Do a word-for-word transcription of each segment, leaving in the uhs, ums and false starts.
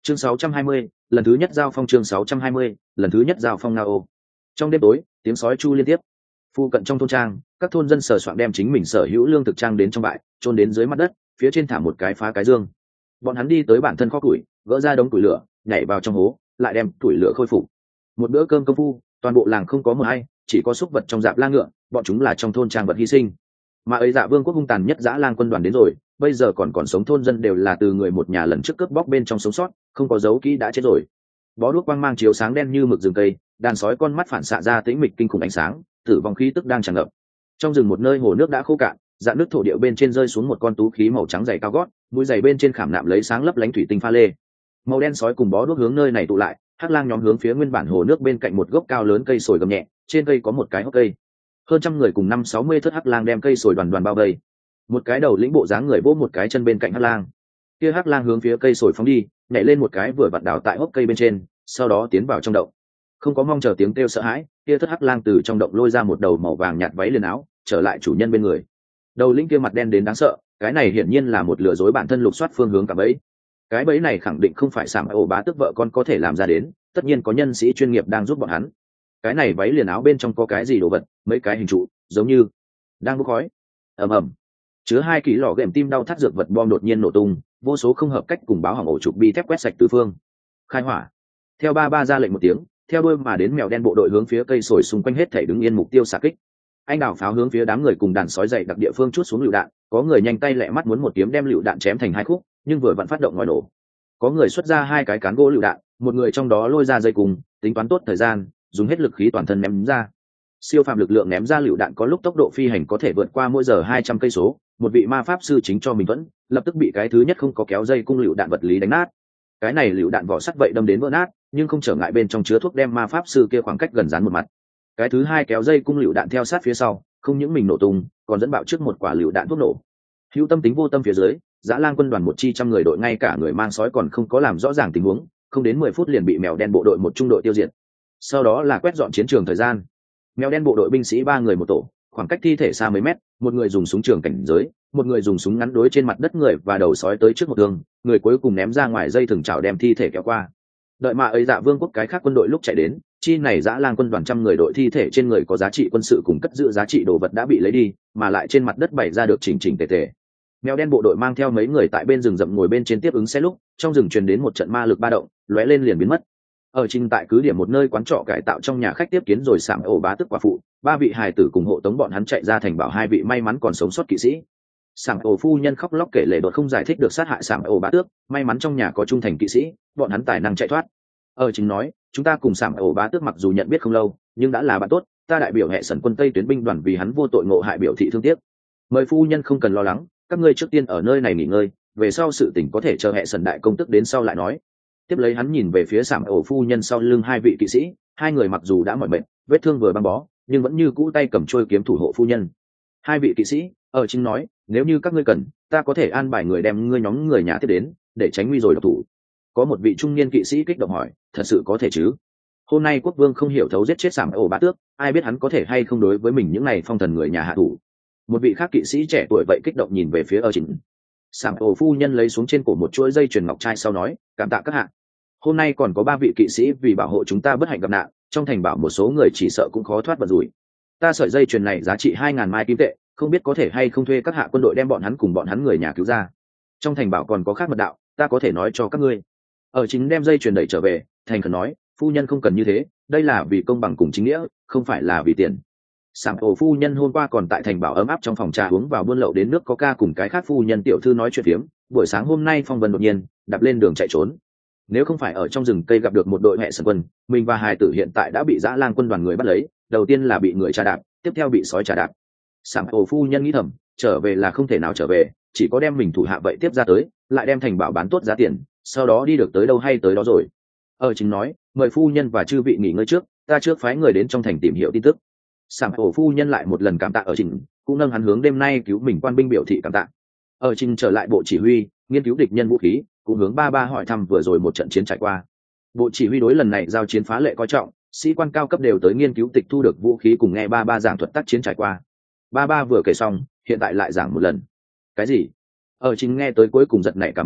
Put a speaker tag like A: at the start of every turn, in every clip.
A: chương sáu trăm hai mươi, lần thứ nhất giao phong chương sáu trăm hai mươi, lần thứ nhất giao phong Ngao. Trong đêm tối, tiếng sói chu liên tiếp. Phu cận trong thôn trang, các thôn dân sờ soạn đem chính mình sở hữu lương thực trang đến trong bãi, chôn đến dưới mặt đất, phía trên thả một cái phá cái dương. Bọn hắn đi tới bản thân kho củi, gỡ ra đống củi lửa, nhảy vào trong hố, lại đem củi lửa khôi phục. Một bữa cơm công phu, toàn bộ làng không có một ai, chỉ có súc vật trong dạp la ngựa, bọn chúng là trong thôn trang vật hy sinh. Mà ấy Dạ Vương quốc hung tàn nhất dã lang quân đoàn đến rồi, bây giờ còn còn sống thôn dân đều là từ người một nhà lần trước cướp bóc bên trong sống sót, không có dấu kỹ đã chết rồi. Bó đuốc quang mang chiếu sáng đen như mực rừng cây, đàn sói con mắt phản xạ ra tĩnh mịch kinh khủng ánh sáng, tử vong khí tức đang tràn ngập. Trong rừng một nơi hồ nước đã khô cạn, dạn nước thổ địa bên trên rơi xuống một con tú khí màu trắng dày cao gót, mũi giày bên trên khảm nạm lấy sáng lấp lánh thủy tinh pha lê. Màu đen sói cùng bó đuốc hướng nơi này tụ lại, hắc lang nhóm hướng phía nguyên bản hồ nước bên cạnh một gốc cao lớn cây sồi gầm nhẹ, trên cây có một cái hốc cây. Hơn trăm người cùng năm sáu mươi thớt hắc lang đem cây sồi đoàn đoàn bao vây. Một cái đầu lĩnh bộ dáng người vỗ một cái chân bên cạnh hắc lang, kia hắc lang hướng phía cây sồi phóng đi, nhảy lên một cái vừa vặn đảo tại hốc cây bên trên, sau đó tiến vào trong động. Không có mong chờ tiếng kêu sợ hãi, kia thất hắc lang từ trong động lôi ra một đầu màu vàng nhạt váy liền áo, trở lại chủ nhân bên người. Đầu lĩnh kia mặt đen đến đáng sợ, cái này hiển nhiên là một lừa dối bản thân lục soát phương hướng cả bẫy. Cái bẫy này khẳng định không phải Sảm Ổ Bá Tước vợ con có thể làm ra đến, tất nhiên có nhân sĩ chuyên nghiệp đang giúp bọn hắn. Cái này váy liền áo bên trong có cái gì đồ vật, mấy cái hình trụ, giống như đang bốc khói. Ầm ầm. Chứa hai ký lò gệm tim đau thắt dược vật bom đột nhiên nổ tung, vô số không hợp cách cùng báo hỏng ổ trục bi thép quét sạch tứ phương. Khai hỏa. Theo ba ba ra lệnh một tiếng, theo đuôi mà đến mèo đen bộ đội hướng phía cây sồi xung quanh hết thể đứng yên mục tiêu xạ kích. Anh đào pháo hướng phía đám người cùng đàn sói dậy đặc địa phương chút xuống lựu đạn, có người nhanh tay lẹ mắt muốn một kiếm đem lựu đạn chém thành hai khúc, nhưng vừa vặn phát động ngòi nổ. Có người xuất ra hai cái cán gỗ lựu đạn, một người trong đó lôi ra dây cùng, tính toán tốt thời gian, dùng hết lực khí toàn thân ném ra. Siêu phàm lực lượng ném ra lựu đạn có lúc tốc độ phi hành có thể vượt qua mỗi giờ hai trăm cây số, một vị ma pháp sư chính cho mình vẫn, lập tức bị cái thứ nhất không có kéo dây cung lựu đạn vật lý đánh nát. Cái này lựu đạn vỏ sắt vậy đâm đến vỡ nát, nhưng không trở ngại bên trong chứa thuốc đem ma pháp sư kia khoảng cách gần dán một mặt. Cái thứ hai kéo dây cung lựu đạn theo sát phía sau, không những mình nổ tung, còn dẫn bạo trước một quả lựu đạn thuốc nổ. Hữu tâm tính vô tâm phía dưới, Dã Lang quân đoàn một chi trăm người đội ngay cả người mang sói còn không có làm rõ ràng tình huống, không đến mười phút liền bị mèo đen bộ đội một trung đội tiêu diệt. Sau đó là quét dọn chiến trường thời gian. Mèo đen bộ đội binh sĩ ba người một tổ, khoảng cách thi thể xa mấy mét, một người dùng súng trường cảnh giới, một người dùng súng ngắn đối trên mặt đất người và đầu sói tới trước một đường, người cuối cùng ném ra ngoài dây thừng chảo đem thi thể kéo qua. Đợi mà ấy Dạ Vương quốc cái khác quân đội lúc chạy đến, chi này Dã Lang quân đoàn trăm người đội thi thể trên người có giá trị quân sự cùng cất giữ giá trị đồ vật đã bị lấy đi, mà lại trên mặt đất bày ra được chỉnh chỉnh tề tề. Mèo đen bộ đội mang theo mấy người tại bên rừng rậm ngồi bên trên tiếp ứng xe lúc, trong rừng truyền đến một trận ma lực ba động, lóe lên liền biến mất. Ở trình tại cứ điểm một nơi quán trọ cải tạo trong nhà khách tiếp kiến rồi Sảm Ổ Bá Tước quả phụ, ba vị hài tử cùng hộ tống bọn hắn chạy ra thành bảo hai vị may mắn còn sống sót kỵ sĩ. Sảm Ổ phu nhân khóc lóc kể lể đột không giải thích được sát hại Sảm Ổ Bá Tước, may mắn trong nhà có trung thành kỵ sĩ, bọn hắn tài năng chạy thoát. Ở trình nói, chúng ta cùng Sảm Ổ Bá Tước mặc dù nhận biết không lâu, nhưng đã là bạn tốt, ta đại biểu hệ sẩn quân Tây tuyến binh đoàn vì hắn vô tội ngộ hại biểu thị thương tiếc. Mời phu nhân không cần lo lắng, các ngươi trước tiên ở nơi này nghỉ ngơi, về sau sự tình có thể chờ hệ sẩn đại công tức đến sau lại nói. Tiếp lấy hắn nhìn về phía Sảm Ổ phu nhân sau lưng hai vị kỵ sĩ, hai người mặc dù đã mỏi mệt, vết thương vừa băng bó, nhưng vẫn như cũ tay cầm trôi kiếm thủ hộ phu nhân. Hai vị kỵ sĩ, ở chính nói, nếu như các ngươi cần, ta có thể an bài người đem ngươi nhóm người nhà tiếp đến, để tránh nguy rồi độc thủ. Có một vị trung niên kỵ sĩ kích động hỏi, thật sự có thể chứ? Hôm nay quốc vương không hiểu thấu giết chết Sảm Ổ Bá Tước, ai biết hắn có thể hay không đối với mình những này phong thần người nhà hạ thủ. Một vị khác kỵ sĩ trẻ tuổi vậy kích động nhìn về phía ở chính. Sảm Ổ phu nhân lấy xuống trên cổ một chuỗi dây chuyền ngọc trai sau nói, cảm tạ các hạ. Hôm nay còn có ba vị kỵ sĩ vì bảo hộ chúng ta bất hạnh gặp nạn, trong thành bảo một số người chỉ sợ cũng khó thoát vận rủi. Ta sợi dây chuyền này giá trị hai ngàn mai kim tệ, không biết có thể hay không thuê các hạ quân đội đem bọn hắn cùng bọn hắn người nhà cứu ra. Trong thành bảo còn có khác mật đạo, ta có thể nói cho các ngươi. Ở chính đem dây chuyền đẩy trở về, thành khẩn nói, phu nhân không cần như thế, đây là vì công bằng cùng chính nghĩa, không phải là vì tiền. Sảm Ổ phu nhân hôm qua còn tại thành bảo ấm áp trong phòng trà uống vào buôn lậu đến nước coca cùng cái khác phu nhân tiểu thư nói chuyện phiếm, buổi sáng hôm nay phong vân đột nhiên đạp lên đường chạy trốn. Nếu không phải ở trong rừng cây gặp được một đội hệ sẩn quân, mình và hài tử hiện tại đã bị Dã Lang quân đoàn người bắt lấy, đầu tiên là bị người trà đạp, tiếp theo bị sói trà đạp. Sảm Ổ phu nhân nghĩ thầm, trở về là không thể nào trở về, chỉ có đem mình thủ hạ vậy tiếp ra tới, lại đem thành bảo bán tốt giá tiền, sau đó đi được tới đâu hay tới đó rồi. Ở chính nói, mời phu nhân và chư vị nghỉ ngơi trước, ta trước phái người đến trong thành tìm hiểu tin tức. Sảm Ổ phu nhân lại một lần cảm tạ ở trình, cũng nâng hắn hướng đêm nay cứu mình quan binh biểu thị cảm tạ. Ở trình trở lại bộ chỉ huy, nghiên cứu địch nhân vũ khí, cũng hướng ba ba hỏi thăm vừa rồi một trận chiến trải qua. Bộ chỉ huy đối lần này giao chiến phá lệ coi trọng, sĩ quan cao cấp đều tới nghiên cứu tịch thu được vũ khí cùng nghe ba ba giảng thuật tác chiến trải qua. Ba ba vừa kể xong, hiện tại lại giảng một lần. Cái gì? Ở trình nghe tới cuối cùng giật nảy cả mình,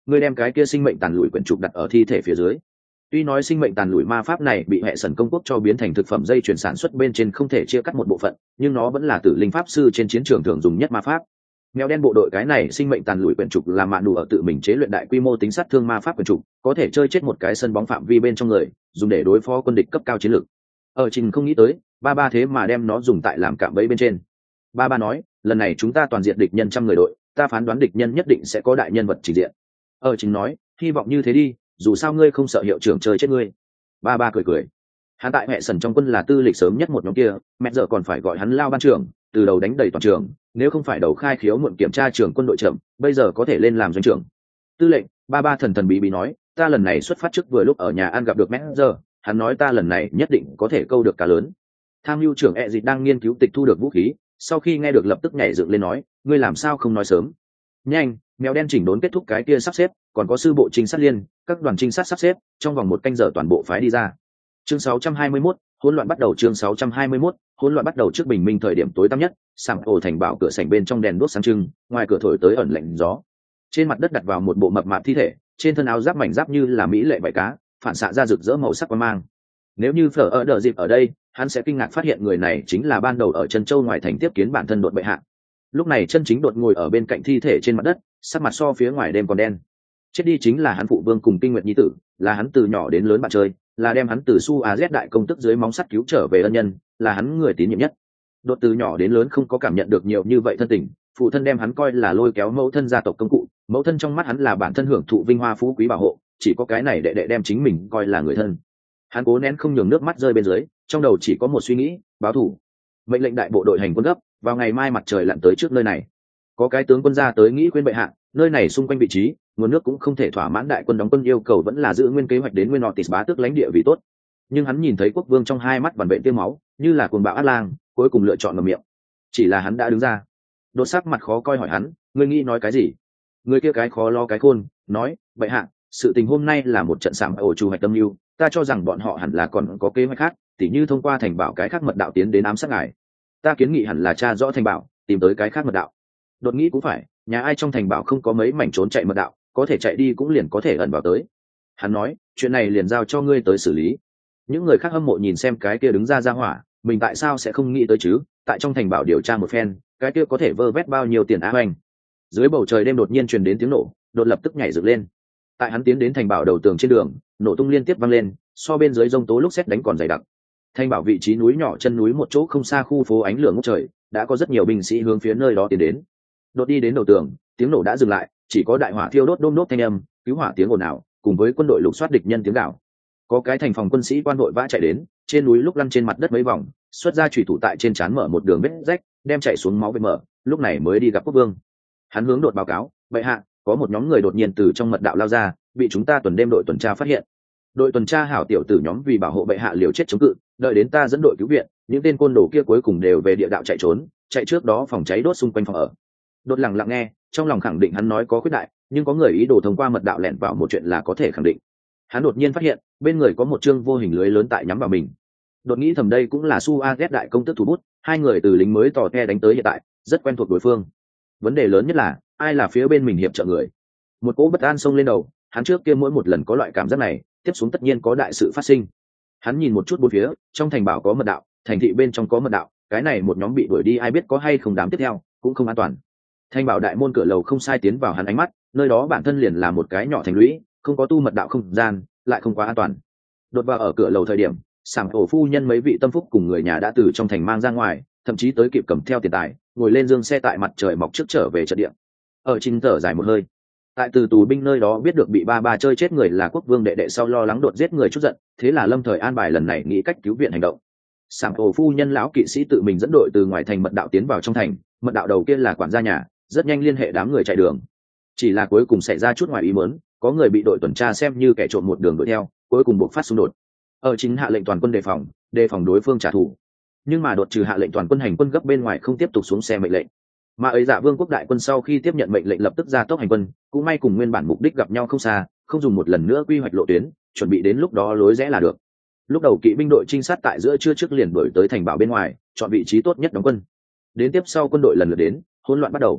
A: ngươi đem cái kia sinh mệnh tàn lùi quyển trục đặt ở thi thể phía dưới. Tuy nói sinh mệnh tàn lùi ma pháp này bị hệ sần công quốc cho biến thành thực phẩm dây chuyển sản xuất bên trên không thể chia cắt một bộ phận, nhưng nó vẫn là tử linh pháp sư trên chiến trường thường dùng nhất ma pháp. Mèo đen bộ đội cái này sinh mệnh tàn lùi quyển trục là mạ đủ ở tự mình chế luyện đại quy mô tính sát thương ma pháp quyển trục, có thể chơi chết một cái sân bóng phạm vi bên trong người, dùng để đối phó quân địch cấp cao chiến lược. Ở trình không nghĩ tới, ba ba thế mà đem nó dùng tại làm cạm bẫy bên trên. Ba ba nói, lần này chúng ta toàn diện địch nhân trăm người đội, ta phán đoán địch nhân nhất định sẽ có đại nhân vật trình diện. Ở trình nói, hy vọng như thế đi, dù sao ngươi không sợ hiệu trưởng chơi chết ngươi. Ba ba cười cười. Hắn tại mẹ sần trong quân là tư lịch sớm nhất một nhóm kia, mẹ giờ còn phải gọi hắn lao ban trưởng, từ đầu đánh đầy toàn trường, nếu không phải đầu khai khiếu muộn kiểm tra trưởng quân đội trưởng, bây giờ có thể lên làm doanh trưởng. Tư lệnh, ba ba thần thần bí bí nói, ta lần này xuất phát trước vừa lúc ở nhà ăn gặp được mẹ giờ, hắn nói ta lần này nhất định có thể câu được cá lớn. Tham mưu trưởng ẹ dịch đang nghiên cứu tịch thu được vũ khí, sau khi nghe được lập tức nhảy dựng lên nói, ngươi làm sao không nói sớm? Nhanh, mèo đen chỉnh đốn kết thúc cái kia sắp xếp, còn có sư bộ trinh sát liên, các đoàn trinh sát sắp xếp, trong vòng một canh giờ toàn bộ phái đi ra. Chương sáu trăm hai mươi mốt, hỗn loạn bắt đầu. Chương sáu trăm hai mươi mốt, hỗn loạn bắt đầu. Trước bình minh thời điểm tối tăm nhất, sảng ổ thành bảo cửa sảnh bên trong đèn đuốc sáng trưng, ngoài cửa thổi tới ẩn lạnh gió. Trên mặt đất đặt vào một bộ mập mạp thi thể, trên thân áo giáp mảnh giáp như là mỹ lệ vảy cá, phản xạ ra rực rỡ màu sắc quang mang. Nếu như Phở ở đờ dịp ở đây, hắn sẽ kinh ngạc phát hiện người này chính là ban đầu ở chân châu ngoài thành tiếp kiến bản thân đột bệ hạ. Lúc này chân chính đột ngồi ở bên cạnh thi thể trên mặt đất, sắc mặt so phía ngoài đêm còn đen. Chết đi chính là hắn phụ vương cùng kinh nguyệt nhi tử, là hắn từ nhỏ đến lớn bạn chơi, là đem hắn từ su a z đại công tức dưới móng sắt cứu trở về ân nhân, là hắn người tín nhiệm nhất. Đột từ nhỏ đến lớn không có cảm nhận được nhiều như vậy thân tình, phụ thân đem hắn coi là lôi kéo mẫu thân gia tộc công cụ, mẫu thân trong mắt hắn là bản thân hưởng thụ vinh hoa phú quý bảo hộ, chỉ có cái này đệ đệ đem chính mình coi là người thân. Hắn cố nén không nhường nước mắt rơi bên dưới, trong đầu chỉ có một suy nghĩ, báo thù. Mệnh lệnh đại bộ đội hành quân gấp, vào ngày mai mặt trời lặn tới trước nơi này. Có cái tướng quân ra tới nghĩ khuyên bệ hạ, nơi này xung quanh vị trí, nguồn nước cũng không thể thỏa mãn đại quân đóng quân yêu cầu, vẫn là giữ nguyên kế hoạch đến nguyên Otis bá tước lãnh địa vì tốt. Nhưng hắn nhìn thấy quốc vương trong hai mắt vằn vện tiêu máu, như là cuồng bạo ác lang, cuối cùng lựa chọn ngậm miệng. Chỉ là hắn đã đứng ra. Đột sắc mặt khó coi hỏi hắn, ngươi nghĩ nói cái gì? Người kia cái khó lo cái khôn, nói, bệ hạ, sự tình hôm nay là một trận sảng ổ chủ hoạch tâm lưu, ta cho rằng bọn họ hẳn là còn có kế hoạch khác, tỉ như thông qua thành bảo cái khác mật đạo tiến đến ám sát ngài. Ta kiến nghị hẳn là tra rõ thành bảo, tìm tới cái khác mật đạo. Đột nghĩ cũng phải, nhà ai trong thành bảo không có mấy mảnh trốn chạy mật đạo, có thể chạy đi cũng liền có thể ẩn vào tới. Hắn nói, chuyện này liền giao cho ngươi tới xử lý. Những người khác hâm mộ nhìn xem cái kia đứng ra ra hỏa, mình tại sao sẽ không nghĩ tới chứ? Tại trong thành bảo điều tra một phen, cái kia có thể vơ vét bao nhiêu tiền á hoành. Dưới bầu trời đêm đột nhiên truyền đến tiếng nổ, đột lập tức nhảy dựng lên. Tại hắn tiến đến thành bảo đầu tường trên đường, nổ tung liên tiếp vang lên, so bên dưới rông tố lúc sét đánh còn dày đặc. Thành bảo vị trí núi nhỏ chân núi một chỗ không xa khu phố ánh lửa ngút trời, đã có rất nhiều binh sĩ hướng phía nơi đó tiến đến. Đột đi đến đầu tường, tiếng nổ đã dừng lại, chỉ có đại hỏa thiêu đốt đôm đốt thanh âm, cứu hỏa tiếng ồn ào, cùng với quân đội lục soát địch nhân tiếng gào. Có cái thành phòng quân sĩ quan đội vã chạy đến, trên núi lúc lăn trên mặt đất mấy vòng, xuất ra chủy thủ tại trên trán mở một đường vết rách, đem chạy xuống máu vết mở, lúc này mới đi gặp quốc vương. Hắn hướng đột báo cáo, bệ hạ, có một nhóm người đột nhiên từ trong mật đạo lao ra, bị chúng ta tuần đêm đội tuần tra phát hiện. Đội tuần tra hảo tiểu tử nhóm vì bảo hộ bệ hạ liều chết chống cự, đợi đến ta dẫn đội cứu viện, những tên côn đồ kia cuối cùng đều về địa đạo chạy trốn, chạy trước đó phòng cháy đốt xung quanh phòng ở. Đột lặng lặng nghe, trong lòng khẳng định hắn nói có khuyết đại, nhưng có người ý đồ thông qua mật đạo lẻn vào một chuyện là có thể khẳng định. Hắn đột nhiên phát hiện, bên người có một chương vô hình lưới lớn tại nhắm vào mình. Đột nghĩ thầm đây cũng là Su A Z đại công tức thủ bút, hai người từ lính mới tò te đánh tới hiện tại, rất quen thuộc đối phương. Vấn đề lớn nhất là, ai là phía bên mình hiệp trợ người. Một cỗ bất an xông lên đầu, hắn trước kia mỗi một lần có loại cảm giác này, tiếp xuống tất nhiên có đại sự phát sinh. Hắn nhìn một chút bốn phía, trong thành bảo có mật đạo, thành thị bên trong có mật đạo, cái này một nhóm bị đuổi đi ai biết có hay không đám tiếp theo, cũng không an toàn. Thành bảo đại môn cửa lầu không sai tiến vào hắn ánh mắt, nơi đó bản thân liền là một cái nhỏ thành lũy, không có tu mật đạo không gian, lại không quá an toàn. Đột vào ở cửa lầu thời điểm, sảng ổ phu nhân mấy vị tâm phúc cùng người nhà đã từ trong thành mang ra ngoài, thậm chí tới kịp cầm theo tiền tài, ngồi lên dương xe tại mặt trời mọc trước trở về trận địa. Ở trình thở dài một hơi, tại từ tù binh nơi đó biết được bị ba ba chơi chết người là quốc vương đệ đệ sau lo lắng đột giết người chút giận, thế là lâm thời an bài lần này nghĩ cách cứu viện hành động. Sảng ổ phu nhân lão kỵ sĩ tự mình dẫn đội từ ngoài thành mật đạo tiến vào trong thành, mật đạo đầu kia là quản gia nhà, rất nhanh liên hệ đám người chạy đường. Chỉ là cuối cùng xảy ra chút ngoài ý muốn, có người bị đội tuần tra xem như kẻ trộm một đường đuổi theo, cuối cùng buộc phát xung đột. Ở chính hạ lệnh toàn quân đề phòng, đề phòng đối phương trả thù. Nhưng mà đột trừ hạ lệnh toàn quân hành quân gấp bên ngoài không tiếp tục xuống xe mệnh lệnh. Mà ấy Dạ Vương quốc đại quân sau khi tiếp nhận mệnh lệnh lập tức ra tốc hành quân, cũng may cùng nguyên bản mục đích gặp nhau không xa, không dùng một lần nữa quy hoạch lộ tuyến, chuẩn bị đến lúc đó lối rẽ là được. Lúc đầu kỵ binh đội trinh sát tại giữa trưa trước liền đuổi tới thành bảo bên ngoài, chọn vị trí tốt nhất đóng quân. Đến tiếp sau quân đội lần lượt đến, hỗn loạn bắt đầu.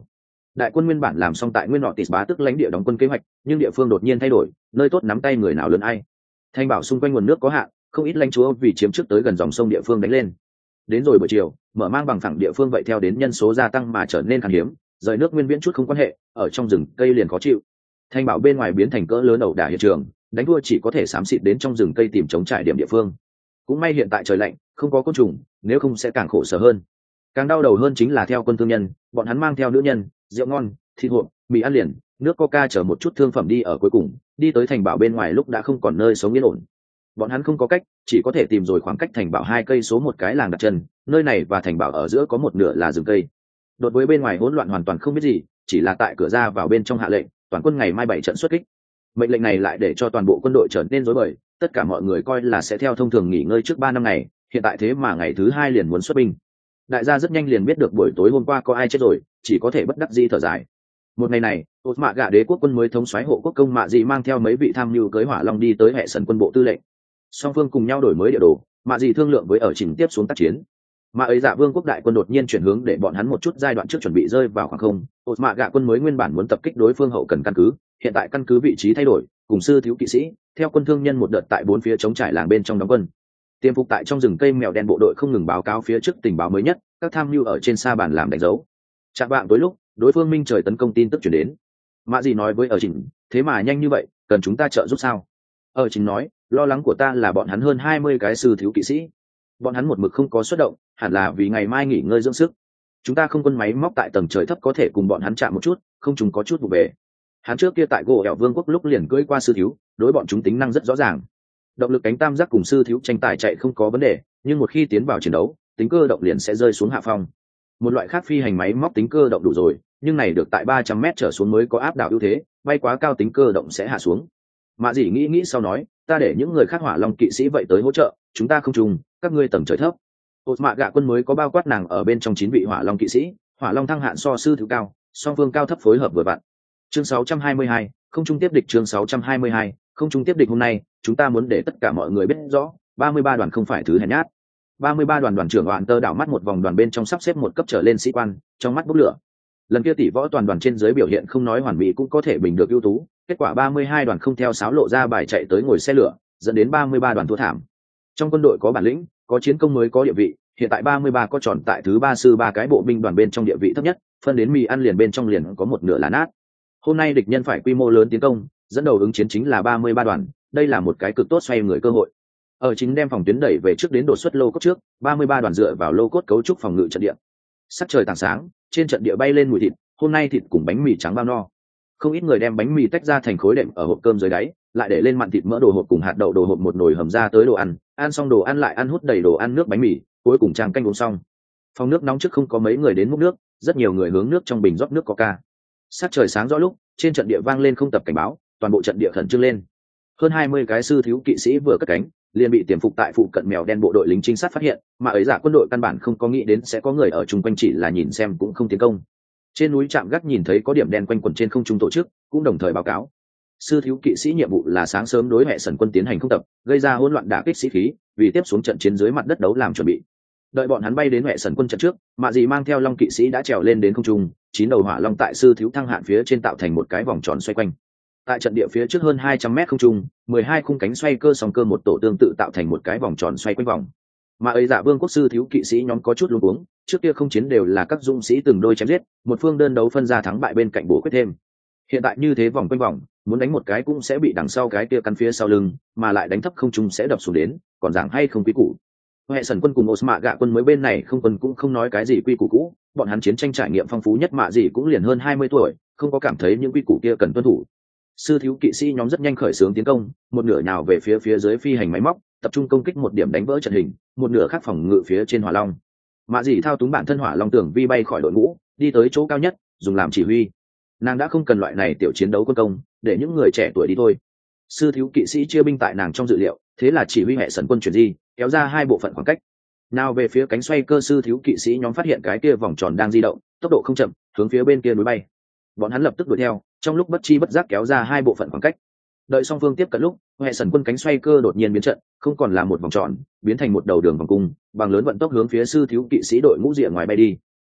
A: Đại quân nguyên bản làm xong tại Nguyên Otis bá tức lãnh địa đóng quân kế hoạch, nhưng địa phương đột nhiên thay đổi, nơi tốt nắm tay người nào lớn ai. Thành bảo xung quanh nguồn nước có hạn, không ít lãnh chúa vì chiếm trước tới gần dòng sông địa phương đánh lên. Đến rồi buổi chiều, mở mang bằng phẳng địa phương vậy theo đến nhân số gia tăng mà trở nên khan hiếm, rời nước nguyên viễn chút không quan hệ, ở trong rừng cây liền khó chịu. Thành bảo bên ngoài biến thành cỡ lớn ẩu đả hiện trường, đánh đua chỉ có thể xám xịt đến trong rừng cây tìm chống trải điểm địa phương. Cũng may hiện tại trời lạnh, không có côn trùng, nếu không sẽ càng khổ sở hơn. Càng đau đầu hơn chính là theo quân thương nhân, bọn hắn mang theo nữ nhân, rượu ngon, thịt hộp, mì ăn liền, nước coca chở một chút thương phẩm đi ở cuối cùng, đi tới thành bảo bên ngoài lúc đã không còn nơi sống yên ổn. Bọn hắn không có cách, chỉ có thể tìm rồi khoảng cách thành bảo hai cây số một cái làng đặt chân, nơi này và thành bảo ở giữa có một nửa là rừng cây. Đột với bên ngoài hỗn loạn hoàn toàn không biết gì, chỉ là tại cửa ra vào bên trong hạ lệnh, toàn quân ngày mai bảy trận xuất kích. Mệnh lệnh này lại để cho toàn bộ quân đội trở nên rối bời, tất cả mọi người coi là sẽ theo thông thường nghỉ ngơi trước ba năm ngày, hiện tại thế mà ngày thứ hai liền muốn xuất binh. Đại gia rất nhanh liền biết được buổi tối hôm qua có ai chết rồi, chỉ có thể bất đắc dĩ thở dài. Một ngày này, Ốt Mạ Gạ đế quốc quân mới thống soái hộ quốc công Mạ Dị mang theo mấy vị tham mưu cưới hỏa long đi tới hệ sân quân bộ tư lệnh. Song phương cùng nhau đổi mới địa đồ, Mạ Dị thương lượng với ở trình tiếp xuống tác chiến. Mà ấy Dạ Vương quốc đại quân đột nhiên chuyển hướng để bọn hắn một chút giai đoạn trước chuẩn bị rơi vào khoảng không. Ốt Mạ Gạ quân mới nguyên bản muốn tập kích đối phương hậu cần căn cứ, hiện tại căn cứ vị trí thay đổi, cùng sư thiếu kỵ sĩ, theo quân thương nhân một đợt tại bốn phía chống trải làng bên trong đóng quân. Tiêm phục tại trong rừng cây mèo đen bộ đội không ngừng báo cáo phía trước tình báo mới nhất, các tham mưu ở trên sa bàn làm đánh dấu. Chạm vạng tối lúc, đối phương minh trời tấn công tin tức chuyển đến. Mạ Dị nói với ở trình, thế mà nhanh như vậy, cần chúng ta trợ giúp sao? Ở trình nói, lo lắng của ta là bọn hắn hơn hai mươi cái sư thiếu kỵ sĩ, bọn hắn một mực không có xuất động, hẳn là vì ngày mai nghỉ ngơi dưỡng sức. Chúng ta không quân máy móc tại tầng trời thấp có thể cùng bọn hắn chạm một chút, không chúng có chút vụ bể. Hắn trước kia tại gỗ ẻo vương quốc lúc liền cưỡi qua sư thiếu, đối bọn chúng tính năng rất rõ ràng. Động lực cánh tam giác cùng sư thiếu tranh tài chạy không có vấn đề, nhưng một khi tiến vào chiến đấu, tính cơ động liền sẽ rơi xuống hạ phong. Một loại khác phi hành máy móc tính cơ động đủ rồi, nhưng này được tại ba trăm mét trở xuống mới có áp đảo ưu thế, bay quá cao tính cơ động sẽ hạ xuống. Mạ Dị nghĩ nghĩ sau nói, ta để những người khác hỏa long kỵ sĩ vậy tới hỗ trợ, chúng ta không trùng, các ngươi tầng trời thấp. Ốt Mạ Gạ quân mới có bao quát nàng ở bên trong chín vị hỏa long kỵ sĩ, hỏa long thăng hạn so sư thứ cao, song phương cao thấp phối hợp vừa vặn. Chương sáu trăm hai mươi hai, không trung tiếp địch. Chương sáu trăm hai mươi hai, không trung tiếp địch. Hôm nay chúng ta muốn để tất cả mọi người biết rõ, ba mươi ba đoàn không phải thứ hèn nhát. ba mươi ba đoàn đoàn trưởng Oản Tơ đảo mắt một vòng đoàn bên trong sắp xếp một cấp trở lên sĩ quan, trong mắt bốc lửa. Lần kia tỷ võ toàn đoàn trên dưới biểu hiện không nói hoàn mỹ cũng có thể bình được ưu tú, kết quả ba mươi hai đoàn không theo sáo lộ ra bài chạy tới ngồi xe lửa, dẫn đến ba mươi ba đoàn thua thảm. Trong quân đội có bản lĩnh, có chiến công mới có địa vị, hiện tại ba mươi ba có tròn tại thứ ba sư ba cái bộ binh đoàn bên trong địa vị thấp nhất, phân đến mì ăn liền bên trong liền có một nửa là nát. Hôm nay địch nhân phải quy mô lớn tiến công, dẫn đầu ứng chiến chính là ba mươi ba đoàn, đây là một cái cực tốt xoay người cơ hội. Ở chính đem phòng tuyến đẩy về trước đến đột xuất lô cốt trước, ba mươi ba đoàn dựa vào lô cốt cấu trúc phòng ngự trận địa. Sắc trời tảng sáng, trên trận địa bay lên mùi thịt, hôm nay thịt cùng bánh mì trắng bao no. Không ít người đem bánh mì tách ra thành khối đệm ở hộp cơm dưới đáy, lại để lên mặn thịt mỡ đồ hộp cùng hạt đậu đồ hộp một nồi hầm ra tới đồ ăn, ăn xong đồ ăn lại ăn hút đầy đồ ăn nước bánh mì, cuối cùng trang canh uống xong. Phòng nước nóng trước không có mấy người đến múc nước, rất nhiều người hướng nước trong bình rót nước coca. Sắc trời sáng rõ lúc, trên trận địa vang lên không tập cảnh báo, toàn bộ trận địa khẩn trương lên. Hơn hai mươi cái sư thiếu kỵ sĩ vừa cất cánh, liền bị tiềm phục tại phụ cận mèo đen bộ đội lính trinh sát phát hiện, mà ấy giả quân đội căn bản không có nghĩ đến sẽ có người ở chung quanh, chỉ là nhìn xem cũng không tiến công. Trên núi trạm gác nhìn thấy có điểm đen quanh quẩn trên không trung tổ chức, cũng đồng thời báo cáo. Sư thiếu kỵ sĩ nhiệm vụ là sáng sớm đối hệ sần quân tiến hành không tập, gây ra hỗn loạn đả kích sĩ khí, vì tiếp xuống trận chiến dưới mặt đất đấu làm chuẩn bị. Đợi bọn hắn bay đến hệ sần quân trận trước, Mạ Dị mang theo long kỵ sĩ đã trèo lên đến không trung, chín đầu hỏa long tại sư thiếu thăng hạn phía trên tạo thành một cái vòng tròn xoay quanh. Tại trận địa phía trước hơn hai trăm mét không trung, mười hai khung cánh xoay cơ song cơ một tổ tương tự tạo thành một cái vòng tròn xoay quanh vòng. Mà ấy Dạ Vương quốc sư thiếu kỵ sĩ nhóm có chút luống cuống, trước kia không chiến đều là các dũng sĩ từng đôi chém giết, một phương đơn đấu phân ra thắng bại bên cạnh bổ quyết thêm. Hiện tại như thế vòng quanh vòng, muốn đánh một cái cũng sẽ bị đằng sau cái kia căn phía sau lưng, mà lại đánh thấp không trung sẽ đập xuống đến, còn giảng hay không quý củ. Hệ sần quân cùng Ốt Mạ Gạ quân mới bên này không quân cũng không nói cái gì quy củ cũ, bọn hắn chiến tranh trải nghiệm phong phú nhất Mạ Dị cũng liền hơn hai mươi tuổi, không có cảm thấy những quy củ kia cần tuân thủ. Sư thiếu kỵ sĩ nhóm rất nhanh khởi xướng tiến công, một nửa nhào về phía phía dưới phi hành máy móc, tập trung công kích một điểm đánh vỡ trận hình, một nửa khác phòng ngự phía trên hỏa long. Mạ Dị thao túng bản thân hỏa long tưởng vi bay khỏi đội ngũ, đi tới chỗ cao nhất, dùng làm chỉ huy. Nàng đã không cần loại này tiểu chiến đấu quân công, để những người trẻ tuổi đi thôi. Sư thiếu kỵ sĩ chia binh tại nàng trong dự liệu, thế là chỉ huy hệ sần quân chuyển di, kéo ra hai bộ phận khoảng cách. Nào về phía cánh xoay cơ, sư thiếu kỵ sĩ nhóm phát hiện cái kia vòng tròn đang di động, tốc độ không chậm, hướng phía bên kia núi bay. Bọn hắn lập tức đuổi theo, trong lúc bất chi bất giác kéo ra hai bộ phận khoảng cách. Đợi song phương tiếp cận lúc, hệ sần quân cánh xoay cơ đột nhiên biến trận, không còn là một vòng tròn, biến thành một đầu đường vòng cung, bằng lớn vận tốc hướng phía sư thiếu kỵ sĩ đội ngũ rìa ngoài bay đi.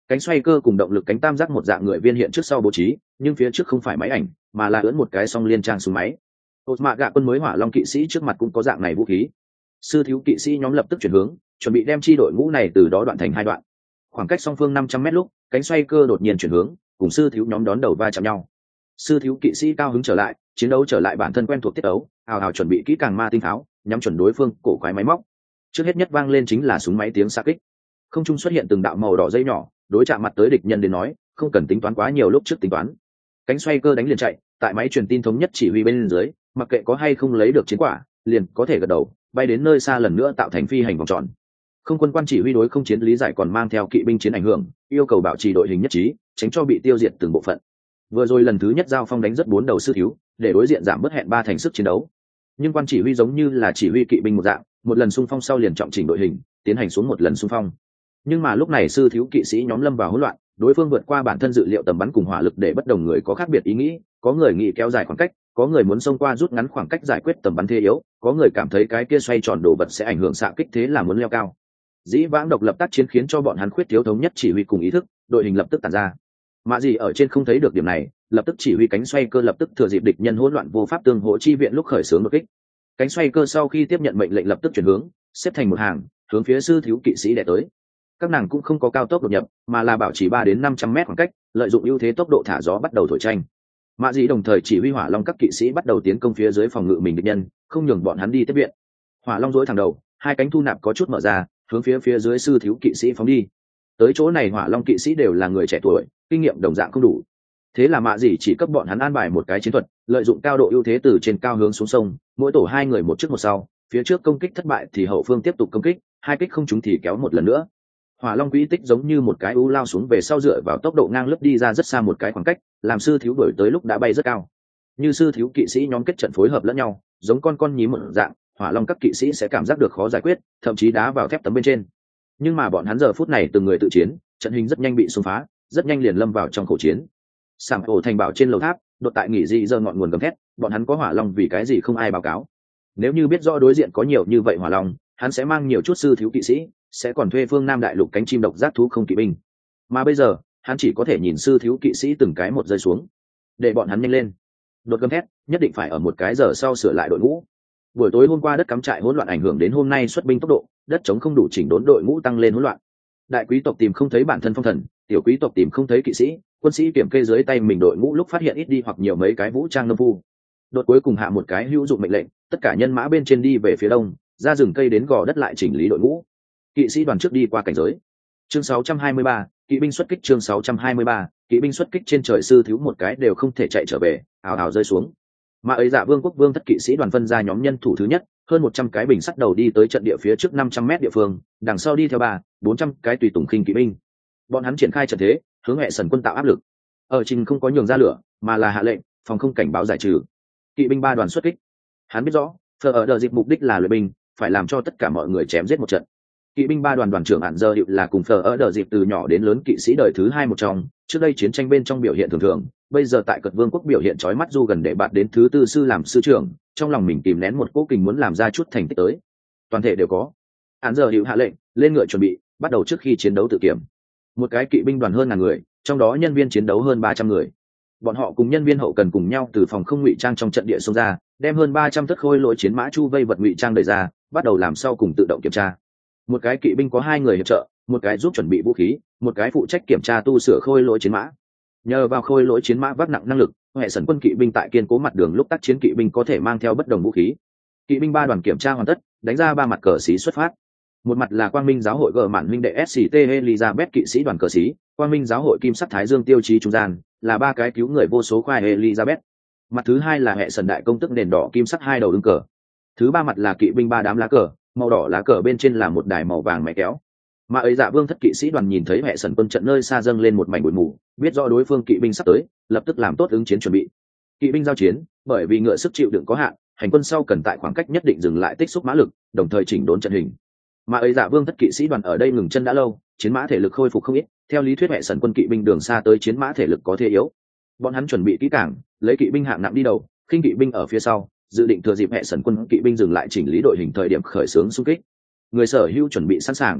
A: Cánh xoay cơ cùng động lực cánh tam giác một dạng người viên hiện trước sau bố trí, nhưng phía trước không phải máy ảnh mà là ưỡn một cái song liên trang súng máy. Hột mạ gạ quân mới hỏa long kỵ sĩ trước mặt cũng có dạng này vũ khí. Sư thiếu kỵ sĩ nhóm lập tức chuyển hướng, chuẩn bị đem chi đội ngũ này từ đó đoạn thành hai đoạn. Khoảng cách song phương năm trăm mét lúc, cánh xoay cơ đột nhiên chuyển hướng, cùng sư thiếu nhóm đón đầu va chạm nhau. Sư thiếu kỵ sĩ cao hứng trở lại, chiến đấu trở lại bản thân quen thuộc tiết đấu, hào hào chuẩn bị kỹ càng ma tinh pháo, nhắm chuẩn đối phương cổ quái máy móc. Trước hết nhất vang lên chính là súng máy tiếng xạ kích. Không trung xuất hiện từng đạo màu đỏ dây nhỏ, đối chạm mặt tới địch nhân đến nói, không cần tính toán quá nhiều lúc trước tính toán. Cánh xoay cơ đánh liền chạy, tại máy truyền tin thống nhất chỉ huy bên dưới, mặc kệ có hay không lấy được chiến quả, liền có thể gật đầu, bay đến nơi xa lần nữa tạo thành phi hành vòng tròn. Không quân quan chỉ huy đối không chiến lý giải còn mang theo kỵ binh chiến ảnh hưởng, yêu cầu bảo trì đội hình nhất trí, tránh cho bị tiêu diệt từng bộ phận. Vừa rồi lần thứ nhất giao phong đánh rất bốn đầu sư thiếu, để đối diện giảm bớt hẹn ba thành sức chiến đấu. Nhưng quan chỉ huy giống như là chỉ huy kỵ binh một dạng, một lần xung phong sau liền trọng chỉnh đội hình, tiến hành xuống một lần xung phong. Nhưng mà lúc này sư thiếu kỵ sĩ nhóm lâm vào hỗn loạn, đối phương vượt qua bản thân dự liệu tầm bắn cùng hỏa lực để bất đồng người có khác biệt ý nghĩ, có người nghĩ kéo dài khoảng cách, có người muốn xông qua rút ngắn khoảng cách giải quyết tầm bắn thế yếu, có người cảm thấy cái kia xoay tròn đồ vật sẽ ảnh hưởng xạ kích thế là muốn leo cao. Dĩ vãng độc lập tác chiến khiến cho bọn hắn khuyết thiếu thống nhất chỉ huy cùng ý thức, đội hình lập tức tản ra. Mạ gì ở trên không thấy được điểm này, lập tức chỉ huy cánh xoay cơ lập tức thừa dịp địch nhân hỗn loạn vô pháp tương hỗ chi viện lúc khởi xướng đột kích. Cánh xoay cơ sau khi tiếp nhận mệnh lệnh lập tức chuyển hướng, xếp thành một hàng, hướng phía sư thiếu kỵ sĩ đè tới. Các nàng cũng không có cao tốc đột nhập, mà là bảo trì ba đến năm trăm mét khoảng cách, lợi dụng ưu thế tốc độ thả gió bắt đầu thổi tranh. Mạ dị đồng thời chỉ huy hỏa long các kỵ sĩ bắt đầu tiến công phía dưới phòng ngự mình địch nhân, không nhường bọn hắn đi tiếp viện. Hỏa long dối thẳng đầu, hai cánh thu nạp có chút mở ra, hướng phía phía dưới sư thiếu kỵ sĩ phóng đi. Tới chỗ này hỏa long kỵ sĩ đều là người trẻ tuổi, kinh nghiệm đồng dạng không đủ. Thế là mạ dị chỉ cấp bọn hắn an bài một cái chiến thuật, lợi dụng cao độ ưu thế từ trên cao hướng xuống sông, mỗi tổ hai người một trước một sau, phía trước công kích thất bại thì hậu phương tiếp tục công kích, hai kích không trúng thì kéo một lần nữa. Hỏa long quỹ tích giống như một cái u lao xuống về sau dựa vào tốc độ ngang lướt đi ra rất xa một cái khoảng cách, làm sư thiếu đuổi tới lúc đã bay rất cao. Như sư thiếu kỵ sĩ nhóm kết trận phối hợp lẫn nhau, giống con con nhím một dạng, hỏa long các kỵ sĩ sẽ cảm giác được khó giải quyết, thậm chí đá vào thép tấm bên trên. Nhưng mà bọn hắn giờ phút này từng người tự chiến, trận hình rất nhanh bị xung phá, rất nhanh liền lâm vào trong khẩu chiến. Sảng ổ thành bảo trên lầu tháp, đột tại nghỉ dị giờ ngọn nguồn gầm thét, bọn hắn có hỏa long vì cái gì không ai báo cáo. Nếu như biết rõ đối diện có nhiều như vậy hỏa long, hắn sẽ mang nhiều chút sư thiếu kỵ sĩ, sẽ còn thuê phương Nam đại lục cánh chim độc giác thú không kỵ binh. Mà bây giờ, hắn chỉ có thể nhìn sư thiếu kỵ sĩ từng cái một rơi xuống, để bọn hắn nhanh lên. Đột gầm thét, nhất định phải ở một cái giờ sau sửa lại đội ngũ. Buổi tối hôm qua đất cắm trại hỗn loạn ảnh hưởng đến hôm nay xuất binh tốc độ, đất chống không đủ chỉnh đốn đội ngũ tăng lên hỗn loạn. Đại quý tộc tìm không thấy bản thân phong thần, tiểu quý tộc tìm không thấy kỵ sĩ, quân sĩ kiểm kê dưới tay mình đội ngũ lúc phát hiện ít đi hoặc nhiều mấy cái vũ trang nông phu. Đột cuối cùng hạ một cái hữu dụng mệnh lệnh, tất cả nhân mã bên trên đi về phía đông, ra rừng cây đến gò đất lại chỉnh lý đội ngũ. Kỵ sĩ đoàn trước đi qua cảnh giới. Chương sáu trăm hai mươi ba, kỵ binh xuất kích. Chương sáu trăm hai mươi ba, kỵ binh xuất kích. Trên trời sư thiếu một cái đều không thể chạy trở về, ào ào rơi xuống. Mà ấy dạ vương quốc vương thất kỵ sĩ đoàn phân ra nhóm nhân thủ thứ nhất, hơn một trăm cái bình sắt đầu đi tới trận địa phía trước năm trăm mét địa phương, đằng sau đi theo ba, bốn trăm cái tùy tùng khinh kỵ binh. Bọn hắn triển khai trận thế, hướng hệ sần quân tạo áp lực. Ở trình không có nhường ra lửa, mà là hạ lệnh, phòng không cảnh báo giải trừ. Kỵ binh ba đoàn xuất kích. Hắn biết rõ, phở ở đợt dịp mục đích là luyện binh, phải làm cho tất cả mọi người chém giết một trận. Kỵ binh ba đoàn đoàn trưởng ản giờ hiệu là cùng phở ở đợt dịp từ nhỏ đến lớn kỵ sĩ đời thứ hai một trong, trước đây chiến tranh bên trong biểu hiện thường thường, bây giờ tại cật vương quốc biểu hiện chói mắt du gần để bạt đến thứ tư sư làm sư trưởng, trong lòng mình kìm nén một cố kình muốn làm ra chút thành tích tới. Toàn thể đều có. Ản giờ hiệu hạ lệnh, lên ngựa chuẩn bị, bắt đầu trước khi chiến đấu tự kiểm. Một cái kỵ binh đoàn hơn ngàn người, trong đó nhân viên chiến đấu hơn ba trăm người. Bọn họ cùng nhân viên hậu cần cùng nhau từ phòng không ngụy trang trong trận địa xông ra, đem hơn ba trăm thất khôi lỗi chiến mã chu vây vật ngụy trang đẩy ra, bắt đầu làm sau cùng tự động kiểm tra. Một cái kỵ binh có hai người hiệp trợ, một cái giúp chuẩn bị vũ khí, một cái phụ trách kiểm tra tu sửa khôi lỗi chiến mã. Nhờ vào khôi lỗi chiến mã vác nặng năng lực, hệ sần quân kỵ binh tại kiên cố mặt đường lúc tác chiến kỵ binh có thể mang theo bất đồng vũ khí. Kỵ binh ba đoàn kiểm tra hoàn tất, đánh ra ba mặt cờ xí xuất phát. Một mặt là Quang Minh giáo hội gờ mạn huynh đệ ét xê tê Elizabeth kỵ sĩ đoàn cờ xí, Quang Minh giáo hội kim sắc thái dương tiêu chí trung gian, là ba cái cứu người vô số khoai Elizabeth. Mặt thứ hai là hệ sần đại công tức nền đỏ kim sắc hai đầu ứng cờ. Thứ ba mặt là kỵ binh ba đám lá cờ, màu đỏ lá cờ bên trên là một đài màu vàng máy kéo. Mà ấy dạ vương thất kỵ sĩ đoàn nhìn thấy hệ sần quân trận nơi xa dâng lên một mảnh bụi mù, biết rõ đối phương kỵ binh sắp tới, lập tức làm tốt ứng chiến chuẩn bị. Kỵ binh giao chiến, bởi vì ngựa sức chịu đựng có hạn, hành quân sau cần tại khoảng cách nhất định dừng lại tích xúc mã lực, đồng thời chỉnh đốn trận hình. Mà ấy dạ vương thất kỵ sĩ đoàn ở đây ngừng chân đã lâu, chiến mã thể lực khôi phục không ít, theo lý thuyết hệ sần quân kỵ binh đường xa tới chiến mã thể lực có thể yếu. Bọn hắn chuẩn bị kỹ càng, lấy kỵ binh hạng nặng đi đầu, khinh kỵ binh ở phía sau, dự định thừa dịp hệ sần quân kỵ binh dừng lại chỉnh lý đội hình thời điểm khởi xướng xung kích. Người sở hữu chuẩn bị sẵn sàng.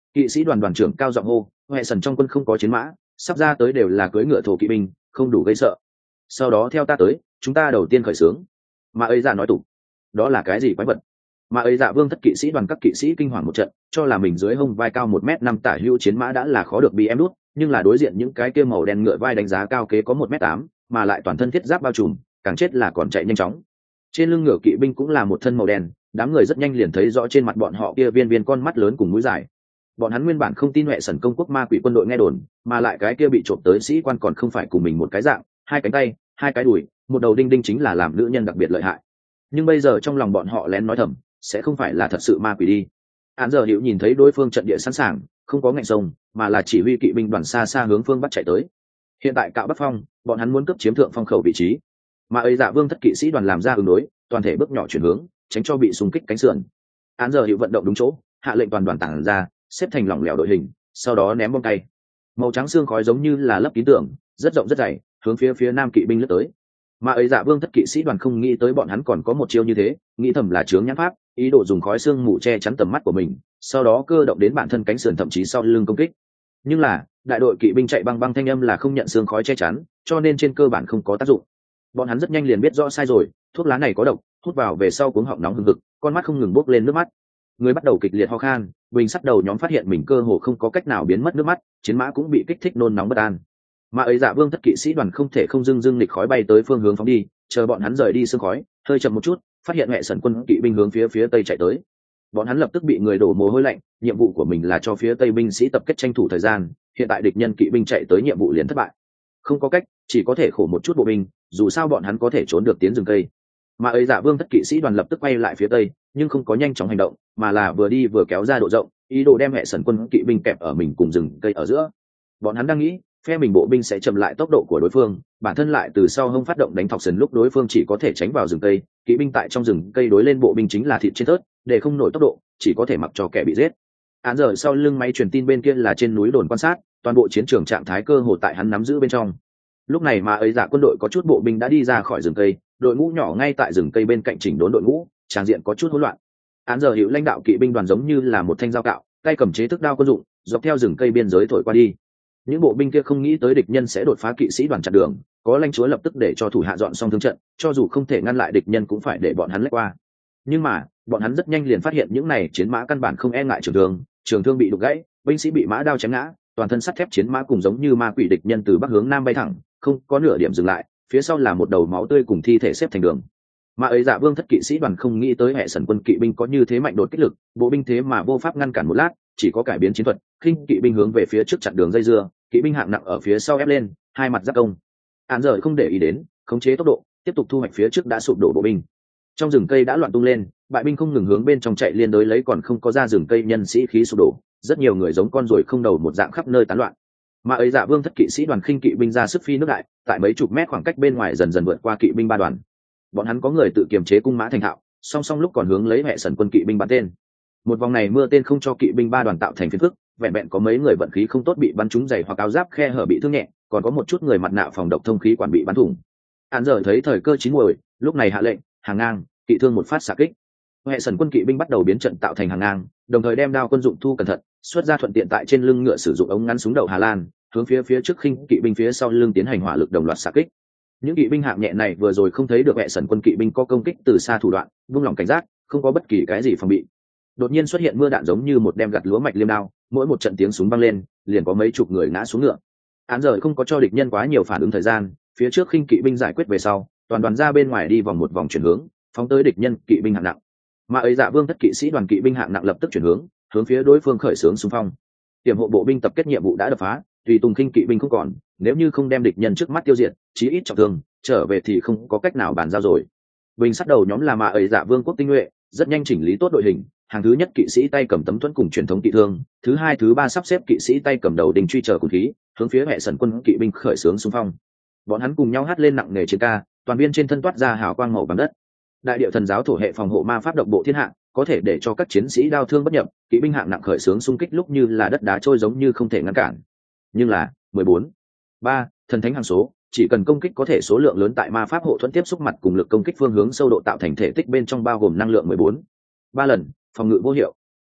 A: Kỵ sĩ đoàn đoàn trưởng cao giọng hô, hệ sần trong quân không có chiến mã, sắp ra tới đều là cưỡi ngựa thổ kỵ binh, không đủ gây sợ. Sau đó theo ta tới, chúng ta đầu tiên khởi xướng. Mà ấy dạ nói tục, đó là cái gì quái vật? Mà ấy dạ vương thất kỵ sĩ đoàn các kỵ sĩ kinh hoàng một trận, cho là mình dưới hông vai cao một mét năm tả hữu chiến mã đã là khó được bị em đút, nhưng là đối diện những cái kia màu đen ngựa vai đánh giá cao kế có một mét tám, mà lại toàn thân thiết giáp bao trùm, càng chết là còn chạy nhanh chóng. Trên lưng ngựa kỵ binh cũng là một thân màu đen, đám người rất nhanh liền thấy rõ trên mặt bọn họ kia viên viên con mắt lớn cùng mũi dài. Bọn hắn nguyên bản không tin hệ sần công quốc ma quỷ quân đội nghe đồn, mà lại cái kia bị trộm tới sĩ quan còn không phải cùng mình một cái dạng, hai cánh tay, hai cái đùi, một đầu đinh đinh chính là làm nữ nhân đặc biệt lợi hại. Nhưng bây giờ trong lòng bọn họ lén nói thầm, sẽ không phải là thật sự ma quỷ đi. Án giờ hiểu nhìn thấy đối phương trận địa sẵn sàng, không có ngạnh sông, mà là chỉ huy kỵ binh đoàn xa xa hướng phương bắc chạy tới. Hiện tại cạo bắc phong, bọn hắn muốn cướp chiếm thượng phong khẩu vị trí. Mà ấy dạ vương thất kỵ sĩ đoàn làm ra ứng đối, toàn thể bước nhỏ chuyển hướng, tránh cho bị xung kích cánh sườn. Án giờ hiểu vận động đúng chỗ, hạ lệnh toàn đoàn tản ra, xếp thành lỏng lẻo đội hình, sau đó ném bom cay. Màu trắng xương khói giống như là lấp kín tường, rất rộng rất dày, hướng phía phía nam kỵ binh lướt tới. Mà ấy dạ vương thất kỵ sĩ đoàn không nghĩ tới bọn hắn còn có một chiêu như thế, nghĩ thầm là chướng nhãn pháp, ý đồ dùng khói xương mù che chắn tầm mắt của mình, sau đó cơ động đến bản thân cánh sườn thậm chí sau lưng công kích. Nhưng là đại đội kỵ binh chạy băng băng thanh âm là không nhận xương khói che chắn, cho nên trên cơ bản không có tác dụng. Bọn hắn rất nhanh liền biết rõ sai rồi, thuốc lá này có độc, hút vào về sau cuống họng nóng hừng hực, con mắt không ngừng bốc lên nước mắt. Người bắt đầu kịch liệt ho khan, bình sắt đầu nhóm phát hiện mình cơ hồ không có cách nào biến mất nước mắt, chiến mã cũng bị kích thích nôn nóng bất an. Mà ấy dạ vương thất kỵ sĩ đoàn không thể không dưng dưng lịch khói bay tới phương hướng phóng đi, chờ bọn hắn rời đi sương khói, hơi chậm một chút, phát hiện hệ sần quân kỵ binh hướng phía phía tây chạy tới. Bọn hắn lập tức bị người đổ mồ hôi lạnh, nhiệm vụ của mình là cho phía tây binh sĩ tập kết tranh thủ thời gian, hiện tại địch nhân kỵ binh chạy tới nhiệm vụ liền thất bại. Không có cách, chỉ có thể khổ một chút bộ binh, dù sao bọn hắn có thể trốn được tiến rừng cây. Mà ấy dạ vương thất kỵ sĩ đoàn lập tức quay lại phía tây, nhưng không có nhanh chóng hành động, mà là vừa đi vừa kéo ra độ rộng, ý đồ đem hệ sần quân kỵ binh kẹp ở mình cùng rừng cây ở giữa. Bọn hắn đang nghĩ, phe mình bộ binh sẽ chậm lại tốc độ của đối phương, bản thân lại từ sau hông phát động đánh thọc sườn lúc đối phương chỉ có thể tránh vào rừng cây, kỵ binh tại trong rừng cây đối lên bộ binh chính là thịt trên thớt, để không nổi tốc độ, chỉ có thể mặc cho kẻ bị giết. Án giờ sau lưng máy truyền tin bên kia là trên núi đồn quan sát, toàn bộ chiến trường trạng thái cơ hồ tại hắn nắm giữ bên trong. Lúc này mà ấy dạ quân đội có chút bộ binh đã đi ra khỏi rừng cây, đội ngũ nhỏ ngay tại rừng cây bên cạnh chỉnh đốn đội ngũ, tràng diện có chút hỗn loạn. Án giờ hữu lãnh đạo kỵ binh đoàn giống như là một thanh dao cạo, tay cầm chế thức đao quân dụng, dọc theo rừng cây biên giới thổi qua đi. Những bộ binh kia không nghĩ tới địch nhân sẽ đột phá kỵ sĩ đoàn chặn đường, có lãnh chúa lập tức để cho thủ hạ dọn xong thương trận, cho dù không thể ngăn lại địch nhân cũng phải để bọn hắn lách qua. Nhưng mà bọn hắn rất nhanh liền phát hiện những này chiến mã căn bản không e ngại trường thương, trường thương bị đục gãy, binh sĩ bị mã đao chém ngã, toàn thân sắt thép chiến mã cùng giống như ma quỷ địch nhân từ bắc hướng nam bay thẳng, không có nửa điểm dừng lại, phía sau là một đầu máu tươi cùng thi thể xếp thành đường. Mà ấy dạ vương thất kỵ sĩ đoàn không nghĩ tới hệ sần quân kỵ binh có như thế mạnh đột kích lực, bộ binh thế mà vô pháp ngăn cản một lát, chỉ có cải biến chiến thuật, khinh kỵ binh hướng về phía trước chặn đường dây dưa, kỵ binh hạng nặng ở phía sau ép lên, hai mặt giáp công. Án giờ không để ý đến, khống chế tốc độ, tiếp tục thu hoạch phía trước đã sụp đổ bộ binh. Trong rừng cây đã loạn tung lên, bại binh không ngừng hướng bên trong chạy liên đối lấy còn không có ra rừng cây nhân sĩ khí sụp đổ, rất nhiều người giống con ruồi không đầu một dạng khắp nơi tán loạn. Mà ấy dạ vương thất kỵ sĩ đoàn khinh kỵ binh ra sức phi nước đại, tại mấy chục mét khoảng cách bên ngoài dần dần vượt qua kỵ binh ba đoàn. Bọn hắn có người tự kiềm chế cung mã thành thạo, song song lúc còn hướng lấy hệ sần quân kỵ binh bắn tên. Một vòng này mưa tên không cho kỵ binh ba đoàn tạo thành phiền phức, vẹn vẹn có mấy người vận khí không tốt bị bắn trúng giày hoặc áo giáp khe hở bị thương nhẹ, còn có một chút người mặt nạ phòng độc thông khí quản bị bắn thủng. Án giờ thấy thời cơ chín muồi, lúc này hạ lệnh hàng ngang, kỵ thương một phát xạ kích. Hệ sần quân kỵ binh bắt đầu biến trận tạo thành hàng ngang, đồng thời đem đao quân dụng thu cẩn thận, xuất ra thuận tiện tại trên lưng ngựa sử dụng ống ngắn súng đầu Hà Lan, hướng phía phía trước khinh kỵ binh phía sau lưng tiến hành hỏa lực đồng loạt xạ kích. Những kỵ binh hạng nhẹ này vừa rồi không thấy được hệ sần quân kỵ binh có công kích từ xa thủ đoạn, vung lòng cảnh giác, không có bất kỳ cái gì phòng bị. Đột nhiên xuất hiện mưa đạn giống như một đem gặt lúa mạch liêm đao, mỗi một trận tiếng súng vang lên, liền có mấy chục người ngã xuống ngựa. Án giờ không có cho địch nhân quá nhiều phản ứng thời gian, phía trước khinh kỵ binh giải quyết về sau, toàn đoàn ra bên ngoài đi vòng một vòng chuyển hướng, phóng tới địch nhân kỵ binh hạng nặng. Mà ấy dạ vương thất kỵ sĩ đoàn kỵ binh hạng nặng lập tức chuyển hướng, hướng phía đối phương khởi xướng xung phong. Tiềm hộ bộ binh tập kết nhiệm vụ đã đập phá, tùy tùng khinh kỵ binh không còn, nếu như không đem địch nhân trước mắt tiêu diệt, chí ít trọng thương, trở về thì không có cách nào bàn giao rồi. Bình sát đầu nhóm là mà ấy dạ vương quốc tinh nhuệ, rất nhanh chỉnh lý tốt đội hình, hàng thứ nhất kỵ sĩ tay cầm tấm thuẫn cùng truyền thống kỵ thương, thứ hai thứ ba sắp xếp kỵ sĩ tay cầm đầu đình truy chờ cùng khí, hướng phía hệ sần quân kỵ binh khởi xướng xung phong. Bọn hắn cùng nhau hát lên nặng nề chiến ca, toàn viên trên thân toát ra hào quang màu vàng đất. Đại điệu thần giáo thổ hệ phòng hộ ma pháp độc bộ thiên hạ, có thể để cho các chiến sĩ đao thương bất nhập, kỵ binh hạng nặng khởi xướng xung kích lúc như là đất đá trôi giống như không thể ngăn cản. Nhưng là mười bốn ba thần thánh hàng số, chỉ cần công kích có thể số lượng lớn tại ma pháp hộ thuẫn tiếp xúc mặt cùng lực công kích phương hướng sâu độ tạo thành thể tích bên trong bao gồm năng lượng mười bốn ba lần, phòng ngự vô hiệu.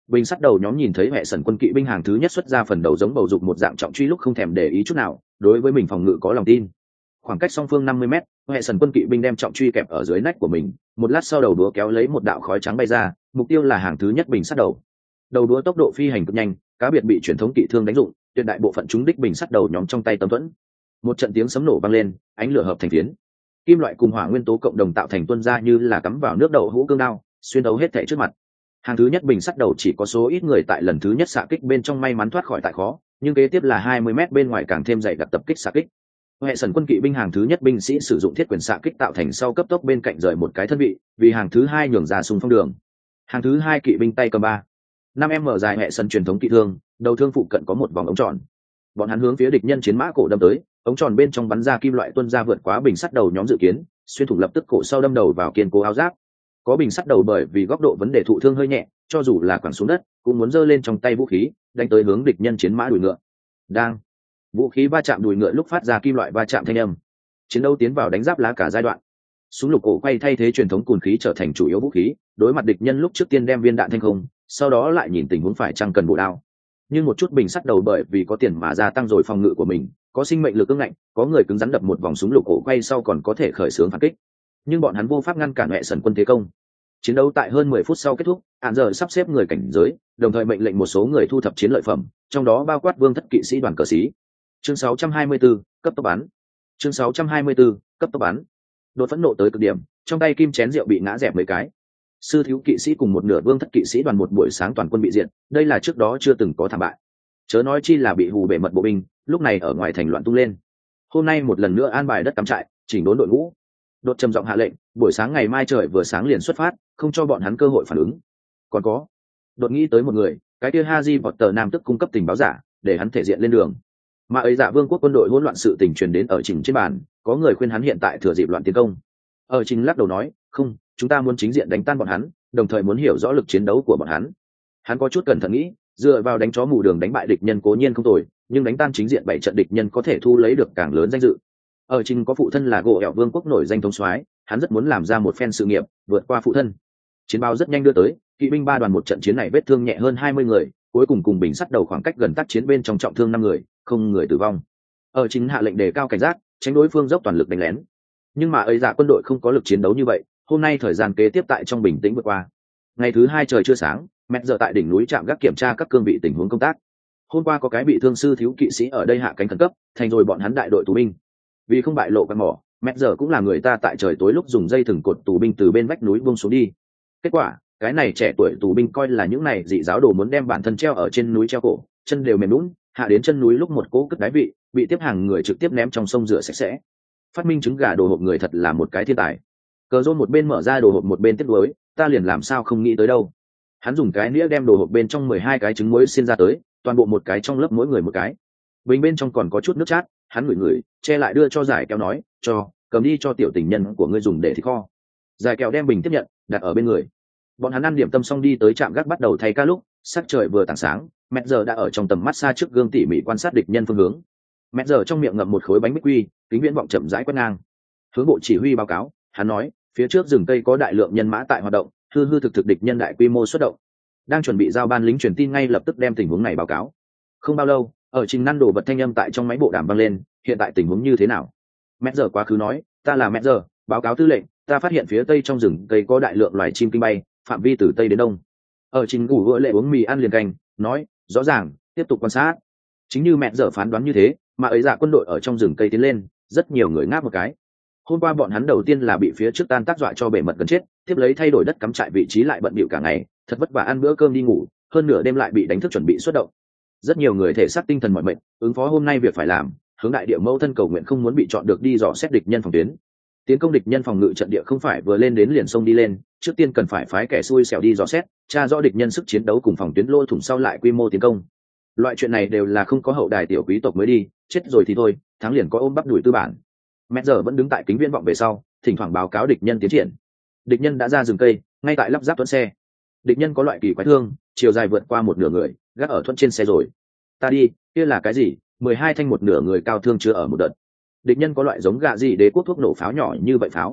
A: Binh sắt đầu nhóm nhìn thấy hệ sần quân kỵ binh hàng thứ nhất xuất ra phần đầu giống bầu dục một dạng trọng truy lúc không thèm để ý chút nào, đối với mình phòng ngự có lòng tin. Khoảng cách song phương năm mươi mét, hệ sần quân kỵ binh đem trọng truy kẹp ở dưới nách của mình, một lát sau đầu đũa kéo lấy một đạo khói trắng bay ra, mục tiêu là hàng thứ nhất bình sắt đầu. Đầu đũa tốc độ phi hành cực nhanh, cá biệt bị truyền thống kỵ thương đánh dụng, tuyệt đại bộ phận chúng đích bình sắt đầu nhóm trong tay tấm thuẫn. Một trận tiếng sấm nổ vang lên, ánh lửa hợp thành phiến. Kim loại cùng hỏa nguyên tố cộng đồng tạo thành tuôn ra như là cắm vào nước đậu hũ cương đao, xuyên đấu hết thảy trước mặt. Hàng thứ nhất bình sắt đầu chỉ có số ít người tại lần thứ nhất xạ kích bên trong may mắn thoát khỏi tại khó, nhưng kế tiếp là hai mươi mét bên ngoài càng thêm dày đặc tập kích xạ kích. Hệ sần quân kỵ binh hàng thứ nhất binh sĩ sử dụng thiết quyền xạ kích tạo thành sau cấp tốc bên cạnh rời một cái thân vị, vì hàng thứ hai nhường ra xung phong đường. Hàng thứ hai kỵ binh tay cầm ba năm em mở dài hệ sần truyền thống kỵ thương, đầu thương phụ cận có một vòng ống tròn. Bọn hắn hướng phía địch nhân chiến mã cổ đâm tới, ống tròn bên trong bắn ra kim loại tuôn ra vượt quá bình sắt đầu nhóm dự kiến, xuyên thủng lập tức cổ sau đâm đầu vào kiên cố áo giáp. Có bình sắt đầu bởi vì góc độ vấn đề thụ thương hơi nhẹ, cho dù là quẳng xuống đất cũng muốn giơ lên trong tay vũ khí đánh tới hướng địch nhân chiến mã đùi ngựa. Đang vũ khí va chạm đùi ngựa lúc phát ra kim loại va chạm thanh âm. Chiến đấu tiến vào đánh giáp lá cả giai đoạn. Súng lục cổ quay thay thế truyền thống cùn khí trở thành chủ yếu vũ khí, đối mặt địch nhân lúc trước tiên đem viên đạn thanh không, sau đó lại nhìn tình huống phải chăng cần bổ đao. Nhưng một chút bình sắt đầu bởi vì có tiền mà gia tăng rồi phòng ngự của mình, có sinh mệnh lực ương ngạnh, có người cứng rắn đập một vòng súng lục cổ quay sau còn có thể khởi xướng phản kích. Nhưng bọn hắn vô pháp ngăn cản hệ sần quân thế công. Chiến đấu tại hơn mười phút sau kết thúc, Án giờ sắp xếp người cảnh giới, đồng thời mệnh lệnh một số người thu thập chiến lợi phẩm, trong đó bao quát vương thất kỵ sĩ đoàn cờ sĩ. Chương sáu trăm hai mươi tư, cấp tốc bắn. Chương sáu trăm hai mươi tư, cấp tốc bắn. Đột phẫn nộ tới cực điểm, trong tay kim chén rượu bị ngã dẹp mấy cái. Sư thiếu kỵ sĩ cùng một nửa vương thất kỵ sĩ đoàn một buổi sáng toàn quân bị diệt, đây là trước đó chưa từng có thảm bại. Chớ nói chi là bị hù bể mật bộ binh, lúc này ở ngoài thành loạn tung lên. Hôm nay một lần nữa an bài đất cắm trại, chỉnh đốn đội ngũ. Đột trầm giọng hạ lệnh, buổi sáng ngày mai trời vừa sáng liền xuất phát, không cho bọn hắn cơ hội phản ứng. Còn có, đột nghĩ tới một người, cái kia Haji Potter nam tức cung cấp tình báo giả, để hắn thể diện lên đường. Mà ấy dạ vương quốc quân đội hỗn loạn sự tình truyền đến ở trình trên bàn, có người khuyên hắn hiện tại thừa dịp loạn tiến công. Ở trình lắc đầu nói, không, chúng ta muốn chính diện đánh tan bọn hắn, đồng thời muốn hiểu rõ lực chiến đấu của bọn hắn. Hắn có chút cẩn thận nghĩ, dựa vào đánh chó mù đường đánh bại địch nhân cố nhiên không tồi, nhưng đánh tan chính diện bảy trận địch nhân có thể thu lấy được càng lớn danh dự. Ở trình có phụ thân là gỗ ẻo vương quốc nổi danh thống soái, hắn rất muốn làm ra một phen sự nghiệp vượt qua phụ thân. Chiến báo rất nhanh đưa tới, kỵ binh ba đoàn một trận chiến này vết thương nhẹ hơn hai mươi người, cuối cùng cùng bình sắt đầu khoảng cách gần tác chiến bên trong trọng thương năm người, không người tử vong. Ở chính hạ lệnh đề cao cảnh giác, tránh đối phương dốc toàn lực đánh lén. Nhưng mà ấy dạ quân đội không có lực chiến đấu như vậy, hôm nay thời gian kế tiếp tại trong bình tĩnh vượt qua. Ngày thứ hai trời chưa sáng, mẹ giờ tại đỉnh núi trạm gác kiểm tra các cương vị tình huống công tác. Hôm qua có cái bị thương sư thiếu kỵ sĩ ở đây hạ cánh khẩn cấp, thành rồi bọn hắn đại đội tù binh. Vì không bại lộ căn mỏ, mẹ giờ cũng là người ta tại trời tối lúc dùng dây thừng cột tù binh từ bên vách núi buông xuống đi. Kết quả, cái này trẻ tuổi tù binh coi là những này dị giáo đồ muốn đem bản thân treo ở trên núi treo cổ, chân đều mềm lún, hạ đến chân núi lúc một cỗ cất đáy vị, bị tiếp hàng người trực tiếp ném trong sông rửa sạch sẽ. Phát minh trứng gà đồ hộp người thật là một cái thiên tài. Cờ Rôn một bên mở ra đồ hộp một bên tiếp nối, ta liền làm sao không nghĩ tới đâu. Hắn dùng cái nĩa đem đồ hộp bên trong mười hai cái trứng muối xin ra tới, toàn bộ một cái trong lớp mỗi người một cái. Bình bên trong còn có chút nước chát, hắn ngửi ngửi, che lại đưa cho giải kéo nói, cho, cầm đi cho tiểu tình nhân của ngươi dùng để thịt kho. Giải kéo đem bình tiếp nhận, đặt ở bên người. Bọn hắn ăn điểm tâm xong đi tới trạm gác bắt đầu thay ca lúc, sắc trời vừa tảng sáng, mẹ giờ đã ở trong tầm mắt xa trước gương tỉ mỉ quan sát địch nhân phương hướng. Mẹ giờ trong miệng ngậm một khối bánh bích quy, kính viễn vọng chậm rãi quét ngang. Hướng bộ chỉ huy báo cáo, hắn nói, phía trước rừng cây có đại lượng nhân mã tại hoạt động, hư hư thực thực địch nhân đại quy mô xuất động. Đang chuẩn bị giao ban lính truyền tin ngay lập tức đem tình huống này báo cáo. Không bao lâu, ở trình năn đồ vật thanh âm tại trong máy bộ đàm vang lên, hiện tại tình huống như thế nào? Mẹ giờ quá khứ nói, ta là mẹ giờ, báo cáo tư lệnh, ta phát hiện phía tây trong rừng cây có đại lượng loài chim kinh bay, phạm vi từ tây đến đông. Ở trình ngủ gỡ lệ uống mì ăn liền canh, nói, rõ ràng, tiếp tục quan sát. Chính như mẹ giờ phán đoán như thế, mà ấy dạ quân đội ở trong rừng cây tiến lên, rất nhiều người ngáp một cái. Hôm qua bọn hắn đầu tiên là bị phía trước tan tác dọa cho bể mật gần chết, tiếp lấy thay đổi đất cắm trại vị trí lại bận bịu cả ngày, thật vất vả ăn bữa cơm đi ngủ, hơn nửa đêm lại bị đánh thức chuẩn bị xuất động. Rất nhiều người thể xác tinh thần mỏi mệt, ứng phó hôm nay việc phải làm, hướng đại địa mẫu thân cầu nguyện không muốn bị chọn được đi dò xét địch nhân phòng tuyến. Tiến công địch nhân phòng ngự trận địa không phải vừa lên đến liền sông đi lên, trước tiên cần phải phái kẻ xui xẻo đi dò xét, tra rõ địch nhân sức chiến đấu cùng phòng tuyến lôi thủng sau lại quy mô tiến công. Loại chuyện này đều là không có hậu đài tiểu quý tộc mới đi, chết rồi thì thôi, thắng liền có ôm bắp đuổi tư bản. Mẹ giờ vẫn đứng tại kính viễn vọng về sau, thỉnh thoảng báo cáo địch nhân tiến triển. Địch nhân đã ra rừng cây, ngay tại lắp ráp thuẫn xe. Địch nhân có loại kỳ quái thương, chiều dài vượt qua một nửa người, gác ở thuẫn trên xe rồi. Ta đi, kia là cái gì? Mười hai thanh một nửa người cao thương chưa ở một đợt. Địch nhân có loại giống gạ gì đế quốc thuốc nổ pháo nhỏ như vậy pháo.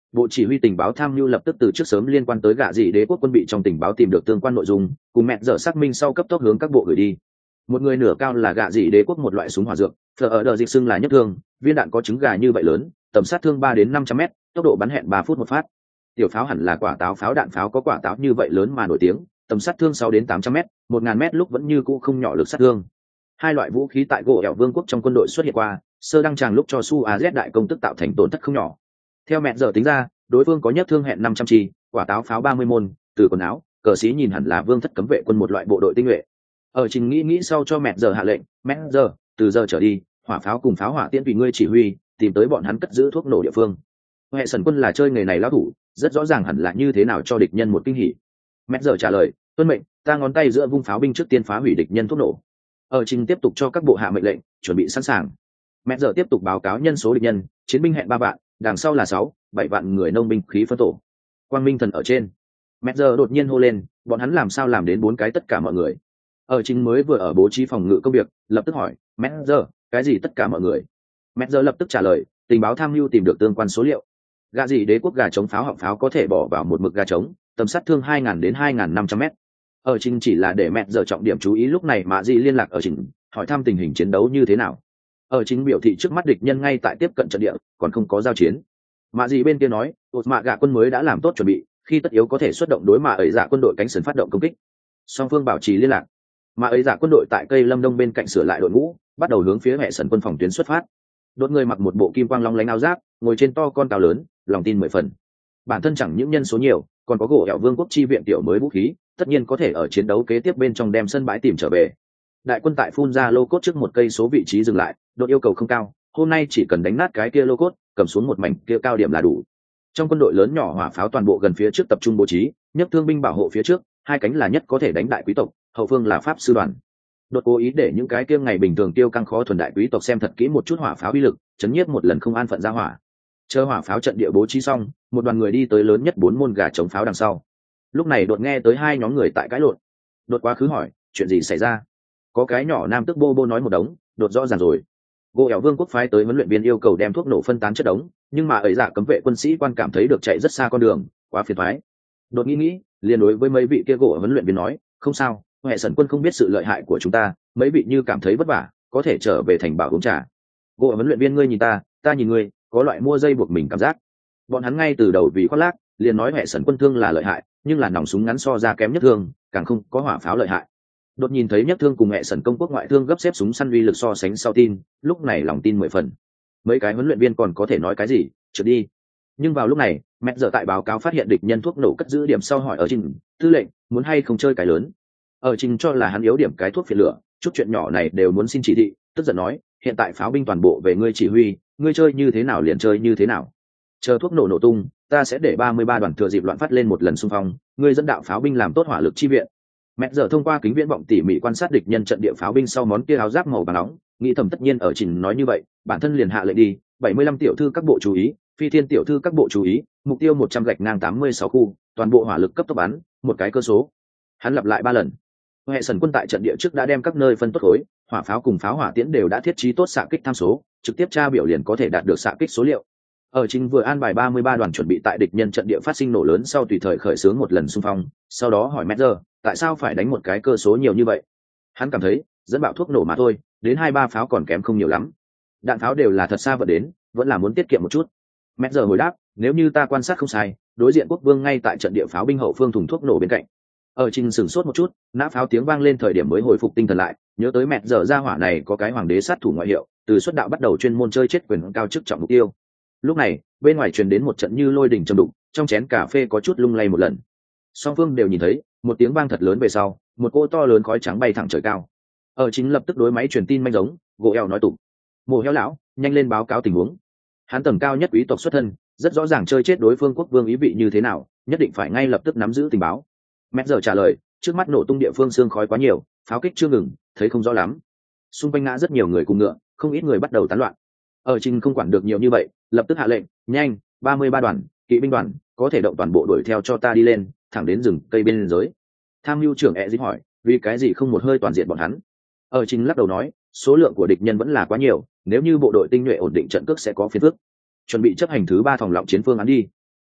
A: Bộ chỉ huy tình báo tham mưu lập tức từ trước sớm liên quan tới gạ dị đế quốc quân bị trong tình báo tìm được tương quan nội dung, cùng mẹ dở xác minh sau cấp tốc hướng các bộ gửi đi. Một người nửa cao là gạ dị đế quốc một loại súng hỏa dược, thờ ở đờ dịch xưng là nhất thương, viên đạn có trứng gà như vậy lớn, tầm sát thương ba đến năm trăm mét, tốc độ bắn hẹn ba phút một phát. Tiểu pháo hẳn là quả táo pháo, đạn pháo có quả táo như vậy lớn mà nổi tiếng, tầm sát thương sáu đến tám trăm mét, một ngàn mét lúc vẫn như cũ không nhỏ lực sát thương. Hai loại vũ khí tại gỗ ẻo vương quốc trong quân đội xuất hiện qua, sơ đăng tràng lúc cho su a z đại công tức tạo thành tổn thất không nhỏ. Theo mẹ giờ tính ra, đối phương có nhất thương hẹn năm trăm chi, quả táo pháo ba mươi môn, từ quần áo cờ sĩ nhìn hẳn là vương thất cấm vệ quân một loại bộ đội tinh nhuệ. Ở trình nghĩ nghĩ sau cho mẹ giờ hạ lệnh, mẹ giờ từ giờ trở đi, hỏa pháo cùng pháo hỏa tiễn tùy ngươi chỉ huy, tìm tới bọn hắn cất giữ thuốc nổ địa phương. Hệ sần quân là chơi nghề này lão thủ, rất rõ ràng hẳn là như thế nào cho địch nhân một kinh hỉ. Mẹ giờ trả lời, tuân mệnh, ta ngón tay giữa vung pháo binh trước tiên phá hủy địch nhân thuốc nổ. Ở trình tiếp tục cho các bộ hạ mệnh lệnh, chuẩn bị sẵn sàng. Mẹ giờ tiếp tục báo cáo nhân số địch nhân, chiến binh hẹn ba vạn, đằng sau là sáu, bảy vạn người nông binh khí phân tổ. Quang minh thần ở trên. Mẹ giờ đột nhiên hô lên, bọn hắn làm sao làm đến bốn cái tất cả mọi người. Ở chính mới vừa ở bố trí phòng ngự công việc, lập tức hỏi, mẹ giờ, cái gì tất cả mọi người? Mẹ giờ lập tức trả lời, tình báo tham mưu tìm được tương quan số liệu. Gà gì đế quốc gà chống pháo họng pháo có thể bỏ vào một mực gà chống, tầm sát thương hai nghìn đến hai nghìn năm trăm mét. Ở chính chỉ là để mẹ giờ trọng điểm chú ý lúc này mà gì liên lạc ở chính, hỏi thăm tình hình chiến đấu như thế nào. Ở chính biểu thị trước mắt địch nhân ngay tại tiếp cận trận địa, còn không có giao chiến. Mạ gì bên kia nói, ột mạ gạ quân mới đã làm tốt chuẩn bị, khi tất yếu có thể xuất động đối mạ ấy giả quân đội cánh sườn phát động công kích. Song phương bảo trì liên lạc. Mạ ấy giả quân đội tại cây lâm đông bên cạnh sửa lại đội ngũ, bắt đầu hướng phía hệ sần quân phòng tuyến xuất phát. Đột người mặc một bộ kim quang long lánh áo giáp, ngồi trên to con cao lớn, lòng tin mười phần. Bản thân chẳng những nhân số nhiều, còn có gỗ hẹo vương quốc chi viện tiểu mới vũ khí, tất nhiên có thể ở chiến đấu kế tiếp bên trong đem sân bãi tìm trở về. Đại quân tại phun ra lô cốt trước một cây số vị trí dừng lại, đột yêu cầu không cao, hôm nay chỉ cần đánh nát cái kia lô cốt, cầm xuống một mảnh kia cao điểm là đủ. Trong quân đội lớn nhỏ hỏa pháo toàn bộ gần phía trước tập trung bố trí, nhấc thương binh bảo hộ phía trước, hai cánh là nhất có thể đánh đại quý tộc, hậu phương là pháp sư đoàn. Đột cố ý để những cái kia ngày bình thường tiêu căng khó thuần đại quý tộc xem thật kỹ một chút hỏa pháo uy lực, chấn nhiếp một lần không an phận ra hỏa. Chờ hỏa pháo trận địa bố trí xong, một đoàn người đi tới lớn nhất bốn môn gà chống pháo đằng sau. Lúc này đột nghe tới hai nhóm người tại cãi lộn. Đột quá khứ hỏi, chuyện gì xảy ra? Có cái nhỏ nam tức bô bô nói một đống, đột rõ ràng rồi. Gỗ ẻo vương quốc phái tới huấn luyện viên yêu cầu đem thuốc nổ phân tán chất đống, nhưng mà ấy giả cấm vệ quân sĩ quan cảm thấy được chạy rất xa con đường, quá phiền toái. Đột nghĩ nghĩ, liền đối với mấy vị kia gỗ huấn luyện viên nói, không sao, hệ sần quân không biết sự lợi hại của chúng ta, mấy vị như cảm thấy vất vả, có thể trở về thành bảo uống trà. Gỗ huấn luyện viên ngươi nhìn ta, ta nhìn ngươi, có loại mua dây buộc mình cảm giác. Bọn hắn ngay từ đầu vì khoác lác, liền nói hệ sần quân thương là lợi hại, nhưng là nòng súng ngắn so ra kém nhất thương, càng không có hỏa pháo lợi hại. Đột nhìn thấy nhất thương cùng hệ sần công quốc ngoại thương gấp xếp súng săn uy lực so sánh sau tin, lúc này lòng tin mười phần. Mấy cái huấn luyện viên còn có thể nói cái gì, trượt đi. Nhưng vào lúc này, mẹ giờ tại báo cáo phát hiện địch nhân thuốc nổ cất giữ điểm sau hỏi ở trình, tư lệnh, muốn hay không chơi cái lớn. Ở trình cho là hắn yếu điểm cái thuốc phiền lửa, chút chuyện nhỏ này đều muốn xin chỉ thị, tức giận nói, hiện tại pháo binh toàn bộ về ngươi chỉ huy, ngươi chơi như thế nào liền chơi như thế nào. Chờ thuốc nổ nổ tung, ta sẽ để ba mươi ba đoàn thừa dịp loạn phát lên một lần xung phong, ngươi dẫn đạo pháo binh làm tốt hỏa lực chi viện. Mẹ giờ thông qua kính viễn vọng tỉ mỉ quan sát địch nhân trận địa pháo binh sau món kia áo giáp màu vàng nóng, nghĩ thầm tất nhiên ở trình nói như vậy, bản thân liền hạ lệnh đi, bảy mươi lăm tiểu thư các bộ chú ý, phi thiên tiểu thư các bộ chú ý, mục tiêu một trăm gạch ngang tám mươi sáu khu, toàn bộ hỏa lực cấp tốc bắn, một cái cơ số. Hắn lặp lại ba lần. Hệ sần quân tại trận địa trước đã đem các nơi phân tốt khối, hỏa pháo cùng pháo hỏa tiễn đều đã thiết trí tốt xạ kích tham số, trực tiếp tra biểu liền có thể đạt được xạ kích số liệu. Ở chính vừa an bài ba mươi ba đoàn chuẩn bị tại địch nhân trận địa phát sinh nổ lớn sau tùy thời khởi xướng một lần xung phong, sau đó hỏi Messer, tại sao phải đánh một cái cơ số nhiều như vậy? Hắn cảm thấy, dẫn bạo thuốc nổ mà thôi, đến hai ba pháo còn kém không nhiều lắm. Đạn pháo đều là thật xa vận đến, vẫn là muốn tiết kiệm một chút. Messer hồi đáp, nếu như ta quan sát không sai, đối diện quốc vương ngay tại trận địa pháo binh hậu phương thùng thuốc nổ bên cạnh. Ở trình sửng sốt một chút, nã pháo tiếng vang lên thời điểm mới hồi phục tinh thần lại, nhớ tới mẹ giờ ra hỏa này có cái hoàng đế sát thủ ngoại hiệu, từ xuất đạo bắt đầu chuyên môn chơi chết quyền cao chức trọng mục tiêu. Lúc này, bên ngoài truyền đến một trận như lôi đình trầm đục, trong chén cà phê có chút lung lay một lần. Song phương đều nhìn thấy, một tiếng vang thật lớn về sau, một cô to lớn khói trắng bay thẳng trời cao. Ở chính lập tức đối máy truyền tin manh giống, gỗ eo nói tụng. Mồ heo lão, nhanh lên báo cáo tình huống. Hắn tầng cao nhất quý tộc xuất thân, rất rõ ràng chơi chết đối phương quốc vương ý vị như thế nào, nhất định phải ngay lập tức nắm giữ tình báo. Mẹ giờ trả lời, trước mắt nổ tung địa phương xương khói quá nhiều, pháo kích chưa ngừng, thấy không rõ lắm. Xung quanh ngã rất nhiều người cùng ngựa, không ít người bắt đầu tán loạn. Ở trình không quản được nhiều như vậy, lập tức hạ lệnh, nhanh, ba mươi ba đoàn, kỵ binh đoàn, có thể động toàn bộ đuổi theo cho ta đi lên, thẳng đến rừng cây bên giới. Tham mưu trưởng e dính hỏi, vì cái gì không một hơi toàn diện bọn hắn? Ở trình lắc đầu nói, số lượng của địch nhân vẫn là quá nhiều, nếu như bộ đội tinh nhuệ ổn định trận cước sẽ có phiền phức. Chuẩn bị chấp hành thứ ba phòng lọng chiến phương án đi.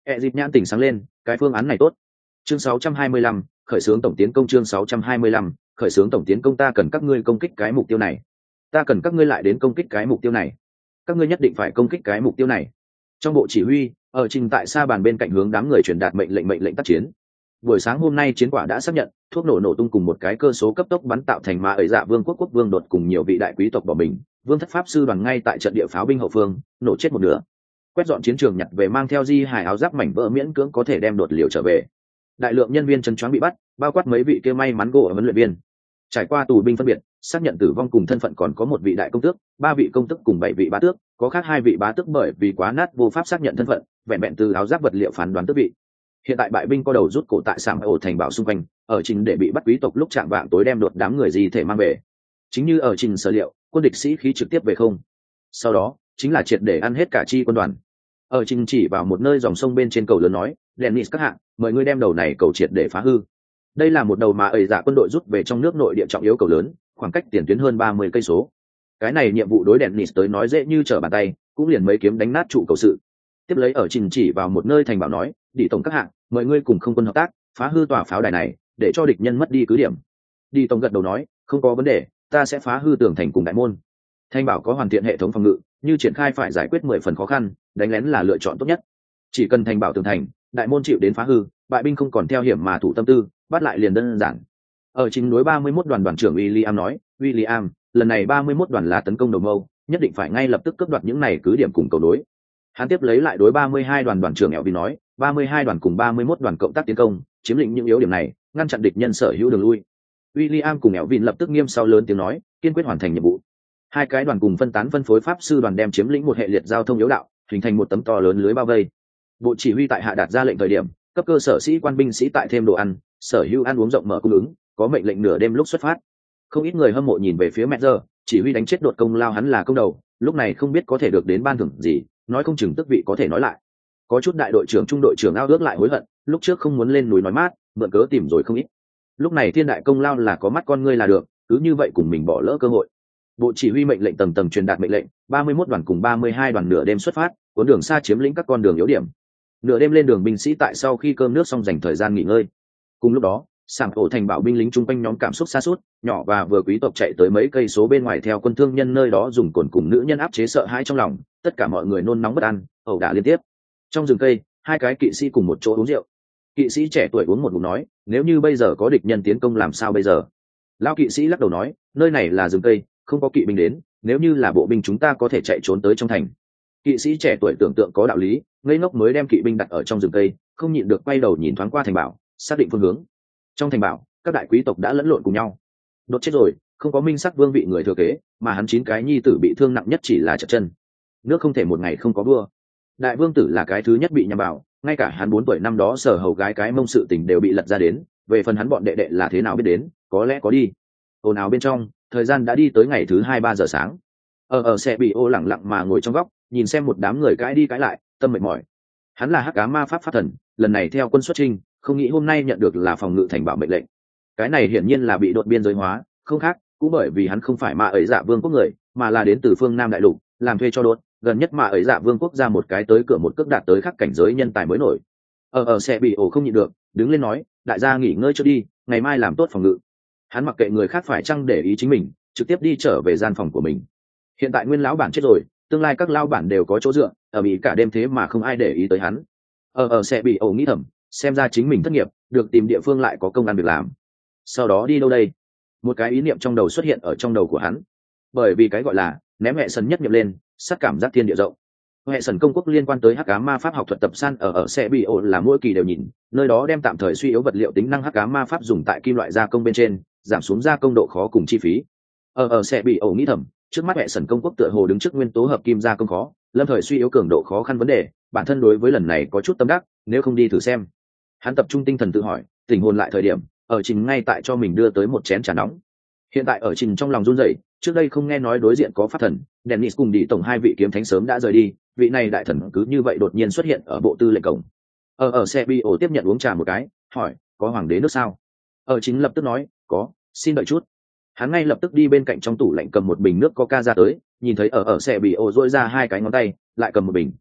A: E dịp nhãn tỉnh sáng lên, cái phương án này tốt. Chương sáu trăm hai mươi lăm, khởi xướng tổng tiến công. Chương sáu trăm hai mươi lăm, khởi xướng tổng tiến công. Ta cần các ngươi công kích cái mục tiêu này. Ta cần các ngươi lại đến công kích cái mục tiêu này. Các ngươi nhất định phải công kích cái mục tiêu này. Trong bộ chỉ huy, ở trình tại xa bàn bên cạnh hướng đám người truyền đạt mệnh lệnh mệnh lệnh tác chiến. Buổi sáng hôm nay chiến quả đã xác nhận, thuốc nổ nổ tung cùng một cái cơ số cấp tốc bắn tạo thành ma ấy dạ vương quốc quốc vương đột cùng nhiều vị đại quý tộc bỏ mình. Vương thất pháp sư đoàn ngay tại trận địa pháo binh hậu phương, nổ chết một nửa. Quét dọn chiến trường nhặt về mang theo di hài áo giáp mảnh vỡ miễn cưỡng có thể đem đột liều trở về. Đại lượng nhân viên chân choáng bị bắt, bao quát mấy vị kia may mắn gỗ ở huấn luyện viên. Trải qua tù binh phân biệt, xác nhận tử vong cùng thân phận còn có một vị đại công tước, ba vị công tước cùng bảy vị bá tước, có khác hai vị bá tước bởi vì quá nát vô pháp xác nhận thân phận, vẹn vẹn từ áo giáp vật liệu phán đoán tước vị. Hiện tại bại binh co đầu rút cổ tại sảng ổ thành bảo xung quanh, ở trình để bị bắt quý tộc lúc chạm vạng tối đem đột đám người gì thể mang về. Chính như ở trình sở liệu, quân địch sĩ khí trực tiếp về không. Sau đó, chính là triệt để ăn hết cả chi quân đoàn. Ở trình chỉ vào một nơi dòng sông bên trên cầu lớn nói, Dennis các hạng, mời ngươi đem đầu này cầu triệt để phá hư. Đây là một đầu mà ẩy dạ quân đội rút về trong nước nội địa trọng yếu cầu lớn, khoảng cách tiền tuyến hơn ba mươi cây số. Cái này nhiệm vụ đối Dennis tới nói dễ như trở bàn tay, cũng liền mấy kiếm đánh nát trụ cầu sự. Tiếp lấy ở trình chỉ vào một nơi thành bảo nói, đi tổng các hạng, mời ngươi cùng không quân hợp tác, phá hư tòa pháo đài này, để cho địch nhân mất đi cứ điểm. Đi tổng gật đầu nói, không có vấn đề, ta sẽ phá hư tường thành cùng đại môn. Thanh bảo có hoàn thiện hệ thống phòng ngự, như triển khai phải giải quyết mười phần khó khăn, đánh lén là lựa chọn tốt nhất. Chỉ cần thành bảo tường thành, đại môn chịu đến phá hư, bại binh không còn theo hiểm mà thủ tâm tư, bắt lại liền đơn giản. Ở chính núi ba mươi mốt đoàn đoàn trưởng William nói, William, lần này ba mươi mốt đoàn là tấn công đầu mâu, nhất định phải ngay lập tức cướp đoạt những này cứ điểm cùng cầu đối. Hắn tiếp lấy lại đối ba mươi hai đoàn đoàn trưởng Elvin nói, ba mươi hai đoàn cùng ba mươi mốt đoàn cộng tác tiến công, chiếm lĩnh những yếu điểm này, ngăn chặn địch nhân sở hữu đường lui. William cùng Elvin lập tức nghiêm sau lớn tiếng nói, kiên quyết hoàn thành nhiệm vụ. Hai cái đoàn cùng phân tán phân phối pháp sư đoàn đem chiếm lĩnh một hệ liệt giao thông yếu đạo, hình thành một tấm to lớn lưới bao vây. Bộ chỉ huy tại hạ đạt ra lệnh thời điểm, cấp cơ sở sĩ quan binh sĩ tại thêm đồ ăn, sở hữu ăn uống rộng mở cung ứng, có mệnh lệnh nửa đêm lúc xuất phát. Không ít người hâm mộ nhìn về phía mẹ giờ, chỉ huy đánh chết đột công lao hắn là công đầu, lúc này không biết có thể được đến ban thưởng gì, nói không chừng tước vị có thể nói lại. Có chút đại đội trưởng trung đội trưởng ao ước lại hối hận, lúc trước không muốn lên núi nói mát, mượn cớ tìm rồi không ít. Lúc này thiên đại công lao là có mắt con ngươi là được, cứ như vậy cùng mình bỏ lỡ cơ hội. Bộ chỉ huy mệnh lệnh tầng tầng truyền đạt mệnh lệnh, ba mươi mốt đoàn cùng ba mươi hai đoàn nửa đêm xuất phát, cuốn đường xa chiếm lĩnh các con đường yếu điểm. Nửa đêm lên đường binh sĩ tại sau khi cơm nước xong dành thời gian nghỉ ngơi. Cùng lúc đó, sảng ổ thành bảo binh lính chung quanh nhóm cảm xúc xa suốt, nhỏ và vừa quý tộc chạy tới mấy cây số bên ngoài theo quân thương nhân nơi đó dùng cồn cùng nữ nhân áp chế sợ hãi trong lòng, tất cả mọi người nôn nóng bất an, ẩu đả liên tiếp. Trong rừng cây, hai cái kỵ sĩ cùng một chỗ uống rượu. Kỵ sĩ trẻ tuổi uống một ngụm nói, nếu như bây giờ có địch nhân tiến công làm sao bây giờ? Lão kỵ sĩ lắc đầu nói, nơi này là rừng cây, không có kỵ binh đến, nếu như là bộ binh chúng ta có thể chạy trốn tới trong thành. Kỵ sĩ trẻ tuổi tưởng tượng có đạo lý, ngây ngốc mới đem kỵ binh đặt ở trong rừng cây, không nhịn được quay đầu nhìn thoáng qua thành bảo, xác định phương hướng. Trong thành bảo, các đại quý tộc đã lẫn lộn cùng nhau. Đột chết rồi, không có minh sắc vương vị người thừa kế, mà hắn chín cái nhi tử bị thương nặng nhất chỉ là chật chân. Nước không thể một ngày không có vua. Đại vương tử là cái thứ nhất bị nhằm vào, ngay cả hắn bốn tuổi năm đó sở hầu gái cái mông sự tình đều bị lật ra đến, về phần hắn bọn đệ đệ là thế nào biết đến, có lẽ có đi. Ồn ào bên trong, thời gian đã đi tới ngày thứ hai ba giờ sáng. Ở ở xe bị ô lẳng lặng mà ngồi trong góc, nhìn xem một đám người cãi đi cãi lại, tâm mệt mỏi. Hắn là hắc ám ma pháp pháp thần, lần này theo quân xuất chinh, không nghĩ hôm nay nhận được là phòng ngự thành bảo mệnh lệnh. Cái này hiển nhiên là bị đột biên giới hóa, không khác, cũng bởi vì hắn không phải ma ấy dạ vương quốc người, mà là đến từ phương Nam đại lục, làm thuê cho đột, gần nhất ma ấy dạ vương quốc ra một cái tới cửa một cước đạt tới khắc cảnh giới nhân tài mới nổi. Ở ở xe bị ổ không nhịn được, đứng lên nói, đại gia nghỉ ngơi cho đi, ngày mai làm tốt phòng ngự. Hắn mặc kệ người khác phải chăng để ý chính mình, trực tiếp đi trở về gian phòng của mình. Hiện tại nguyên lão bản chết rồi, tương lai các lao bản đều có chỗ dựa, ở bị cả đêm thế mà không ai để ý tới hắn. Ở ở sẽ bị ổ nghĩ thầm, xem ra chính mình thất nghiệp, được tìm địa phương lại có công ăn việc làm. Sau đó đi đâu đây? Một cái ý niệm trong đầu xuất hiện ở trong đầu của hắn. Bởi vì cái gọi là ném hệ sần nhất nhập lên, sát cảm giác thiên địa rộng. Hệ sần công quốc liên quan tới hắc ám ma pháp học thuật tập san ở ở sẽ bị ổ là mỗi kỳ đều nhìn, nơi đó đem tạm thời suy yếu vật liệu tính năng hắc ám ma pháp dùng tại kim loại gia công bên trên, giảm xuống gia công độ khó cùng chi phí. Ở ở sẽ bị ổ nghĩ thầm, trước mắt hệ sần công quốc tựa hồ đứng trước nguyên tố hợp kim gia công khó, lâm thời suy yếu cường độ khó khăn vấn đề, bản thân đối với lần này có chút tâm đắc, nếu không đi thử xem. Hắn tập trung tinh thần tự hỏi, tỉnh hồn lại thời điểm, ở trình ngay tại cho mình đưa tới một chén trà nóng. Hiện tại ở trình trong lòng run rẩy, trước đây không nghe nói đối diện có pháp thần, Dennis cùng đi tổng hai vị kiếm thánh sớm đã rời đi, vị này đại thần cứ như vậy đột nhiên xuất hiện ở bộ tư lệnh cổng. Ở ở xe bị ổ tiếp nhận uống trà một cái, hỏi, có hoàng đế nước sao? Ở chính lập tức nói, có, xin đợi chút. Hắn ngay lập tức đi bên cạnh trong tủ lạnh cầm một bình nước coca ra tới, nhìn thấy ở ở xe bị ổ duỗi ra hai cái ngón tay, lại cầm một bình.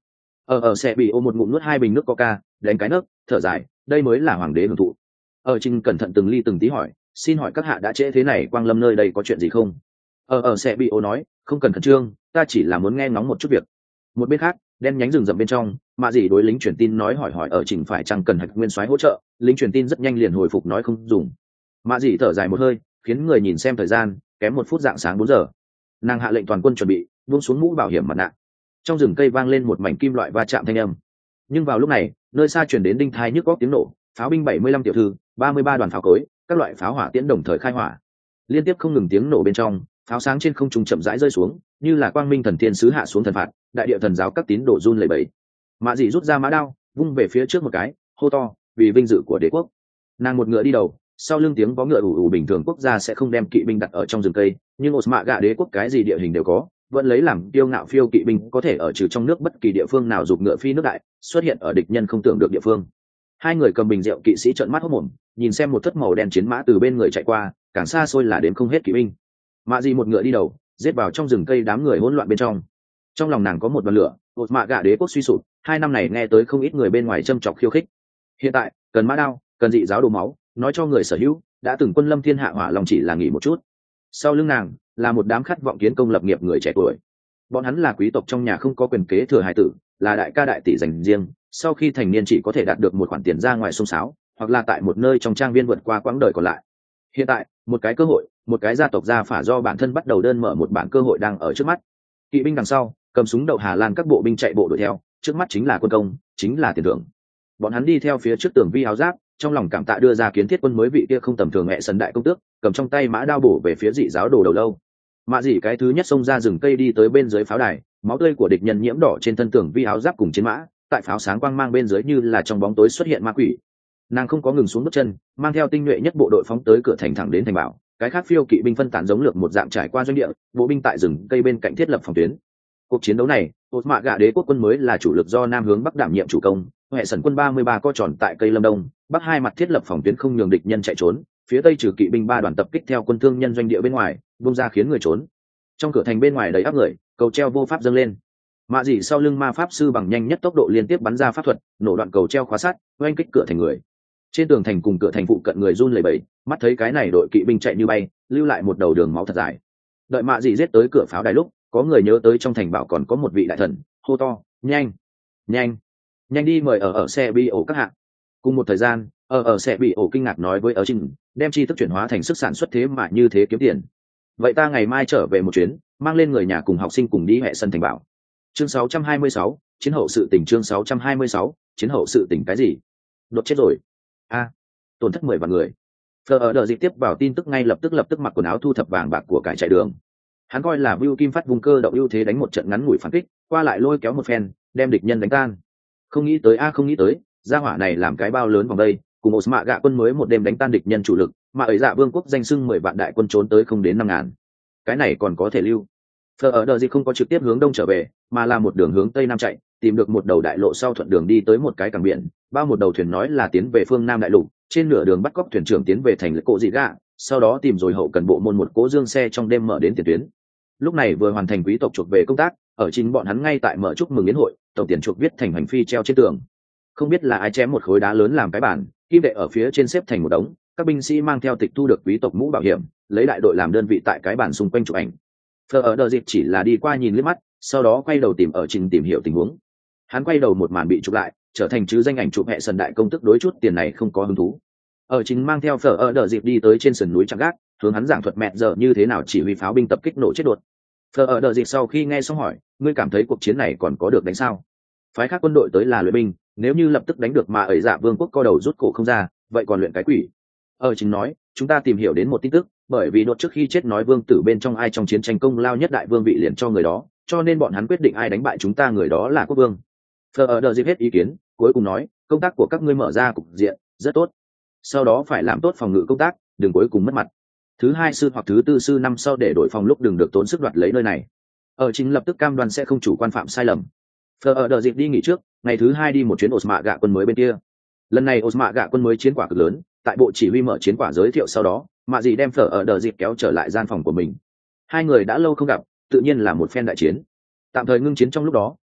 A: ở ở xe bị ô một ngụm nuốt hai bình nước coca, đánh cái nấc, thở dài, đây mới là hoàng đế hưởng thụ. Ở Trình cẩn thận từng ly từng tí hỏi, xin hỏi các hạ đã trễ thế này quang lâm nơi đây có chuyện gì không? Ở ở xe bị ô nói, không cần khẩn trương, ta chỉ là muốn nghe ngóng một chút việc. Một bên khác, đen nhánh rừng rậm bên trong, mạ dì đối lính truyền tin nói hỏi hỏi ở Trình phải chăng cần hạch nguyên soái hỗ trợ, lính truyền tin rất nhanh liền hồi phục nói không dùng. Mạ dì thở dài một hơi, khiến người nhìn xem thời gian, kém một phút dạng sáng bốn giờ. Nàng hạ lệnh toàn quân chuẩn bị, buông xuống mũ bảo hiểm mặt nạ. Trong rừng cây vang lên một mảnh kim loại va chạm thanh âm. Nhưng vào lúc này, nơi xa truyền đến đinh thai nhức góc tiếng nổ, pháo binh bảy mươi lăm tiểu thư, ba mươi ba đoàn pháo cối, các loại pháo hỏa tiễn đồng thời khai hỏa. Liên tiếp không ngừng tiếng nổ bên trong, pháo sáng trên không trung chậm rãi rơi xuống, như là quang minh thần tiên sứ hạ xuống thần phạt, đại địa thần giáo các tín đồ run lẩy bẩy. Mã Dị rút ra mã đao, vung về phía trước một cái, hô to, vì vinh dự của đế quốc. Nàng một ngựa đi đầu, sau lưng tiếng vó ngựa ủ ủ, bình thường quốc gia sẽ không đem kỵ binh đặt ở trong rừng cây, nhưng Osmaga đế quốc cái gì địa hình đều có, vẫn lấy làm kiêu ngạo phiêu kỵ binh có thể ở trừ trong nước bất kỳ địa phương nào giục ngựa phi nước đại, xuất hiện ở địch nhân không tưởng được địa phương. Hai người cầm bình rượu kỵ sĩ trợn mắt hốt mồm, nhìn xem một thất màu đen chiến mã từ bên người chạy qua, càng xa xôi là đến không hết kỵ binh. Mã Dị một ngựa đi đầu, giết vào trong rừng cây đám người hỗn loạn bên trong. Trong lòng nàng có một đoàn lửa, Osmaga đế quốc suy sụp, hai năm này nghe tới không ít người bên ngoài châm chọc khiêu khích. Hiện tại, cần mã đao, cần dị giáo đổ máu, nói cho người sở hữu, đã từng quân lâm thiên hạ hỏa lòng chỉ là nghỉ một chút. Sau lưng nàng là một đám khát vọng kiến công lập nghiệp người trẻ tuổi. Bọn hắn là quý tộc trong nhà không có quyền kế thừa hài tử, là đại ca đại tỷ dành riêng, sau khi thành niên chỉ có thể đạt được một khoản tiền ra ngoài xông xáo, hoặc là tại một nơi trong trang viên vượt qua quãng đời còn lại. Hiện tại, một cái cơ hội, một cái gia tộc gia phả do bản thân bắt đầu đơn mở một bản cơ hội đang ở trước mắt. Kỵ binh đằng sau, cầm súng đậu Hà Lan các bộ binh chạy bộ đuổi theo, trước mắt chính là quân công, chính là tiền thưởng. Bọn hắn đi theo phía trước tường vi áo giáp, trong lòng cảm tạ đưa ra kiến thiết quân mới vị kia không tầm thường mẹ sần đại công tước, cầm trong tay mã đao bổ về phía dị giáo đồ đầu lâu. Mã Dị cái thứ nhất xông ra rừng cây đi tới bên dưới pháo đài, máu tươi của địch nhân nhiễm đỏ trên thân tường vi áo giáp cùng chiến mã, tại pháo sáng quang mang bên dưới như là trong bóng tối xuất hiện ma quỷ. Nàng không có ngừng xuống bước chân, mang theo tinh nhuệ nhất bộ đội phóng tới cửa thành thẳng đến thành bảo. Cái khác phiêu kỵ binh phân tán giống lược một dạng trải qua doanh địa, bộ binh tại rừng cây bên cạnh thiết lập phòng tuyến. Cuộc chiến đấu này, Osmaga đế quốc quân mới là chủ lực do nam hướng bắc đảm nhiệm chủ công, hệ sần quân ba mươi ba co tròn tại cây lâm đông, bắc hai mặt thiết lập phòng tuyến không nhường địch nhân chạy trốn, phía tây trừ kỵ binh ba đoàn tập kích theo quân thương nhân doanh địa bên ngoài, bung ra khiến người trốn. Trong cửa thành bên ngoài đầy áp người, cầu treo vô pháp dâng lên. Mạ Dị sau lưng ma pháp sư bằng nhanh nhất tốc độ liên tiếp bắn ra pháp thuật, nổ đoạn cầu treo khóa sát, oanh kích cửa thành người. Trên tường thành cùng cửa thành phụ cận người run lẩy bẩy, mắt thấy cái này đội kỵ binh chạy như bay, lưu lại một đầu đường máu thật dài. Đợi Mạ Dị giết tới cửa pháo đài lúc, có người nhớ tới trong thành bảo còn có một vị đại thần, hô to, nhanh, nhanh, nhanh đi mời ở ở xe bị ổ các hạng. Cùng một thời gian, ở ở xe bị ổ kinh ngạc nói với ở Trình, đem chi thức chuyển hóa thành sức sản xuất thế mà như thế kiếm tiền. Vậy ta ngày mai trở về một chuyến, mang lên người nhà cùng học sinh cùng đi hệ sân thành bảo. Chương sáu trăm hai mươi sáu, chiến hậu sự tình. Chương sáu trăm hai mươi sáu, chiến hậu sự tình cái gì? Đột chết rồi. A, tổn thất mười vạn người. Phờ ở đợt dịch tiếp vào tin tức ngay lập tức lập tức mặc quần áo thu thập vàng bạc của cải chạy đường. Hắn coi là Vưu Kim phát vùng cơ động ưu thế đánh một trận ngắn ngủi phản kích, qua lại lôi kéo một phen, đem địch nhân đánh tan. Không nghĩ tới a không nghĩ tới, gia hỏa này làm cái bao lớn vòng đây, cùng Osmaga quân mới một đêm đánh tan địch nhân chủ lực, mà ấy Dạ Vương quốc danh xưng mười vạn đại quân trốn tới không đến năm ngàn. Cái này còn có thể lưu. Phờ ở đợt dịch không có trực tiếp hướng đông trở về, mà là một đường hướng tây nam chạy, tìm được một đầu đại lộ sau thuận đường đi tới một cái cảng biển, bao một đầu thuyền nói là tiến về phương nam đại lục, trên nửa đường bắt cóc thuyền trưởng tiến về thành lệ cộ dị gạ, sau đó tìm rồi hậu cần bộ môn một cố dương xe trong đêm mở đến tiền tuyến. Lúc này vừa hoàn thành quý tộc chuộc về công tác, ở chính bọn hắn ngay tại mở chúc mừng yến hội, tổng tiền chuộc viết thành hành phi treo trên tường. Không biết là ai chém một khối đá lớn làm cái bản, kim đệ ở phía trên xếp thành một đống, các binh sĩ mang theo tịch thu được quý tộc mũ bảo hiểm, lấy đại đội làm đơn vị tại cái bản xung quanh chụp ảnh. Phờ ở đợt dịp chỉ là đi qua nhìn liếc mắt, sau đó quay đầu tìm ở trình tìm hiểu tình huống. Hắn quay đầu một màn bị chụp lại, trở thành chứ danh ảnh chụp hệ sần đại công tức đối chút tiền này không có hứng thú. Ở chính mang theo Phờ ở đợt dịp đi tới trên sườn núi chạm gác, hướng hắn giảng thuật mẹ giờ như thế nào chỉ huy pháo binh tập kích nổ chết đột. Phờ ở đợt dịp sau khi nghe xong hỏi, ngươi cảm thấy cuộc chiến này còn có được đánh sao? Phái khác quân đội tới là luyện binh, nếu như lập tức đánh được mà ấy Dạ Vương quốc co đầu rút cổ không ra, vậy còn luyện cái quỷ? Ở chính nói, chúng ta tìm hiểu đến một tin tức, bởi vì đột trước khi chết nói vương tử bên trong ai trong chiến tranh công lao nhất đại vương vị liền cho người đó, cho nên bọn hắn quyết định ai đánh bại chúng ta người đó là quốc vương. Phờ ở đợt dịp hết ý kiến, cuối cùng nói, công tác của các ngươi mở ra cục diện rất tốt, sau đó phải làm tốt phòng ngự công tác, đừng cuối cùng mất mặt. Thứ hai sư hoặc thứ tư sư năm sau để đổi phòng lúc đừng được tốn sức đoạt lấy nơi này. Ở chính lập tức cam đoan sẽ không chủ quan phạm sai lầm. Phờ ở đợt dịp đi nghỉ trước, ngày thứ hai đi một chuyến Osmaga quân mới bên kia. Lần này Osmaga quân mới chiến quả cực lớn, tại bộ chỉ huy mở chiến quả giới thiệu sau đó, Mạ Dị đem Phở ở đợt dịp kéo trở lại gian phòng của mình. Hai người đã lâu không gặp, tự nhiên là một phen đại chiến. Tạm thời ngưng chiến trong lúc đó,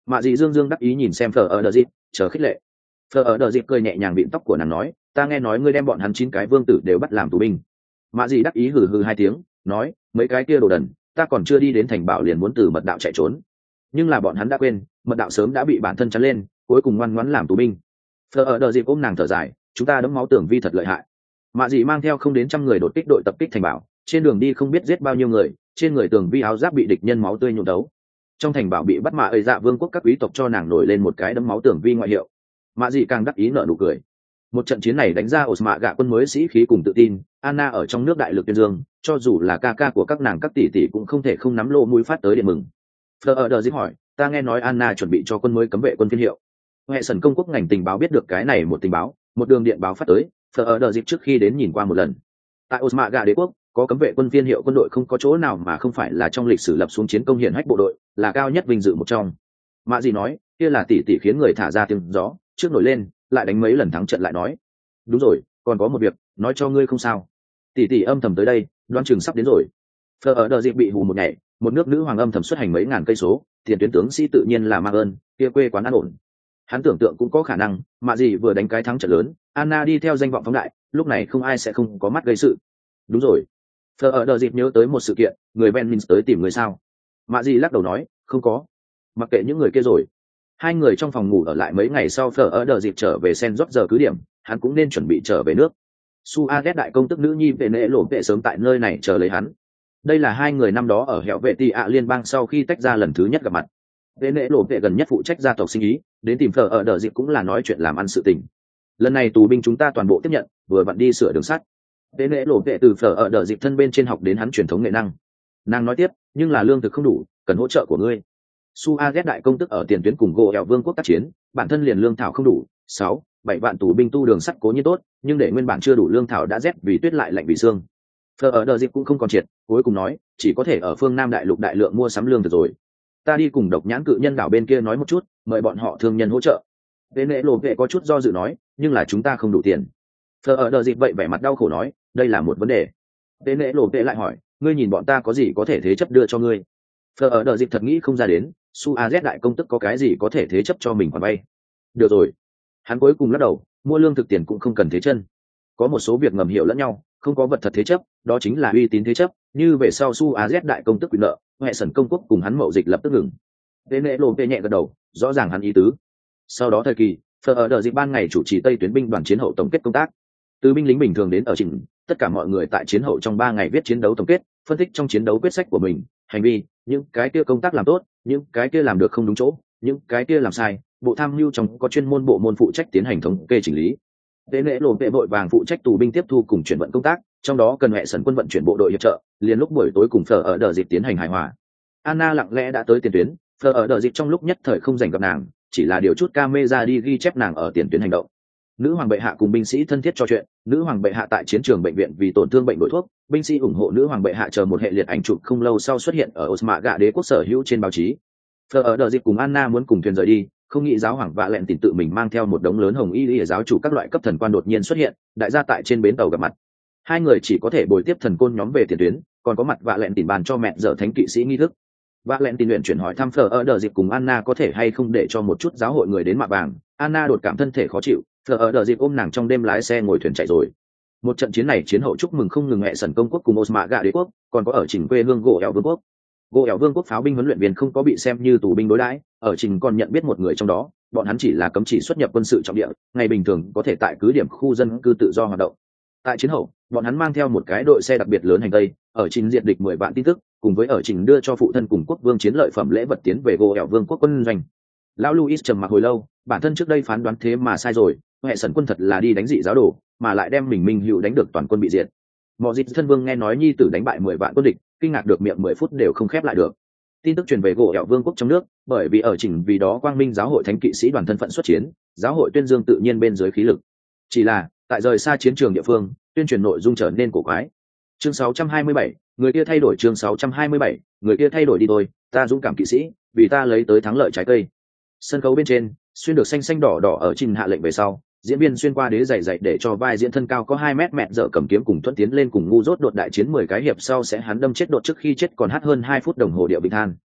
A: Mạ dị dương dương đắc ý nhìn xem phở ở đờ dịp chờ khích lệ. Phở ở đờ dịp cười nhẹ nhàng bịn tóc của nàng nói, ta nghe nói ngươi đem bọn hắn chín cái vương tử đều bắt làm tù binh. Mạ dị đắc ý hừ hừ hai tiếng nói, mấy cái kia đồ đần, ta còn chưa đi đến thành bảo liền muốn từ mật đạo chạy trốn. Nhưng là bọn hắn đã quên, mật đạo sớm đã bị bản thân chắn lên, cuối cùng ngoan ngoãn làm tù binh. Phở ở đờ dịp ôm nàng thở dài, chúng ta đấm máu tưởng vi thật lợi hại. Mạ dị mang theo không đến trăm người đột kích đội tập kích thành bảo, trên đường đi không biết giết bao nhiêu người, trên người tường vi áo giáp bị địch nhân máu tươi nhuộm đấu. Trong thành bảo bị bắt mạ ơi dạ vương quốc các quý tộc cho nàng nổi lên một cái đấm máu tường vi ngoại hiệu. Mạ dị càng đắc ý nở nụ cười. Một trận chiến này đánh ra ổ mạ gạ quân mới sĩ khí cùng tự tin, Anna ở trong nước đại lực tuyên dương, cho dù là ca ca của các nàng các tỷ tỷ cũng không thể không nắm lô mũi phát tới điện mừng. Fleur ở đờ dịp hỏi, ta nghe nói Anna chuẩn bị cho quân mới cấm vệ quân phiên hiệu. Hệ sần công quốc ngành tình báo biết được cái này một tình báo, một đường điện báo phát tới, Fleur ở đờ dịp trước khi đến nhìn qua một lần. Tại Osmaga đế quốc, có cấm vệ quân phiên hiệu quân đội không có chỗ nào mà không phải là trong lịch sử lập xuống chiến công hiển hách bộ đội, là cao nhất vinh dự một trong. Mạ gì nói, kia là tỷ tỷ khiến người thả ra tiếng gió, trước nổi lên, lại đánh mấy lần thắng trận lại nói. Đúng rồi, còn có một việc, nói cho ngươi không sao. Tỷ tỷ âm thầm tới đây, đoán chừng sắp đến rồi. Fleur ở đờ dịp bị hù một ngày, một nước nữ hoàng âm thầm xuất hành mấy ngàn cây số, tiền tuyến tướng sĩ tự nhiên là mang ơn, kia quê quán an ổn. Hắn tưởng tượng cũng có khả năng, mà gì vừa đánh cái thắng trận lớn, Anna đi theo danh vọng phóng đại, lúc này không ai sẽ không có mắt gây sự. Đúng rồi. Fleur ở đờ dịp nhớ tới một sự kiện, người Ben tới tìm người sao? Mạ gì lắc đầu nói, không có. Mặc kệ những người kia rồi. Hai người trong phòng ngủ ở lại mấy ngày sau Fleur ở đờ dịp trở về Sen Rót giờ cứ điểm, hắn cũng nên chuẩn bị trở về nước. Su A ghét đại công tức nữ nhi vệ nệ lộ vệ sớm tại nơi này chờ lấy hắn. Đây là hai người năm đó ở hẻo vệ tị ạ liên bang sau khi tách ra lần thứ nhất gặp mặt. Vệ nệ lộ vệ gần nhất phụ trách gia tộc sinh ý, đến tìm Fleur ở đờ dịp cũng là nói chuyện làm ăn sự tình. Lần này tù binh chúng ta toàn bộ tiếp nhận, vừa vặn đi sửa đường sắt. Vệ nệ lộ vệ từ Fleur ở đờ dịp thân bên trên học đến hắn truyền thống nghệ năng. Nàng nói tiếp, nhưng là lương thực không đủ, cần hỗ trợ của ngươi. Su A ghét đại công tức ở tiền tuyến cùng gỗ ẻo vương quốc tác chiến, bản thân liền lương thảo không đủ, sáu, bảy vạn tù binh tu đường sắt cố nhiên tốt, nhưng để nguyên bản chưa đủ lương thảo đã rét vì tuyết lại lạnh vì xương. Fleur ở đờ dịp cũng không còn triệt, cuối cùng nói, chỉ có thể ở phương Nam đại lục đại lượng mua sắm lương thực rồi. Ta đi cùng độc nhãn cự nhân đảo bên kia nói một chút, mời bọn họ thương nhân hỗ trợ. Vệ nệ lộ vệ có chút do dự nói, nhưng là chúng ta không đủ tiền. Fleur ở đờ dịp vậy vẻ mặt đau khổ nói, đây là một vấn đề. Vệ nệ lộ vệ lại hỏi, ngươi nhìn bọn ta có gì có thể thế chấp đưa cho ngươi? Fleur ở đờ dịp thật nghĩ không ra đến, Su A Z đại công tức có cái gì có thể thế chấp cho mình khoản vay. Được rồi. Hắn cuối cùng lắc đầu, mua lương thực tiền cũng không cần thế chân. Có một số việc ngầm hiểu lẫn nhau, không có vật thật thế chấp, đó chính là uy tín thế chấp, như về sau Su A Z đại công tức quyền nợ, hệ sần công quốc cùng hắn mậu dịch lập tức ngừng. Vệ nệ lộ vệ nhẹ gật đầu, rõ ràng hắn ý tứ. Sau đó thời kỳ, Fleur ở đờ dịp ban ngày chủ trì Tây tuyến binh đoàn chiến hậu tổng kết công tác. Từ binh lính bình thường đến ở trình, tất cả mọi người tại chiến hậu trong ba ngày viết chiến đấu tổng kết, phân tích trong chiến đấu quyết sách của mình, hành vi, những cái kia công tác làm tốt, những cái kia làm được không đúng chỗ, những cái kia làm sai, bộ tham mưu trong có chuyên môn bộ môn phụ trách tiến hành thống kê chỉnh lý. Vệ nệ lộ vệ vội vàng phụ trách tù binh tiếp thu cùng chuyển vận công tác, trong đó cần hệ sần quân vận chuyển bộ đội hiệp trợ, liền lúc buổi tối cùng Fleur ở đờ dịp tiến hành hài hòa. Anna lặng lẽ đã tới tiền tuyến, Fleur ở đờ dịp trong lúc nhất thời không dành gặp nàng, chỉ là điều chút camera đi ghi chép nàng ở tiền tuyến hành động. Nữ hoàng bệ hạ cùng binh sĩ thân thiết trò chuyện, nữ hoàng bệ hạ tại chiến trường bệnh viện vì tổn thương bệnh đổi thuốc, binh sĩ ủng hộ nữ hoàng bệ hạ chờ một hệ liệt ảnh chụp không lâu sau xuất hiện ở Osmaga đế quốc sở hữu trên báo chí. Fleur ở đờ dịp cùng Anna muốn cùng thuyền rời đi, không nghĩ giáo hoàng vạ lẹn tìm tự mình mang theo một đống lớn hồng y y giáo chủ các loại cấp thần quan đột nhiên xuất hiện, đại gia tại trên bến tàu gặp mặt. Hai người chỉ có thể bồi tiếp thần côn nhóm về tiền tuyến, còn có mặt vạ lẹn tìm bàn cho mẹ dở thánh kỵ sĩ nghi thức. Vạ lẹn tìm luyện chuyển hỏi thăm Fleur ở đờ dịp cùng Anna có thể hay không để cho một chút giáo hội người đến mạ vàng. Anna đột cảm thân thể khó chịu, Fleur ở đờ dịp ôm nàng trong đêm lái xe ngồi thuyền chạy rồi. Một trận chiến này chiến hậu chúc mừng không ngừng hệ sần công quốc cùng Osmaga đế quốc, còn có ở trình quê hương gỗ ẻo vương quốc. Gỗ ẻo vương quốc pháo binh huấn luyện viên không có bị xem như tù binh đối đãi, ở trình còn nhận biết một người trong đó, bọn hắn chỉ là cấm chỉ xuất nhập quân sự trọng địa, ngày bình thường có thể tại cứ điểm khu dân cư tự do hoạt động. Tại chiến hậu, bọn hắn mang theo một cái đội xe đặc biệt lớn hành tây, ở trình diệt địch mười vạn tin tức, cùng với ở trình đưa cho phụ thân cùng quốc vương chiến lợi phẩm lễ vật tiến về gỗ ẻo vương quốc quân doanh. Lão Louis trầm mặc hồi lâu, bản thân trước đây phán đoán thế mà sai rồi, hệ sần quân thật là đi đánh dị giáo đồ, mà lại đem mình minh hữu đánh được toàn quân bị diệt. Mọ Dịch thân vương nghe nói nhi tử đánh bại mười vạn quân địch, kinh ngạc được miệng mười phút đều không khép lại được. Tin tức truyền về gỗ ẻo vương quốc trong nước, bởi vì ở chỉnh vì đó quang minh giáo hội thánh kỵ sĩ đoàn thân phận xuất chiến, giáo hội tuyên dương tự nhiên bên dưới khí lực. Chỉ là tại rời xa chiến trường địa phương, tuyên truyền nội dung trở nên cổ quái. Chương sáu trăm hai mươi bảy, người kia thay đổi. Chương sáu trăm hai mươi bảy, người kia thay đổi đi thôi, ta dũng cảm kỵ sĩ, vì ta lấy tới thắng lợi trái cây. Sân khấu bên trên, xuyên được xanh xanh đỏ đỏ ở trình hạ lệnh về sau, diễn viên xuyên qua đế dày dày để cho vai diễn thân cao có hai mét mẹ dở cầm kiếm cùng thuận tiến lên cùng ngu dốt đột đại chiến mười cái hiệp sau sẽ hắn đâm chết đột trước khi chết còn hát hơn hai phút đồng hồ điệu bình than.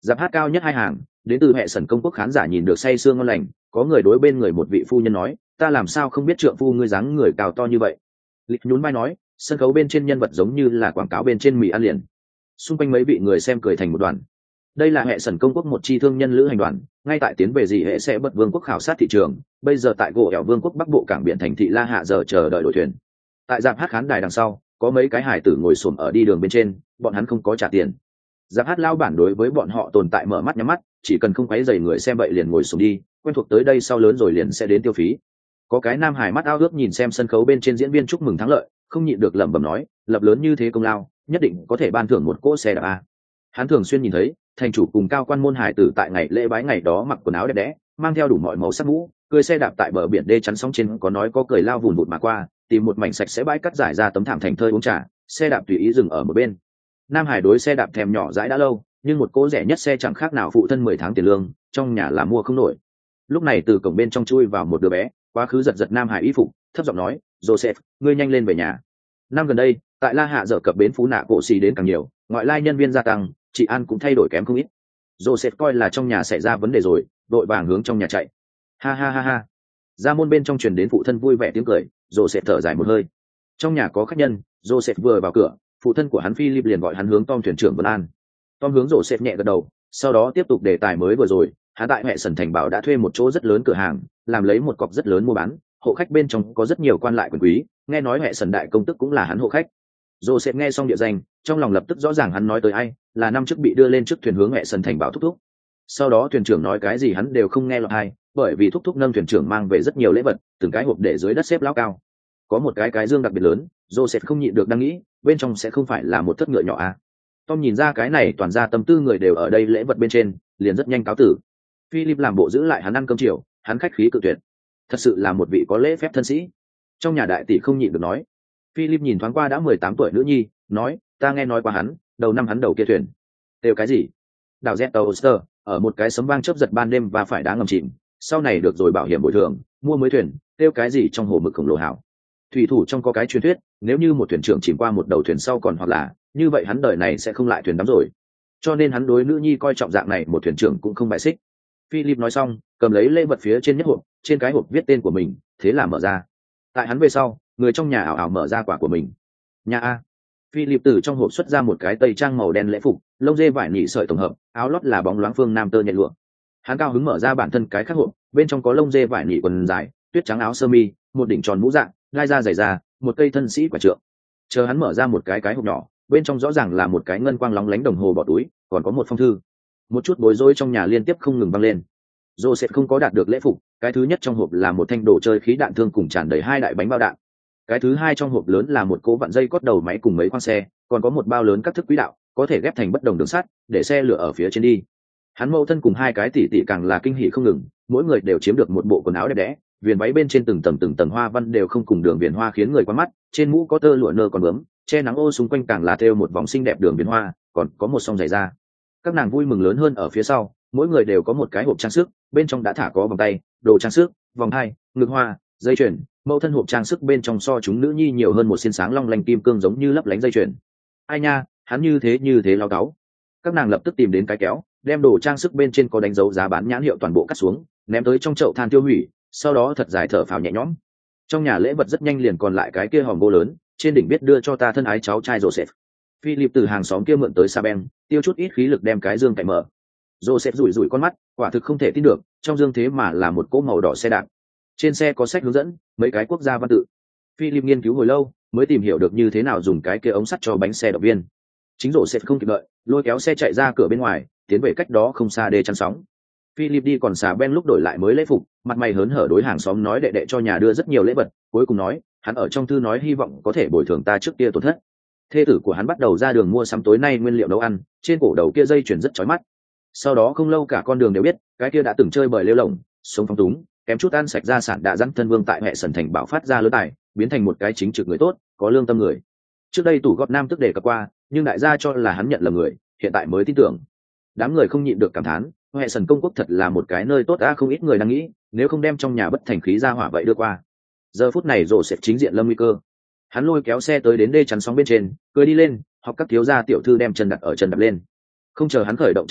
A: Giáp hát cao nhất hai hàng, đến từ hệ sần công quốc khán giả nhìn được say sương ngon lành, có người đối bên người một vị phu nhân nói, ta làm sao không biết trượng phu ngươi dáng người cao to như vậy. Lịch nhún vai nói, sân khấu bên trên nhân vật giống như là quảng cáo bên trên mì ăn liền. Xung quanh mấy vị người xem cười thành một đoàn. Đây là hệ sần công quốc một chi thương nhân lữ hành đoàn, ngay tại tiến về gì hệ sẽ bật vương quốc khảo sát thị trường, bây giờ tại gỗ ẻo vương quốc bắc bộ cảng biển thành thị La Hạ giờ chờ đợi đội thuyền. Tại dạp hát khán đài đằng sau, có mấy cái hải tử ngồi xổm ở đi đường bên trên, bọn hắn không có trả tiền. Dạp hát lao bản đối với bọn họ tồn tại mở mắt nhắm mắt, chỉ cần không quấy rầy người xem vậy liền ngồi xuống đi, quen thuộc tới đây sau lớn rồi liền sẽ đến tiêu phí. Có cái nam hải mắt ao ước nhìn xem sân khấu bên trên diễn viên chúc mừng thắng lợi, không nhịn được lẩm bẩm nói, lập lớn như thế công lao, nhất định có thể ban thưởng một cỗ xe đạp a. Hắn thường xuyên nhìn thấy thành chủ cùng cao quan môn hải tử tại ngày lễ bái ngày đó mặc quần áo đẹp đẽ, mang theo đủ mọi màu sắc mũ, cười xe đạp tại bờ biển đê chắn sóng trên, có nói có cười lao vùn vụt mà qua, tìm một mảnh sạch sẽ bãi cắt giải ra tấm thảm thành thơi uống trà, xe đạp tùy ý dừng ở một bên. Nam hải đối xe đạp thèm nhỏ dãi đã lâu, nhưng một cỗ rẻ nhất xe chẳng khác nào phụ thân mười tháng tiền lương, trong nhà là mua không nổi. Lúc này từ cổng bên trong chui vào một đứa bé, quá khứ giật giật nam hải y phục, thấp giọng nói, Joseph, ngươi nhanh lên về nhà. Năm gần đây, tại La Hạ dở cập bến phú nạ cổ xì đến càng nhiều, ngoại lai nhân viên gia tăng, chị An cũng thay đổi kém không ít. Joseph coi là trong nhà xảy ra vấn đề rồi, đội vàng hướng trong nhà chạy. Ha ha ha ha. Ra môn bên trong truyền đến phụ thân vui vẻ tiếng cười, Joseph thở dài một hơi. Trong nhà có khách nhân, Joseph vừa vào cửa, phụ thân của hắn Philip liền gọi hắn hướng Tom thuyền trưởng Vân An. Tom hướng Joseph nhẹ gật đầu, sau đó tiếp tục đề tài mới vừa rồi, hắn tại hệ sần thành bảo đã thuê một chỗ rất lớn cửa hàng, làm lấy một cọc rất lớn mua bán, hộ khách bên trong có rất nhiều quan lại quyền quý, nghe nói hệ sần đại công tức cũng là hắn hộ khách. Joseph nghe xong địa danh, trong lòng lập tức rõ ràng hắn nói tới ai, là năm trước bị đưa lên trước thuyền hướng hệ sần thành bảo thúc thúc. Sau đó thuyền trưởng nói cái gì hắn đều không nghe lọt tai, bởi vì thúc thúc nâng thuyền trưởng mang về rất nhiều lễ vật, từng cái hộp để dưới đất xếp lao cao. Có một cái cái dương đặc biệt lớn, Joseph không nhịn được đang nghĩ, bên trong sẽ không phải là một thất ngựa nhỏ à? Tom nhìn ra cái này toàn ra tâm tư người đều ở đây lễ vật bên trên, liền rất nhanh cáo tử. Philip làm bộ giữ lại hắn ăn cơm chiều, hắn khách khí cự tuyệt. Thật sự là một vị có lễ phép thân sĩ. Trong nhà đại tỷ không nhịn được nói. Philip nhìn thoáng qua đã mười tám tuổi nữ nhi, nói, ta nghe nói qua hắn, đầu năm hắn đầu kia thuyền. Đều cái gì? Đảo Zetoaster, ở một cái sấm vang chớp giật ban đêm và phải đá ngầm chìm, sau này được rồi bảo hiểm bồi thường, mua mới thuyền, tiêu cái gì trong hồ mực khổng lồ hảo. Thủy thủ trong có cái truyền thuyết, nếu như một thuyền trưởng chìm qua một đầu thuyền sau còn hoặc là, như vậy hắn đời này sẽ không lại thuyền đắm rồi. Cho nên hắn đối nữ nhi coi trọng dạng này một thuyền trưởng cũng không bài xích. Philip nói xong, cầm lấy lễ vật phía trên nhất hộp, trên cái hộp viết tên của mình, thế là mở ra. Tại hắn về sau, người trong nhà ảo ảo mở ra quả của mình. Nhà a. Philip từ trong hộp xuất ra một cái tây trang màu đen lễ phục, lông dê vải nỉ sợi tổng hợp, áo lót là bóng loáng phương nam tơ nhện lụa. Hắn cao hứng mở ra bản thân cái khác hộp, bên trong có lông dê vải nỉ quần dài, tuyết trắng áo sơ mi, một đỉnh tròn mũ dạng, gai da dày da, một cây thân sĩ quả trượng. Chờ hắn mở ra một cái cái hộp nhỏ, bên trong rõ ràng là một cái ngân quang lóng lánh đồng hồ bỏ túi, còn có một phong thư. Một chút bối rối trong nhà liên tiếp không ngừng vang lên. Joseph không có đạt được lễ phục, cái thứ nhất trong hộp là một thanh đồ chơi khí đạn thương cùng tràn đầy hai đại bánh bao đạn. Cái thứ hai trong hộp lớn là một cố vặn dây cót đầu máy cùng mấy khoang xe, còn có một bao lớn các thức quỹ đạo, có thể ghép thành bất đồng đường sắt, để xe lửa ở phía trên đi. Hắn mẫu thân cùng hai cái tỷ tỷ càng là kinh hỉ không ngừng, mỗi người đều chiếm được một bộ quần áo đẹp đẽ, viền váy bên trên từng tầng từng tầng hoa văn đều không cùng đường viền hoa khiến người quan mắt, trên mũ có tơ lụa nơ còn bướm, che nắng ô xung quanh càng là thêu một vòng xinh đẹp đường viền hoa, còn có một song giày da. Các nàng vui mừng lớn hơn ở phía sau, mỗi người đều có một cái hộp trang sức, bên trong đã thả có vòng tay, đồ trang sức, vòng hai, ngực hoa, dây chuyền. Mẫu thân hộp trang sức bên trong so chúng nữ nhi nhiều hơn một xiên sáng long lanh kim cương giống như lấp lánh dây chuyền. Ai nha, hắn như thế như thế lao cáu. Các nàng lập tức tìm đến cái kéo, đem đồ trang sức bên trên có đánh dấu giá bán nhãn hiệu toàn bộ cắt xuống, ném tới trong chậu than tiêu hủy, sau đó thật dài thở phào nhẹ nhõm. Trong nhà lễ vật rất nhanh liền còn lại cái kia hòm gỗ lớn, trên đỉnh biết đưa cho ta thân ái cháu trai Joseph. Philip từ hàng xóm kia mượn tới sa ben, tiêu chút ít khí lực đem cái dương cậy mở. Joseph rủi rủi con mắt, quả thực không thể tin được, trong dương thế mà là một cỗ màu đỏ xe đạp. Trên xe có sách hướng dẫn, mấy cái quốc gia văn tự. Philip nghiên cứu hồi lâu, mới tìm hiểu được như thế nào dùng cái kia ống sắt cho bánh xe động viên. Chính Joseph không kịp đợi, lôi kéo xe chạy ra cửa bên ngoài, tiến về cách đó không xa đê chắn sóng. Philip đi còn xà ben lúc đổi lại mới lễ phục, mặt mày hớn hở đối hàng xóm nói đệ đệ cho nhà đưa rất nhiều lễ vật, cuối cùng nói, hắn ở trong thư nói hy vọng có thể bồi thường ta trước kia tổn thất. Thê tử của hắn bắt đầu ra đường mua sắm tối nay nguyên liệu nấu ăn, trên cổ đầu kia dây chuyền rất chói mắt. Sau đó không lâu cả con đường đều biết, cái kia đã từng chơi bời lêu lổng, sống phóng túng, kém chút ăn sạch gia sản đã dẫn thân vương tại hệ sần thành bảo phát ra lớn tài, biến thành một cái chính trực người tốt, có lương tâm người. Trước đây tủ góp nam tức đề cập qua, nhưng đại gia cho là hắn nhận là người, hiện tại mới tin tưởng. Đám người không nhịn được cảm thán, hệ sần công quốc thật là một cái nơi tốt, đã không ít người đang nghĩ, nếu không đem trong nhà bất thành khí ra hỏa vậy đưa qua. Giờ phút này rồ sẽ chính diện lâm nguy cơ. Hắn lôi kéo xe tới đến đê chắn sóng bên trên, cười đi lên, học các thiếu gia tiểu thư đem chân đặt ở chân đạp lên. Không chờ hắn khởi động chân đạp,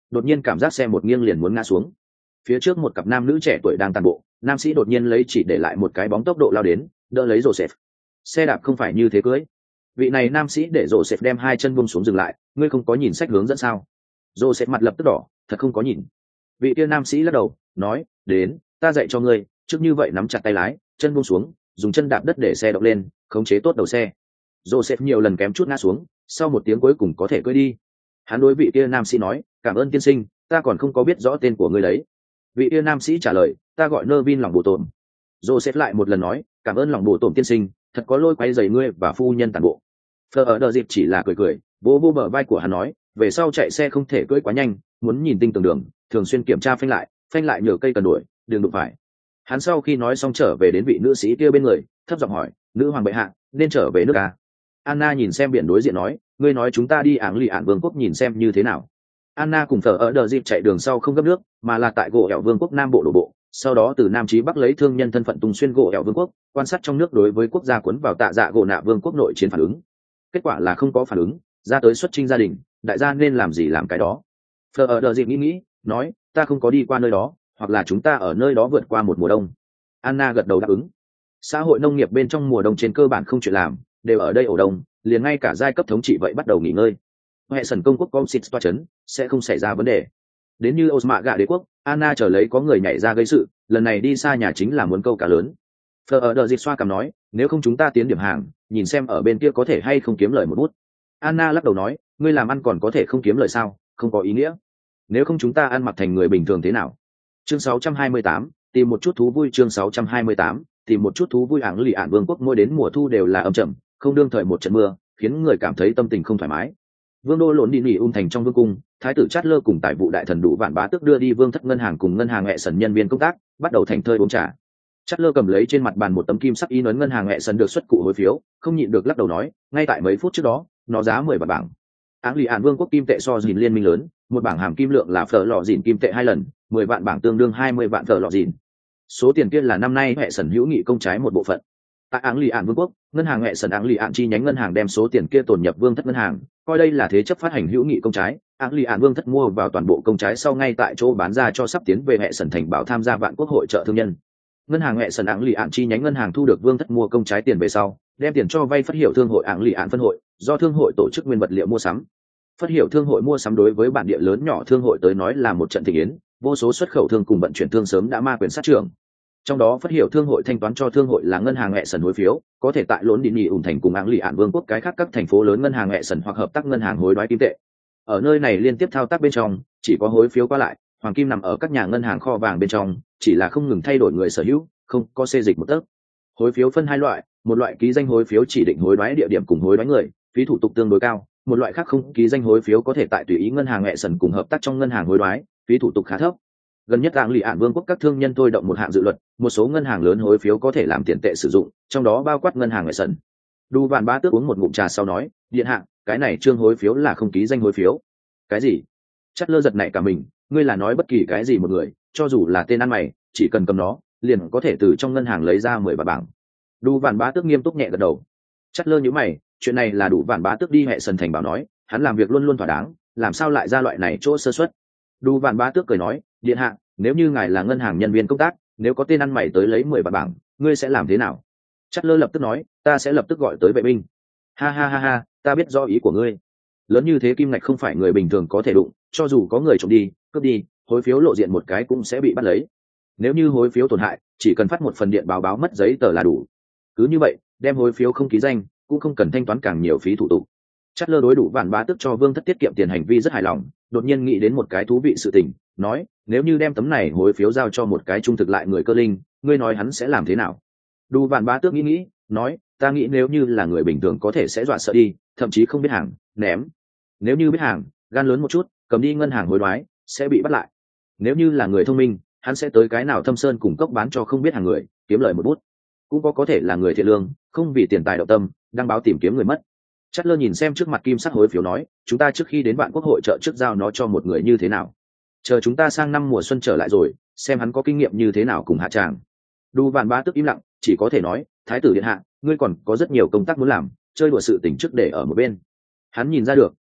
A: đột nhiên cảm giác xe một nghiêng liền muốn ngã xuống. Phía trước một cặp nam nữ trẻ tuổi đang tàn bộ, nam sĩ đột nhiên lấy chỉ để lại một cái bóng tốc độ lao đến, đỡ lấy Joseph. Xe đạp không phải như thế cưới. Vị này nam sĩ để Joseph đem hai chân buông xuống dừng lại, ngươi không có nhìn sách hướng dẫn sao? Joseph mặt lập tức đỏ, thật không có nhìn. Vị kia nam sĩ lắc đầu, nói, đến, ta dạy cho ngươi, trước như vậy nắm chặt tay lái, chân buông xuống, dùng chân đạp đất để xe động lên, khống chế tốt đầu xe. Joseph nhiều lần kém chút ngã xuống, sau một tiếng cuối cùng có thể cưỡi đi. Hắn đối vị kia nam sĩ nói, cảm ơn tiên sinh, ta còn không có biết rõ tên của ngươi đấy. Vị kia nam sĩ trả lời, ta gọi Nervin lòng bổ tổn. Joseph lại một lần nói, cảm ơn lòng bổ tổn tiên sinh, thật có lỗi quấy rầy ngươi và phu nhân tàn bộ. Phờ ở đờ dịp chỉ là cười cười, vỗ vỗ bờ vai của hắn nói, về sau chạy xe không thể cưỡi quá nhanh, muốn nhìn tinh tường đường, thường xuyên kiểm tra phanh lại, phanh lại nhờ cây cần đuổi, đừng đụng phải. Hắn sau khi nói xong trở về đến vị nữ sĩ kia bên người, thấp giọng hỏi, nữ hoàng bệ hạ, nên trở về nước à? Anna nhìn xem biển đối diện nói, ngươi nói chúng ta đi áng lì ạn vương quốc nhìn xem như thế nào. Anna cùng Phở ở đờ dịp chạy đường sau không gấp nước, mà là tại gỗ ẻo vương quốc nam bộ đổ bộ, sau đó từ nam chí bắc lấy thương nhân thân phận tung xuyên gỗ ẻo vương quốc, quan sát trong nước đối với quốc gia cuốn vào tạ dạ gỗ nạ vương quốc nội chiến phản ứng. Kết quả là không có phản ứng, ra tới xuất chinh gia đình, đại gia nên làm gì làm cái đó. Phở ở đờ dịp nghĩ nghĩ, nói, ta không có đi qua nơi đó, hoặc là chúng ta ở nơi đó vượt qua một mùa đông. Anna gật đầu đáp ứng. Xã hội nông nghiệp bên trong mùa đông trên cơ bản không chuyện làm, đều ở đây ổ đông, liền ngay cả giai cấp thống trị vậy bắt đầu nghỉ ngơi. Hệ sần công quốc Comsit toa chấn, sẽ không xảy ra vấn đề. Đến như Osmaga đế quốc, Anna chờ lấy có người nhảy ra gây sự, lần này đi xa nhà chính là muốn câu cá lớn. Phờ ở đờ dịch xoa cằm nói, nếu không chúng ta tiến điểm hàng, nhìn xem ở bên kia có thể hay không kiếm lời một bút. Anna lắc đầu nói, ngươi làm ăn còn có thể không kiếm lời sao, không có ý nghĩa. Nếu không chúng ta ăn mặc thành người bình thường thế nào? Chương sáu trăm hai mươi tám, tìm một chút thú vui. Chương sáu trăm hai mươi tám, tìm một chút thú vui. Áng lì ạn vương quốc mỗi đến mùa thu đều là âm trầm, không đương thời một trận mưa, khiến người cảm thấy tâm tình không thoải mái. Vương đô lộn đi nghỉ um thành trong vương cung, thái tử chát lơ cùng tài vụ đại thần đủ vạn bá tước đưa đi vương thất ngân hàng cùng ngân hàng hệ sần nhân viên công tác, bắt đầu thành thơi uống trà. Chát lơ cầm lấy trên mặt bàn một tấm kim sắc in ấn ngân hàng hệ sần được xuất cụ hối phiếu, không nhịn được lắc đầu nói, ngay tại mấy phút trước đó, nó giá mười bảng bảng. Áng lì ạn vương quốc kim tệ so dìn liên minh lớn, một bảng hàm kim lượng là phở lọ dìn kim tệ hai lần, mười vạn bảng tương đương hai mươi vạn phở lọ dìn. Số tiền kia là năm nay hệ sần hữu nghị công trái một bộ phận. Tại Áng lì ạn vương quốc, ngân hàng hệ sần Áng lì ạn chi nhánh ngân hàng đem số tiền kia tồn nhập vương thất ngân hàng, coi đây là thế chấp phát hành hữu nghị công trái. Áng lì ạn vương thất mua vào toàn bộ công trái sau ngay tại chỗ bán ra cho sắp tiến về hệ sần thành bảo tham gia vạn quốc hội trợ thương nhân. Ngân hàng hệ sần Áng lì ạn chi nhánh ngân hàng thu được vương thất mua công trái tiền về sau, đem tiền cho vay phát hiệu thương hội Áng lì ạn phân hội, do thương hội tổ chức nguyên vật liệu mua sắm. Phát hiệu thương hội mua sắm đối với bản địa lớn nhỏ thương hội tới nói là một trận thị yến, vô số xuất khẩu thương cùng vận chuyển thương sớm đã ma quyền sát trưởng. Trong đó phát hiệu thương hội thanh toán cho thương hội là ngân hàng hệ sần hối phiếu, có thể tại lốn đi nhì ủng thành cùng Áng lì ạn vương quốc cái khác các thành phố lớn ngân hàng hệ sần hoặc hợp tác ngân hàng hối đoái kim tệ. Ở nơi này liên tiếp thao tác bên trong, chỉ có hối phiếu qua lại, hoàng kim nằm ở các nhà ngân hàng kho vàng bên trong, chỉ là không ngừng thay đổi người sở hữu, không có xê dịch một tấc. Hối phiếu phân hai loại, một loại ký danh hối phiếu chỉ định hối đoái địa điểm cùng hối đoái người, phí thủ tục tương đối cao, một loại khác không ký danh hối phiếu có thể tại tùy ý ngân hàng hệ sần cùng hợp tác trong ngân hàng hối đoái, phí thủ tục khá thấp. Gần nhất Áng lì ạn vương quốc các thương nhân thôi động một hạng dự luật, một số ngân hàng lớn hối phiếu có thể làm tiền tệ sử dụng, trong đó bao quát ngân hàng hệ sần. Đu Vạn Bá Tước uống một ngụm trà sau nói, điện hạ, cái này trương hối phiếu là không ký danh hối phiếu. Cái gì? Chát lơ giật nảy cả mình, ngươi là nói bất kỳ cái gì một người, cho dù là tên ăn mày, chỉ cần cầm nó, liền có thể từ trong ngân hàng lấy ra mười bạc bảng. Đu Vạn Bá Tước nghiêm túc nhẹ gật đầu. Chát lơ nhíu mày, chuyện này là đủ Vạn Bá Tước đi hệ sần thành bảo nói, hắn làm việc luôn luôn thỏa đáng, làm sao lại ra loại này chỗ sơ suất? Đu Vạn Bá Tước cười nói, điện hạ, nếu như ngài là ngân hàng nhân viên công tác, nếu có tên ăn mày tới lấy mười bạc bảng, ngươi sẽ làm thế nào? Chát lơ lập tức nói, ta sẽ lập tức gọi tới vệ binh. Ha ha ha ha, ta biết rõ ý của ngươi. Lớn như thế kim ngạch không phải người bình thường có thể đụng, cho dù có người trộm đi, cướp đi, hối phiếu lộ diện một cái cũng sẽ bị bắt lấy. Nếu như hối phiếu tổn hại, chỉ cần phát một phần điện báo báo mất giấy tờ là đủ. Cứ như vậy, đem hối phiếu không ký danh, cũng không cần thanh toán càng nhiều phí thủ tục. Chát lơ đối đủ Vạn Bá Tước cho vương thất tiết kiệm tiền hành vi rất hài lòng, đột nhiên nghĩ đến một cái thú vị sự tình, nói, nếu như đem tấm này hối phiếu giao cho một cái trung thực lại người cơ linh, ngươi nói hắn sẽ làm thế nào? Đủ Vạn Bá Tước nghĩ nghĩ, nói, ta nghĩ nếu như là người bình thường có thể sẽ dọa sợ đi, thậm chí không biết hàng, ném. Nếu như biết hàng, gan lớn một chút, cầm đi ngân hàng hối đoái, sẽ bị bắt lại. Nếu như là người thông minh, hắn sẽ tới cái nào thâm sơn cùng cốc bán cho không biết hàng người, kiếm lời một bút. Cũng có có thể là người thiện lương, không vì tiền tài động tâm, đăng báo tìm kiếm người mất. Chát lơ nhìn xem trước mặt kim sắc hối phiếu nói, chúng ta trước khi đến vạn quốc hội trợ trước giao nó cho một người như thế nào? Chờ chúng ta sang năm mùa xuân trở lại rồi, xem hắn có kinh nghiệm như thế nào cùng hạ tràng. Đu Vạn Bá Tước im lặng, chỉ có thể nói, thái tử điện hạ, ngươi còn có rất nhiều công tác muốn làm, chơi đùa sự tình trước để ở một bên. Hắn nhìn ra được,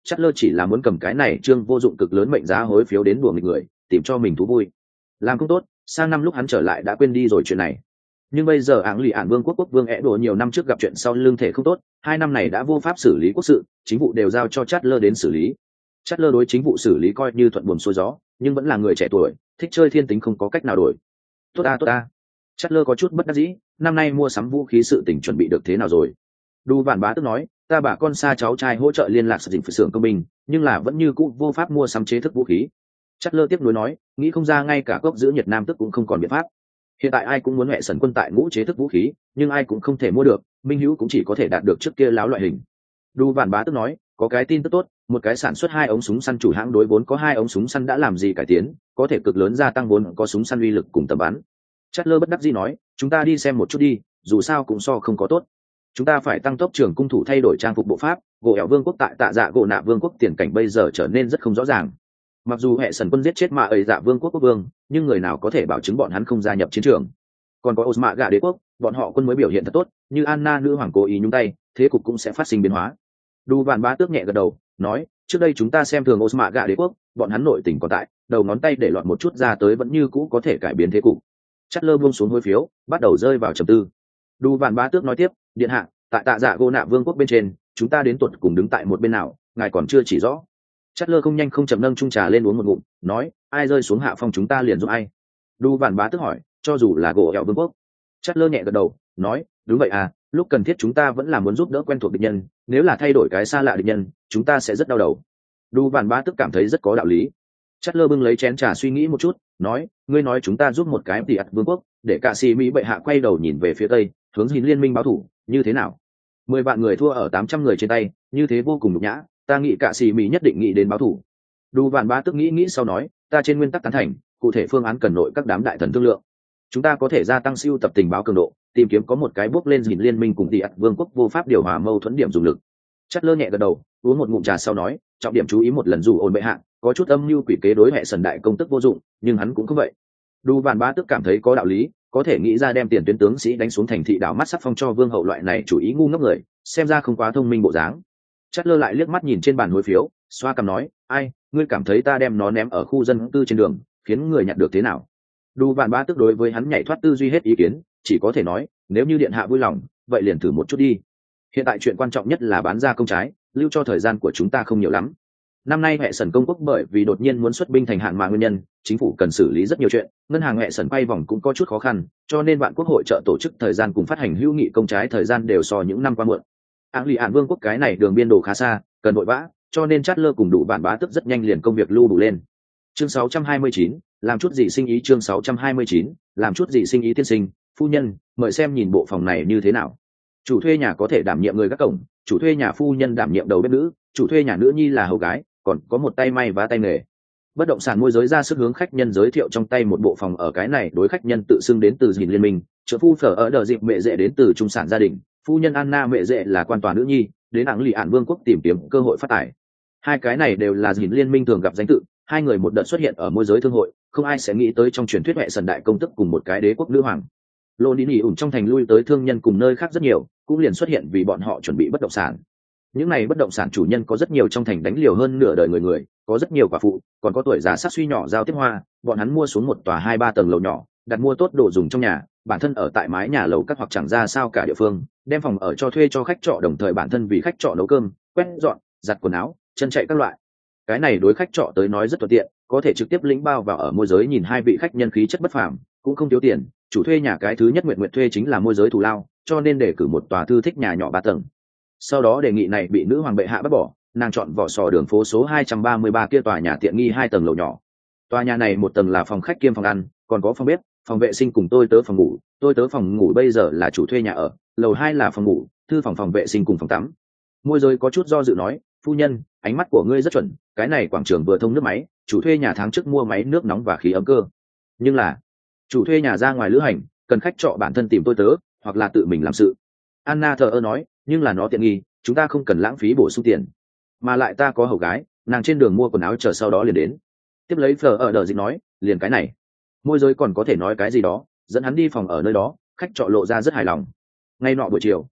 A: Chát lơ chỉ là muốn cầm cái này trương vô dụng cực lớn mệnh giá hối phiếu đến đùa nghịch người, tìm cho mình thú vui. Làm không tốt, sang năm lúc hắn trở lại đã quên đi rồi chuyện này. Nhưng bây giờ áng lì ản vương quốc quốc vương é đồ nhiều năm trước gặp chuyện sau lưng thể không tốt, hai năm này đã vô pháp xử lý quốc sự, chính vụ đều giao cho Chát lơ đến xử lý. Chát lơ đối chính vụ xử lý coi như thuận buồm xuôi gió, nhưng vẫn là người trẻ tuổi, thích chơi thiên tính không có cách nào đổi. Tốt ta tốt ta. Chát lơ có chút bất đắc dĩ, năm nay mua sắm vũ khí sự tình chuẩn bị được thế nào rồi? Đu Vạn Bá tức nói, ta bà con xa cháu trai hỗ trợ liên lạc sử dụng phải xưởng công binh, nhưng là vẫn như cũ vô pháp mua sắm chế thức vũ khí. Chát lơ tiếp nối nói, nghĩ không ra ngay cả cốc giữ nhiệt nam tức cũng không còn biện pháp. Hiện tại ai cũng muốn mẹ sần quân tại ngũ chế thức vũ khí, nhưng ai cũng không thể mua được, minh hữu cũng chỉ có thể đạt được trước kia láo loại hình. Đu Vạn Bá tức nói, có cái tin tức tốt, một cái sản xuất hai ống súng săn chủ hãng đối vốn có hai ống súng săn đã làm gì cải tiến, có thể cực lớn gia tăng vốn có súng săn uy lực cùng tầm bắn. Chát lơ bất đắc dĩ nói, chúng ta đi xem một chút đi, dù sao cũng so không có tốt. Chúng ta phải tăng tốc trường cung thủ thay đổi trang phục bộ pháp, gỗ ẻo vương quốc tại tạ dạ gỗ nạ vương quốc tiền cảnh bây giờ trở nên rất không rõ ràng. Mặc dù hệ sần quân giết chết mà ấy dạ vương quốc quốc vương, nhưng người nào có thể bảo chứng bọn hắn không gia nhập chiến trường? Còn có Osma gà đế quốc, bọn họ quân mới biểu hiện thật tốt, như Anna nữ hoàng cố ý nhúng tay, thế cục cũng sẽ phát sinh biến hóa. Đu Vạn Bá tước nhẹ gật đầu, nói, trước đây chúng ta xem thường Osma gà đế quốc, bọn hắn nội tình còn tại, đầu ngón tay để lọt một chút ra tới vẫn như cũ có thể cải biến thế cục. Chát lơ buông xuống hối phiếu, bắt đầu rơi vào trầm tư. Đu Vạn Bá tước nói tiếp, điện hạ, tại tạ dạ gỗ nạ vương quốc bên trên, chúng ta đến tuột cùng đứng tại một bên nào, ngài còn chưa chỉ rõ. Chát lơ không nhanh không chậm nâng chung trà lên uống một ngụm, nói, ai rơi xuống hạ phong chúng ta liền giúp ai. Đu Vạn Bá tước hỏi, cho dù là gỗ ẻo vương quốc. Chát lơ nhẹ gật đầu, nói, đúng vậy à, lúc cần thiết chúng ta vẫn là muốn giúp đỡ quen thuộc địch nhân, nếu là thay đổi cái xa lạ địch nhân, chúng ta sẽ rất đau đầu. Đu Vạn Bá tước cảm thấy rất có đạo lý. Chát lơ bưng lấy chén trà suy nghĩ một chút, nói, ngươi nói chúng ta giúp một cái tỷ ạt vương quốc, để cả sĩ mỹ bệ hạ quay đầu nhìn về phía tây, hướng Dìn liên minh báo thủ, như thế nào? Mười vạn người thua ở tám trăm người trên tay, như thế vô cùng nhục nhã, ta nghĩ cả sĩ mỹ nhất định nghĩ đến báo thủ. Đu Vạn Bá tức nghĩ nghĩ sau nói, ta trên nguyên tắc tán thành, cụ thể phương án cần nội các đám đại thần thương lượng. Chúng ta có thể gia tăng siêu tập tình báo cường độ, tìm kiếm có một cái bước lên Dìn liên minh cùng tỷ ạt vương quốc vô pháp điều hòa mâu thuẫn điểm dùng lực. Chát lơ nhẹ gật đầu, uống một ngụm trà sau nói, trọng điểm chú ý một lần dù ổn bệ hạ, có chút âm mưu quỷ kế đối hệ sần đại công tức vô dụng, nhưng hắn cũng không vậy. Đu Vạn Bá tức cảm thấy có đạo lý, có thể nghĩ ra đem tiền tuyến tướng sĩ đánh xuống thành thị đảo mắt sắc phong cho vương hậu loại này chủ ý ngu ngốc người, xem ra không quá thông minh bộ dáng. Chát lơ lại liếc mắt nhìn trên bàn hối phiếu, xoa cằm nói, ai, ngươi cảm thấy ta đem nó ném ở khu dân cư trên đường, khiến người nhặt được thế nào? Đu Vạn Bá tức đối với hắn nhảy thoát tư duy hết ý kiến, chỉ có thể nói, nếu như điện hạ vui lòng, vậy liền thử một chút đi. Hiện tại chuyện quan trọng nhất là bán ra công trái, lưu cho thời gian của chúng ta không nhiều lắm. Năm nay hệ sần công quốc bởi vì đột nhiên muốn xuất binh thành hạn mà nguyên nhân, chính phủ cần xử lý rất nhiều chuyện, ngân hàng hệ sần quay vòng cũng có chút khó khăn, cho nên vạn quốc hội trợ tổ chức thời gian cùng phát hành hữu nghị công trái thời gian đều so những năm qua muộn. Áng lì ạn vương quốc cái này đường biên đồ khá xa, cần vội vã, cho nên Chát lơ cùng đủ Vạn Bá tức rất nhanh liền công việc lưu đủ lên. Chương sáu trăm hai mươi chín, làm chút gì sinh ý chương sáu trăm hai mươi chín, làm chút gì sinh ý tiên sinh, phu nhân, mời xem nhìn bộ phòng này như thế nào. Chủ thuê nhà có thể đảm nhiệm người gác cổng, chủ thuê nhà phu nhân đảm nhiệm đầu bếp nữ, chủ thuê nhà nữ nhi là hầu gái, còn có một tay may vá tay nghề. Bất động sản môi giới ra sức hướng khách nhân giới thiệu trong tay một bộ phòng ở cái này đối khách nhân tự xưng đến từ Dìn liên minh, trợ phu phở ở đờ dịp mẹ dễ đến từ trung sản gia đình, phu nhân Anna mẹ dễ là quan tòa nữ nhi, đến áng lì ạn vương quốc tìm kiếm cơ hội phát tài. Hai cái này đều là Dìn liên minh thường gặp danh tự, hai người một đợt xuất hiện ở môi giới thương hội, không ai sẽ nghĩ tới trong truyền thuyết hệ sần đại công tức cùng một cái đế quốc nữ hoàng. Lô đi nghỉ ủn trong thành lui tới thương nhân cùng nơi khác rất nhiều, cũng liền xuất hiện vì bọn họ chuẩn bị bất động sản. Những này bất động sản chủ nhân có rất nhiều trong thành đánh liều hơn nửa đời người người, có rất nhiều quả phụ, còn có tuổi già sắc suy nhỏ giao tiếp hoa, bọn hắn mua xuống một tòa hai ba tầng lầu nhỏ, đặt mua tốt đồ dùng trong nhà, bản thân ở tại mái nhà lầu các hoặc chẳng ra sao cả địa phương, đem phòng ở cho thuê cho khách trọ, đồng thời bản thân vì khách trọ nấu cơm, quét dọn, giặt quần áo, chân chạy các loại. Cái này đối khách trọ tới nói rất thuận tiện, có thể trực tiếp lĩnh bao vào ở môi giới, nhìn hai vị khách nhân khí chất bất phàm, cũng không thiếu tiền, chủ thuê nhà cái thứ nhất nguyện nguyện thuê chính là môi giới thù lao, cho nên để cử một tòa thư thích nhà nhỏ ba tầng. Sau đó đề nghị này bị nữ hoàng bệ hạ bác bỏ, nàng chọn vỏ sò đường phố số hai trăm ba mươi ba kia tòa nhà tiện nghi hai tầng lầu nhỏ. Tòa nhà này một tầng là phòng khách kiêm phòng ăn, còn có phòng bếp, phòng vệ sinh cùng tôi tớ phòng ngủ, tôi tớ phòng ngủ bây giờ là chủ thuê nhà ở, lầu hai là phòng ngủ, thư phòng phòng vệ sinh cùng phòng tắm. Môi giới có chút do dự nói, phu nhân, ánh mắt của ngươi rất chuẩn, cái này quảng trường vừa thông nước máy, chủ thuê nhà tháng trước mua máy nước nóng và khí ấm cơ. Nhưng là, chủ thuê nhà ra ngoài lữ hành, cần khách trọ bản thân tìm tôi tớ, hoặc là tự mình làm sự. Anna thờ ơ nói, nhưng là nó tiện nghi, chúng ta không cần lãng phí bổ sung tiền, mà lại ta có hầu gái, nàng trên đường mua quần áo chờ sau đó liền đến. Tiếp lấy phở ở đờ dịch nói, liền cái này. Môi giới còn có thể nói cái gì đó, dẫn hắn đi phòng ở nơi đó, khách trọ lộ ra rất hài lòng. Ngay nọ buổi chiều,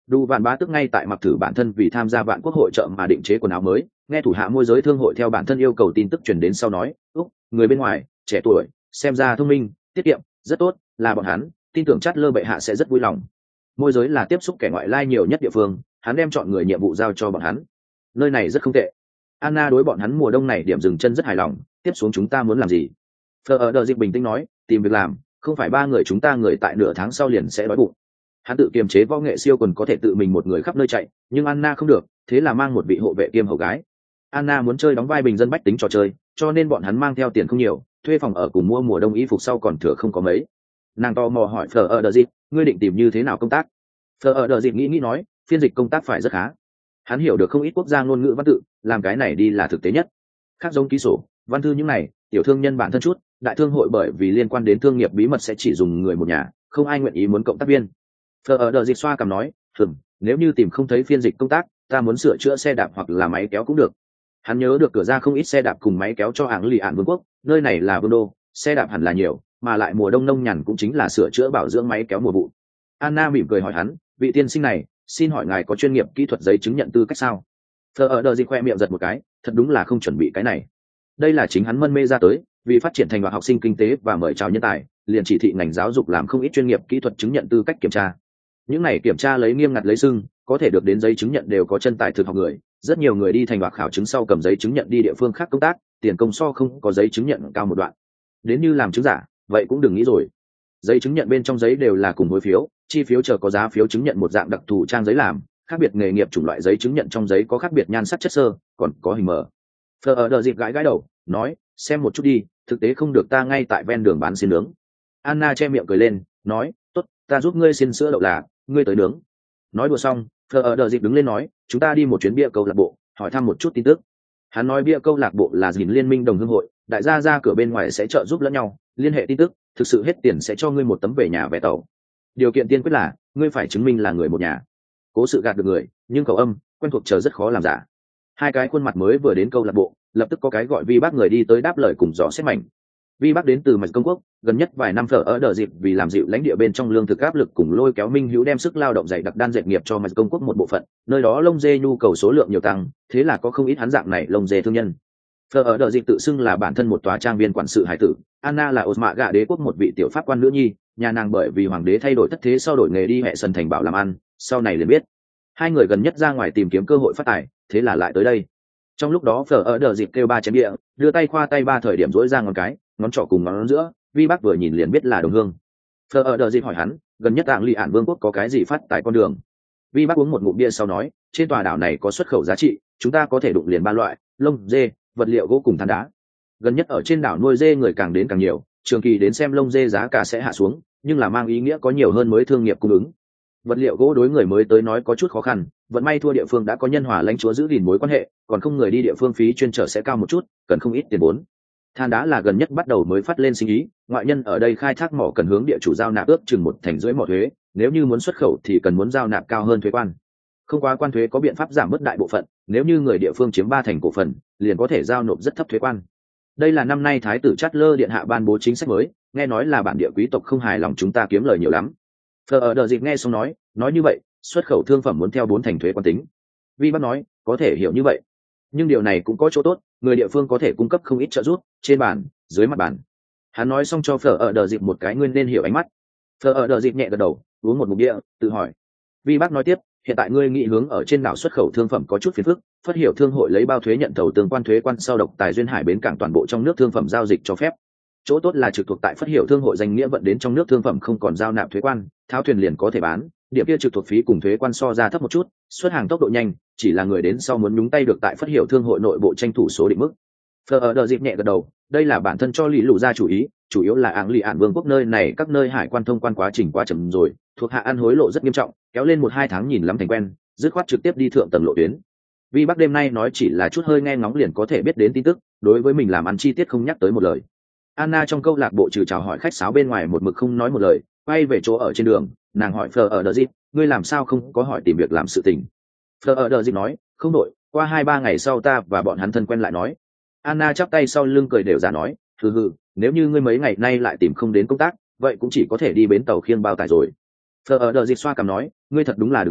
A: Đủ vạn bá tức ngay tại mặc thử bản thân vì tham gia vạn quốc hội trợ mà định chế quần áo mới, nghe thủ hạ môi giới thương hội theo bản thân yêu cầu tin tức truyền đến sau nói, úc, người bên ngoài, trẻ tuổi, xem ra thông minh, tiết kiệm, rất tốt, là bọn hắn, tin tưởng chát lơ bệ hạ sẽ rất vui lòng. Môi giới là tiếp xúc kẻ ngoại lai nhiều nhất địa phương, hắn đem chọn người nhiệm vụ giao cho bọn hắn. Nơi này rất không tệ. Anna đối bọn hắn mùa đông này điểm dừng chân rất hài lòng, tiếp xuống chúng ta muốn làm gì? Fleur ở đờ dịch bình tĩnh nói, tìm việc làm, không phải ba người chúng ta người tại nửa tháng sau liền sẽ đói bụng. Hắn tự kiềm chế võ nghệ siêu quần có thể tự mình một người khắp nơi chạy, nhưng Anna không được, thế là mang một vị hộ vệ kiêm hầu gái. Anna muốn chơi đóng vai bình dân bách tính trò chơi, cho nên bọn hắn mang theo tiền không nhiều, thuê phòng ở cùng mua mùa đông y phục sau còn thừa không có mấy. Nàng to mò hỏi Fleur ở đờ dịch, ngươi định tìm như thế nào công tác? Fleur ở đờ dịch nghĩ nghĩ nói, phiên dịch công tác phải rất khá. Hắn hiểu được không ít quốc gia ngôn ngữ văn tự, làm cái này đi là thực tế nhất. Khác giống ký sổ, văn thư những này, tiểu thương nhân bản thân chút, đại thương hội bởi vì liên quan đến thương nghiệp bí mật sẽ chỉ dùng người một nhà, không ai nguyện ý muốn cộng tác viên. Fleur ở đờ dịch xoa cằm nói, "Ừm, nếu như tìm không thấy phiên dịch công tác, ta muốn sửa chữa xe đạp hoặc là máy kéo cũng được." Hắn nhớ được cửa ra không ít xe đạp cùng máy kéo cho Áng Lì Ản Vương quốc, nơi này là vương đô, xe đạp hẳn là nhiều, mà lại mùa đông nông nhàn cũng chính là sửa chữa bảo dưỡng máy kéo mùa vụ. Anna mỉm cười hỏi hắn, "Vị tiên sinh này, xin hỏi ngài có chuyên nghiệp kỹ thuật giấy chứng nhận tư cách sao?" Fleur ở đờ dịch khoe miệng giật một cái, thật đúng là không chuẩn bị cái này. Đây là chính hắn mân mê ra tới, vì phát triển thành và học sinh kinh tế và mời chào nhân tài, liền chỉ thị ngành giáo dục làm không ít chuyên nghiệp kỹ thuật chứng nhận tư cách kiểm tra. Những này kiểm tra lấy nghiêm ngặt lấy sưng, có thể được đến giấy chứng nhận đều có chân tài thực học người, rất nhiều người đi thành và khảo chứng sau cầm giấy chứng nhận đi địa phương khác công tác, tiền công so không có giấy chứng nhận cao một đoạn. Đến như làm chứng giả, vậy cũng đừng nghĩ rồi. Giấy chứng nhận bên trong giấy đều là cùng hối phiếu, chi phiếu chờ có giá phiếu chứng nhận một dạng đặc thù trang giấy làm, khác biệt nghề nghiệp chủng loại giấy chứng nhận trong giấy có khác biệt nhan sắc chất xơ, còn có hình mờ. Fleur ở đờ dịp gãi gãi đầu, nói, xem một chút đi, thực tế không được ta ngay tại ven đường bán xiên nướng. Anna che miệng cười lên, nói, tốt, ta giúp ngươi xiên sữa đậu là, ngươi tới nướng. Nói đùa xong, Fleur ở đờ dịp đứng lên nói, chúng ta đi một chuyến bia câu lạc bộ, hỏi thăm một chút tin tức. Hắn nói bia câu lạc bộ là gìn liên minh đồng hương hội, đại gia ra cửa bên ngoài sẽ trợ giúp lẫn nhau, liên hệ tin tức, thực sự hết tiền sẽ cho ngươi một tấm về nhà vé tàu. Điều kiện tiên quyết là, ngươi phải chứng minh là người một nhà. Cố sự gạt được người, nhưng khẩu âm quen thuộc chờ rất khó làm giả. Hai cái khuôn mặt mới vừa đến câu lạc bộ, lập tức có cái gọi Vi Bác người đi tới đáp lời cùng dò xét mảnh. Vi Bác đến từ Mạch Công Quốc, gần nhất vài năm Fleur ở đờ dịp vì làm dịu lãnh địa bên trong lương thực áp lực cùng lôi kéo Minh Hữu đem sức lao động dày đặc đan dệt nghiệp cho Mạch Công Quốc một bộ phận, nơi đó lông dê nhu cầu số lượng nhiều tăng, thế là có không ít hắn dạng này lông dê thương nhân. Fleur ở đờ dịp tự xưng là bản thân một tòa trang viên quản sự hải tử, Anna là Osma gạ đế quốc một vị tiểu pháp quan nữ nhi, nhà nàng bởi vì hoàng đế thay đổi thất thế sau đổi nghề đi hệ sân thành bảo làm ăn, sau này liền biết hai người gần nhất ra ngoài tìm kiếm cơ hội phát tài, thế là lại tới đây. Trong lúc đó Fleur ở đờ dịp kêu ba chén địa, đưa tay khoa tay ba thời điểm dỗi ra ngón cái, ngón trỏ cùng ngón giữa, Vi Bác vừa nhìn liền biết là đồng hương. Fleur ở đờ dịp hỏi hắn, gần nhất Áng Lì Ản Vương quốc có cái gì phát tài con đường? Vi Bác uống một ngụm bia sau nói, trên tòa đảo này có xuất khẩu giá trị, chúng ta có thể đụng liền ba loại, lông dê, vật liệu gỗ cùng than đá. Gần nhất ở trên đảo nuôi dê người càng đến càng nhiều, trường kỳ đến xem lông dê giá cả sẽ hạ xuống, nhưng là mang ý nghĩa có nhiều hơn mới thương nghiệp cung ứng. Vật liệu gỗ đối người mới tới nói có chút khó khăn, vận may thua địa phương đã có nhân hòa lãnh chúa giữ gìn mối quan hệ, còn không người đi địa phương phí chuyên trở sẽ cao một chút, cần không ít tiền vốn. Than đá là gần nhất bắt đầu mới phát lên sinh ý, ngoại nhân ở đây khai thác mỏ cần hướng địa chủ giao nạp ước chừng một thành rưỡi mỏ thuế, nếu như muốn xuất khẩu thì cần muốn giao nạp cao hơn thuế quan. Không quá quan thuế có biện pháp giảm bớt đại bộ phận, nếu như người địa phương chiếm ba thành cổ phần, liền có thể giao nộp rất thấp thuế quan. Đây là năm nay thái tử Chatler điện hạ ban bố chính sách mới, nghe nói là bản địa quý tộc không hài lòng chúng ta kiếm lời nhiều lắm. Fleur ở đờ dịp nghe xong nói, nói như vậy, xuất khẩu thương phẩm muốn theo bốn thành thuế quan tính. Vi Bác nói, có thể hiểu như vậy, nhưng điều này cũng có chỗ tốt, người địa phương có thể cung cấp không ít trợ giúp, trên bàn, dưới mặt bàn. Hắn nói xong cho Fleur ở đờ dịp một cái nguyên nên hiểu ánh mắt. Fleur ở đờ dịp nhẹ gật đầu, uống một ngụm bia, tự hỏi. Vi Bác nói tiếp, hiện tại ngươi nghĩ hướng ở trên đảo xuất khẩu thương phẩm có chút phiền phức, phát hiểu thương hội lấy bao thuế nhận thầu tương quan thuế quan sau độc tài duyên hải bến cảng toàn bộ trong nước thương phẩm giao dịch cho phép. Chỗ tốt là trực thuộc tại phát hiểu thương hội danh nghĩa vận đến trong nước thương phẩm không còn giao nạp thuế quan, tháo thuyền liền có thể bán, điểm kia trực thuộc phí cùng thuế quan so ra thấp một chút, xuất hàng tốc độ nhanh, chỉ là người đến sau muốn nhúng tay được tại phát hiểu thương hội nội bộ tranh thủ số định mức. Fleur ở đờ dịp nhẹ gật đầu, đây là bản thân cho Lý Lù ra chủ ý, chủ yếu là Áng Lì Ản Vương quốc nơi này các nơi hải quan thông quan quá trình quá chậm rồi, thuộc hạ ăn hối lộ rất nghiêm trọng, kéo lên một hai tháng nhìn lắm thành quen, dứt khoát trực tiếp đi thượng tầng lộ tuyến. Vi Bác đêm nay nói chỉ là chút hơi nghe ngóng liền có thể biết đến tin tức, đối với mình làm ăn chi tiết không nhắc tới một lời. Anna trong câu lạc bộ trừ chào hỏi khách sáo bên ngoài một mực không nói một lời, quay về chỗ ở trên đường, nàng hỏi Fleur ở đờ dịp, ngươi làm sao không có hỏi tìm việc làm sự tình? Fleur ở đờ dịp nói, không đội, qua hai ba ngày sau ta và bọn hắn thân quen lại nói. Anna chắp tay sau lưng cười đều ra nói, hừ hừ, nếu như ngươi mấy ngày nay lại tìm không đến công tác, vậy cũng chỉ có thể đi bến tàu khiêng bao tải rồi. Fleur ở đờ dịp xoa cằm nói, ngươi thật đúng là đừng nói,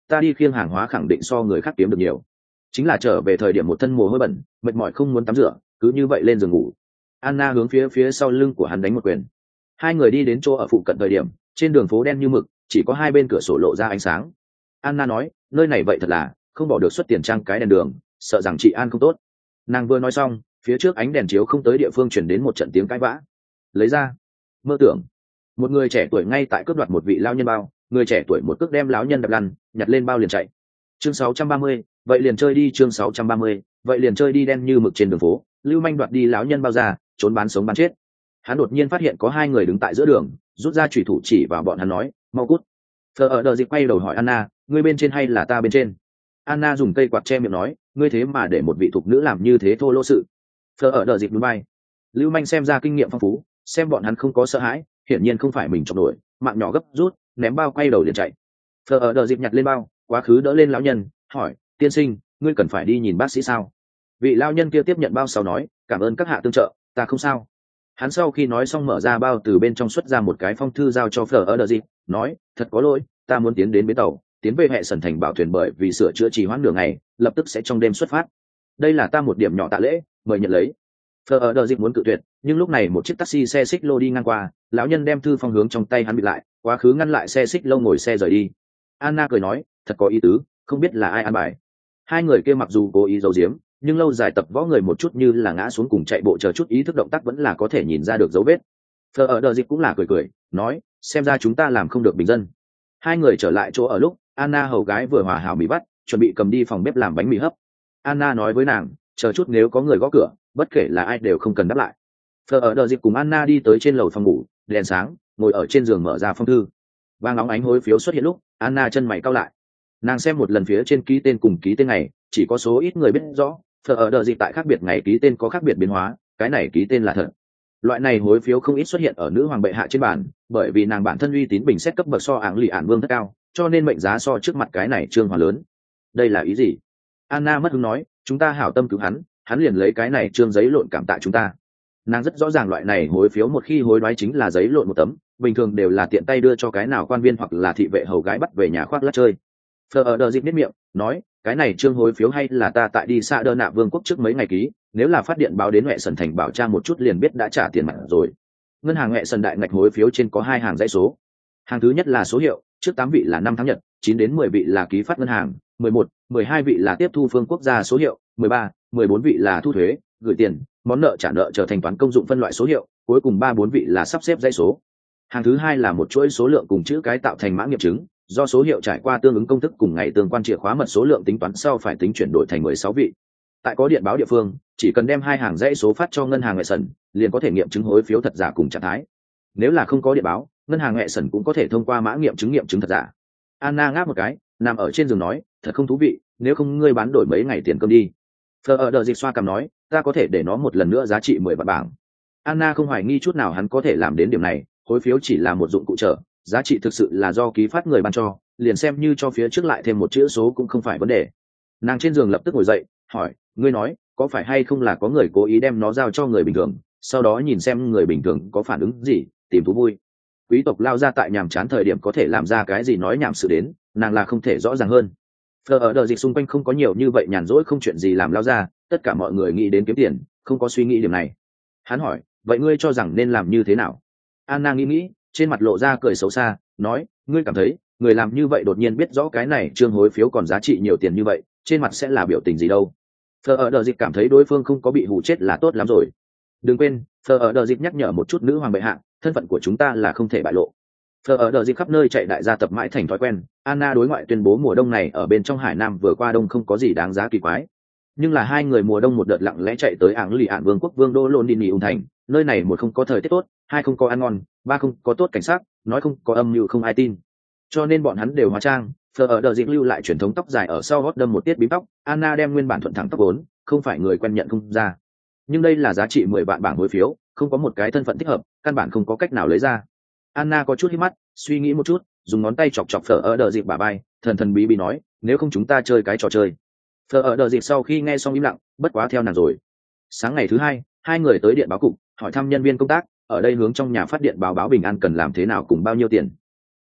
A: ta đi khiêng hàng hóa khẳng định so người khác kiếm được nhiều. Chính là trở về thời điểm một thân mồ hôi bẩn, mệt mỏi không muốn tắm rửa, cứ như vậy lên giường ngủ. Anna hướng phía phía sau lưng của hắn đánh một quyền. Hai người đi đến chỗ ở phụ cận thời điểm, trên đường phố đen như mực, chỉ có hai bên cửa sổ lộ ra ánh sáng. Anna nói, nơi này vậy thật là không bỏ được xuất tiền trang cái đèn đường, sợ rằng chị An không tốt. Nàng vừa nói xong, phía trước ánh đèn chiếu không tới địa phương chuyển đến một trận tiếng cãi vã. Lấy ra, mơ tưởng. Một người trẻ tuổi ngay tại cướp đoạt một vị lao nhân bao, người trẻ tuổi một cước đem lão nhân đập lăn, nhặt lên bao liền chạy. Chương sáu trăm ba mươi, vậy liền chơi đi. Chương sáu trăm ba mươi, vậy liền chơi đi. Đen như mực trên đường phố, lưu manh đoạt đi lão nhân bao ra, trốn bán sống bán chết. Hắn đột nhiên phát hiện có hai người đứng tại giữa đường, rút ra chủy thủ chỉ vào bọn hắn nói, mau cút. Thờ ở đờ dịp quay đầu hỏi Anna, ngươi bên trên hay là ta bên trên? Anna dùng cây quạt che miệng nói, ngươi thế mà để một vị thục nữ làm như thế thô lỗ sự. Thờ ở đờ dịp núi bay. Lưu manh xem ra kinh nghiệm phong phú, xem bọn hắn không có sợ hãi, hiển nhiên không phải mình chọc nổi, mạng nhỏ gấp rút, ném bao quay đầu liền chạy. Thờ ở đờ dịp nhặt lên bao, quá khứ đỡ lên lão nhân, hỏi, tiên sinh, ngươi cần phải đi nhìn bác sĩ sao? Vị lão nhân kia tiếp nhận bao sau nói, cảm ơn các hạ tương trợ, ta không sao. Hắn sau khi nói xong mở ra bao, từ bên trong xuất ra một cái phong thư giao cho Fleur ở đờ dịp, nói, thật có lỗi, ta muốn tiến đến bến tàu, tiến về hệ sẩn thành bảo thuyền, bởi vì sửa chữa trì hoãn đường ngày, lập tức sẽ trong đêm xuất phát. Đây là ta một điểm nhỏ tạ lễ, mời nhận lấy. Fleur ở đờ dịp muốn cự tuyệt, nhưng lúc này một chiếc taxi xe xích lô đi ngang qua, lão nhân đem thư phong hướng trong tay hắn bịt lại, quá khứ ngăn lại xe xích lô ngồi xe rời đi. Anna cười nói, thật có ý tứ, không biết là ai ăn bài. Hai người kia mặc dù cố ý giấu giếm, nhưng lâu dài tập võ người một chút như là ngã xuống cùng chạy bộ chờ chút ý thức động tác vẫn là có thể nhìn ra được dấu vết. Fleur ở đờ dịp cũng là cười cười, nói, xem ra chúng ta làm không được bình dân. Hai người trở lại chỗ ở lúc Anna hầu gái vừa hòa hảo mì bắt, chuẩn bị cầm đi phòng bếp làm bánh mì hấp. Anna nói với nàng, chờ chút nếu có người gõ cửa, bất kể là ai đều không cần đáp lại. Fleur ở đờ dịp cùng Anna đi tới trên lầu phòng ngủ, đèn sáng, ngồi ở trên giường mở ra phong thư. Vang nóng ánh hối phiếu xuất hiện lúc Anna chân mày cau lại. Nàng xem một lần phía trên ký tên cùng ký tên ngày, chỉ có số ít người biết rõ. Fleur ở đờ dịp tại khác biệt ngày ký tên có khác biệt biến hóa, cái này ký tên là thật. Loại này hối phiếu không ít xuất hiện ở nữ hoàng bệ hạ trên bàn, bởi vì nàng bản thân uy tín bình xét cấp bậc so áng lì ản vương rất cao, cho nên mệnh giá so trước mặt cái này trương hòa lớn. Đây là ý gì? Anna mất hứng nói, chúng ta hảo tâm cứu hắn, hắn liền lấy cái này trương giấy lộn cảm tạ chúng ta. Nàng rất rõ ràng loại này hối phiếu một khi hối đoái chính là giấy lộn một tấm, bình thường đều là tiện tay đưa cho cái nào quan viên hoặc là thị vệ hầu gái bắt về nhà khoác lác chơi. Fleur ở đờ dịp biết miệng, nói, cái này trương hối phiếu hay là ta tại đi xa đơn nạ vương quốc trước mấy ngày ký, nếu là phát điện báo đến Huệ Sần thành bảo tra một chút liền biết đã trả tiền mặt rồi. Ngân hàng Huệ Sần đại ngạch hối phiếu trên có hai hàng dãy số. Hàng thứ nhất là số hiệu, trước tám vị là năm tháng nhật, chín đến mười vị là ký phát ngân hàng, mười một, mười hai vị là tiếp thu phương quốc gia số hiệu, mười ba, mười bốn vị là thu thuế, gửi tiền, món nợ trả nợ trở thành toán công dụng phân loại số hiệu, cuối cùng ba bốn vị là sắp xếp dãy số. Hàng thứ hai là một chuỗi số lượng cùng chữ cái tạo thành mã nghiệm chứng, do số hiệu trải qua tương ứng công thức cùng ngày tương quan chìa khóa mật số lượng tính toán sau phải tính chuyển đổi thành mười sáu vị. Tại có điện báo địa phương, chỉ cần đem hai hàng dãy số phát cho ngân hàng Huệ Sần, liền có thể nghiệm chứng hối phiếu thật giả cùng trạng thái. Nếu là không có điện báo, ngân hàng Huệ Sần cũng có thể thông qua mã nghiệm chứng nghiệm chứng thật giả. Anna ngáp một cái, nằm ở trên giường nói, thật không thú vị, nếu không ngươi bán đổi mấy ngày tiền cơm đi. Fleur ở đờ dịp xoa cằm nói, ta có thể để nó một lần nữa giá trị mười vạn bảng. Anna không hoài nghi chút nào hắn có thể làm đến điểm này, hối phiếu chỉ là một dụng cụ trợ, giá trị thực sự là do ký phát người ban cho, liền xem như cho phía trước lại thêm một chữ số cũng không phải vấn đề. Nàng trên giường lập tức ngồi dậy, hỏi, ngươi nói, có phải hay không là có người cố ý đem nó giao cho người bình thường, sau đó nhìn xem người bình thường có phản ứng gì, tìm thú vui. Quý tộc lao ra tại nhàm chán thời điểm có thể làm ra cái gì nói nhảm sự đến, nàng là không thể rõ ràng hơn. Fleur ở đờ dịch xung quanh không có nhiều như vậy nhàn rỗi không chuyện gì làm lao ra, tất cả mọi người nghĩ đến kiếm tiền, không có suy nghĩ điểm này. Hắn hỏi, vậy ngươi cho rằng nên làm như thế nào? Anna nghĩ nghĩ, trên mặt lộ ra cười xấu xa, nói, ngươi cảm thấy người làm như vậy đột nhiên biết rõ cái này trương hối phiếu còn giá trị nhiều tiền như vậy, trên mặt sẽ là biểu tình gì đâu? Fleur ở đờ dịp cảm thấy đối phương không có bị hù chết là tốt lắm rồi. Đừng quên, Fleur ở đờ dịp nhắc nhở một chút nữ hoàng bệ hạ, thân phận của chúng ta là không thể bại lộ. Fleur ở đờ dịp khắp nơi chạy đại gia tập mãi thành thói quen. Anna đối ngoại tuyên bố mùa đông này ở bên trong Hải Nam vừa qua đông không có gì đáng giá kỳ quái. Nhưng là hai người mùa đông một đợt lặng lẽ chạy tới áng lì ạn vương quốc vương đô Londini ung thành, nơi này một không có thời tiết tốt, hai không có ăn ngon, ba không có tốt cảnh sát, nói không có âm mưu không ai tin. Cho nên bọn hắn đều hóa trang. Fleur ở đờ dịp lưu lại truyền thống tóc dài ở sau gót đâm một tiết bím tóc, Anna đem nguyên bản thuận thẳng tóc vốn, không phải người quen nhận không ra. Nhưng đây là giá trị mười vạn bảng hối phiếu, không có một cái thân phận thích hợp, căn bản không có cách nào lấy ra. Anna có chút hít mắt, suy nghĩ một chút, dùng ngón tay chọc chọc Fleur ở đờ dịp bả vai, thần thần bí bí nói, nếu không chúng ta chơi cái trò chơi. Fleur ở đờ dịp sau khi nghe xong im lặng, bất quá theo nàng rồi. Sáng ngày thứ hai, hai người tới điện báo cục, hỏi thăm nhân viên công tác, ở đây hướng trong nhà phát điện báo báo bình an cần làm thế nào cùng bao nhiêu tiền.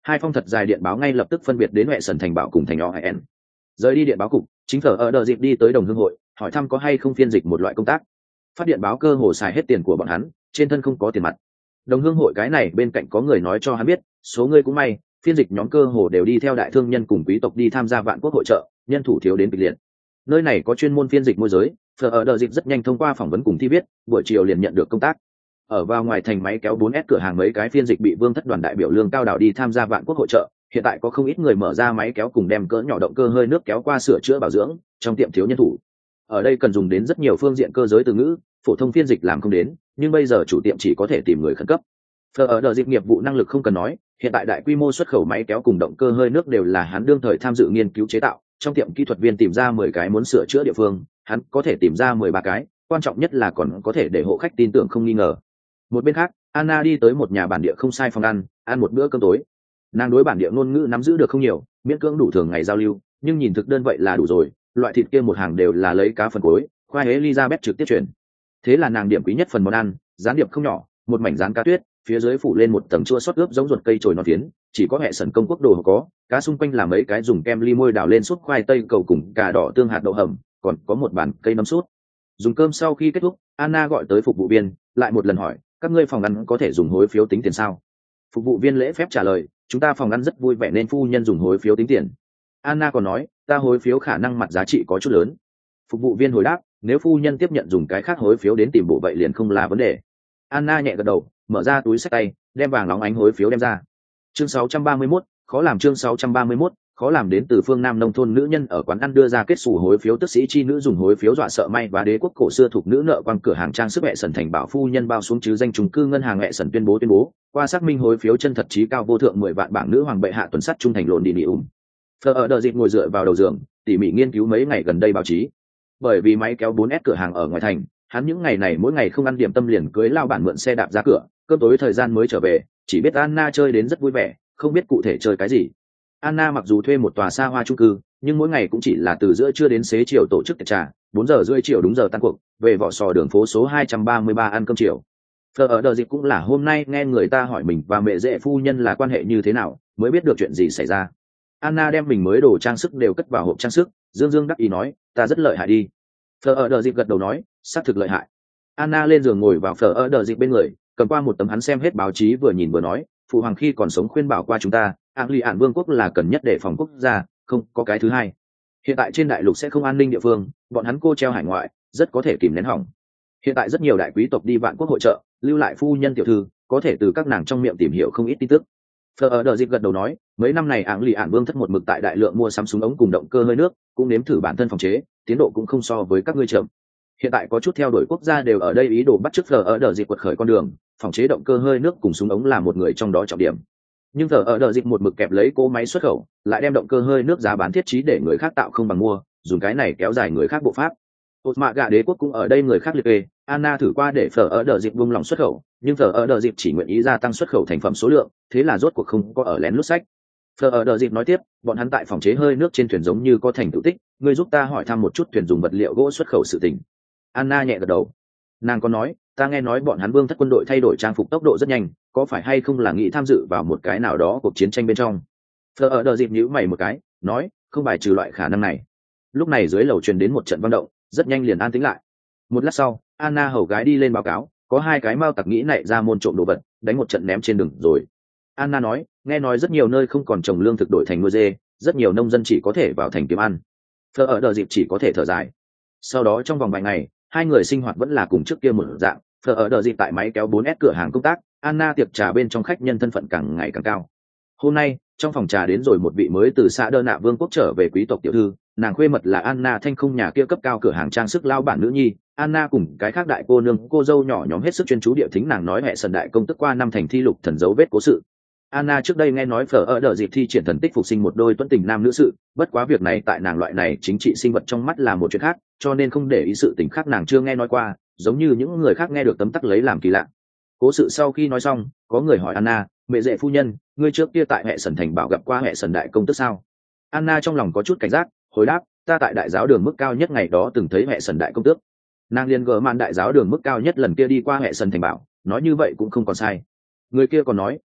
A: Hai phong thật dài điện báo ngay lập tức phân biệt đến hệ sần thành bảo cùng thành o n. Rời đi điện báo cục, chính thờ ở đờ dịp đi tới đồng hương hội, hỏi thăm có hay không phiên dịch một loại công tác. Phát điện báo cơ hồ xài hết tiền của bọn hắn, trên thân không có tiền mặt. Đồng hương hội cái này bên cạnh có người nói cho hắn biết, số người cũng may, phiên dịch nhóm cơ hồ đều đi theo đại thương nhân cùng quý tộc đi tham gia vạn quốc hội trợ, nhân thủ thiếu đến kịch liệt. Nơi này có chuyên môn phiên dịch môi giới, thờ ở đờ dịp rất nhanh thông qua phỏng vấn cùng thi viết, buổi chiều liền nhận được công tác. Ở vào ngoài thành máy kéo bốn S cửa hàng mấy cái phiên dịch bị Vương thất đoàn đại biểu lương cao đảo đi tham gia vạn quốc hội trợ, hiện tại có không ít người mở ra máy kéo cùng đem cỡ nhỏ động cơ hơi nước kéo qua sửa chữa bảo dưỡng, trong tiệm thiếu nhân thủ. Ở đây cần dùng đến rất nhiều phương diện cơ giới từ ngữ, phổ thông phiên dịch làm không đến, nhưng bây giờ chủ tiệm chỉ có thể tìm người khẩn cấp. Phờ ở đợt dịp nghiệp vụ năng lực không cần nói, hiện tại đại quy mô xuất khẩu máy kéo cùng động cơ hơi nước đều là hắn đương thời tham dự nghiên cứu chế tạo, trong tiệm kỹ thuật viên tìm ra mười cái muốn sửa chữa địa phương, hắn có thể tìm ra mười ba cái, quan trọng nhất là còn có thể để hộ khách tin tưởng không nghi ngờ. Một bên khác, Anna đi tới một nhà bản địa không sai phòng ăn, ăn một bữa cơm tối. Nàng đối bản địa ngôn ngữ nắm giữ được không nhiều, miễn cưỡng đủ thường ngày giao lưu, nhưng nhìn thực đơn vậy là đủ rồi, loại thịt kia một hàng đều là lấy cá phần cuối, khoai Elizabeth trực tiếp chuyển. Thế là nàng điểm quý nhất phần món ăn, gián điệp không nhỏ, một mảnh rán cá tuyết, phía dưới phủ lên một tầng chua sót ướp giống ruột cây chồi non phiến, chỉ có hệ sần công quốc đồ có, cá xung quanh là mấy cái dùng kem ly môi đào lên sốt khoai tây cầu cùng cà đỏ tương hạt đậu hầm, còn có một bàn cây nấm sốt. Dùng cơm sau khi kết thúc, Anna gọi tới phục vụ viên, lại một lần hỏi, các ngươi phòng ăn có thể dùng hối phiếu tính tiền sao? Phục vụ viên lễ phép trả lời, chúng ta phòng ăn rất vui vẻ nên phu nhân dùng hối phiếu tính tiền. Anna còn nói, ta hối phiếu khả năng mặt giá trị có chút lớn. Phục vụ viên hồi đáp, nếu phu nhân tiếp nhận dùng cái khác hối phiếu đến tìm bộ vậy liền không là vấn đề. Anna nhẹ gật đầu, mở ra túi xách tay, đem vàng nóng ánh hối phiếu đem ra. Chương sáu trăm ba mươi mốt, khó làm chương sáu trăm ba mươi mốt, khó làm đến từ phương Nam nông thôn nữ nhân ở quán ăn đưa ra kết sủ hối phiếu, tức sĩ chi nữ dùng hối phiếu dọa sợ may và đế quốc cổ xưa thuộc nữ nợ quang cửa hàng trang sức mẹ sần thành bảo phu nhân bao xuống chứ danh trùng cư ngân hàng mẹ sần tuyên bố tuyên bố qua xác minh hối phiếu chân thật trí cao vô thượng mười vạn bảng nữ hoàng bệ hạ tuần sắt trung thành lộn đi nị ủng. Phờ ở đợi dịp ngồi dựa vào đầu giường, tỉ mỉ nghiên cứu mấy ngày gần đây báo chí. Bởi vì máy kéo bốn S cửa hàng ở ngoài thành, hắn những ngày này mỗi ngày không ăn điểm tâm liền cưới lao bản mượn xe đạp ra cửa, cơm tối thời gian mới trở về, chỉ biết Anna chơi đến rất vui vẻ, không biết cụ thể chơi cái gì. Anna mặc dù thuê một tòa xa hoa chung cư, nhưng mỗi ngày cũng chỉ là từ giữa trưa đến xế chiều tổ chức tiệc trà, bốn giờ rưỡi chiều đúng giờ tan cuộc, về vỏ sò đường phố số hai trăm ba mươi ba ăn cơm chiều. Phờ ở đợt dịp cũng là hôm nay nghe người ta hỏi mình và mẹ dễ phu nhân là quan hệ như thế nào, mới biết được chuyện gì xảy ra. Anna đem mình mới đồ trang sức đều cất vào hộp trang sức, dương dương đắc ý nói, ta rất lợi hại đi. Phờ ở đợt dịp gật đầu nói, xác thực lợi hại. Anna lên giường ngồi vào phờ ở đợt dịp bên người, cầm qua một tấm hắn xem hết báo chí vừa nhìn vừa nói, phụ hoàng khi còn sống khuyên bảo qua chúng ta, Áng Lì Ản Vương quốc là cần nhất để phòng quốc gia, không có cái thứ hai. Hiện tại trên đại lục sẽ không an ninh địa phương, bọn hắn cô treo hải ngoại, rất có thể kìm nén hỏng. Hiện tại rất nhiều đại quý tộc đi vạn quốc hội trợ, lưu lại phu nhân tiểu thư, có thể từ các nàng trong miệng tìm hiểu không ít tin tức. Phờ ở đợt dịp gật đầu nói, mấy năm này Áng Lì Ản Vương thất một mực tại đại lượng mua sắm súng ống cùng động cơ hơi nước, cũng nếm thử bản thân phòng chế, tiến độ cũng không so với các ngươi chậm. Hiện tại có chút theo đuổi quốc gia đều ở đây ý đồ bắt chước Phờ ở đợt dịp quật khởi con đường, phòng chế động cơ hơi nước cùng súng ống là một người trong đó trọng điểm. Nhưng Phờ ở đợt dịp một mực kẹp lấy cỗ máy xuất khẩu, lại đem động cơ hơi nước giá bán thiết trí để người khác tạo không bằng mua, dùng cái này kéo dài người khác bộ pháp. Ột mạ gạ đế quốc cũng ở đây người khác liệt kê, Anna thử qua để Phờ ở đợt dịp buông lòng xuất khẩu, nhưng Phờ ở đợt dịp chỉ nguyện ý gia tăng xuất khẩu thành phẩm số lượng, thế là rốt cuộc không có ở lén lút sách. Phờ ở đợt dịp nói tiếp, bọn hắn tại phòng chế hơi nước trên thuyền giống như có thành tựu tích, ngươi giúp ta hỏi thăm một chút thuyền dùng vật liệu gỗ xuất khẩu sự tình. Anna nhẹ gật đầu. Nàng có nói, ta nghe nói bọn hắn Vương thất quân đội thay đổi trang phục tốc độ rất nhanh, có phải hay không là nghĩ tham dự vào một cái nào đó cuộc chiến tranh bên trong. Phờ ở đợt dịp nhíu mày một cái, nói, không bài trừ loại khả năng này. Lúc này dưới lầu truyền đến một trận vang động, rất nhanh liền an tĩnh lại. Một lát sau, Anna hầu gái đi lên báo cáo, có hai cái mao tặc nghĩ nảy ra môn trộm đồ vật, đánh một trận ném trên đường rồi. Anna nói, nghe nói rất nhiều nơi không còn trồng lương thực đổi thành nuôi dê, rất nhiều nông dân chỉ có thể vào thành kiếm ăn. Phờ ở đợt dịp chỉ có thể thở dài. Sau đó trong vòng vài ngày, hai người sinh hoạt vẫn là cùng trước kia một dạng. Phờ ở đợt dịp tại máy kéo bốn S cửa hàng công tác, Anna tiệc trà bên trong khách nhân thân phận càng ngày càng cao. Hôm nay, trong phòng trà đến rồi một vị mới từ xã Đơ Nạ Vương quốc trở về quý tộc tiểu thư, nàng khuê mật là Anna Thanh không nhà kia cấp cao cửa hàng trang sức lao bản nữ nhi. Anna cùng cái khác đại cô nương, cô dâu nhỏ nhóm hết sức chuyên chú điệu thính nàng nói mẹ sần đại công tức qua năm thành thi lục thần dấu vết cố sự. Anna trước đây nghe nói Phờ ở đợt dịp thi triển thần tích phục sinh một đôi tuấn tình nam nữ sự, bất quá việc này tại nàng loại này chính trị sinh vật trong mắt là một chuyện khác, cho nên không để ý sự tình khác nàng chưa nghe nói qua, giống như những người khác nghe được tấm tắc lấy làm kỳ lạ. Cố sự sau khi nói xong, có người hỏi Anna, mẹ dễ phu nhân, ngươi trước kia tại hệ sần thành bảo gặp qua hệ sần đại công tức sao? Anna trong lòng có chút cảnh giác, hồi đáp, ta tại đại giáo đường mức cao nhất ngày đó từng thấy hệ sần đại công tước. Nàng liền gỡ màn đại giáo đường mức cao nhất lần kia đi qua hệ sần thành bảo, nói như vậy cũng không còn sai. Người kia còn nói, úc,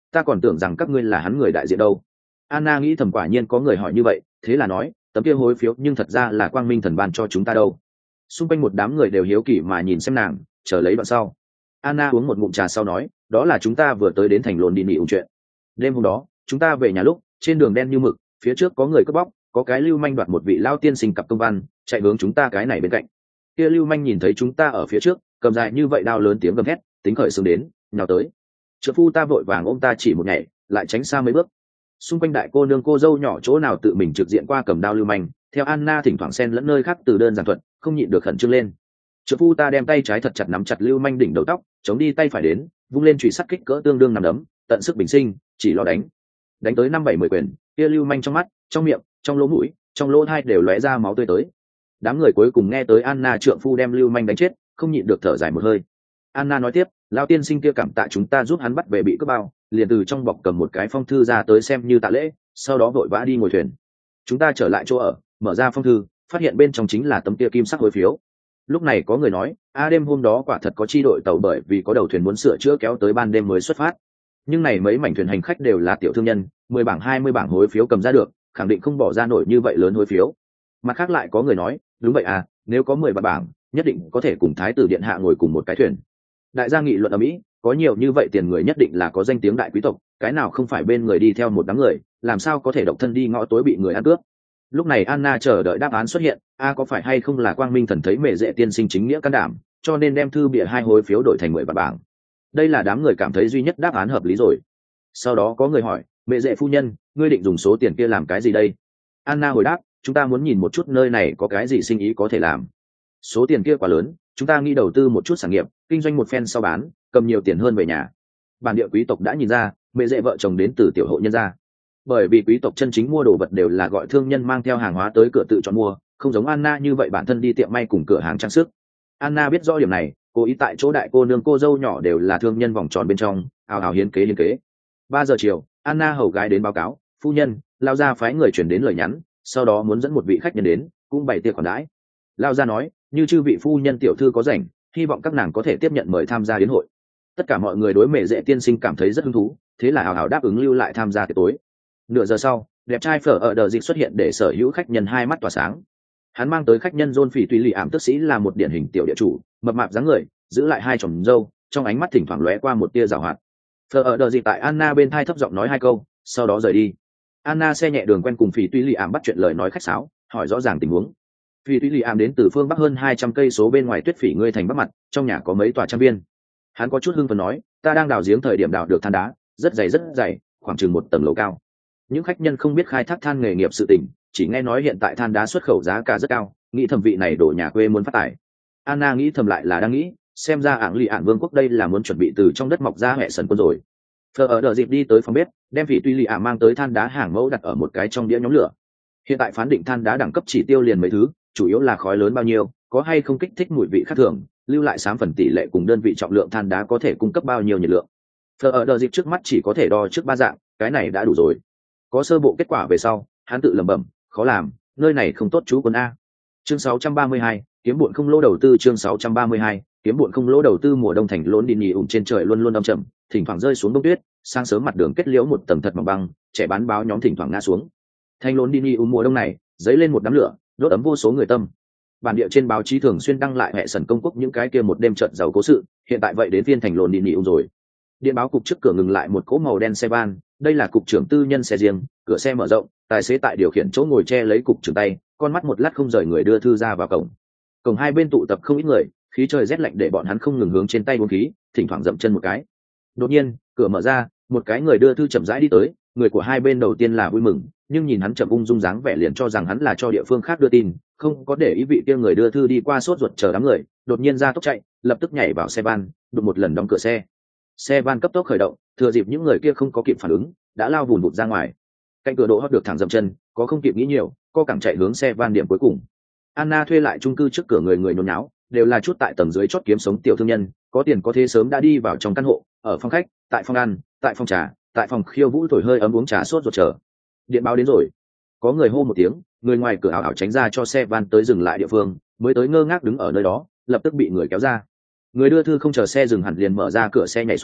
A: ta còn tưởng rằng các ngươi là hắn người đại diện đâu. Anna nghĩ thầm quả nhiên có người hỏi như vậy, thế là nói, tấm kia hối phiếu nhưng thật ra là quang minh thần ban cho chúng ta đâu. Xung quanh một đám người đều hiếu kỳ mà nhìn xem nàng, chờ lấy đoạn sau. Anna uống một ngụm trà sau nói, đó là chúng ta vừa tới đến thành lồn đi nghỉ ủng chuyện. Đêm hôm đó chúng ta về nhà lúc trên đường đen như mực, phía trước có người cướp bóc, có cái lưu manh đoạt một vị lao tiên sinh cặp công văn chạy hướng chúng ta cái này bên cạnh. Kia lưu manh nhìn thấy chúng ta ở phía trước, cầm dài như vậy đao lớn tiếng gầm hét, tính khởi xướng đến nhào tới. Trợ phu ta vội vàng ôm ta chỉ một nhảy, lại tránh xa mấy bước. Xung quanh đại cô nương cô dâu nhỏ chỗ nào tự mình trực diện qua cầm đao lưu manh, theo Anna thỉnh thoảng xen lẫn nơi khác từ đơn giản thuận, không nhịn được khẩn trương lên. Trợ phu ta đem tay trái thật chặt nắm chặt lưu manh đỉnh đầu tóc, chống đi tay phải đến, vung lên chùy sắt kích cỡ tương đương nằm đấm, tận sức bình sinh, chỉ lo đánh. Đánh tới năm bảy mười quyền, kia lưu manh trong mắt, trong miệng, trong lỗ mũi, trong lỗ hai đều lóe ra máu tươi tới. Đám người cuối cùng nghe tới Anna trượng phu đem lưu manh đánh chết, không nhịn được thở dài một hơi. Anna nói tiếp, lão tiên sinh kia cảm tạ chúng ta giúp hắn bắt về bị cướp bao, liền từ trong bọc cầm một cái phong thư ra tới xem như tạ lễ, sau đó vội vã đi ngồi thuyền. Chúng ta trở lại chỗ ở, mở ra phong thư, phát hiện bên trong chính là tấm kia kim sắc hối phiếu. Lúc này có người nói, a đêm hôm đó quả thật có chi đội tàu bởi vì có đầu thuyền muốn sửa chữa kéo tới ban đêm mới xuất phát. Nhưng này mấy mảnh thuyền hành khách đều là tiểu thương nhân, mười bảng hai mươi bảng hối phiếu cầm ra được, khẳng định không bỏ ra nổi như vậy lớn hối phiếu. Mặt khác lại có người nói, đúng vậy à, nếu có mười bảng, nhất định có thể cùng thái tử điện hạ ngồi cùng một cái thuyền. Đại gia nghị luận ở Mỹ, có nhiều như vậy tiền người nhất định là có danh tiếng đại quý tộc, cái nào không phải bên người đi theo một đám người, làm sao có thể độc thân đi ngõ tối bị người ăn cướp. Lúc này Anna chờ đợi đáp án xuất hiện, a có phải hay không là quang minh thần thấy mẹ dễ tiên sinh chính nghĩa can đảm, cho nên đem thư bìa hai hối phiếu đổi thành mười bảng. Đây là đám người cảm thấy duy nhất đáp án hợp lý rồi. Sau đó có người hỏi, mẹ dễ phu nhân, ngươi định dùng số tiền kia làm cái gì đây? Anna hồi đáp, chúng ta muốn nhìn một chút nơi này có cái gì sinh ý có thể làm. Số tiền kia quá lớn, chúng ta nghĩ đầu tư một chút sản nghiệp, kinh doanh một phen sau bán, cầm nhiều tiền hơn về nhà. Bản địa quý tộc đã nhìn ra, mẹ dễ vợ chồng đến từ tiểu hộ nhân gia. Bởi vì quý tộc chân chính mua đồ vật đều là gọi thương nhân mang theo hàng hóa tới cửa tự chọn mua, không giống Anna như vậy bản thân đi tiệm may cùng cửa hàng trang sức. Anna biết rõ điểm này, cô ý tại chỗ đại cô nương cô dâu nhỏ đều là thương nhân vòng tròn bên trong, ào ào hiến kế hiến kế. Ba giờ chiều, Anna hầu gái đến báo cáo, phu nhân, lao gia phái người chuyển đến lời nhắn, sau đó muốn dẫn một vị khách nhân đến, cũng bày tiệc khoản đãi. Lao gia nói, như chư vị phu nhân tiểu thư có rảnh, hy vọng các nàng có thể tiếp nhận mời tham gia đến hội. Tất cả mọi người đối mẹ dễ tiên sinh cảm thấy rất hứng thú, thế là hào hào đáp ứng lưu lại tham gia tiệc tối. Nửa giờ sau, đẹp trai phở ở đờ dịch xuất hiện để sở hữu khách nhân hai mắt tỏa sáng. Hắn mang tới khách nhân John Phỉ Tùy Lì ảm tức sĩ là một điển hình tiểu địa chủ, mập mạp dáng người, giữ lại hai chòm râu, trong ánh mắt thỉnh thoảng lóe qua một tia giảo hoạt. Phở ở đờ dịch tại Anna bên thai thấp giọng nói hai câu, sau đó rời đi. Anna xe nhẹ đường quen cùng Phỉ Tùy Lì ảm bắt chuyện lời nói khách sáo, hỏi rõ ràng tình huống. Phỉ Tùy Lì ảm đến từ phương bắc hơn hai trăm cây số bên ngoài Tuyết Phỉ ngươi thành bắc mặt, trong nhà có mấy tòa trang viên. Hắn có chút hưng phấn nói, ta đang đào giếng thời điểm đào được than đá, rất dày rất dày, khoảng chừng một tầng lầu cao. Những khách nhân không biết khai thác than nghề nghiệp sự tình, chỉ nghe nói hiện tại than đá xuất khẩu giá cả rất cao, nghĩ thẩm vị này đổ nhà quê muốn phát tài. Anna nghĩ thầm lại là đang nghĩ, xem ra ảng lì ạn vương quốc đây là muốn chuẩn bị từ trong đất mọc ra hệ sần quân rồi. Phờ ở đợi dịp đi tới phòng bếp, đem vị tuy lì ạn mang tới than đá hàng mẫu đặt ở một cái trong đĩa nhóm lửa. Hiện tại phán định than đá đẳng cấp chỉ tiêu liền mấy thứ, chủ yếu là khói lớn bao nhiêu, có hay không kích thích mùi vị khác thường, lưu lại xám phần tỷ lệ cùng đơn vị trọng lượng than đá có thể cung cấp bao nhiêu nhiệt lượng. Phờ ở đợi dịp trước mắt chỉ có thể đo trước ba dạng, cái này đã đủ rồi. Có sơ bộ kết quả về sau, hắn tự lẩm bẩm, khó làm, nơi này không tốt chú quân a. Chương sáu trăm ba mươi hai, kiếm buồn không lỗ đầu tư chương sáu trăm ba mươi hai, kiếm buồn không lỗ đầu tư mùa đông thành lốn đi nhì ủng trên trời luôn luôn âm trầm, thỉnh thoảng rơi xuống đông tuyết, sáng sớm mặt đường kết liễu một tầng thật mỏng băng, trẻ bán báo nhóm thỉnh thoảng ngã xuống. Thành lốn đi nhì ủng mùa đông này, dấy lên một đám lửa, đốt ấm vô số người tâm. Bản địa trên báo chí thường xuyên đăng lại hệ sần công quốc những cái kia một đêm trận giàu cố sự, hiện tại vậy đến phiên thành lốn đi nhì ủng rồi. Điện báo cục trước cửa ngừng lại một cỗ màu đen xe van, đây là cục trưởng tư nhân xe riêng, cửa xe mở rộng, tài xế tại điều khiển chỗ ngồi che lấy cục trưởng tay, con mắt một lát không rời người đưa thư ra vào cổng. Cổng hai bên tụ tập không ít người, khí trời rét lạnh để bọn hắn không ngừng hướng trên tay uống khí, thỉnh thoảng dậm chân một cái. Đột nhiên, cửa mở ra, một cái người đưa thư chậm rãi đi tới, người của hai bên đầu tiên là vui mừng, nhưng nhìn hắn chậm ung dung dáng vẻ liền cho rằng hắn là cho địa phương khác đưa tin, không có để ý vị kia người đưa thư đi qua sốt ruột chờ đám người, đột nhiên ra tốc chạy, lập tức nhảy vào xe van, đụng một lần đóng cửa xe. Xe van cấp tốc khởi động, thừa dịp những người kia không có kịp phản ứng, đã lao vùn vụt ra ngoài. Cạnh cửa độ hót được thẳng dậm chân, có không kịp nghĩ nhiều, co cẳng chạy hướng xe van điểm cuối cùng. Anna thuê lại chung cư trước cửa người người nhốn nháo, đều là chút tại tầng dưới chót kiếm sống tiểu thương nhân, có tiền có thế sớm đã đi vào trong căn hộ, ở phòng khách, tại phòng ăn, tại phòng trà, tại phòng khiêu vũ thổi hơi ấm uống trà sốt ruột chờ. Điện báo đến rồi. Có người hô một tiếng, người ngoài cửa ảo ảo tránh ra cho xe van tới dừng lại địa phương, mới tới ngơ ngác đứng ở nơi đó, lập tức bị người kéo ra. Người đưa thư không chờ xe dừng hẳn liền mở ra cửa xe nhảy xuống,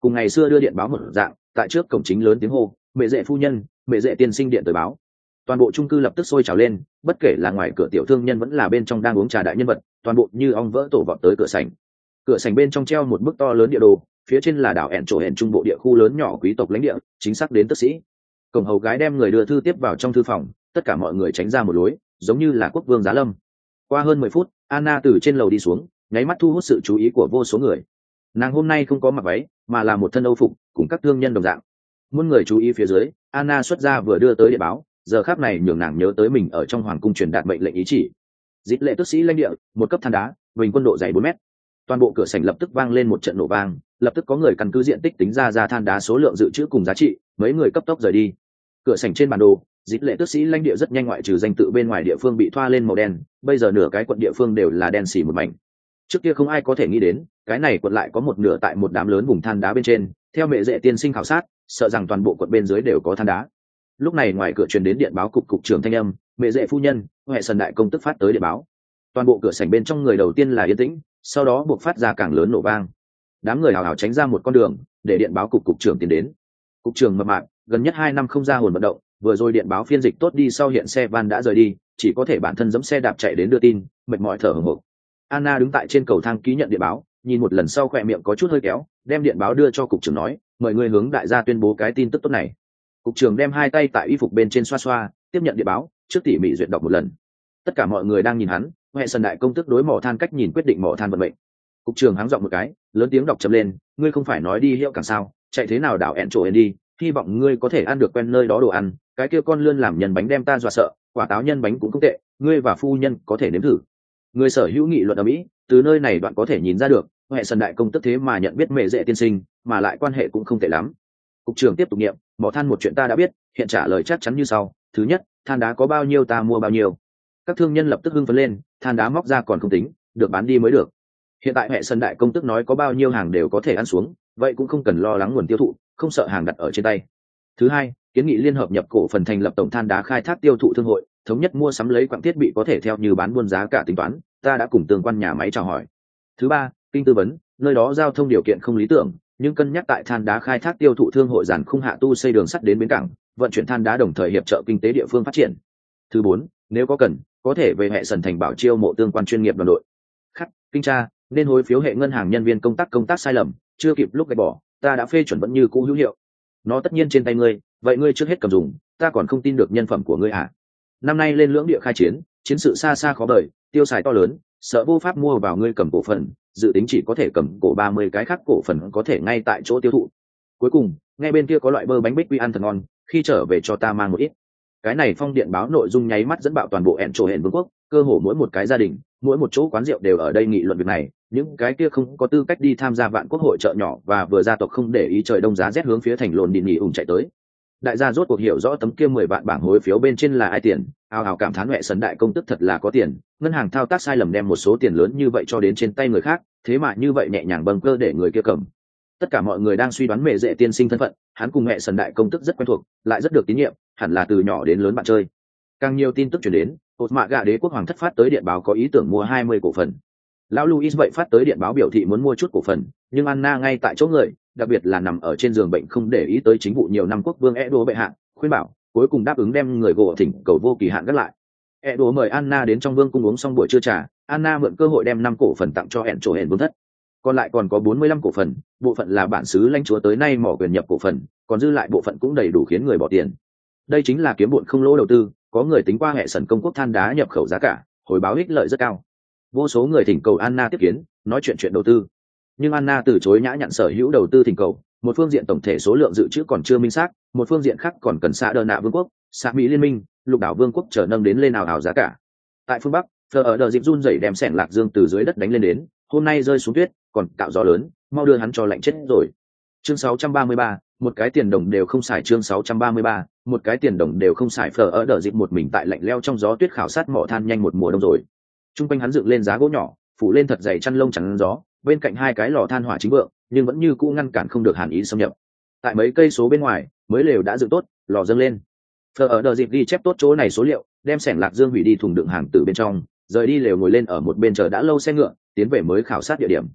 A: cùng ngày xưa đưa điện báo một dạng, tại trước cổng chính lớn tiếng hô, mẹ dệ phu nhân, mẹ dệ tiên sinh điện tới báo. Toàn bộ chung cư lập tức sôi trào lên, bất kể là ngoài cửa tiểu thương nhân vẫn là bên trong đang uống trà đại nhân vật, toàn bộ như ong vỡ tổ vọt tới cửa sảnh. Cửa sảnh bên trong treo một bức to lớn địa đồ, phía trên là đảo ẹn trổ hẹn trung bộ địa khu lớn nhỏ quý tộc lãnh địa, chính xác đến tức sĩ. Cổng hầu gái đem người đưa thư tiếp vào trong thư phòng, tất cả mọi người tránh ra một lối, giống như là quốc vương giá lâm. Qua hơn mười phút, Anna từ trên lầu đi xuống, nháy mắt thu hút sự chú ý của vô số người. Nàng hôm nay không có mặc váy, mà là một thân âu phục, cùng các thương nhân đồng dạng. Muôn người chú ý phía dưới, Anna xuất ra vừa đưa tới điện báo, giờ khắc này nhường nàng nhớ tới mình ở trong hoàng cung truyền đạt mệnh lệnh ý chỉ. Dịch lệ tước sĩ lãnh địa, một cấp than đá, bình quân độ dày bốn mét. Toàn bộ cửa sảnh lập tức vang lên một trận nổ vang, lập tức có người căn cứ diện tích tính ra ra than đá số lượng dự trữ cùng giá trị, mấy người cấp tốc rời đi. Cửa sảnh trên bản đồ, dịch lệ tước sĩ lãnh địa rất nhanh ngoại trừ danh tự bên ngoài địa phương bị thoa lên màu đen, bây giờ nửa cái quận địa phương đều là đen xì một mảnh. Trước kia không ai có thể nghĩ đến, cái này quận lại có một nửa tại một đám lớn vùng than đá bên trên, theo mẹ dễ tiên sinh khảo sát, sợ rằng toàn bộ quận bên dưới đều có than đá. Lúc này ngoài cửa truyền đến điện báo cục cục trưởng thanh âm, mẹ dễ phu nhân, hệ sần đại công tức phát tới điện báo. Toàn bộ cửa sảnh bên trong người đầu tiên là yên tĩnh, sau đó buộc phát ra càng lớn nổ vang. Đám người hào hào tránh ra một con đường, để điện báo cục cục trưởng tiến đến. Cục trưởng mập mạp, gần nhất hai năm không ra hồn vận động, vừa rồi điện báo phiên dịch tốt đi sau hiện xe van đã rời đi, chỉ có thể bản thân giẫm xe đạp chạy đến đưa tin, mệt mỏi thở hổn hển. Anna đứng tại trên cầu thang ký nhận điện báo, nhìn một lần sau khỏe miệng có chút hơi kéo, đem điện báo đưa cho cục trưởng nói, mời người hướng đại gia tuyên bố cái tin tức tốt này. Cục trưởng đem hai tay tại y phục bên trên xoa xoa, tiếp nhận điện báo, trước tỉ mỉ duyệt đọc một lần. Tất cả mọi người đang nhìn hắn, hệ sần đại công tức đối mỏ than cách nhìn quyết định mỏ than vận mệnh. Cục trưởng háng giọng một cái, lớn tiếng đọc chấm lên, ngươi không phải nói đi hiệu càng sao, chạy thế nào đảo ẹn trổ hẹn đi, hy vọng ngươi có thể ăn được quen nơi đó đồ ăn, cái kia con lươn làm nhân bánh đem ta dọa sợ, quả táo nhân bánh cũng không tệ, ngươi và phu nhân có thể nếm thử. Người sở hữu nghị luận ở mỹ, từ nơi này đoạn có thể nhìn ra được, hệ sần đại công tức thế mà nhận biết mẹ dễ tiên sinh, mà lại quan hệ cũng không tệ lắm. Cục trưởng tiếp tục niệm, mỏ than một chuyện ta đã biết, hiện trả lời chắc chắn như sau. Thứ nhất, than đá có bao nhiêu ta mua bao nhiêu. Các thương nhân lập tức hưng phấn lên, than đá móc ra còn không tính, được bán đi mới được. Hiện tại hệ sân đại công tức nói có bao nhiêu hàng đều có thể ăn xuống, vậy cũng không cần lo lắng nguồn tiêu thụ, không sợ hàng đặt ở trên tay. Thứ hai, kiến nghị liên hợp nhập cổ phần thành lập tổng than đá khai thác tiêu thụ thương hội, thống nhất mua sắm lấy quặng thiết bị có thể theo như bán buôn giá cả tính toán, ta đã cùng tương quan nhà máy chào hỏi. Thứ ba, kinh tư vấn, nơi đó giao thông điều kiện không lý tưởng, nhưng cân nhắc tại than đá khai thác tiêu thụ thương hội giàn khung hạ tu xây đường sắt đến bến cảng, vận chuyển than đá đồng thời hiệp trợ kinh tế địa phương phát triển. Thứ bốn, nếu có cần, có thể về hệ sần thành bảo chiêu mộ tương quan chuyên nghiệp đoàn đội. Khắc, kinh tra, nên hối phiếu hệ ngân hàng nhân viên công tác công tác sai lầm, chưa kịp lúc gạch bỏ, ta đã phê chuẩn vẫn như cũ hữu hiệu. Nó tất nhiên trên tay ngươi, vậy ngươi trước hết cầm dùng, ta còn không tin được nhân phẩm của ngươi à? Năm nay lên lưỡng địa khai chiến, chiến sự xa xa khó bời, tiêu xài to lớn, sợ vô pháp mua vào ngươi cầm cổ phần, dự tính chỉ có thể cầm cổ ba mươi cái khác cổ phần có thể ngay tại chỗ tiêu thụ. Cuối cùng, nghe bên kia có loại bơ bánh bích quy ăn thật ngon, khi trở về cho ta mang một ít. Cái này phong điện báo nội dung nháy mắt dẫn bạo toàn bộ ẹn trổ hẹn vương quốc, cơ hồ mỗi một cái gia đình, mỗi một chỗ quán rượu đều ở đây nghị luận việc này. Những cái kia không có tư cách đi tham gia vạn quốc hội chợ nhỏ và vừa gia tộc không để ý trời đông giá rét hướng phía thành lồn đi nghỉ ủng chạy tới. Đại gia rốt cuộc hiểu rõ tấm kia mười vạn bảng hối phiếu bên trên là ai tiền, ào ào cảm thán huệ sấn đại công tức thật là có tiền, ngân hàng thao tác sai lầm đem một số tiền lớn như vậy cho đến trên tay người khác, thế mà như vậy nhẹ nhàng bâng cơ để người kia cầm. Tất cả mọi người đang suy đoán mẹ dễ tiên sinh thân phận, hắn cùng mẹ sần đại công tức rất quen thuộc, lại rất được tín nhiệm, hẳn là từ nhỏ đến lớn bạn chơi. Càng nhiều tin tức truyền đến, hột mạ gạ đế quốc hoàng thất phát tới điện báo có ý tưởng mua hai mươi cổ phần. Lão Louis vậy phát tới điện báo biểu thị muốn mua chút cổ phần, nhưng Anna ngay tại chỗ người, đặc biệt là nằm ở trên giường bệnh không để ý tới chính vụ nhiều năm quốc vương Edo bệ hạ, khuyên bảo, cuối cùng đáp ứng đem người gỗ thỉnh cầu vô kỳ hạn gác lại. Edo mời Anna đến trong vương cung uống xong buổi trưa trà, Anna mượn cơ hội đem năm cổ phần tặng cho hẹn chỗ hẹn vương thất. Còn lại còn có bốn mươi lăm cổ phần, bộ phận là bản xứ lãnh chúa tới nay mỏ quyền nhập cổ phần, còn dư lại bộ phận cũng đầy đủ khiến người bỏ tiền. Đây chính là kiếm bộn không lỗ đầu tư, có người tính qua hệ sần công quốc than đá nhập khẩu giá cả, hồi báo ích lợi rất cao. Vô số người thỉnh cầu Anna tiếp kiến, nói chuyện chuyện đầu tư. Nhưng Anna từ chối nhã nhặn sở hữu đầu tư thỉnh cầu, một phương diện tổng thể số lượng dự trữ còn chưa minh xác, một phương diện khác còn cần xã đơn nạ vương quốc, xã Mỹ liên minh, lục đảo vương quốc trở nâng đến lên ảo ảo giá cả. Tại phương Bắc, Fleur ở đợt dịp run rẩy đem sẻn lạc dương từ dưới đất đánh lên đến, hôm nay rơi xuống tuyết, còn cạo gió lớn, mau đưa hắn cho lạnh chết rồi. Chương sáu trăm ba mươi ba, một cái tiền đồng đều không xài. Chương sáu trăm ba mươi ba, một cái tiền đồng đều không xài. Fleur ở đợt dịp một mình tại lạnh leo trong gió tuyết khảo sát mỏ than nhanh một mùa đông rồi. Trung quanh hắn dựng lên giá gỗ nhỏ, phủ lên thật dày chăn lông chắn gió, bên cạnh hai cái lò than hỏa chính vượng, nhưng vẫn như cũ ngăn cản không được hàn ý xâm nhập. Tại mấy cây số bên ngoài, mới lều đã dựng tốt, lò dâng lên. Fleur ở đợt dịp ghi chép tốt chỗ này số liệu, đem sẻn lạc dương hủy đi thùng đựng hàng từ bên trong, rời đi lều ngồi lên ở một bên chờ đã lâu xe ngựa, tiến về mới khảo sát địa điểm.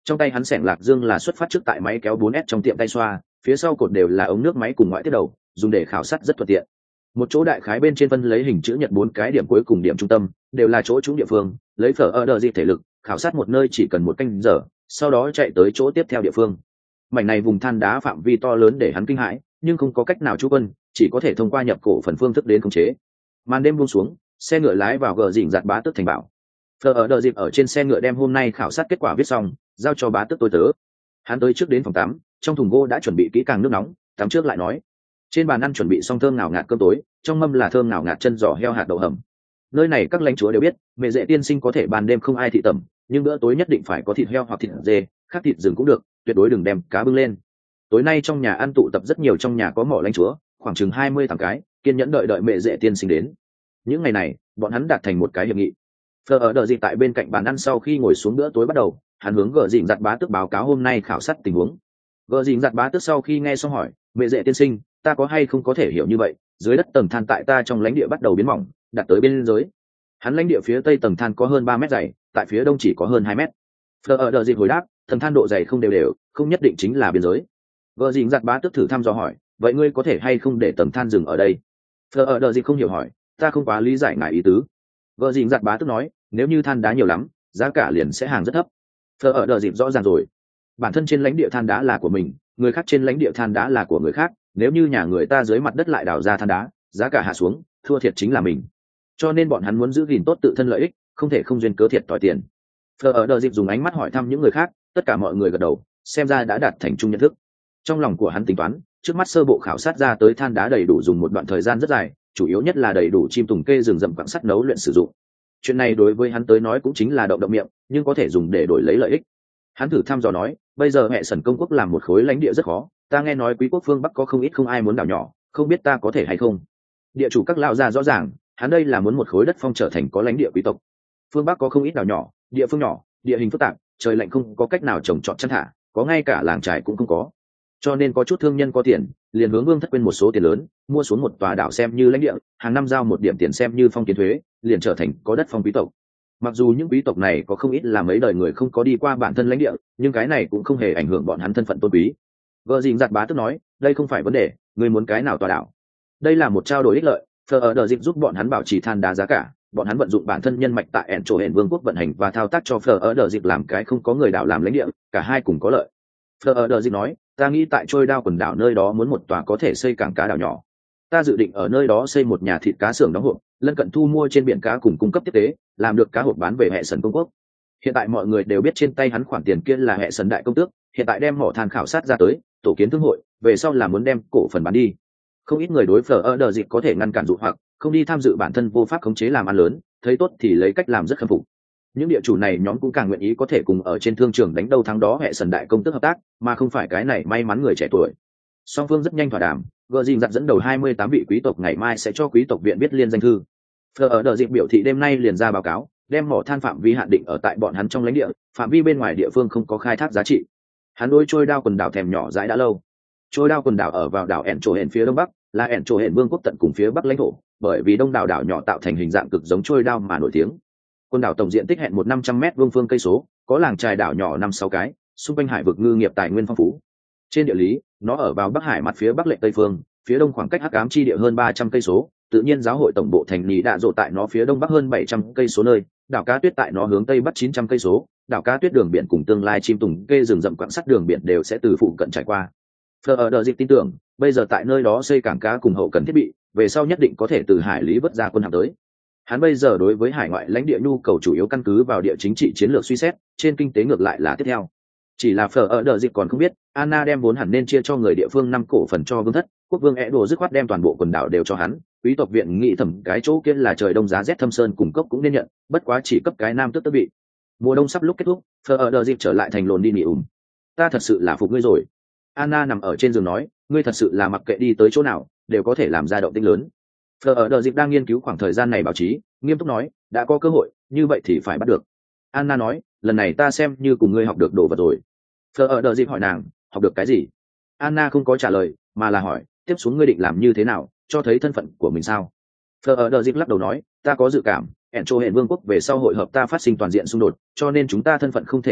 A: Trong tay hắn xẻng lạc dương là xuất phát trước tại máy kéo bốn S trong tiệm tay xoa, phía sau cột đều là ống nước máy cùng ngoại tiết đầu, dùng để khảo sát rất thuận tiện. Một chỗ đại khái bên trên phân lấy hình chữ nhật bốn cái điểm cuối cùng điểm trung tâm, đều là chỗ trúng địa phương, lấy phở ở đờ dịp thể lực, khảo sát một nơi chỉ cần một canh giờ, sau đó chạy tới chỗ tiếp theo địa phương. Mảnh này vùng than đá phạm vi to lớn để hắn kinh hãi, nhưng không có cách nào trú quân, chỉ có thể thông qua nhập cổ phần phương thức đến khống chế. Màn đêm buông xuống, xe ngựa lái vào gờ dỉnh giặt bá tước thành bảo. Phở ở đờ dịp ở trên xe ngựa đem hôm nay khảo sát kết quả viết xong, giao cho bá tước tôi tớ. Hắn tới trước đến phòng tắm, trong thùng gỗ đã chuẩn bị kỹ càng nước nóng, tắm trước lại nói. Trên bàn ăn chuẩn bị xong thơm ngào ngạt cơm tối, trong mâm là thơm ngào ngạt chân giò heo hạt đậu hầm. Nơi này các lãnh chúa đều biết, mẹ dễ tiên sinh có thể ban đêm không ai thị tẩm, nhưng bữa tối nhất định phải có thịt heo hoặc thịt dê, khác thịt rừng cũng được, tuyệt đối đừng đem cá bưng lên. Tối nay trong nhà ăn tụ tập rất nhiều trong nhà có mỏ lãnh chúa, khoảng chừng hai mươi thằng cái, kiên nhẫn đợi đợi mẹ dễ tiên sinh đến. Những ngày này, bọn hắn đạt thành một cái hiệp nghị. Phở ở đợi gì tại bên cạnh bàn ăn sau khi ngồi xuống bữa tối bắt đầu, hắn hướng gờ dịnh giặt bá tước báo cáo hôm nay khảo sát tình huống. Gờ dịnh giặt bá tước sau khi nghe xong hỏi, mẹ dễ tiên sinh, ta có hay không có thể hiểu như vậy, dưới đất tầng than tại ta trong lãnh địa bắt đầu biến mỏng, đạt tới bên dưới. Hắn lãnh địa phía tây tầng than có hơn ba mét dày, tại phía đông chỉ có hơn hai mét. Phở ở đợi gì hồi đáp, tầng than độ dày không đều đều, không nhất định chính là biên giới. Gờ dịnh giặt bá tước thử thăm dò hỏi, vậy ngươi có thể hay không để tầng than dừng ở đây? Phở ở đợi gì không hiểu hỏi, ta không quá lý giải ngài ý tứ. Gờ dịnh giặt bá tước nói, nếu như than đá nhiều lắm, giá cả liền sẽ hàng rất thấp. Phở ở đợi dịp rõ ràng rồi, bản thân trên lãnh địa than đá là của mình, người khác trên lãnh địa than đá là của người khác, nếu như nhà người ta dưới mặt đất lại đào ra than đá, giá cả hạ xuống, thua thiệt chính là mình. Cho nên bọn hắn muốn giữ gìn tốt tự thân lợi ích, không thể không duyên cớ thiệt tỏi tiền. Phở ở đợi dịp dùng ánh mắt hỏi thăm những người khác, tất cả mọi người gật đầu, xem ra đã đạt thành chung nhận thức. Trong lòng của hắn tính toán, trước mắt sơ bộ khảo sát ra tới than đá đầy đủ dùng một đoạn thời gian rất dài, chủ yếu nhất là đầy đủ chim tùng kê rừng rậm quặng sắt nấu luyện sử dụng. Chuyện này đối với hắn tới nói cũng chính là động động miệng, nhưng có thể dùng để đổi lấy lợi ích. Hắn thử thăm dò nói, bây giờ hệ sần công quốc làm một khối lãnh địa rất khó, ta nghe nói quý quốc phương bắc có không ít không ai muốn đảo nhỏ, không biết ta có thể hay không. Địa chủ các lão gia rõ ràng, hắn đây là muốn một khối đất phong trở thành có lãnh địa quý tộc. Phương bắc có không ít đảo nhỏ, địa phương nhỏ, địa hình phức tạp, trời lạnh không có cách nào trồng trọt chăn thả, có ngay cả làng trài cũng không có. Cho nên có chút thương nhân có tiền, liền hướng vương thất quên một số tiền lớn, mua xuống một tòa đảo xem như lãnh địa, hàng năm giao một điểm tiền xem như phong kiến thuế, liền trở thành có đất phong quý tộc. Mặc dù những quý tộc này có không ít là mấy đời người không có đi qua bản thân lãnh địa, nhưng cái này cũng không hề ảnh hưởng bọn hắn thân phận tôn quý. Gờ dịnh giặt bá tức nói, đây không phải vấn đề, người muốn cái nào tòa đảo. Đây là một trao đổi ích lợi, Phở ở đờ dịp giúp bọn hắn bảo trì than đá giá cả, bọn hắn vận dụng bản thân nhân mạch tại ẻn trổ hển vương quốc vận hành và thao tác cho Phở ở đờ dịp làm cái không có người đảo làm lãnh địa, cả hai cùng có lợi. Phở ở đờ dịp nói, ta nghĩ tại trôi đao quần đảo nơi đó muốn một tòa có thể xây cảng cá đảo nhỏ. Ta dự định ở nơi đó xây một nhà thịt cá xưởng đóng hộp, lân cận thu mua trên biển cá cùng cung cấp tiếp tế, làm được cá hộp bán về hệ sần công quốc. Hiện tại mọi người đều biết trên tay hắn khoản tiền kia là hệ sần đại công tước, hiện tại đem mỏ than khảo sát ra tới, tổ kiến thương hội, về sau là muốn đem cổ phần bán đi. Không ít người đối Phở ở đờ dịp có thể ngăn cản dụ hoặc không đi tham dự bản thân vô pháp khống chế làm ăn lớn, thấy tốt thì lấy cách làm rất khâm phục. Những địa chủ này nhóm cũng càng nguyện ý có thể cùng ở trên thương trường đánh đâu thắng đó hệ sần đại công tước hợp tác, mà không phải cái này may mắn người trẻ tuổi. Song phương rất nhanh thỏa đàm, gờ dìm dặn dẫn đầu hai mươi tám vị quý tộc ngày mai sẽ cho quý tộc viện viết liên danh thư. Phở ở đờ dịp biểu thị đêm nay liền ra báo cáo, đem mỏ than phạm vi hạn định ở tại bọn hắn trong lãnh địa, phạm vi bên ngoài địa phương không có khai thác giá trị. Hắn đôi trôi đao quần đảo thèm nhỏ dãi đã lâu. Trôi đao quần đảo ở vào đảo ẻn trổ hển phía đông bắc, là ẻn trổ hển vương quốc tận cùng phía bắc lãnh thổ, bởi vì đông đảo đảo nhỏ tạo thành hình dạng cực giống trôi đao mà nổi tiếng. Quần đảo tổng diện tích hẹn một năm trăm mét vuông phương cây số, có làng trài đảo nhỏ năm sáu cái, xung quanh hải vực ngư nghiệp tài nguyên phong phú. Trên địa lý, nó ở vào bắc hải mặt phía bắc lệ tây phương, phía đông khoảng cách hắc ám chi địa hơn ba trăm cây số, tự nhiên giáo hội tổng bộ thành Nhị Đạ Dỗ tại nó phía đông bắc hơn bảy trăm cây số nơi, đảo Cá Tuyết tại nó hướng tây bắc chín trăm cây số, đảo Cá Tuyết đường biển cùng tương lai chim tùng kê rừng rậm quặng sắt đường biển đều sẽ từ phụ cận trải qua. Phở ở đờ dịp tin tưởng, bây giờ tại nơi đó xây cảng cá cùng hậu cần thiết bị, về sau nhất định có thể từ hải lý vớt ra quân hạm tới. Hắn bây giờ đối với hải ngoại lãnh địa nhu cầu chủ yếu căn cứ vào địa chính trị chiến lược suy xét, trên kinh tế ngược lại là tiếp theo. Chỉ là Phở ở đờ dịp còn không biết, Anna đem vốn hẳn nên chia cho người địa phương năm cổ phần cho vương thất, quốc vương é đồ dứt khoát đem toàn bộ quần đảo đều cho hắn, quý tộc viện nghĩ thầm cái chỗ kia là trời đông giá rét thâm sơn cùng cốc cũng nên nhận, bất quá chỉ cấp cái nam tước tước vị. Mùa đông sắp lúc kết thúc, Phở ở đờ dịp trở lại thành lồn đi nghỉ ủm. Ta thật sự là phục ngươi rồi. Anna nằm ở trên giường nói, ngươi thật sự là mặc kệ đi tới chỗ nào đều có thể làm ra động tĩnh lớn. Phở ở đờ dịp đang nghiên cứu khoảng thời gian này báo chí, nghiêm túc nói, đã có cơ hội như vậy thì phải bắt được. Anna nói, lần này ta xem như cùng ngươi học được đồ vật rồi. Phở ở đờ dịp hỏi nàng, học được cái gì? Anna không có trả lời, mà là hỏi, tiếp xuống ngươi định làm như thế nào, cho thấy thân phận của mình sao? Phở ở đờ dịp lắc đầu nói, ta có dự cảm ẻn trô hển vương quốc về sau hội hợp ta phát sinh toàn diện xung đột, cho nên chúng ta thân phận không thể bại lộ,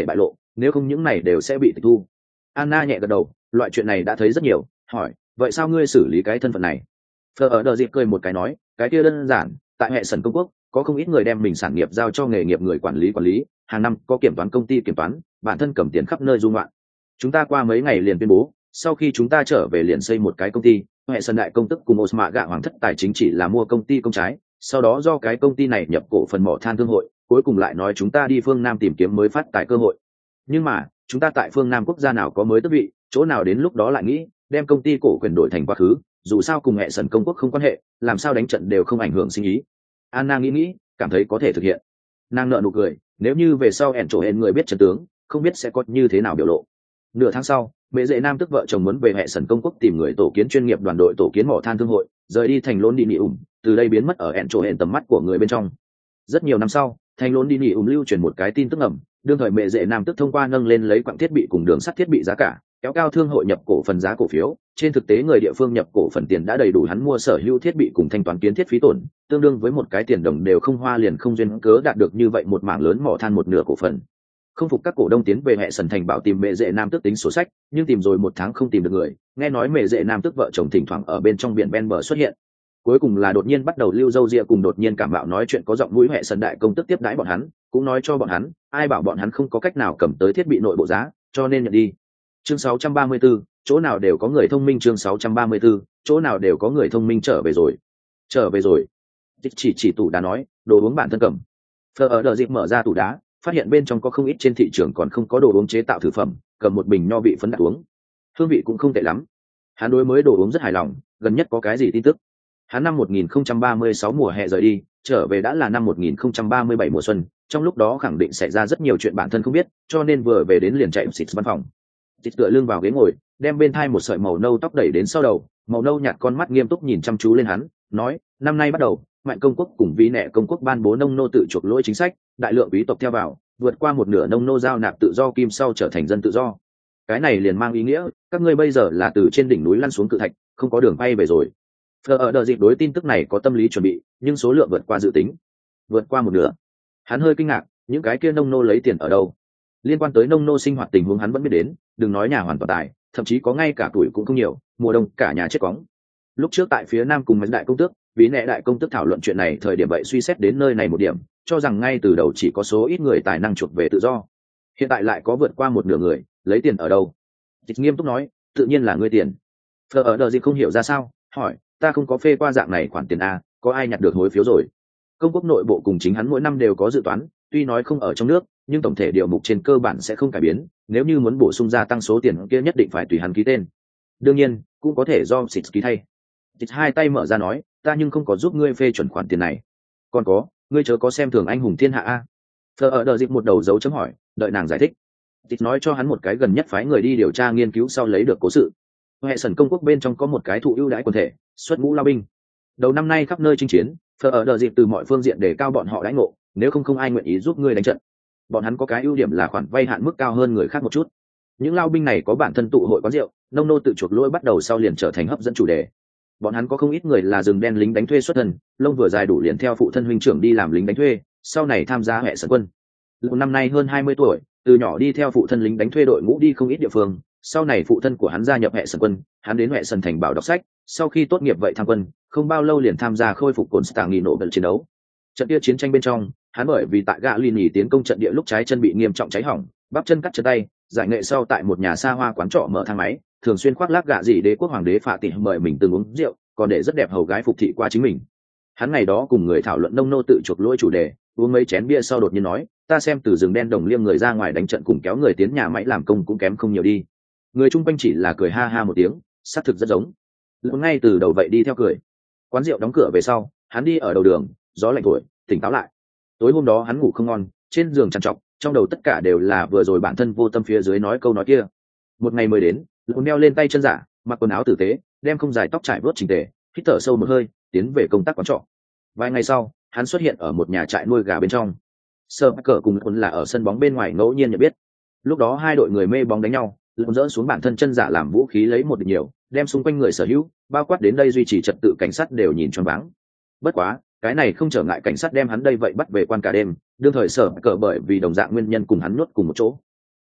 A: nếu không những này đều sẽ bị tịch thu. Anna nhẹ gật đầu, loại chuyện này đã thấy rất nhiều, hỏi vậy sao ngươi xử lý cái thân phận này? Phờ ở đờ dịp cười một cái nói, cái kia đơn giản, tại hệ sần công quốc có không ít người đem mình sản nghiệp giao cho nghề nghiệp người quản lý quản lý, hàng năm có kiểm toán công ty kiểm toán, bản thân cầm tiền khắp nơi du ngoạn. Chúng ta qua mấy ngày liền tuyên bố, sau khi chúng ta trở về liền xây một cái công ty, hệ sần đại công tức cùng Osma gạ hoàng thất tài chính chỉ là mua công ty công trái, sau đó do cái công ty này nhập cổ phần mỏ than thương hội, cuối cùng lại nói chúng ta đi phương Nam tìm kiếm mới phát tài cơ hội. Nhưng mà chúng ta tại phương Nam quốc gia nào có mới tước vị, chỗ nào đến lúc đó lại nghĩ đem công ty cổ quyền đổi thành quá khứ, dù sao cùng hệ sần công quốc không quan hệ, làm sao đánh trận đều không ảnh hưởng sinh ý. Anna nghĩ nghĩ, cảm thấy có thể thực hiện. Nàng nợ nụ cười, nếu như về sau ẻn chỗ hẹn người biết trận tướng, không biết sẽ có như thế nào biểu lộ. Nửa tháng sau, mẹ dễ nam tức vợ chồng muốn về hệ sần công quốc tìm người tổ kiến chuyên nghiệp đoàn đội tổ kiến mỏ than thương hội, rời đi thành lôn đi nị ủng, từ đây biến mất ở ẻn chỗ hẹn tầm mắt của người bên trong. Rất nhiều năm sau, thành lôn đi nị ủng lưu truyền một cái tin tức ẩm, đương thời mẹ dễ nam tức thông qua nâng lên lấy quặng thiết bị cùng đường sắt thiết bị giá cả, kéo cao thương hội nhập cổ phần giá cổ phiếu. Trên thực tế người địa phương nhập cổ phần tiền đã đầy đủ hắn mua sở hữu thiết bị cùng thanh toán kiến thiết phí tổn, tương đương với một cái tiền đồng đều không hoa liền không duyên cớ đạt được như vậy một mảng lớn mỏ than một nửa cổ phần. Không phục các cổ đông tiến về hệ sần thành bảo tìm mẹ dễ nam tức tính sổ sách, nhưng tìm rồi một tháng không tìm được người. Nghe nói mẹ dễ nam tức vợ chồng thỉnh thoảng ở bên trong biển ven bờ xuất hiện. Cuối cùng là đột nhiên bắt đầu lưu dâu ria cùng đột nhiên cảm mạo nói chuyện có giọng mũi hệ sần đại công tức tiếp đãi bọn hắn, cũng nói cho bọn hắn ai bảo bọn hắn không có cách nào cầm tới thiết bị nội bộ giá, cho nên nhận đi. Chương sáu trăm ba mươi 34, chỗ nào đều có người thông minh. Chương sáu trăm ba mươi 34, chỗ nào đều có người thông minh. Trở về rồi, trở về rồi. Chỉ chỉ tủ đá nói, đồ uống bản thân cầm. Phờ ở đờ dịp mở ra tủ đá, phát hiện bên trong có không ít trên thị trường còn không có đồ uống chế tạo thử phẩm, cầm một bình nho vị phấn đặt uống, hương vị cũng không tệ lắm. Hắn đối mới đồ uống rất hài lòng, gần nhất có cái gì tin tức? Hắn năm một nghìn không trăm ba mươi sáu mùa hè rời đi, trở về đã là năm một nghìn không trăm ba mươi bảy mùa xuân, trong lúc đó khẳng định xảy ra rất nhiều chuyện bản thân không biết, cho nên vừa về đến liền chạy xịt văn phòng. Xịt tựa lưng vào ghế ngồi, đem bên thai một sợi màu nâu tóc đẩy đến sau đầu, màu nâu nhạt con mắt nghiêm túc nhìn chăm chú lên hắn, nói, năm nay bắt đầu, Mạnh công quốc cùng Vĩ Nệ công quốc ban bố nông nô tự chuộc lỗi chính sách, đại lượng quý tộc theo vào, vượt qua một nửa nông nô giao nạp tự do kim sau trở thành dân tự do. Cái này liền mang ý nghĩa, các ngươi bây giờ là từ trên đỉnh núi lăn xuống cự thạch, không có đường bay về rồi. Phờ ở đợi dịp đối tin tức này có tâm lý chuẩn bị, nhưng số lượng vượt qua dự tính, vượt qua một nửa. Hắn hơi kinh ngạc, những cái kia nông nô lấy tiền ở đâu? Liên quan tới nông nô sinh hoạt tình huống hắn vẫn biết đến, đừng nói nhà hoàn toàn tài, thậm chí có ngay cả tuổi cũng không nhiều, mùa đông cả nhà chết cóng. Lúc trước tại phía nam cùng mấy đại công tước, Vĩ Nệ đại công tước thảo luận chuyện này thời điểm vậy suy xét đến nơi này một điểm, cho rằng ngay từ đầu chỉ có số ít người tài năng chuộc về tự do. Hiện tại lại có vượt qua một nửa người, lấy tiền ở đâu? Dịch nghiêm túc nói, tự nhiên là ngươi tiền. Phờ ở đợi dịp không hiểu ra sao, hỏi, ta không có phê qua dạng này khoản tiền a, có ai nhặt được hối phiếu rồi? Công quốc nội bộ cùng chính hắn mỗi năm đều có dự toán, tuy nói không ở trong nước, nhưng tổng thể điều mục trên cơ bản sẽ không cải biến, nếu như muốn bổ sung gia tăng số tiền kia nhất định phải tùy hắn ký tên. Đương nhiên, cũng có thể do Sít ký thay. Sít hai tay mở ra nói, ta nhưng không có giúp ngươi phê chuẩn khoản tiền này. Còn có, ngươi chớ có xem thường anh hùng thiên hạ a. Phờ ở đợi dịp một đầu dấu chấm hỏi, đợi nàng giải thích. Sít nói cho hắn một cái gần nhất phái người đi điều tra nghiên cứu sau lấy được cố sự. Hệ sần công quốc bên trong có một cái thụ ưu đãi quần thể, xuất ngũ lao binh. Đầu năm nay khắp nơi chinh chiến, Phờ ở đợi dịp từ mọi phương diện để cao bọn họ đãi ngộ, nếu không không ai nguyện ý giúp ngươi đánh trận. Bọn hắn có cái ưu điểm là khoản vay hạn mức cao hơn người khác một chút. Những lao binh này có bản thân tụ hội quán rượu, nông nô tự chuộc lỗi bắt đầu sau liền trở thành hấp dẫn chủ đề. Bọn hắn có không ít người là rừng đen lính đánh thuê xuất thân, lông vừa dài đủ liền theo phụ thân huynh trưởng đi làm lính đánh thuê, sau này tham gia hệ sần quân. Lúc năm nay hơn hai mươi tuổi, từ nhỏ đi theo phụ thân lính đánh thuê đội ngũ đi không ít địa phương, sau này phụ thân của hắn gia nhập hệ sần quân, hắn đến hệ sần thành bảo đọc sách, sau khi tốt nghiệp vậy tham quân, không bao lâu liền tham gia khôi phục cồn stạng nghỉ nổ gần chiến đấu. Trận kia chiến tranh bên trong, hắn bởi vì tại gạ lìn nhì tiến công trận địa lúc trái chân bị nghiêm trọng cháy hỏng, bắp chân cắt chân tay, giải nghệ sau tại một nhà xa hoa quán trọ mở thang máy, thường xuyên khoác lác gạ gì đế quốc hoàng đế phạ tỉ mời mình từng uống rượu, còn để rất đẹp hầu gái phục thị qua chính mình. Hắn ngày đó cùng người thảo luận nông nô tự chuộc lỗi chủ đề, uống mấy chén bia sau đột nhiên nói, ta xem từ rừng đen đồng liêm người ra ngoài đánh trận cùng kéo người tiến nhà máy làm công cũng kém không nhiều đi. Người chung quanh chỉ là cười ha ha một tiếng, xác thực rất giống. Lúc ngay từ đầu vậy đi theo cười. Quán rượu đóng cửa về sau, hắn đi ở đầu đường, gió lạnh thổi, tỉnh táo lại. Tối hôm đó hắn ngủ không ngon, trên giường trằn trọc, trong đầu tất cả đều là vừa rồi bản thân vô tâm phía dưới nói câu nói kia. Một ngày mới đến, lúc đeo lên tay chân giả, mặc quần áo tử tế, đem không dài tóc trải vớt chỉnh tề, hít thở sâu một hơi, tiến về công tác quán trọ. Vài ngày sau, hắn xuất hiện ở một nhà trại nuôi gà bên trong. Sơ cờ cùng quân là ở sân bóng bên ngoài ngẫu nhiên nhận biết. Lúc đó hai đội người mê bóng đánh nhau, lúc dỡ xuống bản thân chân giả làm vũ khí lấy một địch nhiều, đem xung quanh người sở hữu, bao quát đến đây duy trì trật tự cảnh sát đều nhìn choáng váng. Bất quá, cái này không trở ngại cảnh sát đem hắn đây vậy bắt về quan cả đêm, đương thời sở cờ bởi vì đồng dạng nguyên nhân cùng hắn nuốt cùng một chỗ.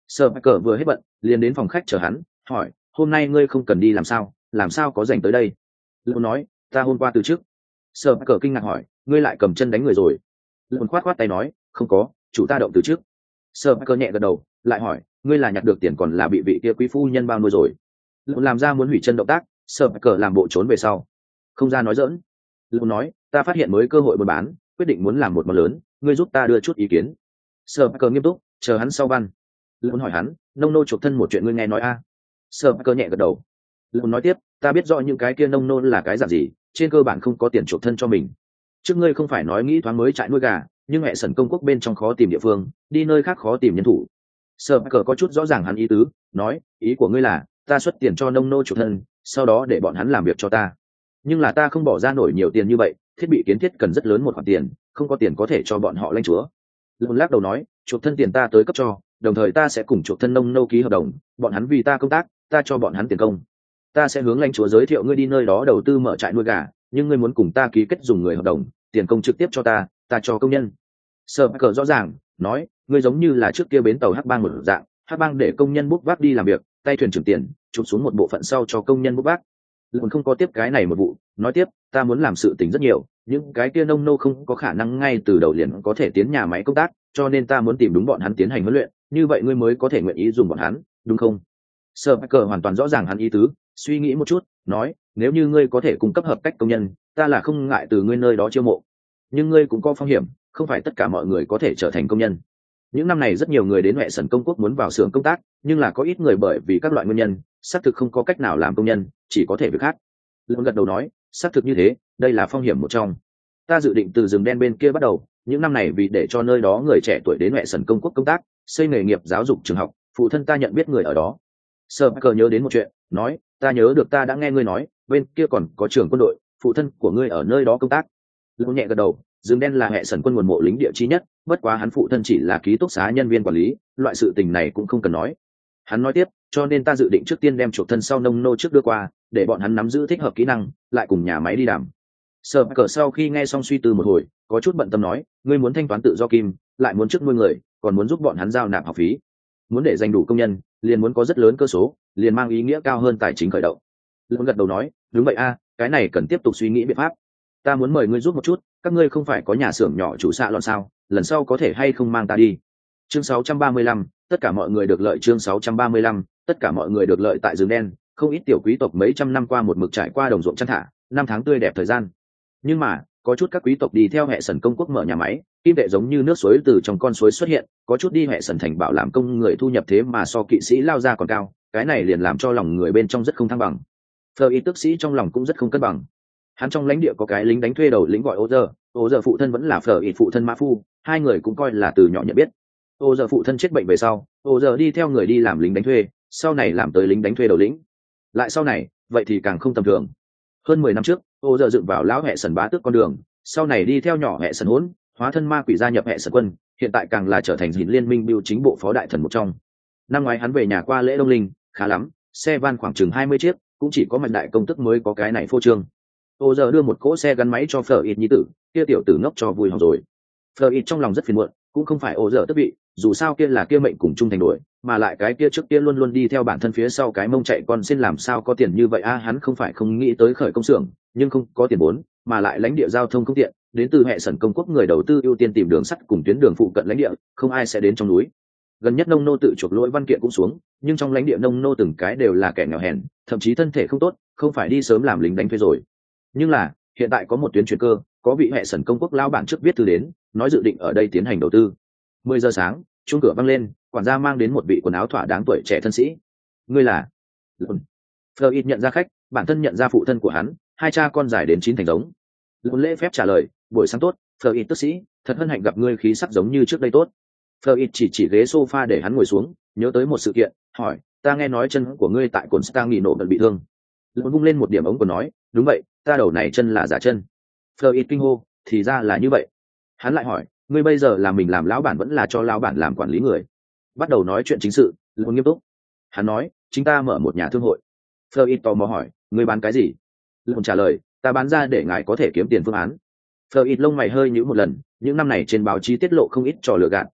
A: Sở Cờ vừa hết bận liền đến phòng khách chờ hắn, hỏi hôm nay ngươi không cần đi làm sao, làm sao có rảnh tới đây? Lượn nói ta hôm qua từ trước. Sở Cờ kinh ngạc hỏi ngươi lại cầm chân đánh người rồi? Lượn khoát khoát tay nói không có, chủ ta động từ trước. Sở Cờ nhẹ gật đầu lại hỏi ngươi là nhặt được tiền còn là bị vị kia quý phu nhân bao nuôi rồi? Lượn làm ra muốn hủy chân động tác, Sở Cờ làm bộ trốn về sau, không ra nói dỡn. Lượn nói ta phát hiện mới cơ hội buôn bán, quyết định muốn làm một món lớn, ngươi giúp ta đưa chút ý kiến. Sở Cờ nghiêm túc chờ hắn sau văn. Lượn hỏi hắn nông nô chuộc thân một chuyện ngươi nghe nói a? À? Sở Cờ nhẹ gật đầu. Lượn nói tiếp ta biết rõ những cái kia nông nô là cái dạng gì, trên cơ bản không có tiền chuộc thân cho mình. Trước ngươi không phải nói nghĩ thoáng mới trại nuôi gà, nhưng mẹ sần công quốc bên trong khó tìm địa phương, đi nơi khác khó tìm nhân thủ. Sở Cờ có chút rõ ràng hắn ý tứ, nói ý của ngươi là ta xuất tiền cho nông nô chuộc thân, sau đó để bọn hắn làm việc cho ta. Nhưng là ta không bỏ ra nổi nhiều tiền như vậy, thiết bị kiến thiết cần rất lớn một khoản tiền, không có tiền có thể cho bọn họ lãnh chúa. Lượn lắc đầu nói chuộc thân tiền ta tới cấp cho, đồng thời ta sẽ cùng chuộc thân nông nô ký hợp đồng, bọn hắn vì ta công tác, ta cho bọn hắn tiền công. Ta sẽ hướng lãnh chúa giới thiệu ngươi đi nơi đó đầu tư mở trại nuôi gà, nhưng ngươi muốn cùng ta ký kết dùng người hợp đồng, tiền công trực tiếp cho ta, ta cho công nhân. Sở Cờ rõ ràng nói ngươi giống như là trước kia bến tàu hắc bang một dạng, hắc bang để công nhân bốc vác đi làm việc, tay thuyền trưởng tiền chụp xuống một bộ phận sau cho công nhân bốc vác. Lượn không có tiếp cái này một vụ, nói tiếp ta muốn làm sự tình rất nhiều, những cái kia nông nô không có khả năng ngay từ đầu liền có thể tiến nhà máy công tác, cho nên ta muốn tìm đúng bọn hắn tiến hành huấn luyện, như vậy ngươi mới có thể nguyện ý dùng bọn hắn, đúng không? Sở Cờ hoàn toàn rõ ràng hắn ý tứ, suy nghĩ một chút nói nếu như ngươi có thể cung cấp hợp cách công nhân, ta là không ngại từ ngươi nơi đó chiêu mộ, nhưng ngươi cũng có phong hiểm, không phải tất cả mọi người có thể trở thành công nhân. Những năm này rất nhiều người đến Huệ Sần công quốc muốn vào xưởng công tác, nhưng là có ít người bởi vì các loại nguyên nhân xác thực không có cách nào làm công nhân, chỉ có thể việc khác. Lương gật đầu nói xác thực như thế, đây là phong hiểm một trong. Ta dự định từ rừng đen bên kia bắt đầu, những năm này vì để cho nơi đó người trẻ tuổi đến Huệ Sần công quốc công tác, xây nghề nghiệp giáo dục trường học, phụ thân ta nhận biết người ở đó. Sở Cờ nhớ đến một chuyện, nói ta nhớ được ta đã nghe ngươi nói bên kia còn có trường quân đội, phụ thân của ngươi ở nơi đó công tác. Lương nhẹ gật đầu, rừng đen là Huệ Sần quân nguồn mộ lính địa chi nhất, bất quá hắn phụ thân chỉ là ký túc xá nhân viên quản lý, loại sự tình này cũng không cần nói. Hắn nói tiếp cho nên ta dự định trước tiên đem chuộc thân sau nông nô trước đưa qua, để bọn hắn nắm giữ thích hợp kỹ năng, lại cùng nhà máy đi đàm. Sở Cờ sau khi nghe xong suy tư một hồi, có chút bận tâm nói ngươi muốn thanh toán tự do kim, lại muốn trước nuôi người, còn muốn giúp bọn hắn giao nạp học phí, muốn để giành đủ công nhân liền muốn có rất lớn cơ số, liền mang ý nghĩa cao hơn tài chính khởi động. Lương gật đầu nói đúng vậy a, cái này cần tiếp tục suy nghĩ biện pháp. Ta muốn mời ngươi giúp một chút, các ngươi không phải có nhà xưởng nhỏ chủ xạ lọn sao, lần sau có thể hay không mang ta đi. Chương sáu trăm ba mươi lăm, tất cả mọi người được lợi. Chương sáu trăm ba mươi lăm, tất cả mọi người được lợi. Tại rừng đen, không ít tiểu quý tộc mấy trăm năm qua một mực trải qua đồng ruộng chăn thả, năm tháng tươi đẹp thời gian. Nhưng mà có chút các quý tộc đi theo Huệ Sần công quốc mở nhà máy, kim tệ giống như nước suối từ trong con suối xuất hiện, có chút đi Huệ Sần thành bảo làm công người thu nhập thế mà so kỵ sĩ lao ra còn cao, cái này liền làm cho lòng người bên trong rất không thăng bằng. Phờ y tức sĩ trong lòng cũng rất không cân bằng. Hắn trong lãnh địa có cái lính đánh thuê đầu lĩnh gọi ô giờ, ô giờ phụ thân vẫn là Phờ y phụ thân mã phu, hai người cũng coi là từ nhỏ nhận biết. Ô giờ phụ thân chết bệnh về sau, ô giờ đi theo người đi làm lính đánh thuê, sau này làm tới lính đánh thuê đầu lĩnh, lại sau này vậy thì càng không tầm thường. Hơn mười năm trước, ô giờ dựng vào lão Huệ Sần bá tước con đường, sau này đi theo nhỏ Huệ Sần hỗn hóa thân ma quỷ gia nhập Huệ Sần quân, hiện tại càng là trở thành dìn liên minh biêu chính bộ phó đại thần một trong. Năm ngoái hắn về nhà qua lễ Đông Linh, khá lắm, xe van khoảng chừng hai mươi chiếc, cũng chỉ có mạnh đại công tức mới có cái này phô trương. Ô giờ đưa một cỗ xe gắn máy cho Phở Ít nhi tử, kia tiểu tử ngốc cho vui hỏng rồi. Phở Ít trong lòng rất phiền muộn, cũng không phải ô giờ tức vị, dù sao kia là kia mệnh cùng chung thành đội, mà lại cái kia trước kia luôn luôn đi theo bản thân phía sau cái mông chạy con xin làm sao có tiền như vậy a, hắn không phải không nghĩ tới khởi công xưởng, nhưng không có tiền vốn, mà lại lãnh địa giao thông không tiện, đến từ Huệ Sần công quốc người đầu tư ưu tiên tìm đường sắt cùng tuyến đường phụ cận lãnh địa, không ai sẽ đến trong núi. Gần nhất nông nô tự chuộc lỗi văn kiện cũng xuống, nhưng trong lãnh địa nông nô từng cái đều là kẻ nghèo hèn, thậm chí thân thể không tốt, không phải đi sớm làm lính đánh thuê rồi. Nhưng là hiện tại có một tuyến chuyển cơ, có vị Huệ Sần công quốc lao bản trước viết thư đến, nói dự định ở đây tiến hành đầu tư. Mười giờ sáng, chuông cửa vang lên, quản gia mang đến một vị quần áo thỏa đáng tuổi trẻ thân sĩ. Ngươi là? Lộn. Floyd nhận ra khách, bản thân nhận ra phụ thân của hắn, hai cha con dài đến chín thành giống. Lộn lễ phép trả lời, buổi sáng tốt, Floyd tức sĩ, thật hân hạnh gặp ngươi, khí sắc giống như trước đây tốt. Floyd chỉ chỉ ghế sofa để hắn ngồi xuống, nhớ tới một sự kiện, hỏi, ta nghe nói chân của ngươi tại cồn Stang nghỉ nổ bật bị thương. Lộn vung lên một điểm ống của nói, đúng vậy, ta đầu này chân là giả chân. Floyd kinh hô, thì ra là như vậy. Hắn lại hỏi, ngươi bây giờ là mình làm lão bản vẫn là cho lão bản làm quản lý người? Bắt đầu nói chuyện chính sự, Lộn nghiêm túc. Hắn nói, chúng ta mở một nhà thương hội. Floyd tò mò hỏi, ngươi bán cái gì? Lộn trả lời, ta bán ra để ngài có thể kiếm tiền phương án. Floyd lông mày hơi nhíu một lần, những năm này trên báo chí tiết lộ không ít trò lừa gạt,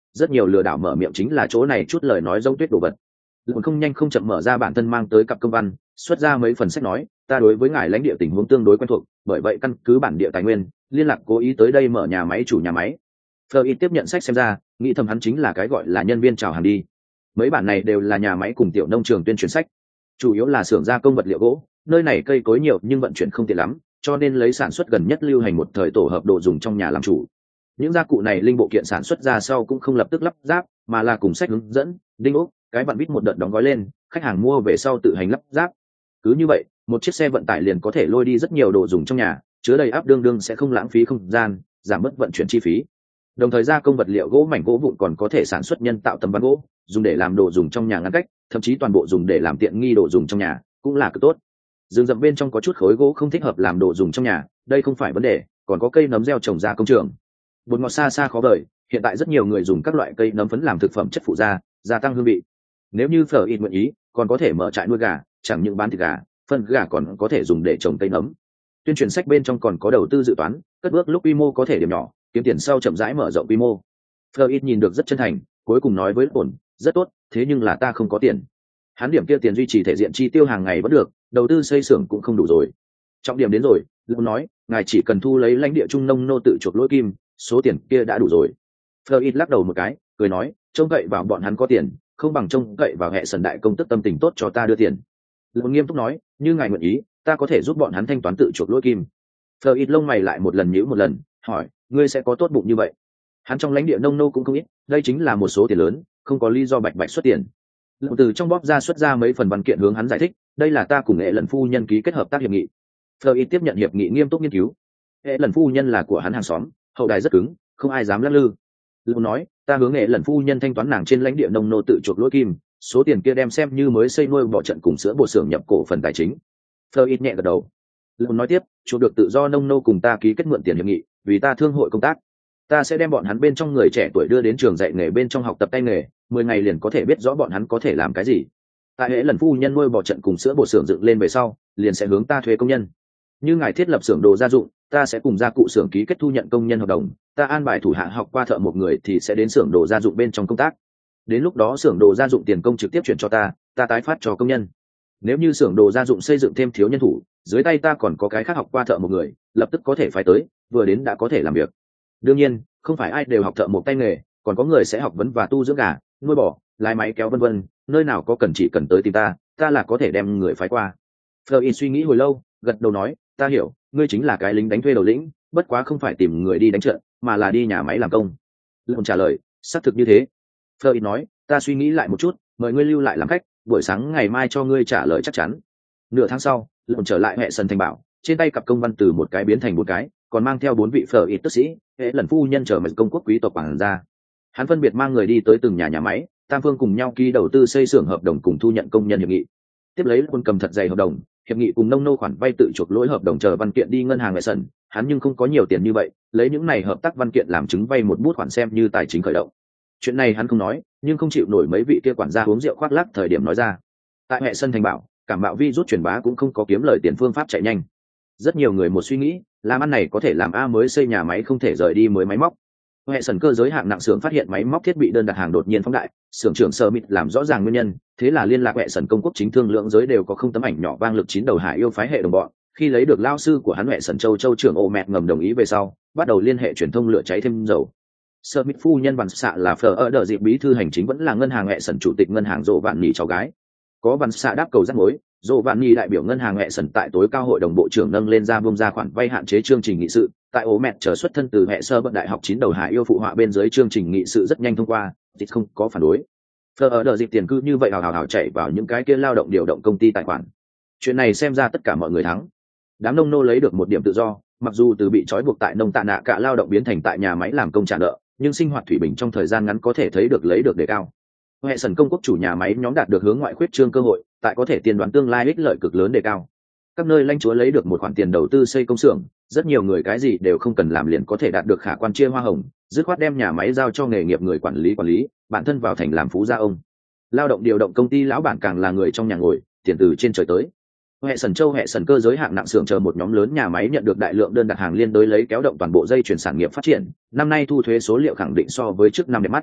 A: rất nhiều lừa đảo mở miệng chính là chỗ này chút lời nói giống tuyết đồ vật. Luôn không nhanh không chậm mở ra bản thân mang tới cặp công văn, xuất ra mấy phần sách nói, ta đối với ngài lãnh địa tình huống tương đối quen thuộc, bởi vậy căn cứ bản địa tài nguyên, liên lạc cố ý tới đây mở nhà máy chủ nhà máy. Fleur tiếp nhận sách xem ra, nghĩ thầm hắn chính là cái gọi là nhân viên chào hàng đi. Mấy bản này đều là nhà máy cùng tiểu nông trường tuyên truyền sách, chủ yếu là xưởng gia công vật liệu gỗ, nơi này cây cối nhiều nhưng vận chuyển không tiện lắm, cho nên lấy sản xuất gần nhất lưu hành một thời tổ hợp đồ dùng trong nhà làm chủ. Những gia cụ này linh bộ kiện sản xuất ra sau cũng không lập tức lắp ráp, mà là cùng sách hướng dẫn, đinh ốc, cái bạn vít một đợt đóng gói lên, khách hàng mua về sau tự hành lắp ráp. Cứ như vậy, một chiếc xe vận tải liền có thể lôi đi rất nhiều đồ dùng trong nhà, chứa đầy áp đương đương sẽ không lãng phí không gian, giảm bớt vận chuyển chi phí. Đồng thời gia công vật liệu gỗ mảnh gỗ vụn còn có thể sản xuất nhân tạo tấm ván gỗ, dùng để làm đồ dùng trong nhà ngăn cách, thậm chí toàn bộ dùng để làm tiện nghi đồ dùng trong nhà, cũng là cực tốt. Rừng rậm bên trong có chút khối gỗ không thích hợp làm đồ dùng trong nhà, đây không phải vấn đề, còn có cây nấm gieo trồng ra công trường. Bột ngọt xa xa khó vời, hiện tại rất nhiều người dùng các loại cây nấm phấn làm thực phẩm chất phụ gia, gia tăng hương vị. Nếu như Fleur ít nguyện ý, còn có thể mở trại nuôi gà, chẳng những bán thịt gà, phân gà còn có thể dùng để trồng cây nấm. Tuyên truyền sách bên trong còn có đầu tư dự toán, cất bước lúc quy mô có thể điểm nhỏ, kiếm tiền sau chậm rãi mở rộng quy mô. Fleur ít nhìn được rất chân thành, cuối cùng nói với ổn, rất tốt, thế nhưng là ta không có tiền. Hắn điểm kia tiền duy trì thể diện chi tiêu hàng ngày vẫn được, đầu tư xây xưởng cũng không đủ rồi. Trọng điểm đến rồi, Lưu nói, ngài chỉ cần thu lấy lãnh địa trung nông nô tự chuộc lỗi kim, số tiền kia đã đủ rồi. Fleur ít lắc đầu một cái, cười nói, trông cậy vào bọn hắn có tiền, không bằng trông cậy vào hệ sần đại công tức tâm tình tốt cho ta đưa tiền. Lưu nghiêm túc nói, như ngài nguyện ý, ta có thể giúp bọn hắn thanh toán tự chuộc lỗi kim. Fleur ít lông mày lại một lần nhíu một lần, hỏi, ngươi sẽ có tốt bụng như vậy? Hắn trong lãnh địa nông nô cũng không ít, đây chính là một số tiền lớn, không có lý do bạch bạch xuất tiền. Lưu từ trong bóp ra xuất ra mấy phần văn kiện hướng hắn giải thích, đây là ta cùng nghệ lần phu nhân ký kết hợp tác hiệp nghị. Fleur ít tiếp nhận hiệp nghị nghiêm túc nghiên cứu. Nghệ lần phu nhân là của hắn hàng xóm, hậu đài rất cứng, không ai dám lắc lư. Lưu nói, ta hướng nghệ lần phu nhân thanh toán nàng trên lãnh địa nông nô tự chuộc lỗi kim, số tiền kia đem xem như mới xây nuôi bỏ trận cùng sữa bột xưởng nhập cổ phần tài chính. Fleur ít nhẹ gật đầu. Lưu nói tiếp, chuộc được tự do nông nô cùng ta ký kết mượn tiền hiệp nghị, vì ta thương hội công tác, ta sẽ đem bọn hắn bên trong người trẻ tuổi đưa đến trường dạy nghề bên trong học tập tay nghề, mười ngày liền có thể biết rõ bọn hắn có thể làm cái gì. Tại hệ lần phu nhân nuôi bò trận cùng sữa bột xưởng dựng lên về sau, liền sẽ hướng ta thuê công nhân. Như ngài thiết lập xưởng đồ gia dụng, ta sẽ cùng gia cụ xưởng ký kết thu nhận công nhân hợp đồng, ta an bài thủ hạ học qua thợ một người thì sẽ đến xưởng đồ gia dụng bên trong công tác. Đến lúc đó xưởng đồ gia dụng tiền công trực tiếp chuyển cho ta, ta tái phát cho công nhân. Nếu như xưởng đồ gia dụng xây dựng thêm thiếu nhân thủ, dưới tay ta còn có cái khác học qua thợ một người, lập tức có thể phải tới, vừa đến đã có thể làm việc. Đương nhiên, không phải ai đều học thợ một tay nghề, còn có người sẽ học vấn và tu dưỡng gà, nuôi bò, lái máy kéo vân vân, nơi nào có cần chỉ cần tới tìm ta, ta là có thể đem người phái qua. Fleur suy nghĩ hồi lâu, gật đầu nói, ta hiểu, ngươi chính là cái lính đánh thuê đầu lĩnh, bất quá không phải tìm người đi đánh trận, mà là đi nhà máy làm công. Lưu trả lời, xác thực như thế. Fleur nói, ta suy nghĩ lại một chút, mời ngươi lưu lại làm khách, buổi sáng ngày mai cho ngươi trả lời chắc chắn. Nửa tháng sau, Lưu trở lại hệ sân thành bảo, trên tay cặp công văn từ một cái biến thành một cái, còn mang theo bốn vị Fleur tức sĩ, hệ lần phu nhân chờ mệnh công quốc quý tộc quản gia. Hắn phân biệt mang người đi tới từng nhà nhà máy, tam phương cùng nhau ký đầu tư xây xưởng hợp đồng cùng thu nhận công nhân hiệp nghị. Tiếp lấy quân cầm thật dày hợp đồng, hiệp nghị cùng nông nô khoản vay tự chuộc lỗi hợp đồng chờ văn kiện đi ngân hàng hệ sân. Hắn nhưng không có nhiều tiền như vậy, lấy những này hợp tác văn kiện làm chứng vay một bút khoản xem như tài chính khởi động. Chuyện này hắn không nói, nhưng không chịu nổi mấy vị kia quản gia uống rượu khoác lác thời điểm nói ra. Tại hệ sân thành bảo, cảm bạo vi rút truyền bá cũng không có kiếm lời tiền phương pháp chạy nhanh. Rất nhiều người một suy nghĩ, làm ăn này có thể làm a mới xây nhà máy không thể rời đi mới máy móc. Hệ sân cơ giới hạng nặng xưởng phát hiện máy móc thiết bị đơn đặt hàng đột nhiên phóng đại, xưởng trưởng Sơ Mịt làm rõ ràng nguyên nhân, thế là liên lạc hệ sân công quốc chính thương lượng giới đều có không tấm ảnh nhỏ vang lực chín đầu hải yêu phái hệ đồng bọn. Khi lấy được lao sư của hắn hệ sân châu châu trưởng ô mẹt ngầm đồng ý về sau, bắt đầu liên hệ truyền thông lửa cháy thêm dầu. Sơ Mịt phu nhân Vạn Xạ là phở ở đợt dịp bí thư hành chính vẫn là ngân hàng hệ sân chủ tịch ngân hàng Dỗ Vạn Nhì cháu gái. Có Vạn Xạ đáp cầu rắc mối, Dỗ Vạn Nhì đại biểu ngân hàng hệ sân tại tối cao hội đồng bộ trưởng nâng lên ra bung ra khoản vay hạn chế chương trình nghị sự. Tại ố mẹt trở xuất thân từ hệ sơ bậc đại học chín đầu hải yêu phụ họa bên dưới chương trình nghị sự rất nhanh thông qua, thì không có phản đối. Phở ở đợt dịp tiền cư như vậy hào hào hào chạy vào những cái kia lao động điều động công ty tài khoản. Chuyện này xem ra tất cả mọi người thắng. Đám nông nô lấy được một điểm tự do, mặc dù từ bị trói buộc tại nông tạ nạ cả lao động biến thành tại nhà máy làm công trả nợ, nhưng sinh hoạt thủy bình trong thời gian ngắn có thể thấy được lấy được đề cao. Hệ sân công quốc chủ nhà máy nhóm đạt được hướng ngoại khuyết trương cơ hội, tại có thể tiên đoán tương lai ích lợi cực lớn đề cao. Các nơi lãnh chúa lấy được một khoản tiền đầu tư xây công xưởng, rất nhiều người cái gì đều không cần làm liền có thể đạt được khả quan chia hoa hồng, dứt khoát đem nhà máy giao cho nghề nghiệp người quản lý quản lý, bản thân vào thành làm phú gia ông. Lao động điều động công ty lão bản càng là người trong nhà ngồi, tiền từ trên trời tới. Hệ sân châu hệ sân cơ giới hạng nặng xưởng chờ một nhóm lớn nhà máy nhận được đại lượng đơn đặt hàng liên đối lấy kéo động toàn bộ dây chuyển sản nghiệp phát triển, năm nay thu thuế số liệu khẳng định so với trước năm đẹp mắt.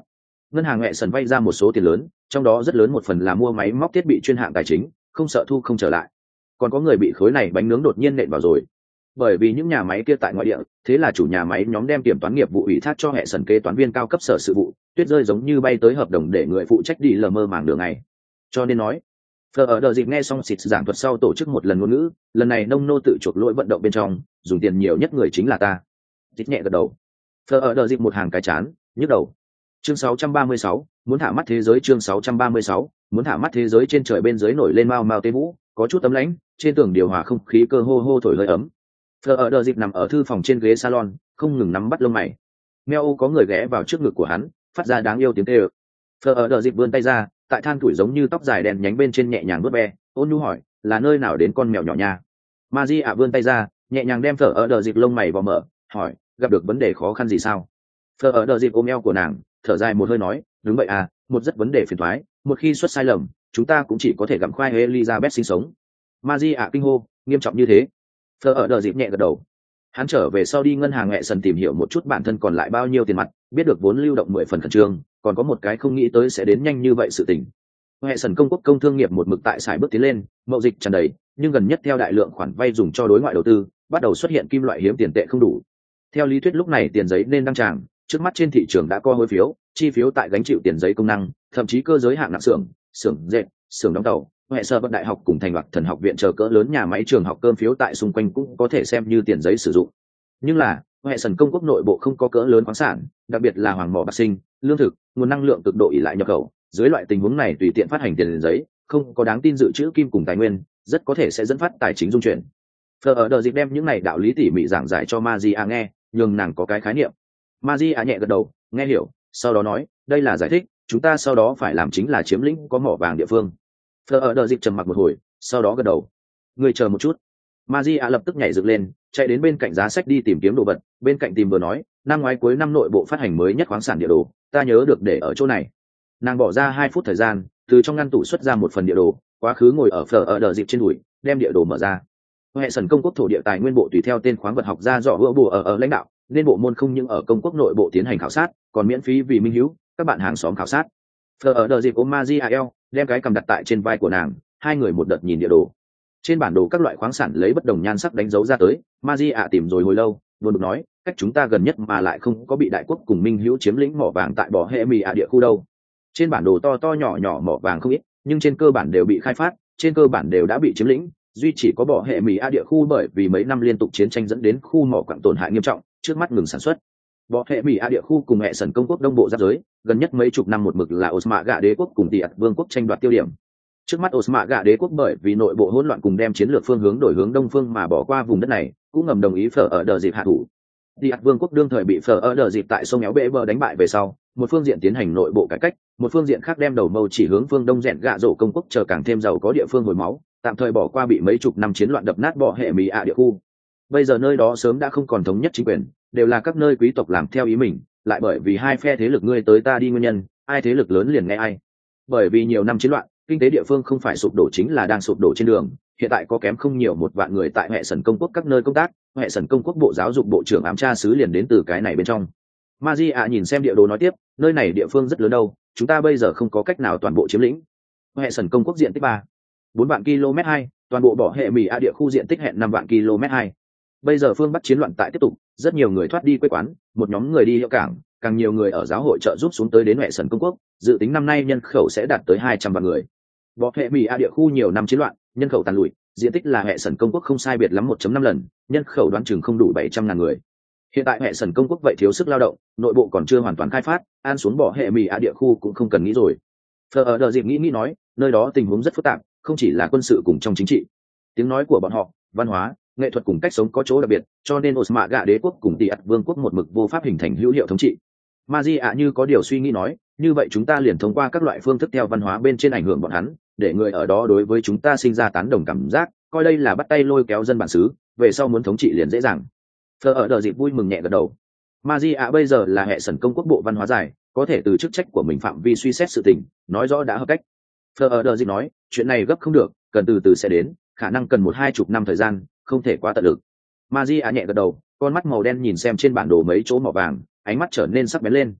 A: ngân hàng hệ sần vay ra một số tiền lớn, trong đó rất lớn một phần là mua máy móc thiết bị chuyên hạng tài chính, không sợ thu không trở lại. Còn có người bị khối này bánh nướng đột nhiên nện vào rồi. Bởi vì những nhà máy kia tại ngoại địa, thế là chủ nhà máy nhóm đem kiểm toán nghiệp vụ ủy thác cho hệ sần kế toán viên cao cấp sở sự vụ, tuyết rơi giống như bay tới hợp đồng để người phụ trách đi lờ mơ màng đường này. Cho nên nói, Phờ ở đợi dịp nghe xong xịt giảng thuật sau tổ chức một lần ngôn ngữ, lần này nông nô tự chuộc lỗi vận động bên trong, dùng tiền nhiều nhất người chính là ta. Xịt nhẹ gật đầu. Phờ ở đợi dịp một hàng cái chán, nhức đầu. Chương sáu trăm ba mươi sáu, muốn thả mắt thế giới. Chương sáu trăm ba mươi sáu, muốn thả mắt thế giới. Trên trời bên dưới nổi lên mau mau tê vũ, có chút ấm lãnh, trên tường điều hòa không khí cơ hô hô thổi hơi ấm. Phờ ở đợi dịp nằm ở thư phòng trên ghế salon, không ngừng nắm bắt lông mày. Meo có người ghé vào trước ngực của hắn, phát ra đáng yêu tiếng kêu. Phờ ở đợi dịp vươn tay ra, tại than tuổi giống như tóc dài đen nhánh bên trên nhẹ nhàng vuốt ve, ôn nhu hỏi, là nơi nào đến con mèo nhỏ nha? Maji ạ vươn tay ra, nhẹ nhàng đem Phờ ở đợi dịp lông mày vào mở, hỏi, gặp được vấn đề khó khăn gì sao? Phờ ở đợi dịp ôm eo của nàng, thở dài một hơi nói, đúng vậy à, một rất vấn đề phiền toái, một khi xuất sai lầm, chúng ta cũng chỉ có thể gặm khoai Elizabeth sinh sống. Maji ạ kinh hô, nghiêm trọng như thế? Phờ ở đợi dịp nhẹ gật đầu. Hắn trở về sau đi ngân hàng hệ sần tìm hiểu một chút bản thân còn lại bao nhiêu tiền mặt, biết được vốn lưu động mười phần khẩn trương, còn có một cái không nghĩ tới sẽ đến nhanh như vậy sự tình. Hệ sần công quốc công thương nghiệp một mực tại sải bước tiến lên, mậu dịch tràn đầy, nhưng gần nhất theo đại lượng khoản vay dùng cho đối ngoại đầu tư, bắt đầu xuất hiện kim loại hiếm tiền tệ không đủ. Theo lý thuyết lúc này tiền giấy nên đăng tràng, trước mắt trên thị trường đã có hối phiếu, chi phiếu tại gánh chịu tiền giấy công năng, thậm chí cơ giới hạng nặng xưởng, xưởng dệt, xưởng đóng tàu, hệ sơ bất đại học cùng thành loạt thần học viện chờ cỡ lớn nhà máy trường học cơm phiếu tại xung quanh cũng có thể xem như tiền giấy sử dụng. Nhưng là hệ sần công quốc nội bộ không có cỡ lớn khoáng sản, đặc biệt là hoàng mỏ bạc sinh, lương thực, nguồn năng lượng cực độ ỉ lại nhập khẩu. Dưới loại tình huống này tùy tiện phát hành tiền giấy, không có đáng tin dự trữ kim cùng tài nguyên, rất có thể sẽ dẫn phát tài chính dung chuyển. Phờ ở đợi dịp đem những này đạo lý tỉ mỉ giảng giải cho Magia nghe, nhưng nàng có cái khái niệm. Magia nhẹ gật đầu, nghe hiểu, sau đó nói, đây là giải thích, chúng ta sau đó phải làm chính là chiếm lĩnh có mỏ vàng địa phương. Phờ ở đợi dịp trầm mặc một hồi, sau đó gật đầu. Người chờ một chút. Magia lập tức nhảy dựng lên, chạy đến bên cạnh giá sách đi tìm kiếm đồ vật, bên cạnh tìm vừa nói, năm ngoái cuối năm nội bộ phát hành mới nhất khoáng sản địa đồ, ta nhớ được để ở chỗ này. Nàng bỏ ra hai phút thời gian, từ trong ngăn tủ xuất ra một phần địa đồ, quá khứ ngồi ở phở ở đờ dịp trên đùi, đem địa đồ mở ra. Hệ sần công quốc thổ địa tài nguyên bộ tùy theo tên khoáng vật học gia dọ hữu bù ở ở lãnh đạo, nên bộ môn không những ở công quốc nội bộ tiến hành khảo sát, còn miễn phí vì minh hữu các bạn hàng xóm khảo sát. Phở ở đờ dịp ôm Magia eo, đem cái cầm đặt tại trên vai của nàng, hai người một đợt nhìn địa đồ. Trên bản đồ các loại khoáng sản lấy bất đồng nhan sắc đánh dấu ra tới, Magia tìm rồi hồi lâu, luôn được nói, cách chúng ta gần nhất mà lại không có bị đại quốc cùng minh hữu chiếm lĩnh mỏ vàng tại bỏ hệ mì ạ địa khu đâu. Trên bản đồ to to nhỏ nhỏ mỏ vàng không ít, nhưng trên cơ bản đều bị khai phát, trên cơ bản đều đã bị chiếm lĩnh, duy chỉ có bỏ hệ mì a địa khu bởi vì mấy năm liên tục chiến tranh dẫn đến khu mỏ quặng tổn hại nghiêm trọng, trước mắt ngừng sản xuất. Bỏ hệ mì a địa khu cùng hệ sần công quốc đông bộ giáp giới, gần nhất mấy chục năm một mực là Osmaga đế quốc cùng Tiệt vương quốc tranh đoạt tiêu điểm. Trước mắt Osmaga đế quốc bởi vì nội bộ hỗn loạn cùng đem chiến lược phương hướng đổi hướng đông phương mà bỏ qua vùng đất này, cũng ngầm đồng ý phở ở đờ dịp hạ thủ. Tiệt vương quốc đương thời bị phở ở đờ dịp tại sông éo bệ bờ đánh bại về sau, một phương diện tiến hành nội bộ cải cách, một phương diện khác đem đầu mâu chỉ hướng phương đông rèn gạ rổ công quốc chờ càng thêm giàu có địa phương hồi máu, tạm thời bỏ qua bị mấy chục năm chiến loạn đập nát bỏ hệ mỹ ạ địa khu. Bây giờ nơi đó sớm đã không còn thống nhất chính quyền, đều là các nơi quý tộc làm theo ý mình, lại bởi vì hai phe thế lực ngươi tới ta đi nguyên nhân, ai thế lực lớn liền nghe ai. Bởi vì nhiều năm chiến loạn, kinh tế địa phương không phải sụp đổ chính là đang sụp đổ trên đường, hiện tại có kém không nhiều một vạn người tại hệ sần công quốc các nơi công tác, hệ sần công quốc bộ giáo dục bộ trưởng ám tra sứ liền đến từ cái này bên trong. Magia nhìn xem địa đồ nói tiếp, nơi này địa phương rất lớn đâu, chúng ta bây giờ không có cách nào toàn bộ chiếm lĩnh. Hệ sần công quốc diện tích ba bốn vạn km hai, toàn bộ bỏ hệ mỹ a địa khu diện tích hẹn năm vạn km hai. Bây giờ phương Bắc chiến loạn tại tiếp tục, rất nhiều người thoát đi quê quán, một nhóm người đi hiệu cảng, càng nhiều người ở giáo hội trợ giúp xuống tới đến hệ sần công quốc, dự tính năm nay nhân khẩu sẽ đạt tới hai trăm vạn người. Bỏ hệ mỹ a địa khu nhiều năm chiến loạn, nhân khẩu tàn lụi, diện tích là hệ sần công quốc không sai biệt lắm một phẩy năm lần, nhân khẩu đoán chừng không đủ bảy trăm ngàn người. Hiện tại hệ sần công quốc vậy thiếu sức lao động, nội bộ còn chưa hoàn toàn khai phát, an xuống bỏ hệ mỹ a địa khu cũng không cần nghĩ rồi. Phờ ở đờ dịp nghĩ nghĩ nói, nơi đó tình huống rất phức tạp, không chỉ là quân sự cùng trong chính trị, tiếng nói của bọn họ, văn hóa, nghệ thuật cùng cách sống có chỗ đặc biệt, cho nên Osmaga đế quốc cùng Tiệt vương quốc một mực vô pháp hình thành hữu hiệu thống trị. Magia như có điều suy nghĩ nói, như vậy chúng ta liền thông qua các loại phương thức theo văn hóa bên trên ảnh hưởng bọn hắn, để người ở đó đối với chúng ta sinh ra tán đồng cảm giác, coi đây là bắt tay lôi kéo dân bản xứ, về sau muốn thống trị liền dễ dàng. Phờ ở đờ dịp vui mừng nhẹ gật đầu. Magia bây giờ là hệ sần công quốc bộ văn hóa giải, có thể từ chức trách của mình phạm vi suy xét sự tình, nói rõ đã hợp cách. Phờ ở đờ dịp nói, chuyện này gấp không được, cần từ từ sẽ đến, khả năng cần một hai chục năm thời gian, không thể quá tận lực. Magia nhẹ gật đầu, con mắt màu đen nhìn xem trên bản đồ mấy chỗ mỏ vàng, ánh mắt trở nên sắc bén lên.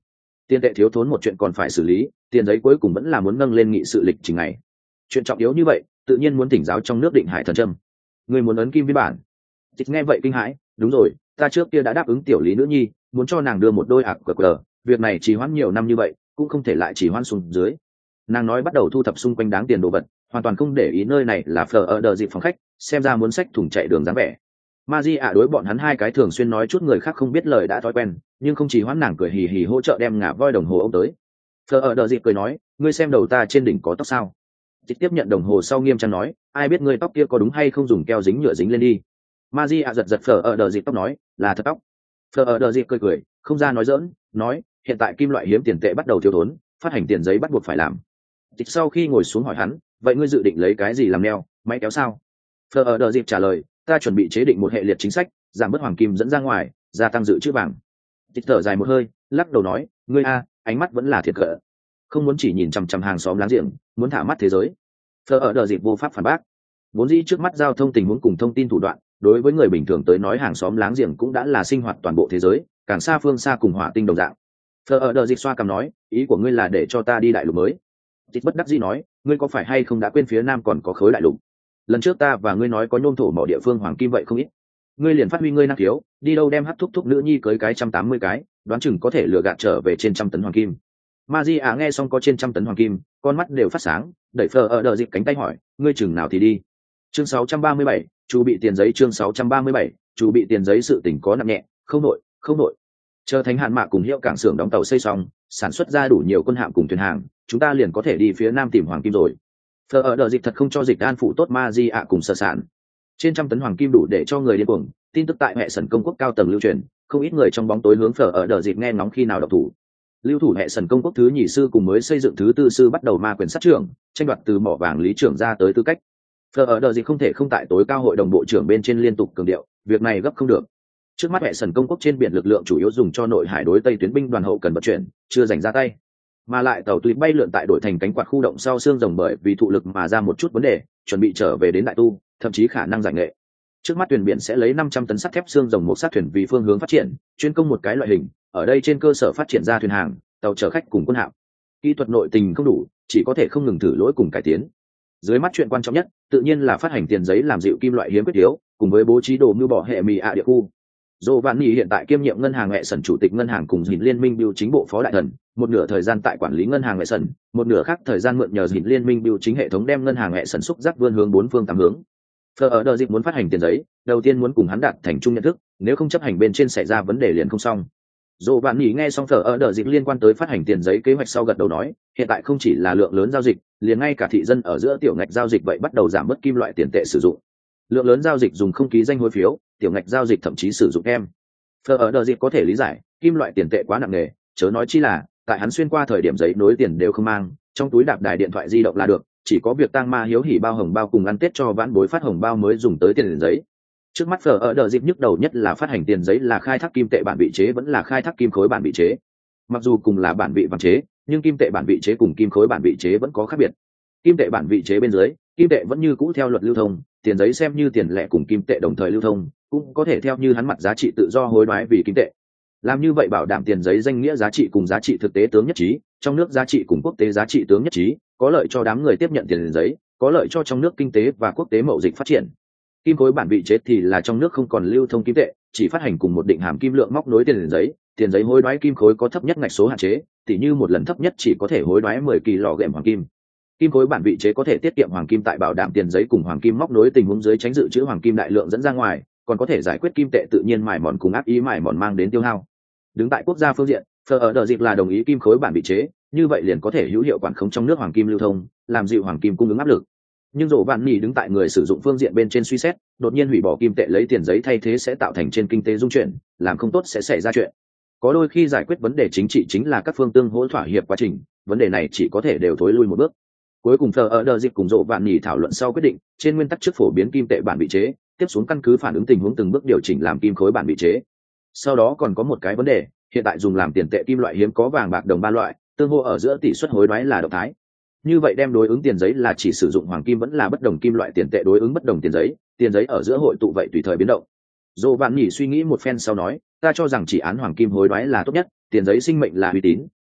A: Tiền tệ thiếu thốn một chuyện còn phải xử lý, tiền giấy cuối cùng vẫn là muốn nâng lên nghị sự lịch trình này. Chuyện trọng yếu như vậy, tự nhiên muốn tỉnh giáo trong nước Định Hải Thần Trâm. Người muốn ấn kim biên bản. Dịch nghe vậy kinh hãi, đúng rồi, ta trước kia đã đáp ứng tiểu lý nữ nhi, muốn cho nàng đưa một đôi ạc cờ cờ, việc này trì hoãn nhiều năm như vậy, cũng không thể lại trì hoãn xuống dưới. Nàng nói bắt đầu thu thập xung quanh đáng tiền đồ vật, hoàn toàn không để ý nơi này là phở ở đờ dịp phòng khách, xem ra muốn xách thùng chạy đường dáng vẻ. Maji ạ đối bọn hắn hai cái thường xuyên nói chút người khác không biết lời đã thói quen, nhưng không chỉ hoãn nàng cười hì hì hỗ trợ đem ngả voi đồng hồ ông tới. Phở ở đờ dịp cười nói, ngươi xem đầu ta trên đỉnh có tóc sao? Dịch tiếp nhận đồng hồ sau nghiêm trang nói, ai biết ngươi tóc kia có đúng hay không dùng keo dính nhựa dính lên đi. Maji ạ giật giật phở ở đờ dịp tóc nói, là thật tóc. Phở ở đờ dịp cười cười, không ra nói dỡn, nói, hiện tại kim loại hiếm tiền tệ bắt đầu thiếu thốn, phát hành tiền giấy bắt buộc phải làm. Dịch sau khi ngồi xuống hỏi hắn, vậy ngươi dự định lấy cái gì làm neo, máy kéo sao? Phở ở đờ dịp trả lời, ta chuẩn bị chế định một hệ liệt chính sách, giảm bớt hoàng kim dẫn ra ngoài, gia tăng dự trữ vàng. Dịch thở dài một hơi, lắc đầu nói, ngươi a, ánh mắt vẫn là thiệt cỡ, không muốn chỉ nhìn chằm chằm hàng xóm láng giềng, muốn thả mắt thế giới. Phở ở đờ dịp vô pháp phản bác, vốn dĩ trước mắt giao thông tình huống cùng thông tin thủ đoạn, đối với người bình thường tới nói hàng xóm láng giềng cũng đã là sinh hoạt toàn bộ thế giới, càng xa phương xa cùng hỏa tinh đồng dạng. Phở ở đờ dịp xoa cằm nói, ý của ngươi là để cho ta đi đại lục mới. Dịch bất đắc dĩ nói, ngươi có phải hay không đã quên phía nam còn có khối đại lục? Lần trước ta và ngươi nói có nhôm thổ mỏ địa phương hoàng kim vậy không ít, ngươi liền phát huy ngươi năng khiếu, đi đâu đem hấp thúc thúc nữ nhi cưới cái trăm tám mươi cái, đoán chừng có thể lừa gạt trở về trên trăm tấn hoàng kim. Maji à nghe xong có trên trăm tấn hoàng kim, con mắt đều phát sáng, đẩy Phở ở đờ dịp cánh tay hỏi, ngươi chừng nào thì đi. Chương sáu trăm ba mươi bảy, chủ bị tiền giấy. Chương sáu trăm ba mươi bảy, chủ bị tiền giấy. Sự tình có nặng nhẹ, không nội, không nội. Chờ Thánh Hạn Mạ cùng Hiệu cảng xưởng đóng tàu xây xong, sản xuất ra đủ nhiều quân hạm cùng thuyền hàng, chúng ta liền có thể đi phía nam tìm hoàng kim rồi. Phở ở đờ dịp thật không cho dịch an phụ tốt Maji ạ cùng sơ sản. Trên trăm tấn hoàng kim đủ để cho người điên cuồng, tin tức tại hệ sần công quốc cao tầng lưu truyền, không ít người trong bóng tối hướng Phở ở đờ dịp nghe ngóng khi nào độc thủ. Lưu thủ hệ sần công quốc thứ nhì sư cùng mới xây dựng thứ tư sư bắt đầu ma quyền sát trưởng, tranh đoạt từ mỏ vàng lý trưởng ra tới tư cách. Phở ở đờ dịp không thể không tại tối cao hội đồng bộ trưởng bên trên liên tục cường điệu, việc này gấp không được. Trước mắt hệ sần công quốc trên biển lực lượng chủ yếu dùng cho nội hải đối tây tuyến binh đoàn hậu cần vận chuyển, chưa dành ra tay. Mà lại tàu tùy bay lượn tại đổi thành cánh quạt khu động sau xương rồng bởi vì thụ lực mà ra một chút vấn đề, chuẩn bị trở về đến đại tu, thậm chí khả năng giải nghệ. Trước mắt thuyền biển sẽ lấy năm trăm tấn sắt thép xương rồng một sát thuyền vì phương hướng phát triển, chuyên công một cái loại hình, ở đây trên cơ sở phát triển ra thuyền hàng, tàu chở khách cùng quân hạm. Kỹ thuật nội tình không đủ, chỉ có thể không ngừng thử lỗi cùng cải tiến. Dưới mắt chuyện quan trọng nhất, tự nhiên là phát hành tiền giấy làm dịu kim loại hiếm quyết yếu, cùng với bố trí đồ mưu bỏ hệ mì ạ địa khu. Dô Vạn Nghị hiện tại kiêm nhiệm ngân hàng hệ sần chủ tịch ngân hàng cùng Dìn Liên minh Biêu chính bộ phó đại thần, một nửa thời gian tại quản lý ngân hàng hệ sần, một nửa khác thời gian mượn nhờ Dìn Liên minh Biêu chính hệ thống đem ngân hàng hệ sần xúc giác vươn hướng bốn phương tám hướng. Phở ở đờ dịp muốn phát hành tiền giấy, đầu tiên muốn cùng hắn đạt thành chung nhận thức, nếu không chấp hành bên trên xảy ra vấn đề liền không xong. Dô Vạn Nghị nghe xong Phở ở đờ dịp liên quan tới phát hành tiền giấy kế hoạch sau gật đầu nói, hiện tại không chỉ là lượng lớn giao dịch, liền ngay cả thị dân ở giữa tiểu ngạch giao dịch vậy bắt đầu giảm bớt kim loại tiền tệ sử dụng. Lượng lớn giao dịch dùng không ký danh hối phiếu, tiểu ngạch giao dịch thậm chí sử dụng em. Phở ở đờ dịp có thể lý giải, kim loại tiền tệ quá nặng nề, chớ nói chi là tại hắn xuyên qua thời điểm giấy nối tiền đều không mang, trong túi đạp đài điện thoại di động là được, chỉ có việc tang ma hiếu hỉ bao hồng bao cùng ăn tết cho vãn bối phát hồng bao mới dùng tới tiền giấy. Trước mắt Phở ở đờ dịp nhức đầu nhất là phát hành tiền giấy là khai thác kim tệ bản vị chế vẫn là khai thác kim khối bản vị chế. Mặc dù cùng là bản vị vàng chế, nhưng kim tệ bản vị chế cùng kim khối bản vị chế vẫn có khác biệt. Kim tệ bản vị chế bên dưới, kim tệ vẫn như cũ theo luật lưu thông, tiền giấy xem như tiền lẻ cùng kim tệ đồng thời lưu thông, cũng có thể theo như hắn mặt giá trị tự do hối đoái vì kim tệ. Làm như vậy bảo đảm tiền giấy danh nghĩa giá trị cùng giá trị thực tế tướng nhất trí, trong nước giá trị cùng quốc tế giá trị tướng nhất trí, có lợi cho đám người tiếp nhận tiền giấy, có lợi cho trong nước kinh tế và quốc tế mậu dịch phát triển. Kim khối bản vị chế thì là trong nước không còn lưu thông kim tệ, chỉ phát hành cùng một định hàm kim lượng móc nối tiền giấy, tiền giấy hối đoái kim khối có thấp nhất ngạch số hạn chế, tỉ như một lần thấp nhất chỉ có thể hối đoái mười kỳ lọ gệm hoàng kim. Kim khối bản vị chế có thể tiết kiệm hoàng kim tại bảo đảm tiền giấy cùng hoàng kim móc nối tình huống dưới tránh dự trữ hoàng kim đại lượng dẫn ra ngoài, còn có thể giải quyết kim tệ tự nhiên mài mòn cùng ác ý mài mòn mang đến tiêu hao. Đứng tại quốc gia phương diện, Phở ở đờ dịp là đồng ý kim khối bản vị chế, như vậy liền có thể hữu hiệu quản khống trong nước hoàng kim lưu thông, làm dịu hoàng kim cung ứng áp lực. Nhưng Dỗ Vạn Nghị đứng tại người sử dụng phương diện bên trên suy xét, đột nhiên hủy bỏ kim tệ lấy tiền giấy thay thế sẽ tạo thành trên kinh tế dung chuyển, làm không tốt sẽ xảy ra chuyện. Có đôi khi giải quyết vấn đề chính trị chính là các phương tương hỗ thỏa hiệp quá trình, vấn đề này chỉ có thể đều thối lui một bước. Cuối cùng Phở ở đờ dịp cùng Dỗ Vạn Nghị thảo luận sau quyết định, trên nguyên tắc trước phổ biến kim tệ bản vị chế, tiếp xuống căn cứ phản ứng tình huống từng bước điều chỉnh làm kim khối bản vị chế. Sau đó còn có một cái vấn đề, hiện tại dùng làm tiền tệ kim loại hiếm có vàng bạc đồng ba loại, tương hỗ ở giữa tỷ suất hối đoái là động thái. Như vậy đem đối ứng tiền giấy là chỉ sử dụng hoàng kim vẫn là bất đồng kim loại tiền tệ đối ứng bất đồng tiền giấy, tiền giấy ở giữa hội tụ vậy tùy thời biến động. Dỗ Vạn Nghị suy nghĩ một phen sau nói, ta cho rằng chỉ án hoàng kim hối đoái là tốt nhất, tiền giấy sinh mệnh là uy tín,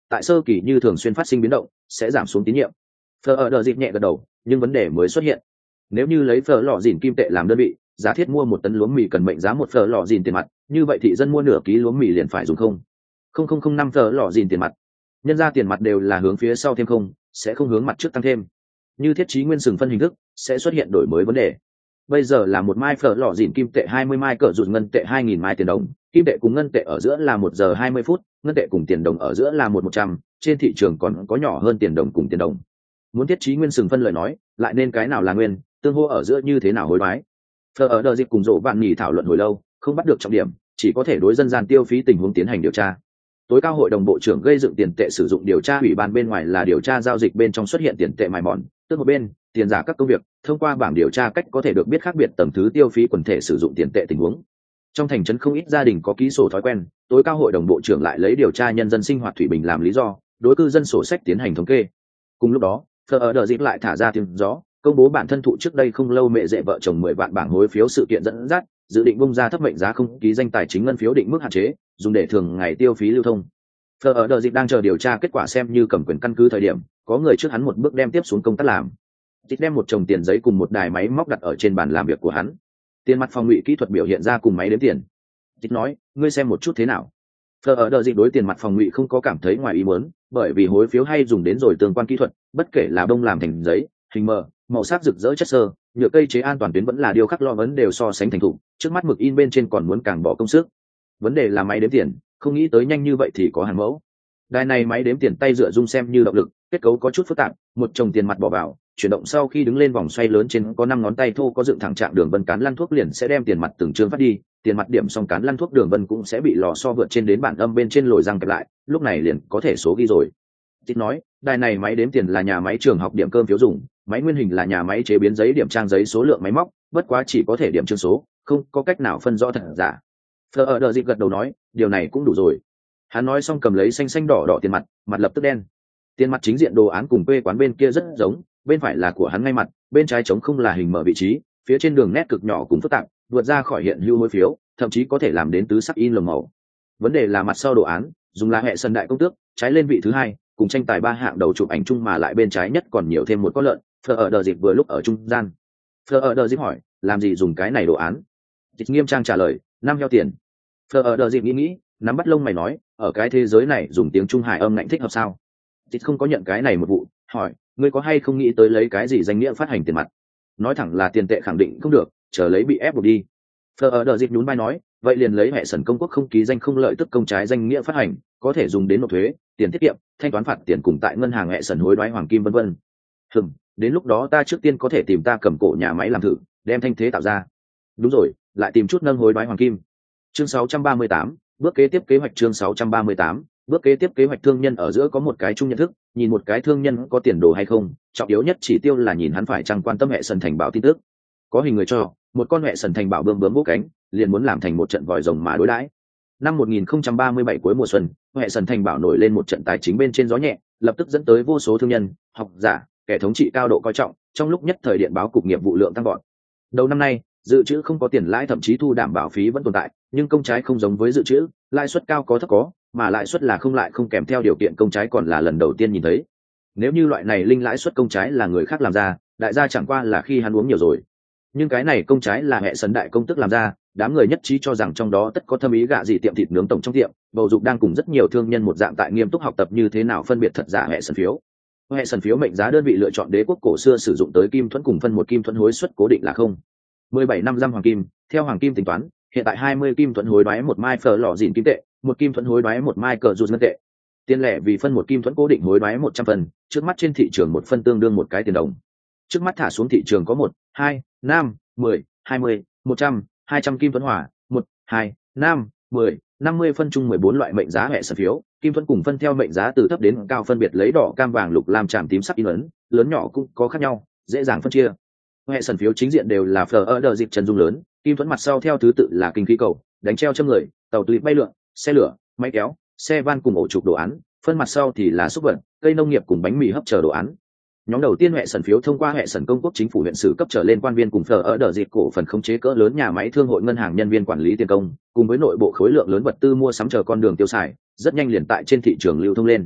A: tại sơ kỳ như thường xuyên phát sinh biến động sẽ giảm xuống tín nhiệm. Phở ở đờ dịp nhẹ gật đầu, nhưng vấn đề mới xuất hiện. Nếu như lấy phở lò dìn kim tệ làm đơn vị, giá thiết mua một tấn lúa mì cần mệnh giá một phở lò dìn tiền mặt, như vậy thị dân mua nửa ký lúa mì liền phải dùng không không không không năm phở lò dìn tiền mặt. Nhân ra tiền mặt đều là hướng phía sau thêm không, sẽ không hướng mặt trước tăng thêm. Như thiết trí nguyên sừng phân hình thức sẽ xuất hiện đổi mới vấn đề. Bây giờ là một mai phở lò dìn kim tệ hai mươi mai cỡ rụt ngân tệ hai nghìn mai tiền đồng, kim tệ cùng ngân tệ ở giữa là một giờ hai mươi phút, ngân tệ cùng tiền đồng ở giữa là một một trăm, trên thị trường còn có nhỏ hơn tiền đồng cùng tiền đồng. Muốn thiết trí nguyên sừng phân lời nói, lại nên cái nào là nguyên, tương hô ở giữa như thế nào hối đoái. Phở ở đợt dịp cùng rộ vạn nhì thảo luận hồi lâu, không bắt được trọng điểm, chỉ có thể đối dân gian tiêu phí tình huống tiến hành điều tra. Tối cao hội đồng bộ trưởng gây dựng tiền tệ sử dụng điều tra ủy ban bên ngoài là điều tra giao dịch bên trong xuất hiện tiền tệ mài mòn, tức một bên tiền giả các công việc, thông qua bảng điều tra cách có thể được biết khác biệt tầng thứ tiêu phí quần thể sử dụng tiền tệ tình huống. Trong thành trấn không ít gia đình có ký sổ thói quen, tối cao hội đồng bộ trưởng lại lấy điều tra nhân dân sinh hoạt thủy bình làm lý do, đối cư dân sổ sách tiến hành thống kê. Cùng lúc đó, Phở ở đợt dịp lại thả ra tiếng gió, công bố bản thân thụ trước đây không lâu mẹ dễ vợ chồng mười vạn bảng hối phiếu sự kiện dẫn dắt, dự định bung ra thấp mệnh giá không ký danh tài chính ngân phiếu định mức hạn chế, dùng để thường ngày tiêu phí lưu thông. Phở ở đợt dịp đang chờ điều tra kết quả xem như cầm quyền căn cứ thời điểm, có người trước hắn một bước đem tiếp xuống công tác làm. Dịch đem một chồng tiền giấy cùng một đài máy móc đặt ở trên bàn làm việc của hắn. Tiền mặt phòng ngụy kỹ thuật biểu hiện ra cùng máy đếm tiền. Dịch nói, ngươi xem một chút thế nào. Phở ở đợt dịp đối tiền mặt phòng ngụy không có cảm thấy ngoài ý muốn, bởi vì hối phiếu hay dùng đến rồi tương quan kỹ thuật, bất kể là bông làm thành giấy, hình mờ, màu sắc rực rỡ chất xơ, nhựa cây chế an toàn tuyến vẫn là điêu khắc lo vấn đều so sánh thành thục, trước mắt mực in bên trên còn muốn càng bỏ công sức. Vấn đề là máy đếm tiền, không nghĩ tới nhanh như vậy thì có hàng mẫu. Đài này máy đếm tiền tay dựa dung xem như động lực, kết cấu có chút phức tạp, một chồng tiền mặt bỏ vào, chuyển động sau khi đứng lên vòng xoay lớn trên có năm ngón tay thô có dựng thẳng trạng đường vân cán lăn thuốc liền sẽ đem tiền mặt từng chương phát đi, tiền mặt điểm xong cán lăn thuốc đường vân cũng sẽ bị lò xo vượt trên đến bản âm bên trên lồi răng kẹp lại, lúc này liền có thể số ghi rồi. Tít nói, đài này máy đếm tiền là nhà máy trường học điểm cơm phiếu dùng, máy nguyên hình là nhà máy chế biến giấy điểm trang giấy số lượng máy móc, bất quá chỉ có thể điểm chương số, không có cách nào phân rõ thật giả. Phở ở đợt dịp gật đầu nói, điều này cũng đủ rồi. Hắn nói xong cầm lấy xanh xanh đỏ đỏ tiền mặt, mặt lập tức đen. Tiền mặt chính diện đồ án cùng quê quán bên kia rất giống, bên phải là của hắn ngay mặt, bên trái trống không là hình mở vị trí, phía trên đường nét cực nhỏ cũng phức tạp, vượt ra khỏi hiện hữu hối phiếu, thậm chí có thể làm đến tứ sắc in lồng màu. Vấn đề là mặt sau đồ án, dùng là hệ sân đại công tước, trái lên vị thứ hai, cùng tranh tài ba hạng đầu chụp ảnh chung mà lại bên trái nhất còn nhiều thêm một con lợn. Phở ở đợt dịp vừa lúc ở trung gian. Phở ở đợt dịp hỏi, làm gì dùng cái này đồ án? Dịch nghiêm trang trả lời, năm heo tiền. Phở ở đợt dịp nghĩ nghĩ, nắm bắt lông mày nói, ở cái thế giới này dùng tiếng Trung Hải âm ngạnh thích hợp sao? Dịch không có nhận cái này một vụ, hỏi, ngươi có hay không nghĩ tới lấy cái gì danh nghĩa phát hành tiền mặt? Nói thẳng là tiền tệ khẳng định không được, chờ lấy bị ép buộc đi. Phở ở đợt dịp nhún vai nói, vậy liền lấy hệ sần công quốc không ký danh không lợi tức công trái danh nghĩa phát hành, có thể dùng đến nộp thuế, tiền tiết kiệm, thanh toán phạt tiền cùng tại ngân hàng hệ sần hối đoái hoàng kim vân vân. Hừm, đến lúc đó ta trước tiên có thể tìm ta cầm cổ nhà máy làm thử, đem thanh thế tạo ra. Đúng rồi, lại tìm chút nâng hối đoái hoàng kim. Chương sáu trăm ba mươi tám, bước kế tiếp kế hoạch chương sáu trăm ba mươi tám, bước kế tiếp kế hoạch thương nhân ở giữa có một cái chung nhận thức, nhìn một cái thương nhân có tiền đồ hay không, trọng yếu nhất chỉ tiêu là nhìn hắn phải chăng quan tâm hệ sần thành bảo tin tức. Có hình người cho, một con hệ sần thành bảo bươm bướm vỗ cánh, liền muốn làm thành một trận vòi rồng mà đối đãi. Năm một nghìn không trăm ba mươi bảy cuối mùa xuân, hệ sần thành bảo nổi lên một trận tài chính bên trên gió nhẹ, lập tức dẫn tới vô số thương nhân, học giả, kẻ thống trị cao độ coi trọng, trong lúc nhất thời điện báo cục nghiệp vụ lượng tăng vọt. Đầu năm nay, dự trữ không có tiền lãi thậm chí thu đảm bảo phí vẫn tồn tại, nhưng công trái không giống với dự trữ, lãi suất cao có thấp có, mà lãi suất là không lại không kèm theo điều kiện công trái còn là lần đầu tiên nhìn thấy. Nếu như loại này linh lãi suất công trái là người khác làm ra, đại gia chẳng qua là khi hắn uống nhiều rồi. Nhưng cái này công trái là hệ sần đại công tức làm ra, đám người nhất trí cho rằng trong đó tất có thâm ý gạ gì tiệm thịt nướng tổng trong tiệm, bầu dục đang cùng rất nhiều thương nhân một dạng tại nghiêm túc học tập như thế nào phân biệt thật giả hệ sần phiếu. Hệ sần phiếu mệnh giá đơn vị lựa chọn đế quốc cổ xưa sử dụng tới kim thuẫn cùng phân một kim thuẫn hối suất cố định là không mười bảy năm giam hoàng kim, theo hoàng kim tính toán, hiện tại hai mươi kim thuẫn hối đoái một mai phở lò dìn kim tệ, một kim thuẫn hối đoái một mai cờ rụt ngân tệ. Tiền lẻ vì phân một kim thuẫn cố định hối đoái một trăm phần, trước mắt trên thị trường một phân tương đương một cái tiền đồng. Trước mắt thả xuống thị trường có một, hai, năm, mười, hai mươi, một trăm, hai trăm kim thuẫn hỏa, một, hai, năm, mười, năm mươi phân chung mười bốn loại mệnh giá hệ sần phiếu, kim thuẫn cùng phân theo mệnh giá từ thấp đến cao phân biệt lấy đỏ, cam, vàng, lục, lam, tràm, tím sắc in ấn, lớn nhỏ cũng có khác nhau, dễ dàng phân chia. Hệ sần phiếu chính diện đều là phở ở đợt dịp chân dung lớn, kim thuẫn mặt sau theo thứ tự là kinh khí cầu, đánh treo châm người, tàu tùy bay lượn, xe lửa, máy kéo, xe van cùng ổ trục đồ án, phân mặt sau thì là xúc vật, cây nông nghiệp cùng bánh mì hấp chờ đồ án. Nhóm đầu tiên hệ sần phiếu thông qua hệ sần công quốc chính phủ huyện sử cấp trở lên quan viên cùng phở ở đợt dịp cổ phần khống chế cỡ lớn nhà máy thương hội ngân hàng nhân viên quản lý tiền công, cùng với nội bộ khối lượng lớn vật tư mua sắm chờ con đường tiêu xài, rất nhanh liền tại trên thị trường lưu thông lên.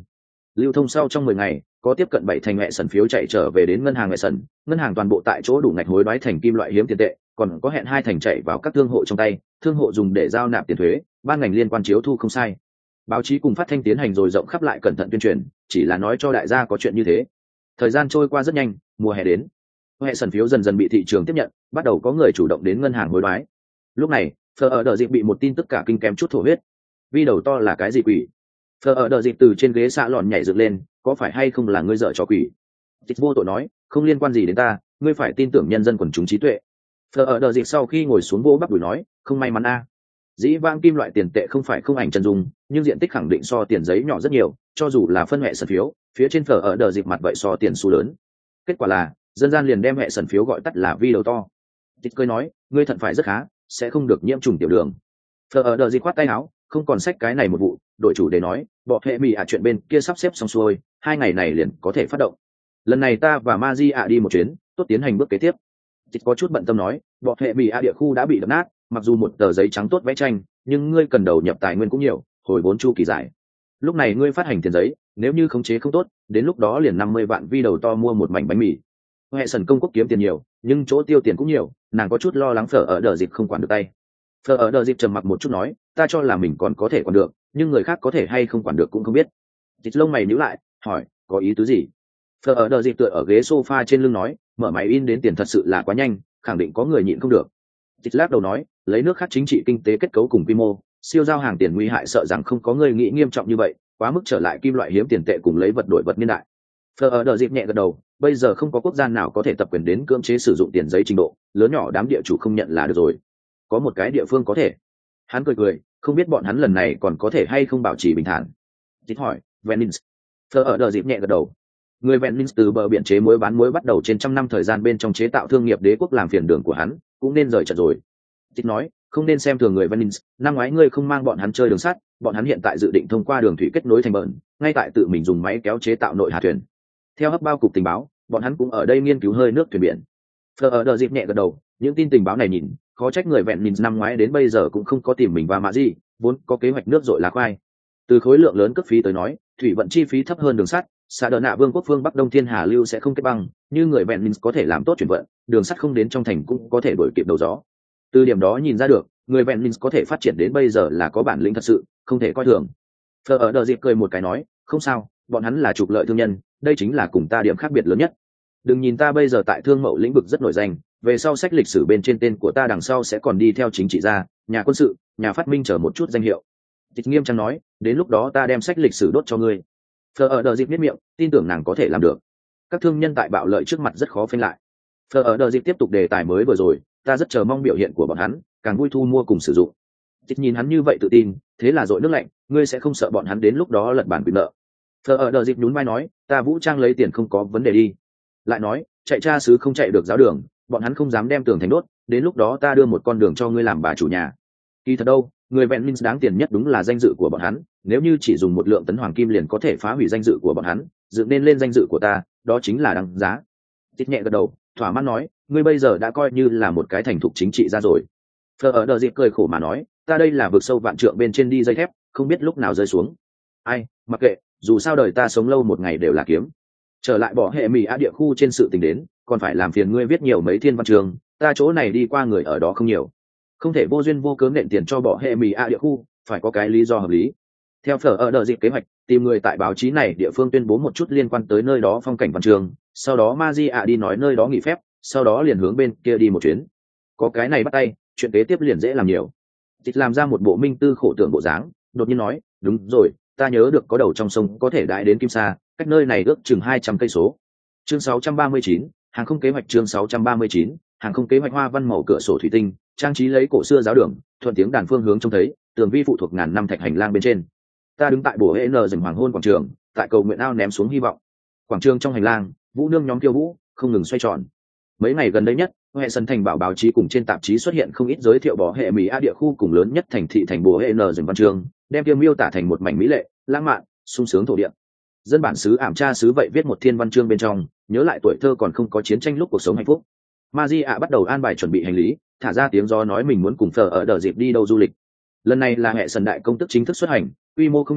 A: Lưu thông sau trong mười ngày, có tiếp cận bảy thành hệ sần phiếu chạy trở về đến ngân hàng hệ sần, ngân hàng toàn bộ tại chỗ đủ ngạch hối đoái thành kim loại hiếm tiền tệ, còn có hẹn hai thành chạy vào các thương hộ trong tay, thương hộ dùng để giao nạp tiền thuế, ban ngành liên quan chiếu thu không sai. Báo chí cùng phát thanh tiến hành rồi rộng khắp lại cẩn thận tuyên truyền, chỉ là nói cho đại gia có chuyện như thế. Thời gian trôi qua rất nhanh, mùa hè đến, hệ sần phiếu dần dần bị thị trường tiếp nhận, bắt đầu có người chủ động đến ngân hàng hối đoái. Lúc này, Phờ ở đợt dịp bị một tin tức cả kinh kém chút thổ huyết. Vi đầu to là cái gì quỷ? Phờ ở đợt dịp từ trên ghế xạ lòn nhảy dựng lên, có phải hay không là ngươi dở trò quỷ? Dịch vô tội nói, không liên quan gì đến ta, ngươi phải tin tưởng nhân dân quần chúng trí tuệ. Phờ ở đợt dịp sau khi ngồi xuống vỗ bắp đùi nói, không may mắn a. Dĩ vãng kim loại tiền tệ không phải không ảnh chân dung, nhưng diện tích khẳng định so tiền giấy nhỏ rất nhiều, cho dù là phân hệ sần phiếu, phía trên phờ ở đợt dịp mặt vậy so tiền xu lớn. Kết quả là, dân gian liền đem hệ sần phiếu gọi tắt là vi đầu to. Dịch cười nói, ngươi thận phải rất khá, sẽ không được nhiễm trùng tiểu đường. Phờ ở đợt dịp khoát tay áo, không còn sách cái này một vụ, đội chủ để nói, bỏ hệ mì ạ chuyện bên kia sắp xếp xong xuôi, hai ngày này liền có thể phát động. Lần này ta và Maji ạ đi một chuyến, tốt tiến hành bước kế tiếp. Dịch có chút bận tâm nói, bỏ hệ mì ạ địa khu đã bị đập nát, mặc dù một tờ giấy trắng tốt vẽ tranh, nhưng ngươi cần đầu nhập tài nguyên cũng nhiều, hồi vốn chu kỳ dài. Lúc này ngươi phát hành tiền giấy, nếu như khống chế không tốt, đến lúc đó liền năm mươi vạn vi đầu to mua một mảnh bánh mì. Hệ sần công quốc kiếm tiền nhiều, nhưng chỗ tiêu tiền cũng nhiều, nàng có chút lo lắng Phở ở đợt dịp không quản được tay. Phở ở đợt dịp trầm mặc một chút nói, ta cho là mình còn có thể quản được, nhưng người khác có thể hay không quản được cũng không biết. Dịch lông mày nhíu lại, hỏi, có ý tứ gì? Phở ở đợt dịp tựa ở ghế sofa trên lưng nói, mở máy in đến tiền thật sự là quá nhanh, khẳng định có người nhịn không được. Dịch lắc đầu nói, lấy nước khác chính trị kinh tế kết cấu cùng quy mô, siêu giao hàng tiền nguy hại sợ rằng không có người nghĩ nghiêm trọng như vậy, quá mức trở lại kim loại hiếm tiền tệ cùng lấy vật đổi vật niên đại. Phở ở đợt dịp nhẹ gật đầu, bây giờ không có quốc gia nào có thể tập quyền đến cưỡng chế sử dụng tiền giấy trình độ, lớn nhỏ đám địa chủ không nhận là được rồi. Có một cái địa phương có thể. Hắn cười cười, không biết bọn hắn lần này còn có thể hay không bảo trì bình thản. Dịch hỏi, Venice. Phở ở đợt dịp nhẹ gật đầu. Người Venice từ bờ biển chế muối bán muối bắt đầu trên trăm năm thời gian bên trong chế tạo thương nghiệp đế quốc làm phiền đường của hắn, cũng nên rời trận rồi. Dịch nói, không nên xem thường người Venice, năm ngoái ngươi không mang bọn hắn chơi đường sắt, bọn hắn hiện tại dự định thông qua đường thủy kết nối thành bờn, ngay tại tự mình dùng máy kéo chế tạo nội hà thuyền. Theo hấp bao cục tình báo, bọn hắn cũng ở đây nghiên cứu hơi nước thuyền biển. Phở ở đợt dịp nhẹ gật đầu, những tin tình báo này nhìn, khó trách người vẹn nhìn năm ngoái đến bây giờ cũng không có tìm mình và mạ gì, vốn có kế hoạch nước dội lá khoai. Từ khối lượng lớn cấp phí tới nói, thủy vận chi phí thấp hơn đường sắt, xa đợt nạ vương quốc phương bắc đông thiên hà lưu sẽ không kết băng, như người vẹn nhìn có thể làm tốt chuyển vận, đường sắt không đến trong thành cũng có thể đổi kịp đầu gió. Từ điểm đó nhìn ra được, người vẹn nhìn có thể phát triển đến bây giờ là có bản lĩnh thật sự, không thể coi thường. Phở ở đợt dịp cười một cái nói, không sao, bọn hắn là trục lợi thương nhân, đây chính là cùng ta điểm khác biệt lớn nhất. Đừng nhìn ta bây giờ tại thương mậu lĩnh vực rất nổi danh, về sau sách lịch sử bên trên tên của ta đằng sau sẽ còn đi theo chính trị gia, nhà quân sự, nhà phát minh chờ một chút danh hiệu. Dịch nghiêm trang nói, đến lúc đó ta đem sách lịch sử đốt cho ngươi. Phở ở đợt dịp biết miệng, tin tưởng nàng có thể làm được. Các thương nhân tại bạo lợi trước mặt rất khó phanh lại. Phở ở đợt dịp tiếp tục đề tài mới vừa rồi, ta rất chờ mong biểu hiện của bọn hắn, càng vui thu mua cùng sử dụng. Dịch nhìn hắn như vậy tự tin, thế là dội nước lạnh, ngươi sẽ không sợ bọn hắn đến lúc đó lật bản quyền nợ. Phở ở đợt dịp nhún vai nói, ta vũ trang lấy tiền không có vấn đề đi. Lại nói, chạy cha xứ không chạy được giáo đường, bọn hắn không dám đem tường thành đốt, đến lúc đó ta đưa một con đường cho ngươi làm bà chủ nhà. Kỳ thật đâu, người vẹn minh đáng tiền nhất đúng là danh dự của bọn hắn, nếu như chỉ dùng một lượng tấn hoàng kim liền có thể phá hủy danh dự của bọn hắn, dựng nên lên danh dự của ta, đó chính là đáng giá. Tít nhẹ gật đầu, thỏa mãn nói, ngươi bây giờ đã coi như là một cái thành thục chính trị ra rồi. Phở ở đợt dịp cười khổ mà nói, ta đây là vực sâu vạn trượng bên trên đi dây thép, không biết lúc nào rơi xuống. Ai, mặc kệ, dù sao đời ta sống lâu một ngày đều là kiếm. Trở lại bỏ hệ mì á địa khu trên sự tình đến, còn phải làm phiền ngươi viết nhiều mấy thiên văn trường, ta chỗ này đi qua người ở đó không nhiều, không thể vô duyên vô cớ nện tiền cho bỏ hệ mì á địa khu, phải có cái lý do hợp lý. Theo Phở ở đợt dịp kế hoạch, tìm người tại báo chí này địa phương tuyên bố một chút liên quan tới nơi đó phong cảnh văn trường, sau đó Maji ạ đi nói nơi đó nghỉ phép, sau đó liền hướng bên kia đi một chuyến. Có cái này bắt tay, chuyện kế tiếp liền dễ làm nhiều. Dịch làm ra một bộ minh tư khổ tưởng bộ dáng, đột nhiên nói, đúng rồi, ta nhớ được có đầu trong sông có thể đãi đến Kim Sa, cách nơi này ước chừng hai trăm cây số. Chương sáu trăm ba mươi chín, hàng không kế hoạch. Chương sáu trăm ba mươi chín, hàng không kế hoạch. Hoa văn màu cửa sổ thủy tinh, trang trí lấy cổ xưa giáo đường, thuận tiếng đàn phương hướng trông thấy, tường vi phụ thuộc ngàn năm thạch hành lang bên trên. Ta đứng tại bổ hệ n dừng hoàng hôn quảng trường, tại cầu nguyện ao ném xuống hy vọng. Quảng trường trong hành lang, vũ nương nhóm khiêu vũ, không ngừng xoay tròn. Mấy ngày gần đây nhất, hệ sân thành bảo báo chí cùng trên tạp chí xuất hiện không ít giới thiệu bỏ hệ mỹ a địa khu cùng lớn nhất thành thị thành bổ hệ n dừng văn trường, đem tiêu miêu tả thành một mảnh mỹ lệ, lãng mạn, sung sướng thổ địa. Dân bản xứ ảm cha xứ vậy viết một thiên văn chương bên trong, nhớ lại tuổi thơ còn không có chiến tranh lúc cuộc sống hạnh phúc. Maji ạ bắt đầu an bài chuẩn bị hành lý, thả ra tiếng gió nói mình muốn cùng Phở ở đợt dịp đi đâu du lịch. Lần này là hệ sân đại công tức chính thức xuất hành, quy mô không nhỏ,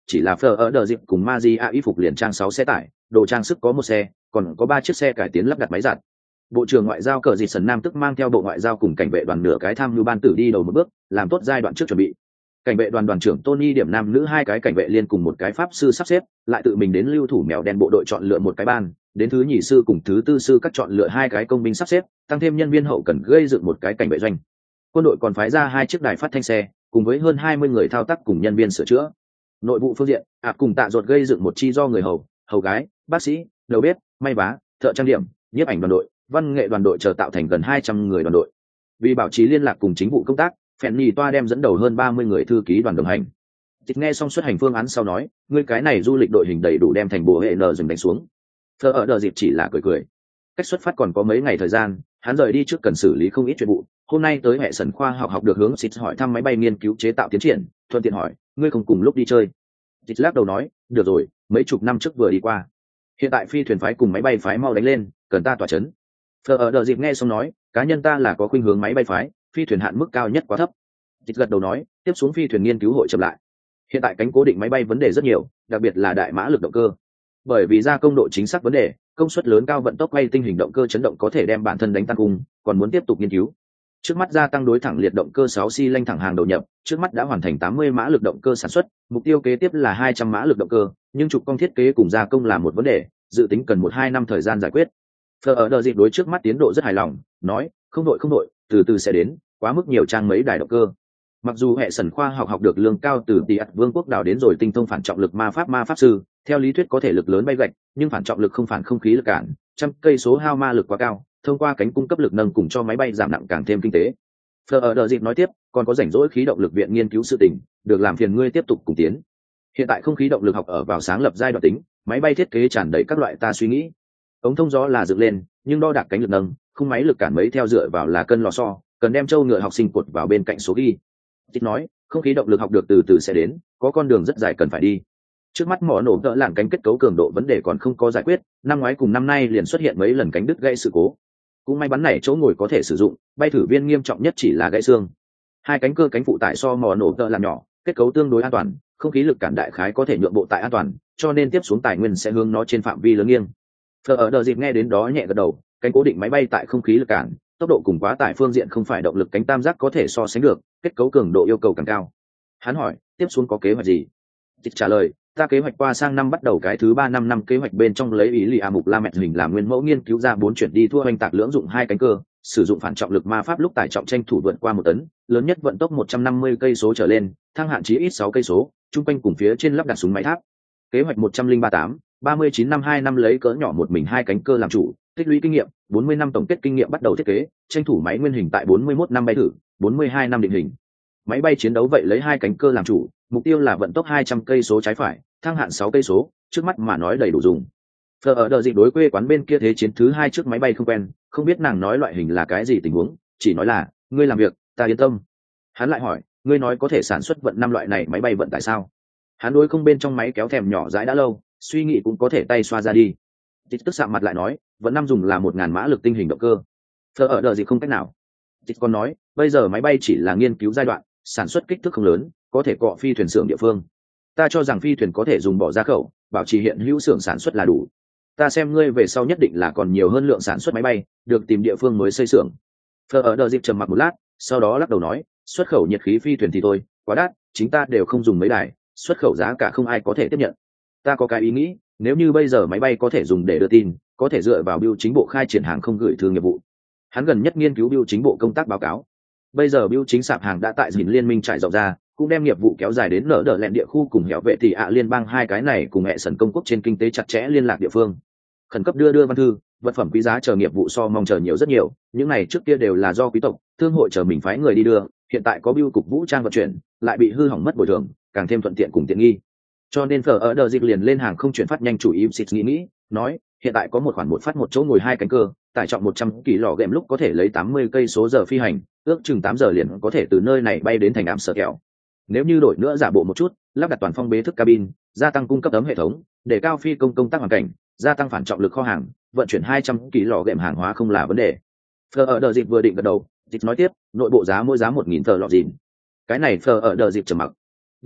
A: chỉ là phở ở đờ dịp cùng Magia y phục liền trang sáu xe tải, đồ trang sức có một xe, còn có ba chiếc xe cải tiến lắp đặt máy giặt. Bộ trưởng ngoại giao Cờ Dịt Sần Nam tức mang theo bộ ngoại giao cùng cảnh vệ đoàn nửa cái tham mưu ban tử đi đầu một bước, làm tốt giai đoạn trước chuẩn bị. Cảnh vệ đoàn đoàn trưởng Tony điểm nam nữ hai cái cảnh vệ liên cùng một cái pháp sư sắp xếp, lại tự mình đến lưu thủ mèo đen bộ đội chọn lựa một cái ban, đến thứ nhì sư cùng thứ tư sư các chọn lựa hai cái công binh sắp xếp, tăng thêm nhân viên hậu cần gây dựng một cái cảnh vệ doanh. Quân đội còn phái ra hai chiếc đài phát thanh xe, cùng với hơn hai mươi người thao tác cùng nhân viên sửa chữa. Nội vụ phương diện, ạp cùng tạ ruột gây dựng một chi do người hầu, hầu gái, bác sĩ, đầu bếp, may vá, thợ trang điểm, nhiếp ảnh đoàn đội, văn nghệ đoàn đội chờ tạo thành gần hai trăm người đoàn đội. Vì bảo trì liên lạc cùng chính vụ công tác, Phèn Nhì Toa đem dẫn đầu hơn ba mươi người thư ký đoàn đồng hành. Tịch nghe xong xuất hành phương án sau nói, ngươi cái này du lịch đội hình đầy đủ đem thành bộ hệ nờ dừng đánh xuống. Thờ ở đờ dịp chỉ là cười cười. Cách xuất phát còn có mấy ngày thời gian, hắn rời đi trước cần xử lý không ít chuyện vụ. Hôm nay tới hệ sần khoa học học được hướng Xịt hỏi thăm máy bay nghiên cứu chế tạo tiến triển, thuận tiện hỏi, ngươi không cùng lúc đi chơi? Xịt lắc đầu nói, được rồi, mấy chục năm trước vừa đi qua. Hiện tại phi thuyền phái cùng máy bay phái mau đánh lên, cần ta tỏa chấn. Thờ ở đờ dịp nghe xong nói, cá nhân ta là có khuynh hướng máy bay phái, phi thuyền hạn mức cao nhất quá thấp. Xịt gật đầu nói, tiếp xuống phi thuyền nghiên cứu hội chậm lại. Hiện tại cánh cố định máy bay vấn đề rất nhiều, đặc biệt là đại mã lực động cơ. Bởi vì gia công độ chính xác vấn đề, công suất lớn cao vận tốc quay tinh hình động cơ chấn động có thể đem bản thân đánh tan cung, còn muốn tiếp tục nghiên cứu. Trước mắt gia tăng đối thẳng liệt động cơ sáu xi lanh thẳng hàng đầu nhập, trước mắt đã hoàn thành tám mươi mã lực động cơ sản xuất, mục tiêu kế tiếp là hai trăm mã lực động cơ, nhưng trục công thiết kế cùng gia công là một vấn đề, dự tính cần một hai năm thời gian giải quyết. Phờ ở đợt dịp đối trước mắt tiến độ rất hài lòng, nói, không đội không đội, từ từ sẽ đến, quá mức nhiều trang mấy đài động cơ. Mặc dù hệ sần khoa học học được lương cao từ tỷ ạt vương quốc đảo đến rồi tinh thông phản trọng lực ma pháp ma pháp sư, theo lý thuyết có thể lực lớn bay gạch, nhưng phản trọng lực không phản không khí lực cản, trăm cây số hao ma lực quá cao, thông qua cánh cung cấp lực nâng cùng cho máy bay giảm nặng càng thêm kinh tế. Phờ ở đợt dịp nói tiếp, còn có rảnh rỗi khí động lực viện nghiên cứu sự tình, được làm phiền ngươi tiếp tục cùng tiến. Hiện tại không khí động lực học ở vào sáng lập giai đoạn tính, máy bay thiết kế tràn đầy các loại ta suy nghĩ. Ống thông gió là dựng lên, nhưng đo đạc cánh lực nâng, không máy lực cản mấy theo dựa vào là cân lò xo, cần đem châu ngựa học sinh cột vào bên cạnh số ghi. Tít nói, không khí động lực học được từ từ sẽ đến, có con đường rất dài cần phải đi. Trước mắt mỏ nổ đỡ làn cánh kết cấu cường độ vấn đề còn không có giải quyết, năm ngoái cùng năm nay liền xuất hiện mấy lần cánh đứt gãy sự cố. Cũng may bắn này chỗ ngồi có thể sử dụng, bay thử viên nghiêm trọng nhất chỉ là gãy xương. Hai cánh cơ cánh phụ tải so mỏ nổ đỡ làm nhỏ, kết cấu tương đối an toàn, không khí lực cản đại khái có thể nhượng bộ tại an toàn, cho nên tiếp xuống tài nguyên sẽ hướng nó trên phạm vi lớn nghiêng. Phờ ở đợt dịp nghe đến đó nhẹ gật đầu, cánh cố định máy bay tại không khí lực cản, tốc độ cùng quá tải phương diện không phải động lực cánh tam giác có thể so sánh được, kết cấu cường độ yêu cầu càng cao. Hắn hỏi, tiếp xuống có kế hoạch gì? Tịch trả lời, ta kế hoạch qua sang năm bắt đầu cái thứ ba năm năm kế hoạch bên trong lấy ý lì a mục la mẹt hình làm nguyên mẫu nghiên cứu ra bốn chuyển đi thua oanh tạc lưỡng dụng hai cánh cơ, sử dụng phản trọng lực ma pháp lúc tải trọng tranh thủ vượt qua một tấn, lớn nhất vận tốc một trăm năm mươi cây số trở lên, thăng hạn chí ít sáu cây số, trung quanh cùng phía trên lắp đặt súng máy tháp. Kế hoạch một trăm linh ba tám, ba mươi chín năm hai năm lấy cỡ nhỏ một mình hai cánh cơ làm chủ, tích lũy kinh nghiệm, bốn mươi năm tổng kết kinh nghiệm bắt đầu thiết kế, tranh thủ máy nguyên hình tại bốn mươi mốt năm bay thử, bốn mươi hai năm định hình. Máy bay chiến đấu vậy lấy hai cánh cơ làm chủ, mục tiêu là vận tốc hai trăm cây số trái phải, thăng hạn sáu cây số, trước mắt mà nói đầy đủ dùng. Phờ ở đợt dịp đối quê quán bên kia thế chiến thứ hai trước máy bay không quen, không biết nàng nói loại hình là cái gì tình huống, chỉ nói là, ngươi làm việc, ta yên tâm. Hắn lại hỏi, ngươi nói có thể sản xuất vận năm loại này máy bay vận tại sao? Hắn đối không bên trong máy kéo thèm nhỏ dãi đã lâu, suy nghĩ cũng có thể tay xoa ra đi. Tít tức sạm mặt lại nói, vẫn năm dùng là một ngàn mã lực tinh hình động cơ. Phờ ở đợt dịp không cách nào. Tít còn nói, bây giờ máy bay chỉ là nghiên cứu giai đoạn, sản xuất kích thước không lớn, có thể cọ phi thuyền xưởng địa phương. Ta cho rằng phi thuyền có thể dùng bỏ ra khẩu, bảo trì hiện hữu xưởng sản xuất là đủ. Ta xem ngươi về sau nhất định là còn nhiều hơn lượng sản xuất máy bay, được tìm địa phương mới xây xưởng. Phờ ở đợt dịp trầm mặc một lát, sau đó lắc đầu nói, xuất khẩu nhiệt khí phi thuyền thì thôi, quá đắt, chính ta đều không dùng mấy đài, xuất khẩu giá cả không ai có thể tiếp nhận. Ta có cái ý nghĩ, nếu như bây giờ máy bay có thể dùng để đưa tin, có thể dựa vào bưu chính bộ khai triển hàng không gửi thư nghiệp vụ. Hắn gần nhất nghiên cứu bưu chính bộ công tác báo cáo. Bây giờ bưu chính sạp hàng đã tại dình liên minh trải rộng ra, cũng đem nghiệp vụ kéo dài đến nở đỡ lẹn địa khu cùng hẻo vệ tỷ ạ liên bang hai cái này cùng hệ sần công quốc trên kinh tế chặt chẽ liên lạc địa phương. Khẩn cấp đưa đưa văn thư, vật phẩm quý giá chờ nghiệp vụ so mong chờ nhiều rất nhiều, những này trước kia đều là do quý tộc, thương hội chờ mình phái người đi đưa, hiện tại có bưu cục vũ trang vận chuyển, lại bị hư hỏng mất bồi thường, càng thêm thuận tiện cùng tiện nghi. Cho nên Phở ở đợt dịp liền lên hàng không chuyển phát nhanh chủ ý xịt nghĩ nghĩ, nói, hiện tại có một khoản một phát một chỗ ngồi hai cánh cơ, tải trọng một trăm ki lô gam lúc có thể lấy tám mươi cây số giờ phi hành, ước chừng tám giờ liền có thể từ nơi này bay đến thành ám sở kẹo. Nếu như đổi nữa giả bộ một chút, lắp đặt toàn phong bế thức cabin, gia tăng cung cấp tấm hệ thống, để cao phi công công tác hoàn cảnh, gia tăng phản trọng lực kho hàng, vận chuyển hai trăm ki lô gam hàng hóa không là vấn đề. Phở ở đợt dịp vừa định gật đầu, dịch nói tiếp, nội bộ giá mỗi giá một nghìn tờ lọ dìn. Cái này Phở ở đợt dịp trầm mặc.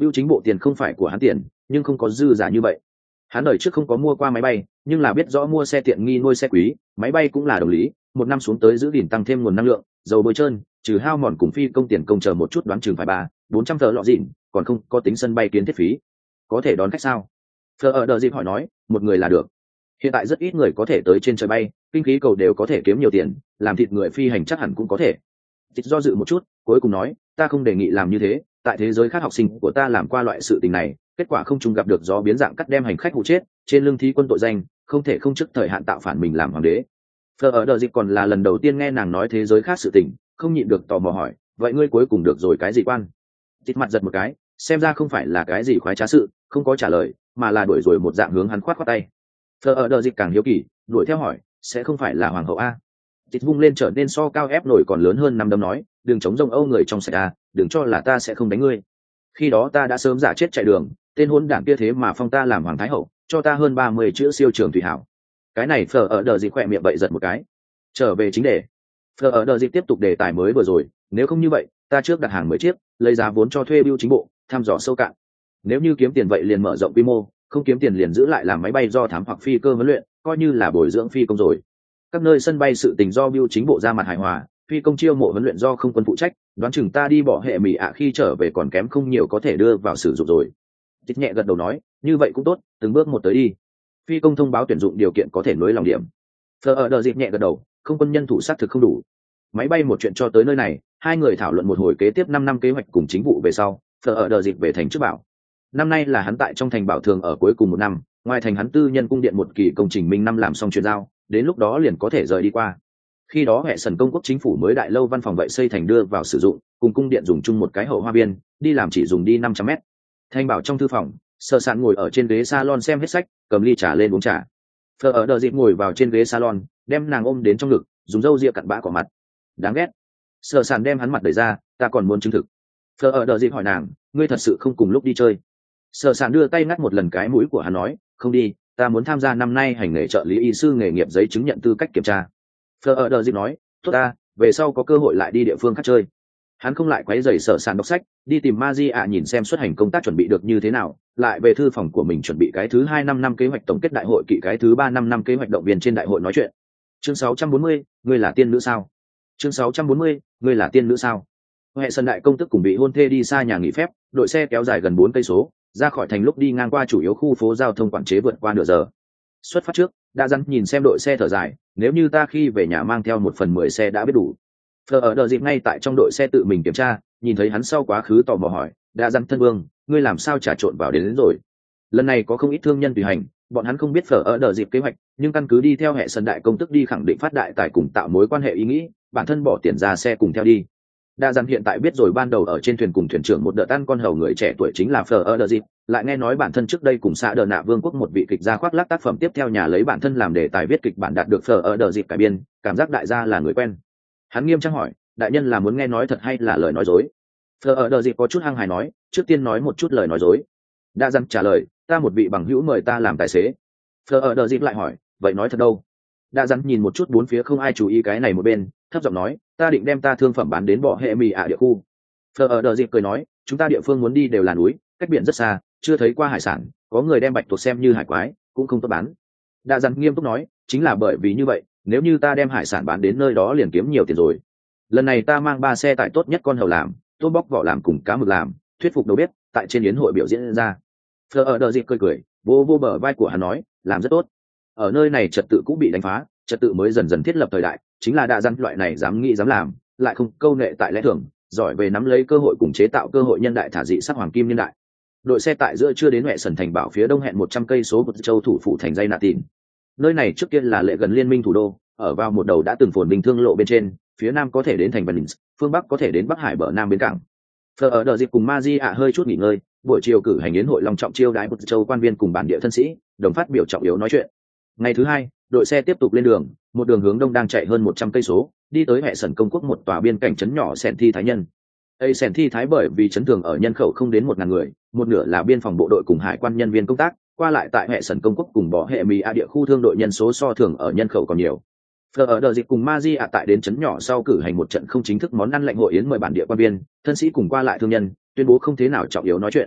A: bưu chính bộ tiền không phải của hắn tiền, nhưng không có dư giả như vậy. Hắn đời trước không có mua qua máy bay, nhưng là biết rõ mua xe tiện nghi nuôi xe quý, máy bay cũng là đồng lý, một năm xuống tới giữ gìn tăng thêm nguồn năng lượng, dầu bôi trơn, trừ hao mòn cùng phi công tiền công chờ một chút đoán chừng phải ba bốn trăm tờ lọ dịn, còn không có tính sân bay kiến thiết phí. Có thể đón khách sao? Phờ ở đờ dịp hỏi nói, một người là được. Hiện tại rất ít người có thể tới trên trời bay, kinh khí cầu đều có thể kiếm nhiều tiền, làm thịt người phi hành chắc hẳn cũng có thể. Dịch do dự một chút, cuối cùng nói, ta không đề nghị làm như thế, tại thế giới khác học sinh của ta làm qua loại sự tình này, kết quả không trùng gặp được gió biến dạng cắt đem hành khách hụ chết, trên lưng thí quân tội danh, không thể không trước thời hạn tạo phản mình làm hoàng đế. Phờ ở đờ dịp còn là lần đầu tiên nghe nàng nói thế giới khác sự tình, không nhịn được tò mò hỏi, vậy ngươi cuối cùng được rồi cái gì quan? Dịch mặt giật một cái, xem ra không phải là cái gì khoái trá sự, không có trả lời, mà là đuổi rồi một dạng hướng hắn khoát khoát tay. Phờ ở đờ dịp càng hiếu kỳ, đuổi theo hỏi, sẽ không phải là hoàng hậu a? Dịch vung lên trở nên so cao ép nổi còn lớn hơn năm đấm nói, đừng chống rông âu người trong sạch a, đừng cho là ta sẽ không đánh ngươi. Khi đó ta đã sớm giả chết chạy đường, tên hôn đảng kia thế mà phong ta làm hoàng thái hậu, cho ta hơn ba mươi chữ siêu trường thủy hảo. Cái này Phờ ở đờ dịp khỏe miệng bậy giật một cái. Trở về chính đề. Phờ ở đờ dịp tiếp tục đề tài mới vừa rồi, nếu không như vậy, ta trước đặt hàng mười chiếc, lấy giá vốn cho thuê bưu chính bộ, thăm dò sâu cạn. Nếu như kiếm tiền vậy liền mở rộng quy mô, không kiếm tiền liền giữ lại làm máy bay do thám hoặc phi cơ huấn luyện, coi như là bồi dưỡng phi công rồi. Các nơi sân bay sự tình do bưu chính bộ ra mặt hài hòa, phi công chiêu mộ huấn luyện do không quân phụ trách, đoán chừng ta đi bỏ hệ mì ạ khi trở về còn kém không nhiều có thể đưa vào sử dụng rồi. Tích nhẹ gật đầu nói, như vậy cũng tốt, từng bước một tới đi. Phi công thông báo tuyển dụng điều kiện có thể nối lòng điểm. Phờ ở đờ dịp nhẹ gật đầu, không quân nhân thủ xác thực không đủ. Máy bay một chuyện cho tới nơi này, hai người thảo luận một hồi kế tiếp năm năm kế hoạch cùng chính vụ về sau, Phờ ở đờ dịp về thành trước bảo. Năm nay là hắn tại trong thành bảo thường ở cuối cùng một năm, ngoài thành hắn tư nhân cung điện một kỳ công trình minh năm làm xong chuyển giao, đến lúc đó liền có thể rời đi qua. Khi đó hệ sần công quốc chính phủ mới đại lâu văn phòng vậy xây thành đưa vào sử dụng, cùng cung điện dùng chung một cái hậu hoa biên, đi làm chỉ dùng đi năm trăm mét. Thành bảo trong thư phòng, Sở Sản ngồi ở trên ghế salon xem hết sách, cầm ly trà lên uống trà. Phờ ở đờ dịp ngồi vào trên ghế salon, đem nàng ôm đến trong ngực, dùng râu ria cặn bã cỏ mặt. Đáng ghét. Sở Sản đem hắn mặt đẩy ra, ta còn muốn chứng thực. Phờ ở đờ dịp hỏi nàng, ngươi thật sự không cùng lúc đi chơi? Sở Sản đưa tay ngắt một lần cái mũi của hắn nói, không đi, ta muốn tham gia năm nay hành nghề trợ lý y sư nghề nghiệp giấy chứng nhận tư cách kiểm tra. Phờ ở đờ dịp nói, tốt ta, về sau có cơ hội lại đi địa phương khác chơi. Hắn không lại quấy rầy Sở Sản đọc sách, đi tìm Maji ạ nhìn xem xuất hành công tác chuẩn bị được như thế nào, lại về thư phòng của mình chuẩn bị cái thứ hai năm năm kế hoạch tổng kết đại hội kỵ cái thứ ba năm năm kế hoạch động viên trên đại hội nói chuyện. Chương sáu trăm bốn mươi, ngươi là tiên nữ sao? Chương sáu trăm bốn mươi, ngươi là tiên nữ sao? Hệ sân đại công tức cùng bị hôn thê đi xa nhà nghỉ phép, đội xe kéo dài gần bốn cây số, ra khỏi thành lúc đi ngang qua chủ yếu khu phố giao thông quản chế vượt qua nửa giờ. Xuất phát trước, đã dặn nhìn xem đội xe thở dài, nếu như ta khi về nhà mang theo một phần mười xe đã biết đủ. Phờ ở đờ dịp ngay tại trong đội xe tự mình kiểm tra, nhìn thấy hắn sau quá khứ tò mò hỏi, đã dặn thân vương, ngươi làm sao trà trộn vào đến, đến rồi? Lần này có không ít thương nhân tùy hành, bọn hắn không biết Phờ ở đờ dịp kế hoạch, nhưng căn cứ đi theo hệ sân đại công tức đi khẳng định phát đại tài cùng tạo mối quan hệ ý nghĩ, bản thân bỏ tiền ra xe cùng theo đi. Đa dặn hiện tại biết rồi ban đầu ở trên thuyền cùng thuyền trưởng một đợt ăn con hầu người trẻ tuổi chính là Phờ ở đờ dịp, lại nghe nói bản thân trước đây cùng xã đờ nạ vương quốc một vị kịch gia khoác lác tác phẩm tiếp theo nhà lấy bản thân làm đề tài viết kịch bản đạt được Phờ ở đờ dịp cải biên, cảm giác đại gia là người quen. Hắn nghiêm trang hỏi, đại nhân là muốn nghe nói thật hay là lời nói dối? Phờ ở đờ dịp có chút hăng hài nói, trước tiên nói một chút lời nói dối. Đa dặn trả lời, ta một vị bằng hữu mời ta làm tài xế. Phờ ở đờ dịp lại hỏi, vậy nói thật đâu? Đa dặn nhìn một chút bốn phía không ai chú ý cái này một bên, thấp giọng nói, ta định đem ta thương phẩm bán đến bỏ hệ mì ạ địa khu. Phờ ở đờ dịp cười nói, chúng ta địa phương muốn đi đều là núi, cách biển rất xa, chưa thấy qua hải sản, có người đem bạch tuộc xem như hải quái, cũng không tốt bán. Đa dặn nghiêm túc nói, chính là bởi vì như vậy, nếu như ta đem hải sản bán đến nơi đó liền kiếm nhiều tiền rồi. Lần này ta mang ba xe tải tốt nhất con hầu làm, tôm bóc vỏ làm cùng cá mực làm, thuyết phục đầu bếp, tại trên yến hội biểu diễn ra. Phờ ở đờ dịp cười cười, vô vô bờ vai của hắn nói, làm rất tốt. Ở nơi này trật tự cũng bị đánh phá, trật tự mới dần dần thiết lập thời đại, chính là đa dân loại này dám nghĩ dám làm, lại không câu nệ tại lẽ thường, giỏi về nắm lấy cơ hội cùng chế tạo cơ hội nhân đại thả dị sắc hoàng kim niên đại. Đội xe tại giữa chưa đến Huệ Sần thành bảo phía đông hẹn một trăm cây số của châu thủ phủ thành dây nạ tìn. Nơi này trước kia là lệ gần liên minh thủ đô, ở vào một đầu đã từng phồn bình thương lộ bên trên, phía nam có thể đến thành Venice, phương bắc có thể đến Bắc Hải bờ nam bến cảng. Phờ ở đờ dịp cùng Maji ạ hơi chút nghỉ ngơi, buổi chiều cử hành yến hội long trọng chiêu đãi một châu quan viên cùng bản địa thân sĩ, đồng phát biểu trọng yếu nói chuyện. Ngày thứ hai, đội xe tiếp tục lên đường, một đường hướng đông đang chạy hơn một trăm cây số, đi tới Huệ Sần công quốc một tòa biên cảnh trấn nhỏ Sẹn Thi Thái Nhân. Ây Sẹn Thi Thái bởi vì trấn thường ở nhân khẩu không đến một ngàn người, một nửa là biên phòng bộ đội cùng hải quan nhân viên công tác, qua lại tại Huệ Sần công quốc cùng bỏ hệ mì a địa khu thương đội nhân số so thường ở nhân khẩu còn nhiều. Phờ ở đờ dịp cùng Maji ạ tại đến trấn nhỏ sau cử hành một trận không chính thức món ăn lạnh hội yến mời bản địa quan viên, thân sĩ cùng qua lại thương nhân, tuyên bố không thế nào trọng yếu nói chuyện.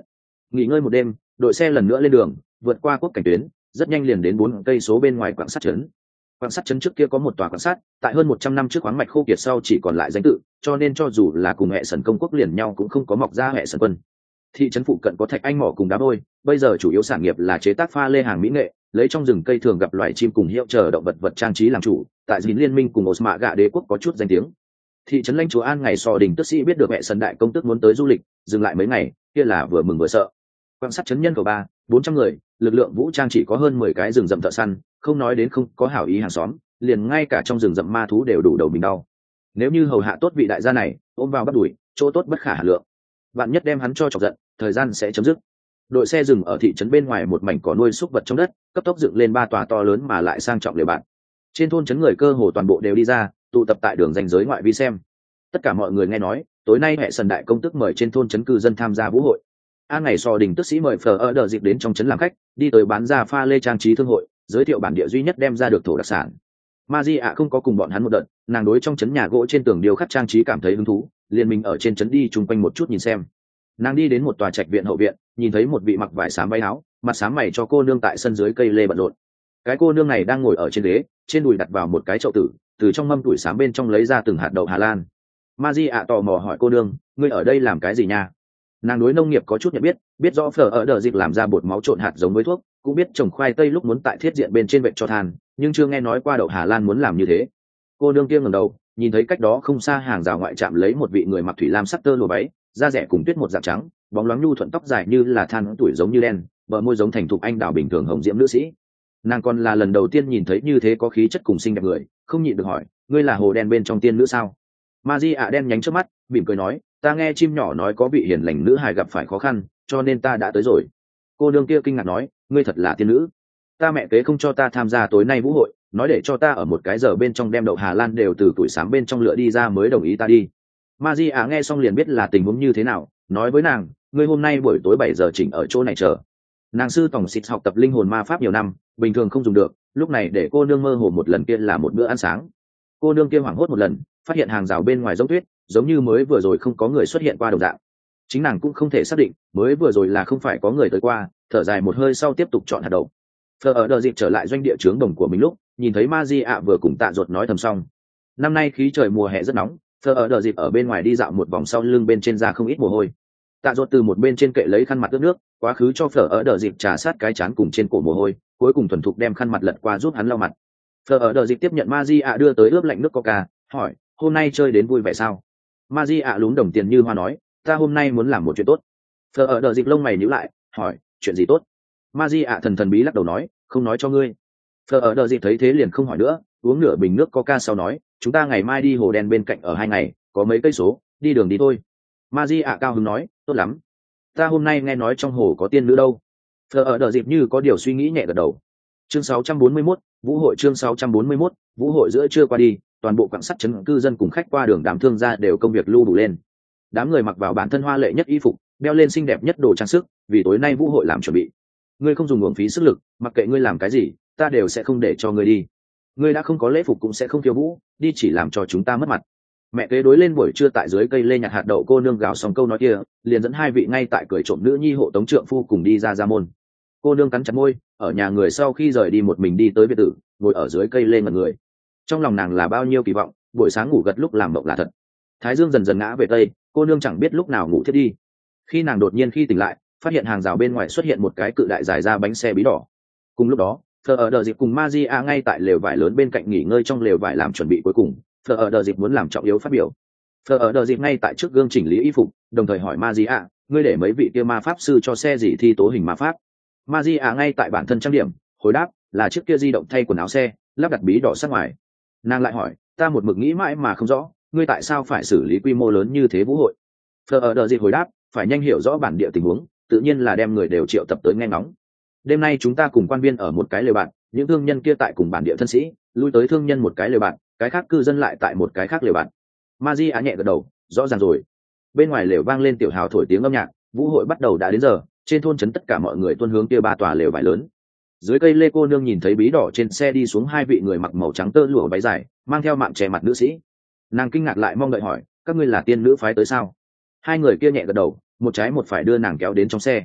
A: Nghỉ ngơi một đêm, đội xe lần nữa lên đường, vượt qua quốc cảnh tuyến, rất nhanh liền đến bốn cây số bên ngoài quảng sắt trấn. Quảng sắt trấn trước kia có một tòa quảng sắt, tại hơn một trăm năm trước khoáng mạch khô kiệt sau chỉ còn lại danh tự, cho nên cho dù là cùng hệ sần công quốc liền nhau cũng không có mọc ra hệ sần quân. Thị trấn phụ cận có thạch anh mỏ cùng đá vôi, bây giờ chủ yếu sản nghiệp là chế tác pha lê hàng mỹ nghệ, lấy trong rừng cây thường gặp loài chim cùng hiệu chờ động vật vật trang trí làm chủ, tại dính liên minh cùng Osma gạ đế quốc có chút danh tiếng. Thị trấn lãnh chúa An ngày sò đình tức sĩ biết được hệ sần đại công tước muốn tới du lịch, dừng lại mấy ngày, kia là vừa mừng vừa sợ. Quan sát trấn nhân của ba, bốn trăm người, lực lượng vũ trang chỉ có hơn mười cái rừng rậm thợ săn, không nói đến không có hảo ý hàng xóm, liền ngay cả trong rừng rậm ma thú đều đủ đầu mình đau. Nếu như hầu hạ tốt vị đại gia này, ôm vào bắt đuổi, chỗ tốt bất khả hà lượng. Bạn nhất đem hắn cho chọc giận, thời gian sẽ chấm dứt. Đội xe dừng ở thị trấn bên ngoài một mảnh cỏ nuôi súc vật trong đất, cấp tốc dựng lên ba tòa to lớn mà lại sang trọng lều bạt. Trên thôn trấn người cơ hồ toàn bộ đều đi ra, tụ tập tại đường ranh giới ngoại vi xem. Tất cả mọi người nghe nói, tối nay hệ sần đại công tức mời trên thôn trấn cư dân tham gia vũ hội. An ngày sò đình tức sĩ mời phở ở đợt dịp đến trong trấn làm khách, đi tới bán ra pha lê trang trí thương hội, giới thiệu bản địa duy nhất đem ra được thổ đặc sản. Maji ạ không có cùng bọn hắn một đợt, nàng đối trong trấn nhà gỗ trên tường điêu khắc trang trí cảm thấy hứng thú, liền mình ở trên trấn đi chung quanh một chút nhìn xem. Nàng đi đến một tòa trạch viện hậu viện, nhìn thấy một vị mặc vải xám váy áo, mặt xám mày cho cô nương tại sân dưới cây lê bận rộn. Cái cô nương này đang ngồi ở trên ghế, trên đùi đặt vào một cái chậu tử, từ trong mâm tuổi xám bên trong lấy ra từng hạt đậu Hà Lan. Maji ạ tò mò hỏi cô nương, ngươi ở đây làm cái gì nha? Nàng đối nông nghiệp có chút nhận biết, biết rõ phở ở đợt dịp làm ra bột máu trộn hạt giống với thuốc, cũng biết trồng khoai tây lúc muốn tại thiết diện bên trên vệt cho than, nhưng chưa nghe nói qua đậu Hà Lan muốn làm như thế. Cô nương kia ngẩng đầu, nhìn thấy cách đó không xa hàng rào ngoại trạm lấy một vị người mặc thủy lam sắc tơ lụa váy, da rẻ cùng tuyết một dạng trắng, bóng loáng nhu thuận tóc dài như là than tuổi giống như đen, bờ môi giống thành thục anh đào bình thường hồng diễm nữ sĩ. Nàng còn là lần đầu tiên nhìn thấy như thế có khí chất cùng xinh đẹp người, không nhịn được hỏi, ngươi là hồ đen bên trong tiên nữ sao? Maji ạ đen nhánh trước mắt, mỉm cười nói, ta nghe chim nhỏ nói có vị hiền lành nữ hài gặp phải khó khăn, cho nên ta đã tới rồi. Cô nương kia kinh ngạc nói, ngươi thật là tiên nữ. Ta mẹ kế không cho ta tham gia tối nay vũ hội, nói để cho ta ở một cái giờ bên trong đem đậu Hà Lan đều từ tuổi sáng bên trong lựa đi ra mới đồng ý ta đi. Maji ạ nghe xong liền biết là tình huống như thế nào, nói với nàng, ngươi hôm nay buổi tối bảy giờ chỉnh ở chỗ này chờ. Nàng sư tổng xịt học tập linh hồn ma pháp nhiều năm, bình thường không dùng được, lúc này để cô nương mơ hồ một lần kia là một bữa ăn sáng. Cô nương kia hoảng hốt một lần, phát hiện hàng rào bên ngoài giống tuyết, giống như mới vừa rồi không có người xuất hiện qua đồng dạng. Chính nàng cũng không thể xác định mới vừa rồi là không phải có người tới qua, thở dài một hơi sau tiếp tục chọn hạt đậu. Phở ở đợt dịp trở lại doanh địa trướng đồng của mình lúc nhìn thấy Maji ạ vừa cùng Tạ Ruột nói thầm xong. Năm nay khí trời mùa hè rất nóng, Phở ở đợt dịp ở bên ngoài đi dạo một vòng sau lưng bên trên da không ít mồ hôi. Tạ Ruột từ một bên trên kệ lấy khăn mặt ướt nước, quá khứ cho Phở ở đợt dịp trà sát cái trán cùng trên cổ mồ hôi, cuối cùng thuần thục đem khăn mặt lật qua giúp hắn lau mặt. Phở ở đợt dịp tiếp nhận Maji ạ đưa tới ướp lạnh nước coca, hỏi, hôm nay chơi đến vui vẻ sao? Maji ạ lún đồng tiền như hoa nói, ta hôm nay muốn làm một chuyện tốt. Phở ở đợt dịp lông mày nhíu lại, hỏi, chuyện gì tốt? Maji ạ thần thần bí lắc đầu nói, không nói cho ngươi. Phở ở đợt dịp thấy thế liền không hỏi nữa, uống nửa bình nước coca sau nói, chúng ta ngày mai đi hồ đen bên cạnh ở hai ngày, có mấy cây số, đi đường đi thôi. Maji ạ cao hứng nói, tốt lắm. Ta hôm nay nghe nói trong hồ có tiên nữ đâu. Phở ở đợt dịp như có điều suy nghĩ nhẹ gật đầu. Chương sáu trăm bốn mươi mốt, vũ hội chương sáu trăm bốn mươi mốt, vũ hội giữa trưa qua đi, toàn bộ quặng sắt trấn cư dân cùng khách qua đường đám thương gia đều công việc lưu đủ lên. Đám người mặc vào bản thân hoa lệ nhất y phục, đeo lên xinh đẹp nhất đồ trang sức, vì tối nay vũ hội làm chuẩn bị. Ngươi không dùng uổng phí sức lực, mặc kệ ngươi làm cái gì, ta đều sẽ không để cho ngươi đi. Ngươi đã không có lễ phục cũng sẽ không khiêu vũ, đi chỉ làm cho chúng ta mất mặt. Mẹ kế đối lên buổi trưa tại dưới cây lê nhặt hạt đậu cô nương gào xong câu nói kia, liền dẫn hai vị ngay tại cười trộm nữ nhi hộ tống trượng phu cùng đi ra ra môn. Cô nương cắn chặt môi, ở nhà người sau khi rời đi một mình đi tới biệt tử, ngồi ở dưới cây lê ngẩn người. Trong lòng nàng là bao nhiêu kỳ vọng, buổi sáng ngủ gật lúc làm mộng là thật. Thái dương dần dần ngã về tây, cô nương chẳng biết lúc nào ngủ thiết đi. Khi nàng đột nhiên khi tỉnh lại, phát hiện hàng rào bên ngoài xuất hiện một cái cự đại dài ra bánh xe bí đỏ. Cùng lúc đó, Phở ở đợt dịp cùng Maria ngay tại lều vải lớn bên cạnh nghỉ ngơi trong lều vải làm chuẩn bị cuối cùng. Phở ở đợt dịp muốn làm trọng yếu phát biểu. Phở ở đợt dịp ngay tại trước gương chỉnh lý y phục, đồng thời hỏi Maria, ngươi để mấy vị kia ma pháp sư cho xe gì thi tố hình ma pháp? Maria ngay tại bản thân trang điểm, hồi đáp là chiếc kia di động thay quần áo xe, lắp đặt bí đỏ sát ngoài. Nàng lại hỏi, ta một mực nghĩ mãi mà không rõ, ngươi tại sao phải xử lý quy mô lớn như thế vũ hội? Phở ở đợt dịp hồi đáp, phải nhanh hiểu rõ bản địa tình huống, tự nhiên là đem người đều triệu tập tới nghe ngóng. Đêm nay chúng ta cùng quan viên ở một cái lều bạn, những thương nhân kia tại cùng bản địa thân sĩ, lui tới thương nhân một cái lều bạn, cái khác cư dân lại tại một cái khác lều bạn. Maji á nhẹ gật đầu, rõ ràng rồi. Bên ngoài lều vang lên tiểu hào thổi tiếng âm nhạc, vũ hội bắt đầu đã đến giờ, trên thôn trấn tất cả mọi người tuân hướng kia ba tòa lều vải lớn. Dưới cây lê cô nương nhìn thấy bí đỏ trên xe đi xuống hai vị người mặc màu trắng tơ lụa váy dài, mang theo mạng che mặt nữ sĩ. Nàng kinh ngạc lại mong đợi hỏi, các ngươi là tiên nữ phái tới sao? Hai người kia nhẹ gật đầu, một trái một phải đưa nàng kéo đến trong xe.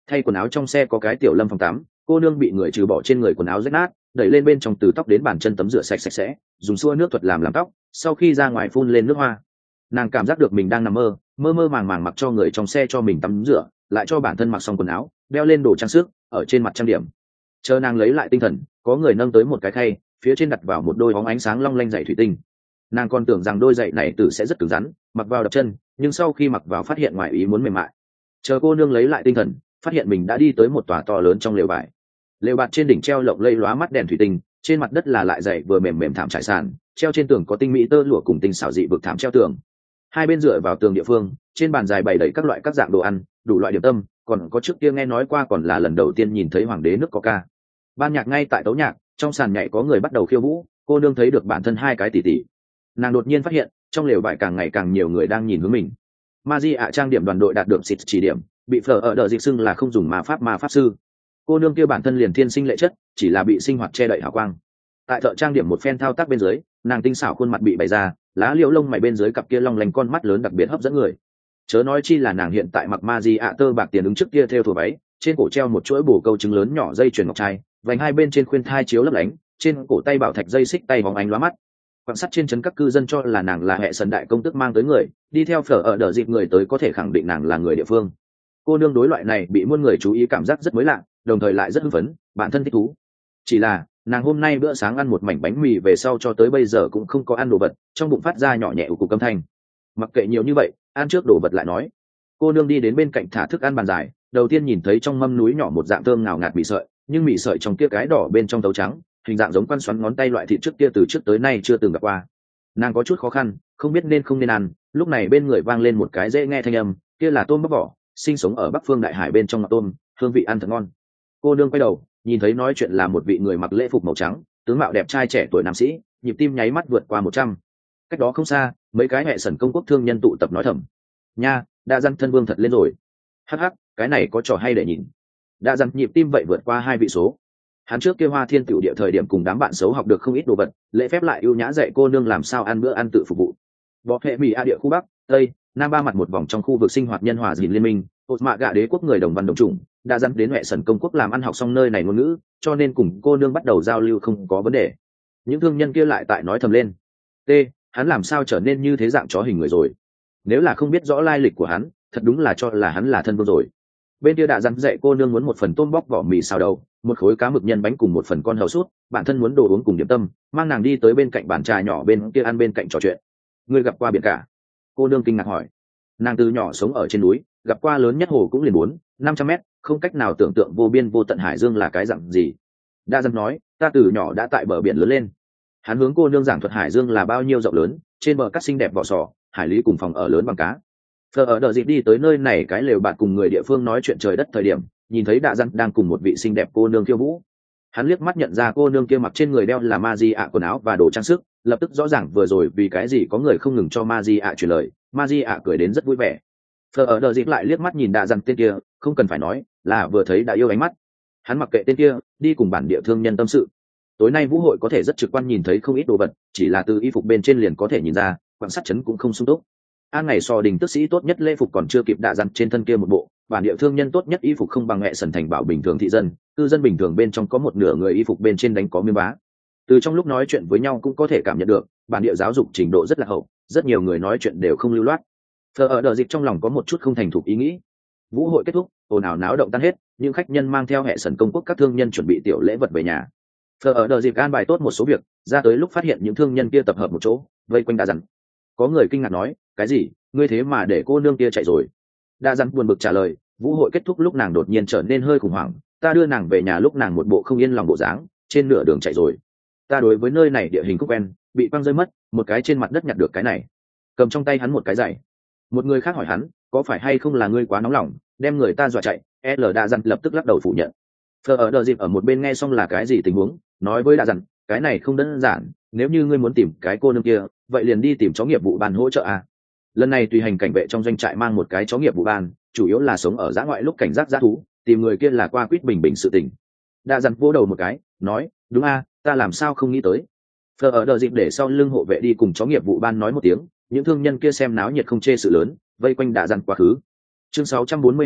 A: Thay quần áo trong xe có cái tiểu lâm phòng tắm, cô nương bị người trừ bỏ trên người quần áo rách nát, đẩy lên bên trong từ tóc đến bàn chân tắm rửa sạch sạch sẽ, dùng xua nước thuật làm làm tóc, sau khi ra ngoài phun lên nước hoa. Nàng cảm giác được mình đang nằm mơ, mơ mơ màng màng mặc cho người trong xe cho mình tắm rửa, lại cho bản thân mặc xong quần áo, đeo lên đồ trang sức, ở trên mặt trang điểm. Chờ nàng lấy lại tinh thần, có người nâng tới một cái khay, phía trên đặt vào một đôi bóng ánh sáng long lanh giày thủy tinh. Nàng còn tưởng rằng đôi giày này tử sẽ rất cứng rắn, mặc vào đập chân, nhưng sau khi mặc vào phát hiện ngoài ý muốn mềm mại. Chờ cô nương lấy lại tinh thần, phát hiện mình đã đi tới một tòa to lớn trong lều vải. Lều bạt trên đỉnh treo lộng lây lóa mắt đèn thủy tinh, trên mặt đất là lại dày vừa mềm mềm thảm trải sàn, treo trên tường có tinh mỹ tơ lụa cùng tinh xảo dị vực thảm treo tường. Hai bên dựa vào tường địa phương, trên bàn dài bày đầy các loại các dạng đồ ăn, đủ loại điểm tâm, còn có trước kia nghe nói qua còn là lần đầu tiên nhìn thấy hoàng đế nước coca. Ban nhạc ngay tại tấu nhạc, trong sàn nhảy có người bắt đầu khiêu vũ, cô nương thấy được bản thân hai cái tỷ tỷ. Nàng đột nhiên phát hiện, trong lều vải càng ngày càng nhiều người đang nhìn hướng mình. Maji ạ trang điểm đoàn đội đạt được xịt chỉ điểm, bị phở ở đợt dịch xưng là không dùng ma pháp ma pháp sư. Cô nương kia bản thân liền thiên sinh lệ chất, chỉ là bị sinh hoạt che đậy hào quang. Tại thợ trang điểm một phen thao tác bên dưới, nàng tinh xảo khuôn mặt bị bày ra, lá liễu lông mày bên dưới cặp kia long lanh con mắt lớn đặc biệt hấp dẫn người. Chớ nói chi là nàng hiện tại mặc Maji ạ tơ bạc tiền ứng trước kia theo thùa váy, trên cổ treo một chuỗi bổ câu trứng lớn nhỏ dây chuyền ngọc trai, vành hai bên trên khuyên thai chiếu lấp lánh, trên cổ tay bảo thạch dây xích tay bóng ánh lóa mắt. Quan sát trên trấn các cư dân cho là nàng là hệ sần đại công tước mang tới người, đi theo phở ở đợt dịp người tới có thể khẳng định nàng là người địa phương. Cô nương đối loại này bị muôn người chú ý cảm giác rất mới lạ, đồng thời lại rất hưng phấn, bản thân thích thú. Chỉ là nàng hôm nay bữa sáng ăn một mảnh bánh mì về sau cho tới bây giờ cũng không có ăn đồ vật, trong bụng phát ra nhỏ nhẹ ủ cục âm thanh. Mặc kệ nhiều như vậy, ăn trước đồ vật lại nói. Cô nương đi đến bên cạnh thả thức ăn bàn dài, đầu tiên nhìn thấy trong mâm núi nhỏ một dạng thơm ngào ngạt mì sợi, nhưng mì sợi trong kia cái đỏ bên trong tấu trắng, hình dạng giống quan xoắn ngón tay loại thịt trước kia từ trước tới nay chưa từng gặp qua. Nàng có chút khó khăn, không biết nên không nên ăn, lúc này bên người vang lên một cái dễ nghe thanh âm, kia là tôm bóc vỏ, sinh sống ở bắc phương đại hải bên trong ngọc tôm, hương vị ăn thật ngon. Cô nương quay đầu, nhìn thấy nói chuyện là một vị người mặc lễ phục màu trắng, tướng mạo đẹp trai trẻ tuổi nam sĩ, nhịp tim nháy mắt vượt qua một trăm. Cách đó không xa, mấy cái hệ sẩn công quốc thương nhân tụ tập nói thầm. Nha, đã dằn thân vương thật lên rồi. Hắc hắc, cái này có trò hay để nhìn. Đã dằn nhịp tim vậy vượt qua hai vị số. Hắn trước kia Hoa Thiên tiểu địa thời điểm cùng đám bạn xấu học được không ít đồ vật, lễ phép lại ưu nhã dạy cô nương làm sao ăn bữa ăn tự phục vụ. Bọ hệ mì a địa khu bắc, tây, nam ba mặt một vòng trong khu vực sinh hoạt nhân hòa gìn liên minh, hột mạ gạ đế quốc người đồng văn đồng chủng, đã dẫn đến hệ sẩn công quốc làm ăn học xong nơi này ngôn ngữ, cho nên cùng cô nương bắt đầu giao lưu không có vấn đề. Những thương nhân kia lại tại nói thầm lên. T, hắn làm sao trở nên như thế dạng chó hình người rồi? Nếu là không biết rõ lai lịch của hắn, thật đúng là cho là hắn là thân vương rồi. Bên kia đã dặn dạy cô nương muốn một phần tôm bóc vỏ mì xào đầu, một khối cá mực nhân bánh cùng một phần con hàu sút, bản thân muốn đồ uống cùng điểm tâm, mang nàng đi tới bên cạnh bàn trà nhỏ bên kia ăn bên cạnh trò chuyện. Người gặp qua biển cả? Cô nương kinh ngạc hỏi. Nàng từ nhỏ sống ở trên núi, gặp qua lớn nhất hồ cũng liền bốn năm trăm mét, không cách nào tưởng tượng vô biên vô tận hải dương là cái dạng gì. Đã dặn nói, ta từ nhỏ đã tại bờ biển lớn lên. Hắn hướng cô nương giảng thuật hải dương là bao nhiêu rộng lớn, trên bờ cát xinh đẹp vỏ sò, hải lý cùng phòng ở lớn bằng cá. Phờ ở đợi dịp đi tới nơi này cái lều bạt cùng người địa phương nói chuyện trời đất thời điểm, nhìn thấy Đạ Dặn đang cùng một vị xinh đẹp cô nương khiêu vũ. Hắn liếc mắt nhận ra cô nương kia mặc trên người đeo là Maji ạ quần áo và đồ trang sức, lập tức rõ ràng vừa rồi vì cái gì có người không ngừng cho Maji ạ truyền lời. Maji ạ cười đến rất vui vẻ. Phờ ở đợi dịp lại liếc mắt nhìn Đạ Dặn tên kia, không cần phải nói, là vừa thấy đã yêu ánh mắt. Hắn mặc kệ tên kia, đi cùng bản địa thương nhân tâm sự. Tối nay vũ hội có thể rất trực quan nhìn thấy không ít đồ vật, chỉ là từ y phục bên trên liền có thể nhìn ra, quan sát chấn cũng không sung túc. An ngày so đình tức sĩ tốt nhất lễ phục còn chưa kịp Đạ Dặn trên thân kia một bộ, bản địa thương nhân tốt nhất y phục không bằng hệ sẩn thành bảo bình thường thị dân, cư dân bình thường bên trong có một nửa người y phục bên trên đánh có miếng bá. Từ trong lúc nói chuyện với nhau cũng có thể cảm nhận được, bản địa giáo dục trình độ rất là hậu, rất nhiều người nói chuyện đều không lưu loát. Thờ ở đợt dịch trong lòng có một chút không thành thục ý nghĩ. Vũ hội kết thúc, ồn ào náo động tan hết, những khách nhân mang theo hệ sẩn công quốc các thương nhân chuẩn bị tiểu lễ vật về nhà. Thờ ở đợt dịch an bài tốt một số việc, ra tới lúc phát hiện những thương nhân kia tập hợp một chỗ, vây quanh Đạ Dặn. Có người kinh ngạc nói, cái gì, ngươi thế mà để cô nương kia chạy rồi? Đạ Dặn buồn bực trả lời, vũ hội kết thúc lúc nàng đột nhiên trở nên hơi khủng hoảng, ta đưa nàng về nhà lúc nàng một bộ không yên lòng bộ dáng, trên nửa đường chạy rồi. Ta đối với nơi này địa hình không quen, bị quăng rơi mất, một cái trên mặt đất nhặt được cái này, cầm trong tay hắn một cái giày. Một người khác hỏi hắn, có phải hay không là ngươi quá nóng lòng, đem người ta dọa chạy? L Đạ Dặn lập tức lắc đầu phủ nhận. Phờ ở đờ dịp ở một bên nghe xong là cái gì tình huống, nói với Đạ Dặn, cái này không đơn giản, nếu như ngươi muốn tìm cái cô nương kia, vậy liền đi tìm chó nghiệp vụ ban hỗ trợ à. Lần này tùy hành cảnh vệ trong doanh trại mang một cái chó nghiệp vụ ban, chủ yếu là sống ở dã ngoại lúc cảnh giác dã thú, tìm người kia là qua quýt bình bình sự tình. Đạ Dặn vỗ đầu một cái, nói, đúng a, ta làm sao không nghĩ tới. Phờ ở đờ dịp để sau lưng hộ vệ đi cùng chó nghiệp vụ ban nói một tiếng, những thương nhân kia xem náo nhiệt không chê sự lớn, vây quanh Đạ Dặn quá khứ. Chương sáu trăm bốn mươi hai,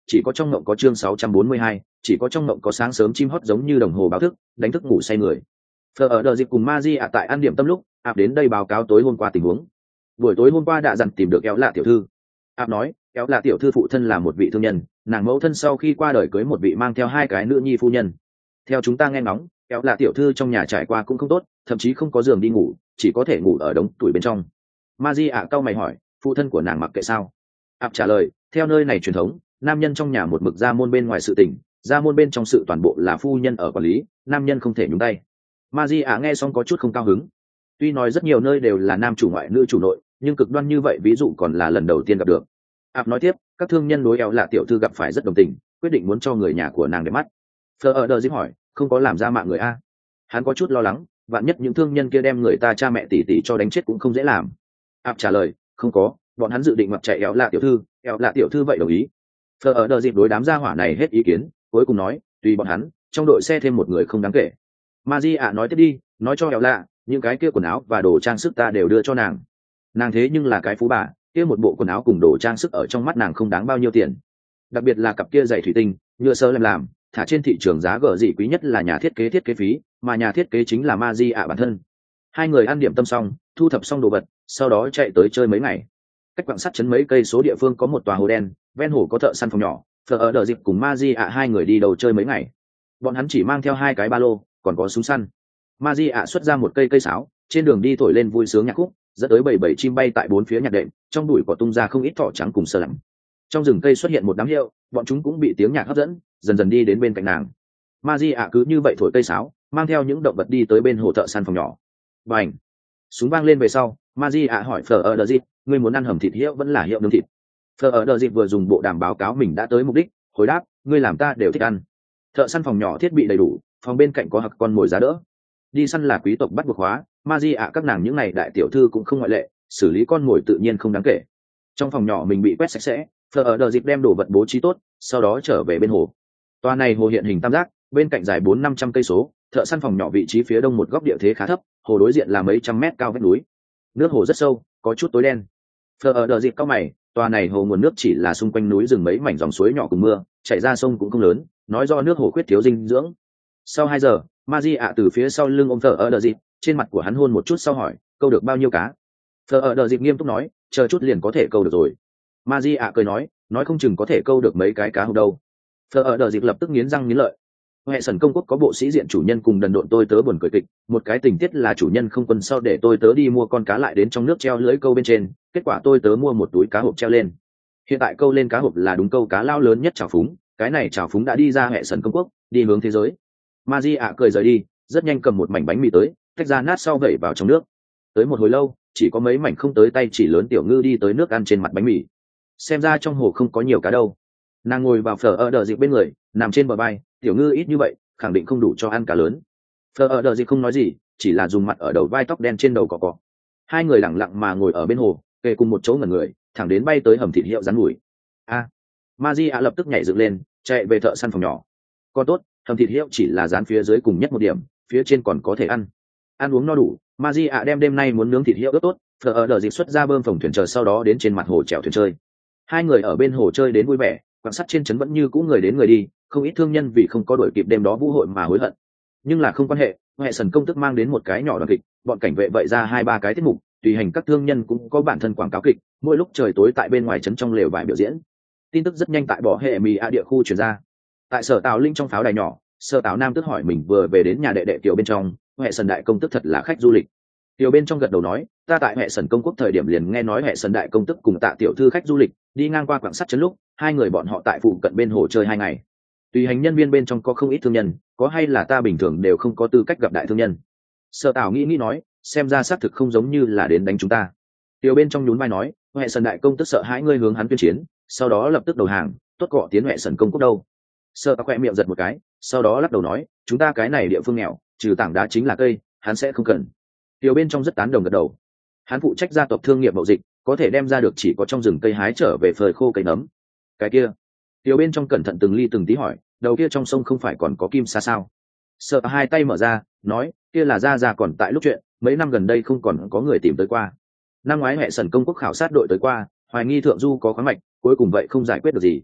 A: chỉ có trong mộng có chương sáu trăm bốn mươi hai, chỉ có trong mộng có sáng sớm chim hót giống như đồng hồ báo thức đánh thức ngủ say người. Phờ ở đợt dịp cùng Maji ạ tại ăn điểm tâm lúc áp đến đây báo cáo tối hôm qua tình huống. Buổi tối hôm qua đã dặn tìm được Éo Lạ tiểu thư. Áp nói Éo Lạ tiểu thư phụ thân là một vị thương nhân, nàng mẫu thân sau khi qua đời cưới một vị mang theo hai cái nữ nhi phu nhân. Theo chúng ta nghe ngóng, Éo Lạ tiểu thư trong nhà trải qua cũng không tốt, thậm chí không có giường đi ngủ, chỉ có thể ngủ ở đống tuổi bên trong. Maji ạ cau mày hỏi phụ thân của nàng mặc kệ sao? Áp trả lời theo nơi này truyền thống, nam nhân trong nhà một mực ra môn bên ngoài sự tình, ra môn bên trong sự toàn bộ là phu nhân ở quản lý, nam nhân không thể nhúng tay. Maji ạ nghe xong có chút không cao hứng. Tuy nói rất nhiều nơi đều là nam chủ ngoại nữ chủ nội, nhưng cực đoan như vậy ví dụ còn là lần đầu tiên gặp được. Áp nói tiếp các thương nhân đối Éo Lạ tiểu thư gặp phải rất đồng tình, quyết định muốn cho người nhà của nàng để mắt. Phờ ở đờ dịp hỏi không có làm ra mạng người a? Hắn có chút lo lắng, vạn nhất những thương nhân kia đem người ta cha mẹ tỷ tỷ cho đánh chết cũng không dễ làm. Áp trả lời không có, bọn hắn dự định mặc chạy Éo Lạ tiểu thư, Éo Lạ tiểu thư vậy đồng ý. Phờ ở đờ dịp đối đám gia hỏa này hết ý kiến, cuối cùng nói tùy bọn hắn, trong đội xe thêm một người không đáng kể. Maji ạ nói tiếp đi, nói cho Éo Lạ những cái kia quần áo và đồ trang sức ta đều đưa cho nàng. Nàng thế nhưng là cái phú bà, kia một bộ quần áo cùng đồ trang sức ở trong mắt nàng không đáng bao nhiêu tiền, đặc biệt là cặp kia giày thủy tinh nhựa sơ làm làm thả trên thị trường giá gở dị quý nhất là nhà thiết kế thiết kế phí, mà nhà thiết kế chính là Maji ạ bản thân. Hai người ăn điểm tâm xong, thu thập xong đồ vật, sau đó chạy tới chơi mấy ngày. Cách quặng sắt chấn mấy cây số địa phương có một tòa hồ đen, ven hồ có thợ săn phòng nhỏ. Phờ ở đợt dịp cùng Maji ạ hai người đi đầu chơi mấy ngày. Bọn hắn chỉ mang theo hai cái ba lô, còn có súng săn. Maji ạ xuất ra một cây cây sáo, trên đường đi thổi lên vui sướng nhạc khúc, dẫn tới bảy bảy chim bay tại bốn phía nhạc đệm, trong bụi cỏ tung ra không ít thỏ trắng cùng sơ lạnh. Trong rừng cây xuất hiện một đám hiệu, bọn chúng cũng bị tiếng nhạc hấp dẫn, dần dần đi đến bên cạnh nàng. Maji ạ cứ như vậy thổi cây sáo, mang theo những động vật đi tới bên hồ thợ săn phòng nhỏ. Bành! Súng vang lên về sau, Maji ạ hỏi Phờ ở đợt dịp, ngươi muốn ăn hầm thịt hiệu vẫn là hiệu nướng thịt? Phờ ở đợt dịp vừa dùng bộ đàm báo cáo mình đã tới mục đích, hồi đáp, ngươi làm ta đều thích ăn. Thợ săn phòng nhỏ thiết bị đầy đủ, phòng bên cạnh có hặc con mồi giá đỡ. Đi săn là quý tộc bắt buộc hóa, Maji ạ các nàng những này đại tiểu thư cũng không ngoại lệ, xử lý con mồi tự nhiên không đáng kể. Trong phòng nhỏ mình bị quét sạch sẽ, Phờ ở đợt dịp đem đồ vật bố trí tốt, sau đó trở về bên hồ. Toa này hồ hiện hình tam giác, bên cạnh dài bốn năm trăm cây số, thợ săn phòng nhỏ vị trí phía đông một góc địa thế khá thấp, hồ đối diện là mấy trăm mét cao vách núi. Nước hồ rất sâu, có chút tối đen. Phờ ở đợt dịp cao mày, toa này hồ nguồn nước chỉ là xung quanh núi rừng mấy mảnh dòng suối nhỏ cùng mưa, chảy ra sông cũng không lớn, nói do nước hồ khuyết thiếu dinh dưỡng. Sau hai giờ, Maji ạ từ phía sau lưng ôm Phờ ở đợt dịp, trên mặt của hắn hôn một chút sau hỏi, câu được bao nhiêu cá? Phờ ở đợt dịp nghiêm túc nói, chờ chút liền có thể câu được rồi. Maji ạ cười nói, nói không chừng có thể câu được mấy cái cá hộp đâu. Phờ ở đợt dịp lập tức nghiến răng nghiến lợi. Hệ sần công quốc có bộ sĩ diện chủ nhân cùng đần độn tôi tớ buồn cười kịch, một cái tình tiết là chủ nhân không quân sau để tôi tớ đi mua con cá lại đến trong nước treo lưới câu bên trên, kết quả tôi tớ mua một túi cá hộp treo lên. Hiện tại câu lên cá hộp là đúng câu cá lao lớn nhất trào phúng, cái này trào phúng đã đi ra hệ sần công quốc, đi hướng thế giới. Maji ạ cười rời đi, rất nhanh cầm một mảnh bánh mì tới, tách ra nát sau vẩy vào trong nước. Tới một hồi lâu, chỉ có mấy mảnh không tới tay chỉ lớn tiểu ngư đi tới nước ăn trên mặt bánh mì. Xem ra trong hồ không có nhiều cá đâu. Nàng ngồi vào Phờ ở đợt dịp bên người, nằm trên bờ bay, tiểu ngư ít như vậy, khẳng định không đủ cho ăn cá lớn. Phờ ở đợt dịp không nói gì, chỉ là dùng mặt ở đầu vai tóc đen trên đầu cọ cọ. Hai người lặng lặng mà ngồi ở bên hồ, kề cùng một chỗ ngẩn người, thẳng đến bay tới hầm thịt hiệu rắn mùi. A, Maji ạ lập tức nhảy dựng lên, chạy về thợ săn phòng nhỏ. Còn tốt, hầm thịt hiệu chỉ là dán phía dưới cùng nhất một điểm, phía trên còn có thể ăn. Ăn uống no đủ, Maji ạ đem đêm nay muốn nướng thịt hiệu ướp tốt, Phờ ở đợt dịp xuất ra bơm phòng thuyền chờ sau đó đến trên mặt hồ chèo thuyền chơi. Hai người ở bên hồ chơi đến vui vẻ, quan sát trên trấn vẫn như cũ người đến người đi, không ít thương nhân vì không có đuổi kịp đêm đó vũ hội mà hối hận. Nhưng là không quan hệ, hệ sần công tức mang đến một cái nhỏ đoàn kịch, bọn cảnh vệ vậy ra hai ba cái tiết mục, tùy hành các thương nhân cũng có bản thân quảng cáo kịch, mỗi lúc trời tối tại bên ngoài trấn trong lều vải biểu diễn. Tin tức rất nhanh tại bỏ hệ mì a địa khu truyền ra. Tại sở Tào Linh trong pháo đài nhỏ, sở Tào Nam tức hỏi mình vừa về đến nhà đệ đệ Kiều bên trong, hệ sần đại công tức thật là khách du lịch. Kiều bên trong gật đầu nói, ta tại hệ sần công quốc thời điểm liền nghe nói hệ sần đại công tức cùng Tạ tiểu thư khách du lịch, đi ngang qua quảng sắt trấn lúc, hai người bọn họ tại phụ cận bên hồ chơi hai ngày. Tùy hành nhân viên bên trong có không ít thương nhân, có hay là ta bình thường đều không có tư cách gặp đại thương nhân. Sở Tào nghĩ nghĩ nói, xem ra xác thực không giống như là đến đánh chúng ta. Kiều bên trong nhún vai nói, hệ sần đại công tức sợ hãi ngươi hướng hắn tuyên chiến, sau đó lập tức đầu hàng, tốt cọ tiến hệ sần công quốc đâu. Sở Tào khẽ miệng giật một cái, sau đó lắc đầu nói, chúng ta cái này địa phương nghèo, trừ tảng đá chính là cây, hắn sẽ không cần. Kiều bên trong rất tán đồng gật đầu. Hắn phụ trách gia tộc thương nghiệp mậu dịch, có thể đem ra được chỉ có trong rừng cây hái trở về phơi khô cây nấm. Cái kia, Kiều bên trong cẩn thận từng ly từng tí hỏi, đầu kia trong sông không phải còn có kim sa sao? Sợ hai tay mở ra, nói, kia là ra ra còn tại lúc chuyện, mấy năm gần đây không còn có người tìm tới qua. Năm ngoái hệ sần công quốc khảo sát đội tới qua, hoài nghi thượng du có khoáng mạch, cuối cùng vậy không giải quyết được gì.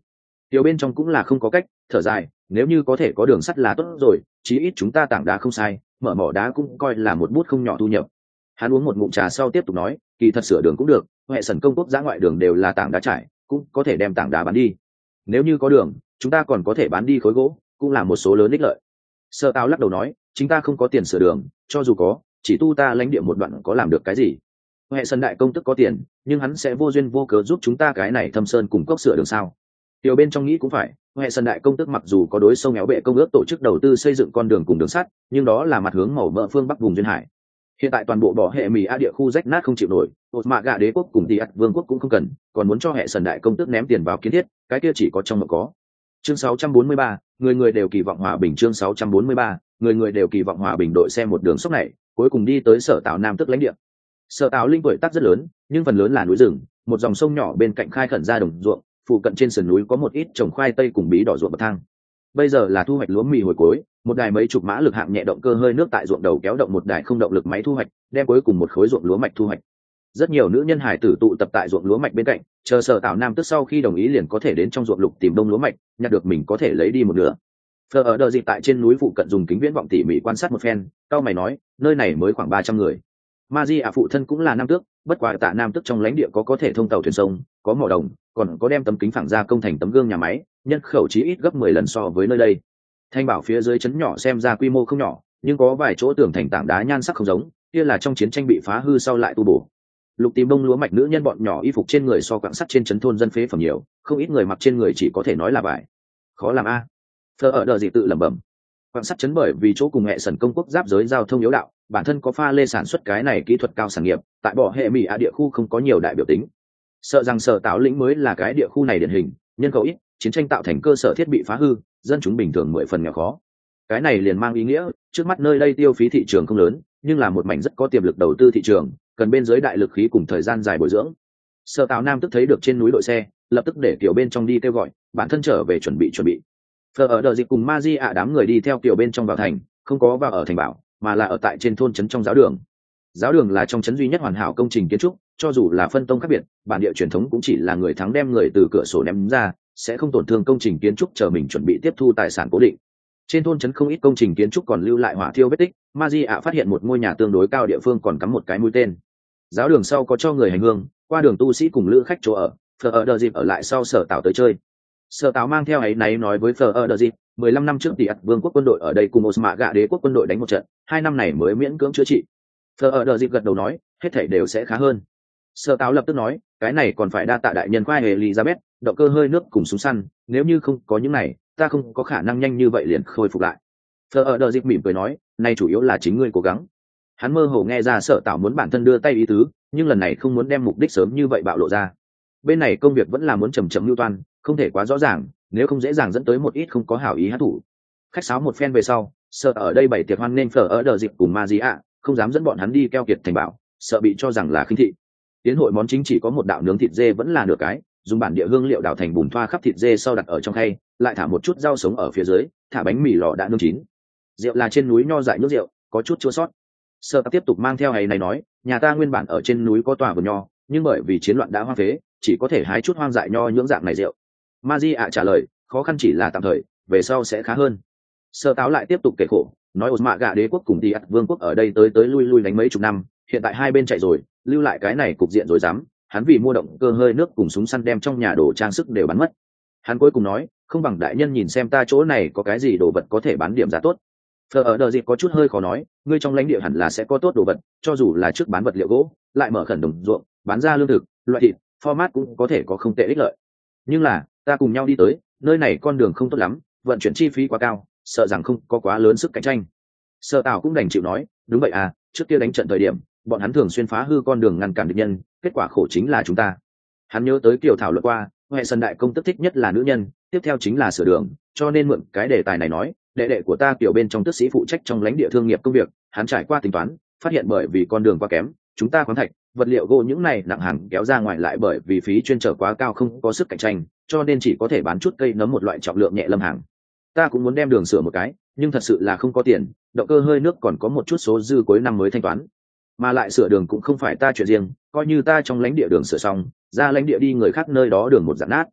A: Tiểu bên trong cũng là không có cách, thở dài, nếu như có thể có đường sắt là tốt rồi, chí ít chúng ta tảng đá không sai, mở mỏ đá cũng coi là một bút không nhỏ thu nhập. Hắn uống một ngụm trà sau tiếp tục nói, kỳ thật sửa đường cũng được, hệ sần công quốc giã ngoại đường đều là tảng đá trải, cũng có thể đem tảng đá bán đi. Nếu như có đường, chúng ta còn có thể bán đi khối gỗ, cũng là một số lớn ích lợi. Sơ Tao lắc đầu nói, chúng ta không có tiền sửa đường, cho dù có, chỉ tu ta lãnh địa một đoạn có làm được cái gì? Hệ sần đại công tức có tiền, nhưng hắn sẽ vô duyên vô cớ giúp chúng ta cái này thâm sơn cùng cốc sửa đường sao? Điều bên trong nghĩ cũng phải, hệ sân đại công tức mặc dù có đối sông éo bệ công ước tổ chức đầu tư xây dựng con đường cùng đường sắt, nhưng đó là mặt hướng màu mỡ phương bắc vùng duyên hải. Hiện tại toàn bộ bỏ hệ mì a địa khu rách nát không chịu nổi, một mạ gạ đế quốc cùng đi ắt vương quốc cũng không cần, còn muốn cho hệ sân đại công tức ném tiền vào kiến thiết, cái kia chỉ có trong mộng có. Chương sáu trăm bốn mươi ba, người người đều kỳ vọng hòa bình. Chương sáu trăm bốn mươi ba, người người đều kỳ vọng hòa bình. Đội xe một đường sốc này, cuối cùng đi tới sở Tào Nam tức lãnh địa. Sở Tào linh tuổi tác rất lớn, nhưng phần lớn là núi rừng, một dòng sông nhỏ bên cạnh khai khẩn ra đồng ruộng, phụ cận trên sườn núi có một ít trồng khoai tây cùng bí đỏ ruộng bậc thang. Bây giờ là thu hoạch lúa mì hồi cuối, một đài mấy chục mã lực hạng nhẹ động cơ hơi nước tại ruộng đầu kéo động một đài không động lực máy thu hoạch, đem cuối cùng một khối ruộng lúa mạch thu hoạch. Rất nhiều nữ nhân hải tử tụ tập tại ruộng lúa mạch bên cạnh, chờ Sở Tào Nam tức sau khi đồng ý liền có thể đến trong ruộng lục tìm đông lúa mạch, nhặt được mình có thể lấy đi một nửa. Phờ ở đợt dịp tại trên núi phụ cận dùng kính viễn vọng tỉ mỉ quan sát một phen, cao mày nói, nơi này mới khoảng ba trăm người. Maji ạ phụ thân cũng là nam tước, bất quá tại nam tước trong lãnh địa có có thể thông tàu thuyền sông, có mỏ đồng, còn có đem tấm kính phẳng ra công thành tấm gương nhà máy, nhân khẩu chí ít gấp mười lần so với nơi đây. Thanh bảo phía dưới trấn nhỏ xem ra quy mô không nhỏ, nhưng có vài chỗ tường thành tảng đá nhan sắc không giống, kia là trong chiến tranh bị phá hư sau lại tu bổ. Lục tìm đông lúa mạch nữ nhân bọn nhỏ y phục trên người so quặng sắt trên trấn thôn dân phế phẩm nhiều, không ít người mặc trên người chỉ có thể nói là vải. Khó làm a. Thờ ở đợt gì tự lẩm bẩm. Quặng sắt chấn bởi vì chỗ cùng hệ sần công quốc giáp giới giao thông yếu đạo, bản thân có pha lê sản xuất cái này kỹ thuật cao sản nghiệp, tại bỏ hệ mỹ a địa khu không có nhiều đại biểu tính. Sợ rằng Sở Táo lĩnh mới là cái địa khu này điển hình, nhân khẩu ít, chiến tranh tạo thành cơ sở thiết bị phá hư, dân chúng bình thường mười phần nghèo khó. Cái này liền mang ý nghĩa, trước mắt nơi đây tiêu phí thị trường không lớn, nhưng là một mảnh rất có tiềm lực đầu tư thị trường, cần bên dưới đại lực khí cùng thời gian dài bồi dưỡng. Sở Táo Nam tức thấy được trên núi đội xe, lập tức để kiểu bên trong đi kêu gọi, bản thân trở về chuẩn bị chuẩn bị. Phờ ở đợt dịp cùng Maji ạ đám người đi theo kiểu bên trong vào thành, không có vào ở thành bảo, mà là ở tại trên thôn trấn trong giáo đường. Giáo đường là trong trấn duy nhất hoàn hảo công trình kiến trúc, cho dù là phân tông khác biệt, bản địa truyền thống cũng chỉ là người thắng đem người từ cửa sổ ném ra, sẽ không tổn thương công trình kiến trúc chờ mình chuẩn bị tiếp thu tài sản cố định. Trên thôn trấn không ít công trình kiến trúc còn lưu lại hỏa thiêu vết tích, Maji ạ phát hiện một ngôi nhà tương đối cao địa phương còn cắm một cái mũi tên. Giáo đường sau có cho người hành hương, qua đường tu sĩ cùng lữ khách chỗ ở, Phờ ở đợt dịp ở lại sau Sở Táo tới chơi. Sở Táo mang theo ấy náy nói với Phờ ở đợt dịp, mười lăm năm trước tỷ ắt vương quốc quân đội ở đây cùng Osma gạ đế quốc quân đội đánh một trận, hai năm này mới miễn cưỡng chữa trị. Phờ ở đợt dịp gật đầu nói, hết thảy đều sẽ khá hơn. Sở Táo lập tức nói, cái này còn phải đa tạ đại nhân khoa Elizabeth, động cơ hơi nước cùng súng săn, nếu như không có những này, ta không có khả năng nhanh như vậy liền khôi phục lại. Phờ ở đợt dịp mỉm cười nói, nay chủ yếu là chính ngươi cố gắng. Hắn mơ hồ nghe ra Sở Táo muốn bản thân đưa tay ý tứ, nhưng lần này không muốn đem mục đích sớm như vậy bạo lộ ra. Bên này công việc vẫn là muốn chậm chậm lưu toan, không thể quá rõ ràng, nếu không dễ dàng dẫn tới một ít không có hảo ý hát thủ. Khách sáo một phen về sau, sợ ở đây bảy tiệc hoan nên Phở ở đợt dịp cùng Maria, không dám dẫn bọn hắn đi keo kiệt thành bảo, sợ bị cho rằng là khinh thị. Tiến hội món chính chỉ có một đạo nướng thịt dê vẫn là nửa cái, dùng bản địa hương liệu đảo thành bùn thoa khắp thịt dê sau đặt ở trong khay, lại thả một chút rau sống ở phía dưới, thả bánh mì lò đã nướng chín. Rượu là trên núi nho dại nước rượu, có chút chua sót. Sợ tiếp tục mang theo hay này nói, nhà ta nguyên bản ở trên núi có tòa vườn nho, nhưng bởi vì chiến loạn đã hoang phế, chỉ có thể hái chút hoang dại nho nhưỡng dạng này rượu. Maji ạ trả lời, khó khăn chỉ là tạm thời, về sau sẽ khá hơn. Sơ Táo lại tiếp tục kể khổ, nói Osma gạ đế quốc cùng Tiat vương quốc ở đây tới tới lui lui đánh mấy chục năm, hiện tại hai bên chạy rồi, lưu lại cái này cục diện rồi dám, hắn vì mua động cơ hơi nước cùng súng săn đem trong nhà đồ trang sức đều bán mất. Hắn cuối cùng nói, không bằng đại nhân nhìn xem ta chỗ này có cái gì đồ vật có thể bán điểm giá tốt. Phờ ở đợt dịp có chút hơi khó nói, ngươi trong lãnh địa hẳn là sẽ có tốt đồ vật, cho dù là trước bán vật liệu gỗ, lại mở khẩn đồng ruộng, bán ra lương thực, loại thịt, format cũng có thể có không tệ ích lợi. Nhưng là, ta cùng nhau đi tới, nơi này con đường không tốt lắm, vận chuyển chi phí quá cao, sợ rằng không có quá lớn sức cạnh tranh. Sở Tào cũng đành chịu nói, đúng vậy à, trước kia đánh trận thời điểm, bọn hắn thường xuyên phá hư con đường ngăn cản địch nhân, kết quả khổ chính là chúng ta. Hắn nhớ tới kiểu thảo luận qua, hệ sân đại công tức thích nhất là nữ nhân, tiếp theo chính là sửa đường, cho nên mượn cái đề tài này nói, đệ đệ của ta kiểu bên trong tước sĩ phụ trách trong lãnh địa thương nghiệp công việc, hắn trải qua tính toán, phát hiện bởi vì con đường quá kém, chúng ta khoáng thạch, vật liệu gỗ những này nặng hàng kéo ra ngoài lại bởi vì phí chuyên trở quá cao không có sức cạnh tranh, cho nên chỉ có thể bán chút cây nấm một loại trọng lượng nhẹ lâm hàng. Ta cũng muốn đem đường sửa một cái, nhưng thật sự là không có tiền, động cơ hơi nước còn có một chút số dư cuối năm mới thanh toán. Mà lại sửa đường cũng không phải ta chuyện riêng, coi như ta trong lãnh địa đường sửa xong, ra lãnh địa đi người khác nơi đó đường một dạng nát.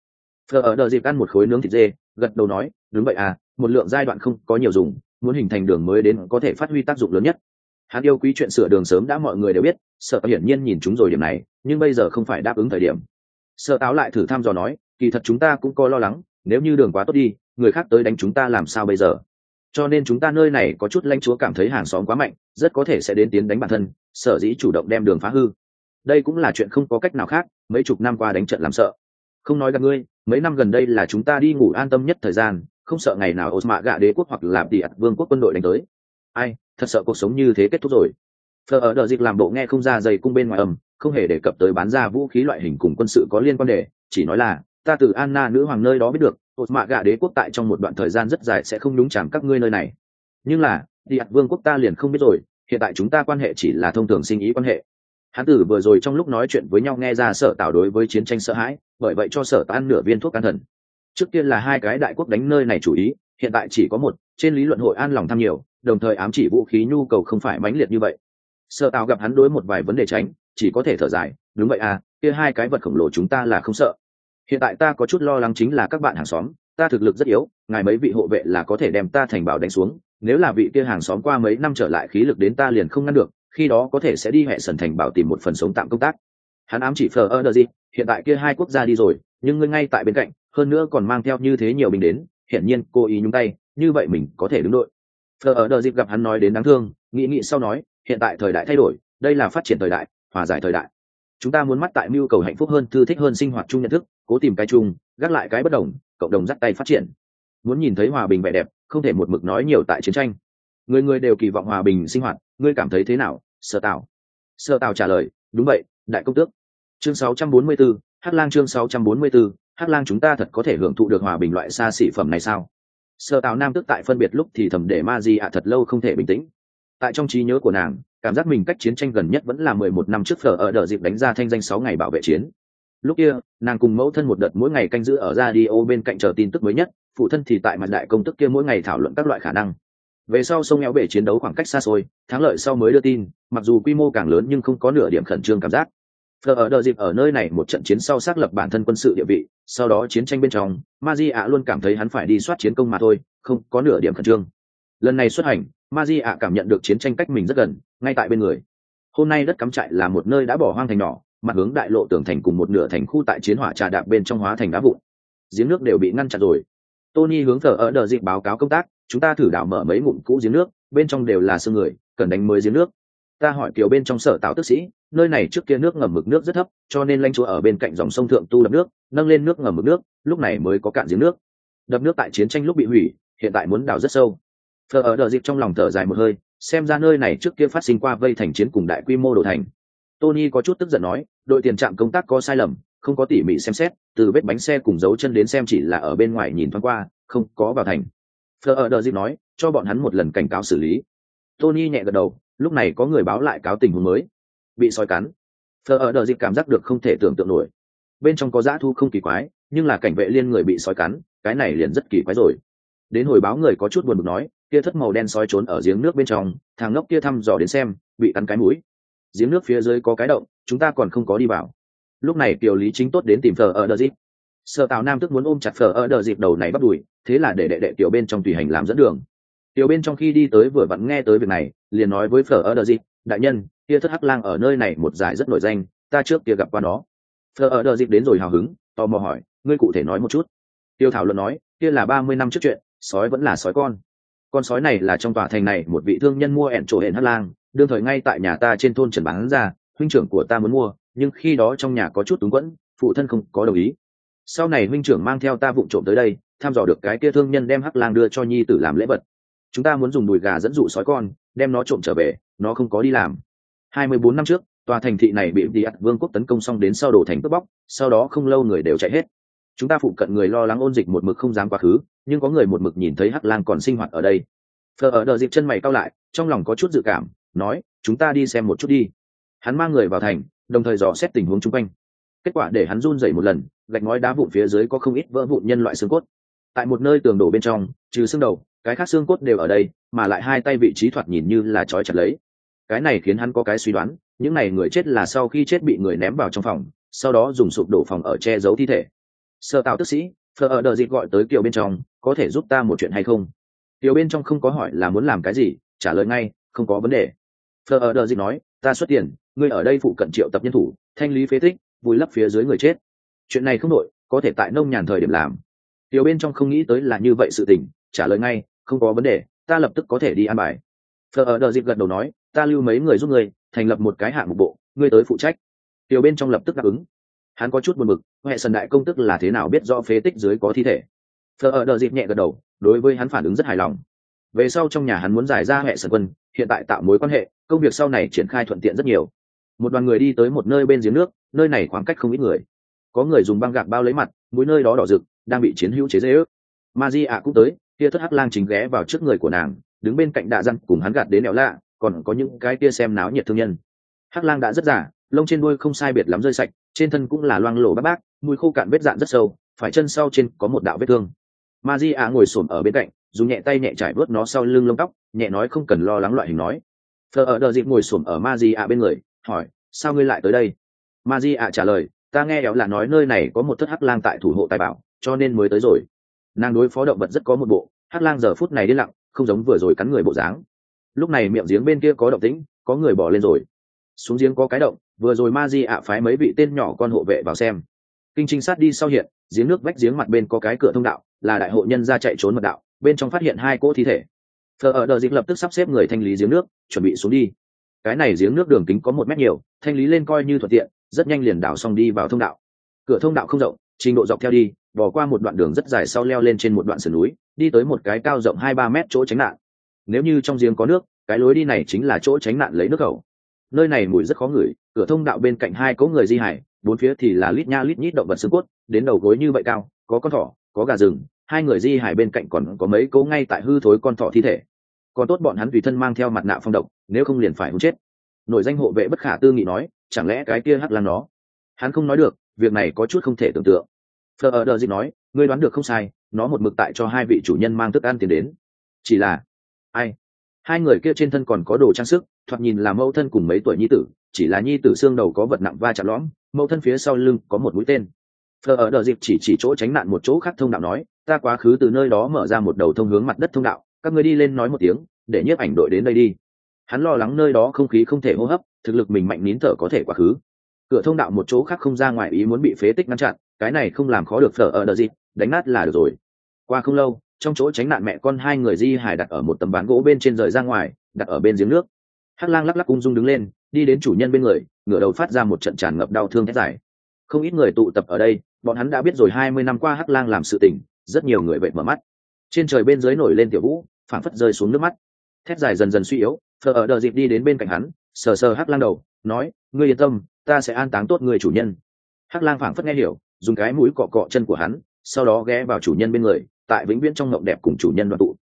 A: Phở ở đợi dịp ăn một khối nướng thịt dê, gật đầu nói, đúng vậy à, một lượng giai đoạn không có nhiều dùng, muốn hình thành đường mới đến có thể phát huy tác dụng lớn nhất. Hắn yêu quý chuyện sửa đường sớm đã mọi người đều biết, Sở Táo hiển nhiên nhìn chúng rồi điểm này, nhưng bây giờ không phải đáp ứng thời điểm. Sở Táo lại thử thăm dò nói, kỳ thật chúng ta cũng có lo lắng, nếu như đường quá tốt đi, người khác tới đánh chúng ta làm sao bây giờ? Cho nên chúng ta nơi này có chút lãnh chúa cảm thấy hàng xóm quá mạnh, rất có thể sẽ đến tiến đánh bản thân, sở dĩ chủ động đem đường phá hư. Đây cũng là chuyện không có cách nào khác, mấy chục năm qua đánh trận làm sợ. Không nói gặp ngươi, mấy năm gần đây là chúng ta đi ngủ an tâm nhất thời gian, không sợ ngày nào Osma gạ đế quốc hoặc là Địa vương quốc quân đội đánh tới. Ai, thật sợ cuộc sống như thế kết thúc rồi. Phờ ở đợt dịch làm bộ nghe không ra dày cung bên ngoài ầm, không hề đề cập tới bán ra vũ khí loại hình cùng quân sự có liên quan đề, chỉ nói là ta từ Anna nữ hoàng nơi đó biết được, Osma gạ đế quốc tại trong một đoạn thời gian rất dài sẽ không nhúng chàm các ngươi nơi này. Nhưng là, Địa vương quốc ta liền không biết rồi, hiện tại chúng ta quan hệ chỉ là thông thường sinh ý quan hệ. Hán tử vừa rồi trong lúc nói chuyện với nhau nghe ra Sở Tảo đối với chiến tranh sợ hãi, bởi vậy cho Sở Tảo ăn nửa viên thuốc an thần. Trước tiên là hai cái đại quốc đánh nơi này chủ ý, hiện tại chỉ có một, trên lý luận hội an lòng tham nhiều, đồng thời ám chỉ vũ khí nhu cầu không phải mãnh liệt như vậy. Sở Tảo gặp hắn đối một vài vấn đề tránh, chỉ có thể thở dài, đúng vậy à, kia hai cái vật khổng lồ chúng ta là không sợ. Hiện tại ta có chút lo lắng chính là các bạn hàng xóm, ta thực lực rất yếu, ngài mấy vị hộ vệ là có thể đem ta thành bảo đánh xuống, nếu là vị kia hàng xóm qua mấy năm trở lại khí lực đến ta liền không ngăn được, khi đó có thể sẽ đi hệ sần thành bảo tìm một phần sống tạm công tác. Hắn ám chỉ Phờ ở đờ gì, hiện tại kia hai quốc gia đi rồi, nhưng ngươi ngay tại bên cạnh, hơn nữa còn mang theo như thế nhiều binh đến, hiển nhiên cô ý nhúng tay, như vậy mình có thể đứng đội. Phờ ở đờ dịp gặp hắn nói đến đáng thương, nghĩ nghĩ sau nói, hiện tại thời đại thay đổi, đây là phát triển thời đại, hòa giải thời đại. Chúng ta muốn mắt tại mưu cầu hạnh phúc hơn, thư thích hơn sinh hoạt chung nhận thức, cố tìm cái chung, gác lại cái bất đồng, cộng đồng dắt tay phát triển. Muốn nhìn thấy hòa bình vẻ đẹp, không thể một mực nói nhiều tại chiến tranh. Người người đều kỳ vọng hòa bình sinh hoạt, ngươi cảm thấy thế nào? Sở Tảo. Sở Tảo trả lời, đúng vậy, đại công tước. Chương sáu trăm bốn mươi tư, Hắc Lang chương sáu trăm bốn mươi tư, Hắc Lang chúng ta thật có thể hưởng thụ được hòa bình loại xa xỉ phẩm này sao? Sở Tảo nam tức tại phân biệt lúc thì thầm để Ma Di ạ thật lâu không thể bình tĩnh. Tại trong trí nhớ của nàng, cảm giác mình cách chiến tranh gần nhất vẫn là mười một năm trước Phở ở đợt dịp đánh ra thanh danh sáu ngày bảo vệ chiến. Lúc kia, nàng cùng mẫu thân một đợt mỗi ngày canh giữ ở radio bên cạnh chờ tin tức mới nhất, phụ thân thì tại mặt đại công tức kia mỗi ngày thảo luận các loại khả năng. Về sau sông éo bể chiến đấu khoảng cách xa xôi, thắng lợi sau mới đưa tin, mặc dù quy mô càng lớn nhưng không có nửa điểm khẩn trương cảm giác. Phở ở đợt dịp ở nơi này một trận chiến sau xác lập bản thân quân sự địa vị, sau đó chiến tranh bên trong, Magia luôn cảm thấy hắn phải đi soát chiến công mà thôi, không có nửa điểm khẩn trương. Lần này xuất hành, Magia cảm nhận được chiến tranh cách mình rất gần, ngay tại bên người. Hôm nay đất cắm trại là một nơi đã bỏ hoang thành nhỏ, mặt hướng đại lộ tường thành cùng một nửa thành khu tại chiến hỏa trà đạp bên trong hóa thành đá vụn. Giếng nước đều bị ngăn chặn rồi. Tony hướng Phở ở đợt dịp báo cáo công tác, chúng ta thử đảo mở mấy ngụm cũ giếng nước, bên trong đều là xương người, cần đánh mới giếng nước. Ta hỏi kiểu bên trong Sở Tảo tức sĩ, nơi này trước kia nước ngầm mực nước rất thấp, cho nên lãnh chúa ở bên cạnh dòng sông thượng tu đập nước, nâng lên nước ngầm mực nước, lúc này mới có cạn giếng nước. Đập nước tại chiến tranh lúc bị hủy, hiện tại muốn đào rất sâu. Phở ở đợt dịp trong lòng thở dài một hơi, xem ra nơi này trước kia phát sinh qua vây thành chiến cùng đại quy mô đổ thành. Tony có chút tức giận nói, đội tiền trạm công tác có sai lầm, không có tỉ mỉ xem xét, từ vết bánh xe cùng dấu chân đến xem chỉ là ở bên ngoài nhìn thoáng qua, không có vào thành. Phở ở đợt dịp nói, cho bọn hắn một lần cảnh cáo xử lý. Tony nhẹ gật đầu, lúc này có người báo lại cáo tình huống mới, bị sói cắn. Phở ở đợt dịp cảm giác được không thể tưởng tượng nổi. Bên trong có dã thu không kỳ quái, nhưng là cảnh vệ liên người bị sói cắn, cái này liền rất kỳ quái rồi. Đến hồi báo người có chút buồn bực nói, kia thất màu đen sói trốn ở giếng nước bên trong, thằng ngốc kia thăm dò đến xem, bị cắn cái mũi. Giếng nước phía dưới có cái động, chúng ta còn không có đi vào. Lúc này Kiều Lý Chính tốt đến tìm Phở ở đợt dịp. Sở Tào nam tức muốn ôm chặt Phở ở đợt dịp đầu này bắt đuổi, thế là để đệ đệ Kiều bên trong tùy hành làm dẫn đường. Kiều bên trong khi đi tới vừa vặn nghe tới việc này, liền nói với Phở ở đợt dịp, đại nhân, kia thất hắc lang ở nơi này một giải rất nổi danh, ta trước kia gặp qua nó. Phở ở đợt dịp đến rồi hào hứng, tò mò hỏi, ngươi cụ thể nói một chút. Tiêu thảo luận nói, kia là ba mươi năm trước chuyện, sói vẫn là sói con. Con sói này là trong tòa thành này một vị thương nhân mua ẹn trổ hẹn hắc lang, đương thời ngay tại nhà ta trên thôn trần bán ra, huynh trưởng của ta muốn mua, nhưng khi đó trong nhà có chút túng quẫn, phụ thân không có đồng ý. Sau này huynh trưởng mang theo ta vụng trộm tới đây, thăm dò được cái kia thương nhân đem hắc lang đưa cho nhi tử làm lễ vật. Chúng ta muốn dùng đùi gà dẫn dụ sói con, đem nó trộm trở về, nó không có đi làm. hai mươi bốn năm trước, tòa thành thị này bị Địa Vương quốc tấn công xong đến sau đổ thành cướp bóc, sau đó không lâu người đều chạy hết. Chúng ta phụ cận người lo lắng ôn dịch một mực không dám quá khứ, nhưng có người một mực nhìn thấy hắc lang còn sinh hoạt ở đây. Phở ở đợt dịp chân mày cau lại, trong lòng có chút dự cảm, nói, chúng ta đi xem một chút đi. Hắn mang người vào thành, đồng thời dò xét tình huống chung quanh. Kết quả để hắn run rẩy một lần, gạch ngói đá vụn phía dưới có không ít vỡ vụn nhân loại xương cốt. Tại một nơi tường đổ bên trong, trừ xương đầu, cái khác xương cốt đều ở đây, mà lại hai tay vị trí thoạt nhìn như là trói chặt lấy. Cái này khiến hắn có cái suy đoán, những này người chết là sau khi chết bị người ném vào trong phòng, sau đó dùng sụp đổ phòng ở che giấu thi thể. Sở tạo tức sĩ, phờ ở đờ dịp gọi tới kiều bên trong, có thể giúp ta một chuyện hay không? Kiều bên trong không có hỏi là muốn làm cái gì, trả lời ngay, không có vấn đề. Phờ ở đờ dịp nói, ta xuất tiền, ngươi ở đây phụ cận triệu tập nhân thủ, thanh lý phế tích, vùi lấp phía dưới người chết. Chuyện này không đội, có thể tại nông nhàn thời điểm làm. Kiều bên trong không nghĩ tới là như vậy sự tình, trả lời ngay, không có vấn đề, ta lập tức có thể đi an bài. Phờ ở đờ dịp gật đầu nói, ta lưu mấy người giúp ngươi, thành lập một cái hạng mục bộ, ngươi tới phụ trách. Kiều bên trong lập tức đáp ứng. Hắn có chút buồn bực, hệ sần đại công tức là thế nào biết rõ phế tích dưới có thi thể. Phờ ở đờ dịp nhẹ gật đầu, đối với hắn phản ứng rất hài lòng. Về sau trong nhà hắn muốn giải ra hệ sần quân, hiện tại tạo mối quan hệ, công việc sau này triển khai thuận tiện rất nhiều. Một đoàn người đi tới một nơi bên giếng nước, nơi này khoảng cách không ít người. Có người dùng băng gạc bao lấy mặt, mũi nơi đó đỏ rực, đang bị chiến hữu chế giễu. Maji ạ cũng tới, kia thất hắc lang chính ghé vào trước người của nàng, đứng bên cạnh đạ răn cùng hắn gạt đến nẻo lạ, còn có những cái kia xem náo nhiệt thương nhân. Hắc lang đã rất già, lông trên đuôi không sai biệt lắm rơi sạch, trên thân cũng là loang lổ bác bác, mũi khô cạn vết dạn rất sâu, phải chân sau trên có một đạo vết thương. Maji ạ ngồi xổm ở bên cạnh, dùng nhẹ tay nhẹ trải vớt nó sau lưng lông tóc, nhẹ nói không cần lo lắng loại hình nói. Phờ ở đờ dịp ngồi xổm ở Maji ạ bên người, hỏi, sao ngươi lại tới đây? Maji ạ trả lời, ta nghe éo là nói nơi này có một thất hắc lang tại thủ hộ tài bảo, cho nên mới tới rồi. Nàng đối phó động vật rất có một bộ, hắc lang giờ phút này điên lặng, không giống vừa rồi cắn người bộ dáng. Lúc này miệng giếng bên kia có động tĩnh, có người bỏ lên rồi. Xuống giếng có cái động, vừa rồi Maji ạ phái mấy vị tên nhỏ con hộ vệ vào xem. Kinh trinh sát đi sau hiện, giếng nước vách giếng mặt bên có cái cửa thông đạo, là đại hộ nhân ra chạy trốn mật đạo, bên trong phát hiện hai cỗ thi thể. Phờ ở đờ dịp lập tức sắp xếp người thanh lý giếng nước, chuẩn bị xuống đi. Cái này giếng nước đường kính có một mét nhiều, thanh lý lên coi như thuận tiện, rất nhanh liền đào xong đi vào thông đạo. Cửa thông đạo không rộng, trình độ dọc theo đi, bỏ qua một đoạn đường rất dài sau leo lên trên một đoạn sườn núi, đi tới một cái cao rộng hai ba mét chỗ tránh nạn. Nếu như trong giếng có nước, cái lối đi này chính là chỗ tránh nạn lấy nước khẩu. Nơi này mùi rất khó ngửi, cửa thông đạo bên cạnh hai cỗ người di hải, bốn phía thì là lít nha lít nhít động vật xương cốt, đến đầu gối như vậy cao, có con thỏ, có gà rừng, hai người di hải bên cạnh còn có mấy cỗ ngay tại hư thối con thỏ thi thể. Còn tốt bọn hắn tùy thân mang theo mặt nạ phong độc, nếu không liền phải hung chết. Nội danh hộ vệ bất khả tư nghị nói, chẳng lẽ cái kia hắc lang nó? Hắn không nói được, việc này có chút không thể tưởng tượng. Phờ ở đờ dịch nói, ngươi đoán được không sai, nó một mực tại cho hai vị chủ nhân mang thức ăn tiền đến. Chỉ là ai? Hai người kia trên thân còn có đồ trang sức, thoạt nhìn là mẫu thân cùng mấy tuổi nhi tử, chỉ là nhi tử xương đầu có vật nặng va chạm lõm, mẫu thân phía sau lưng có một mũi tên. Phờ ở đờ dịp chỉ chỉ chỗ tránh nạn một chỗ khác thông đạo nói, ta quá khứ từ nơi đó mở ra một đầu thông hướng mặt đất thông đạo, các ngươi đi lên nói một tiếng, để nhiếp ảnh đội đến đây đi. Hắn lo lắng nơi đó không khí không thể hô hấp, thực lực mình mạnh nín thở có thể quá khứ. Cửa thông đạo một chỗ khác không ra ngoài ý muốn bị phế tích ngăn chặn, cái này không làm khó được Phở ở đờ dịp, đánh nát là được rồi. Qua không lâu, trong chỗ tránh nạn mẹ con hai người di hải đặt ở một tấm ván gỗ bên trên rời ra ngoài, đặt ở bên giếng nước. Hắc lang lắc lắc ung dung đứng lên, đi đến chủ nhân bên người, ngửa đầu phát ra một trận tràn ngập đau thương thét dài. Không ít người tụ tập ở đây, bọn hắn đã biết rồi hai mươi năm qua Hắc lang làm sự tình, rất nhiều người vệt mở mắt. Trên trời bên dưới nổi lên tiểu vũ, phảng phất rơi xuống nước mắt. Thét dài dần dần suy yếu, Phở ở đờ dịp đi đến bên cạnh hắn, sờ sờ Hắc lang đầu, nói, ngươi yên tâm, ta sẽ an táng tốt người chủ nhân. Hắc lang phảng phất nghe hiểu, dùng cái mũi cọ cọ chân của hắn, sau đó ghé vào chủ nhân bên người, tại vĩnh viễn trong ngộng đẹp cùng chủ nhân đoàn tụ.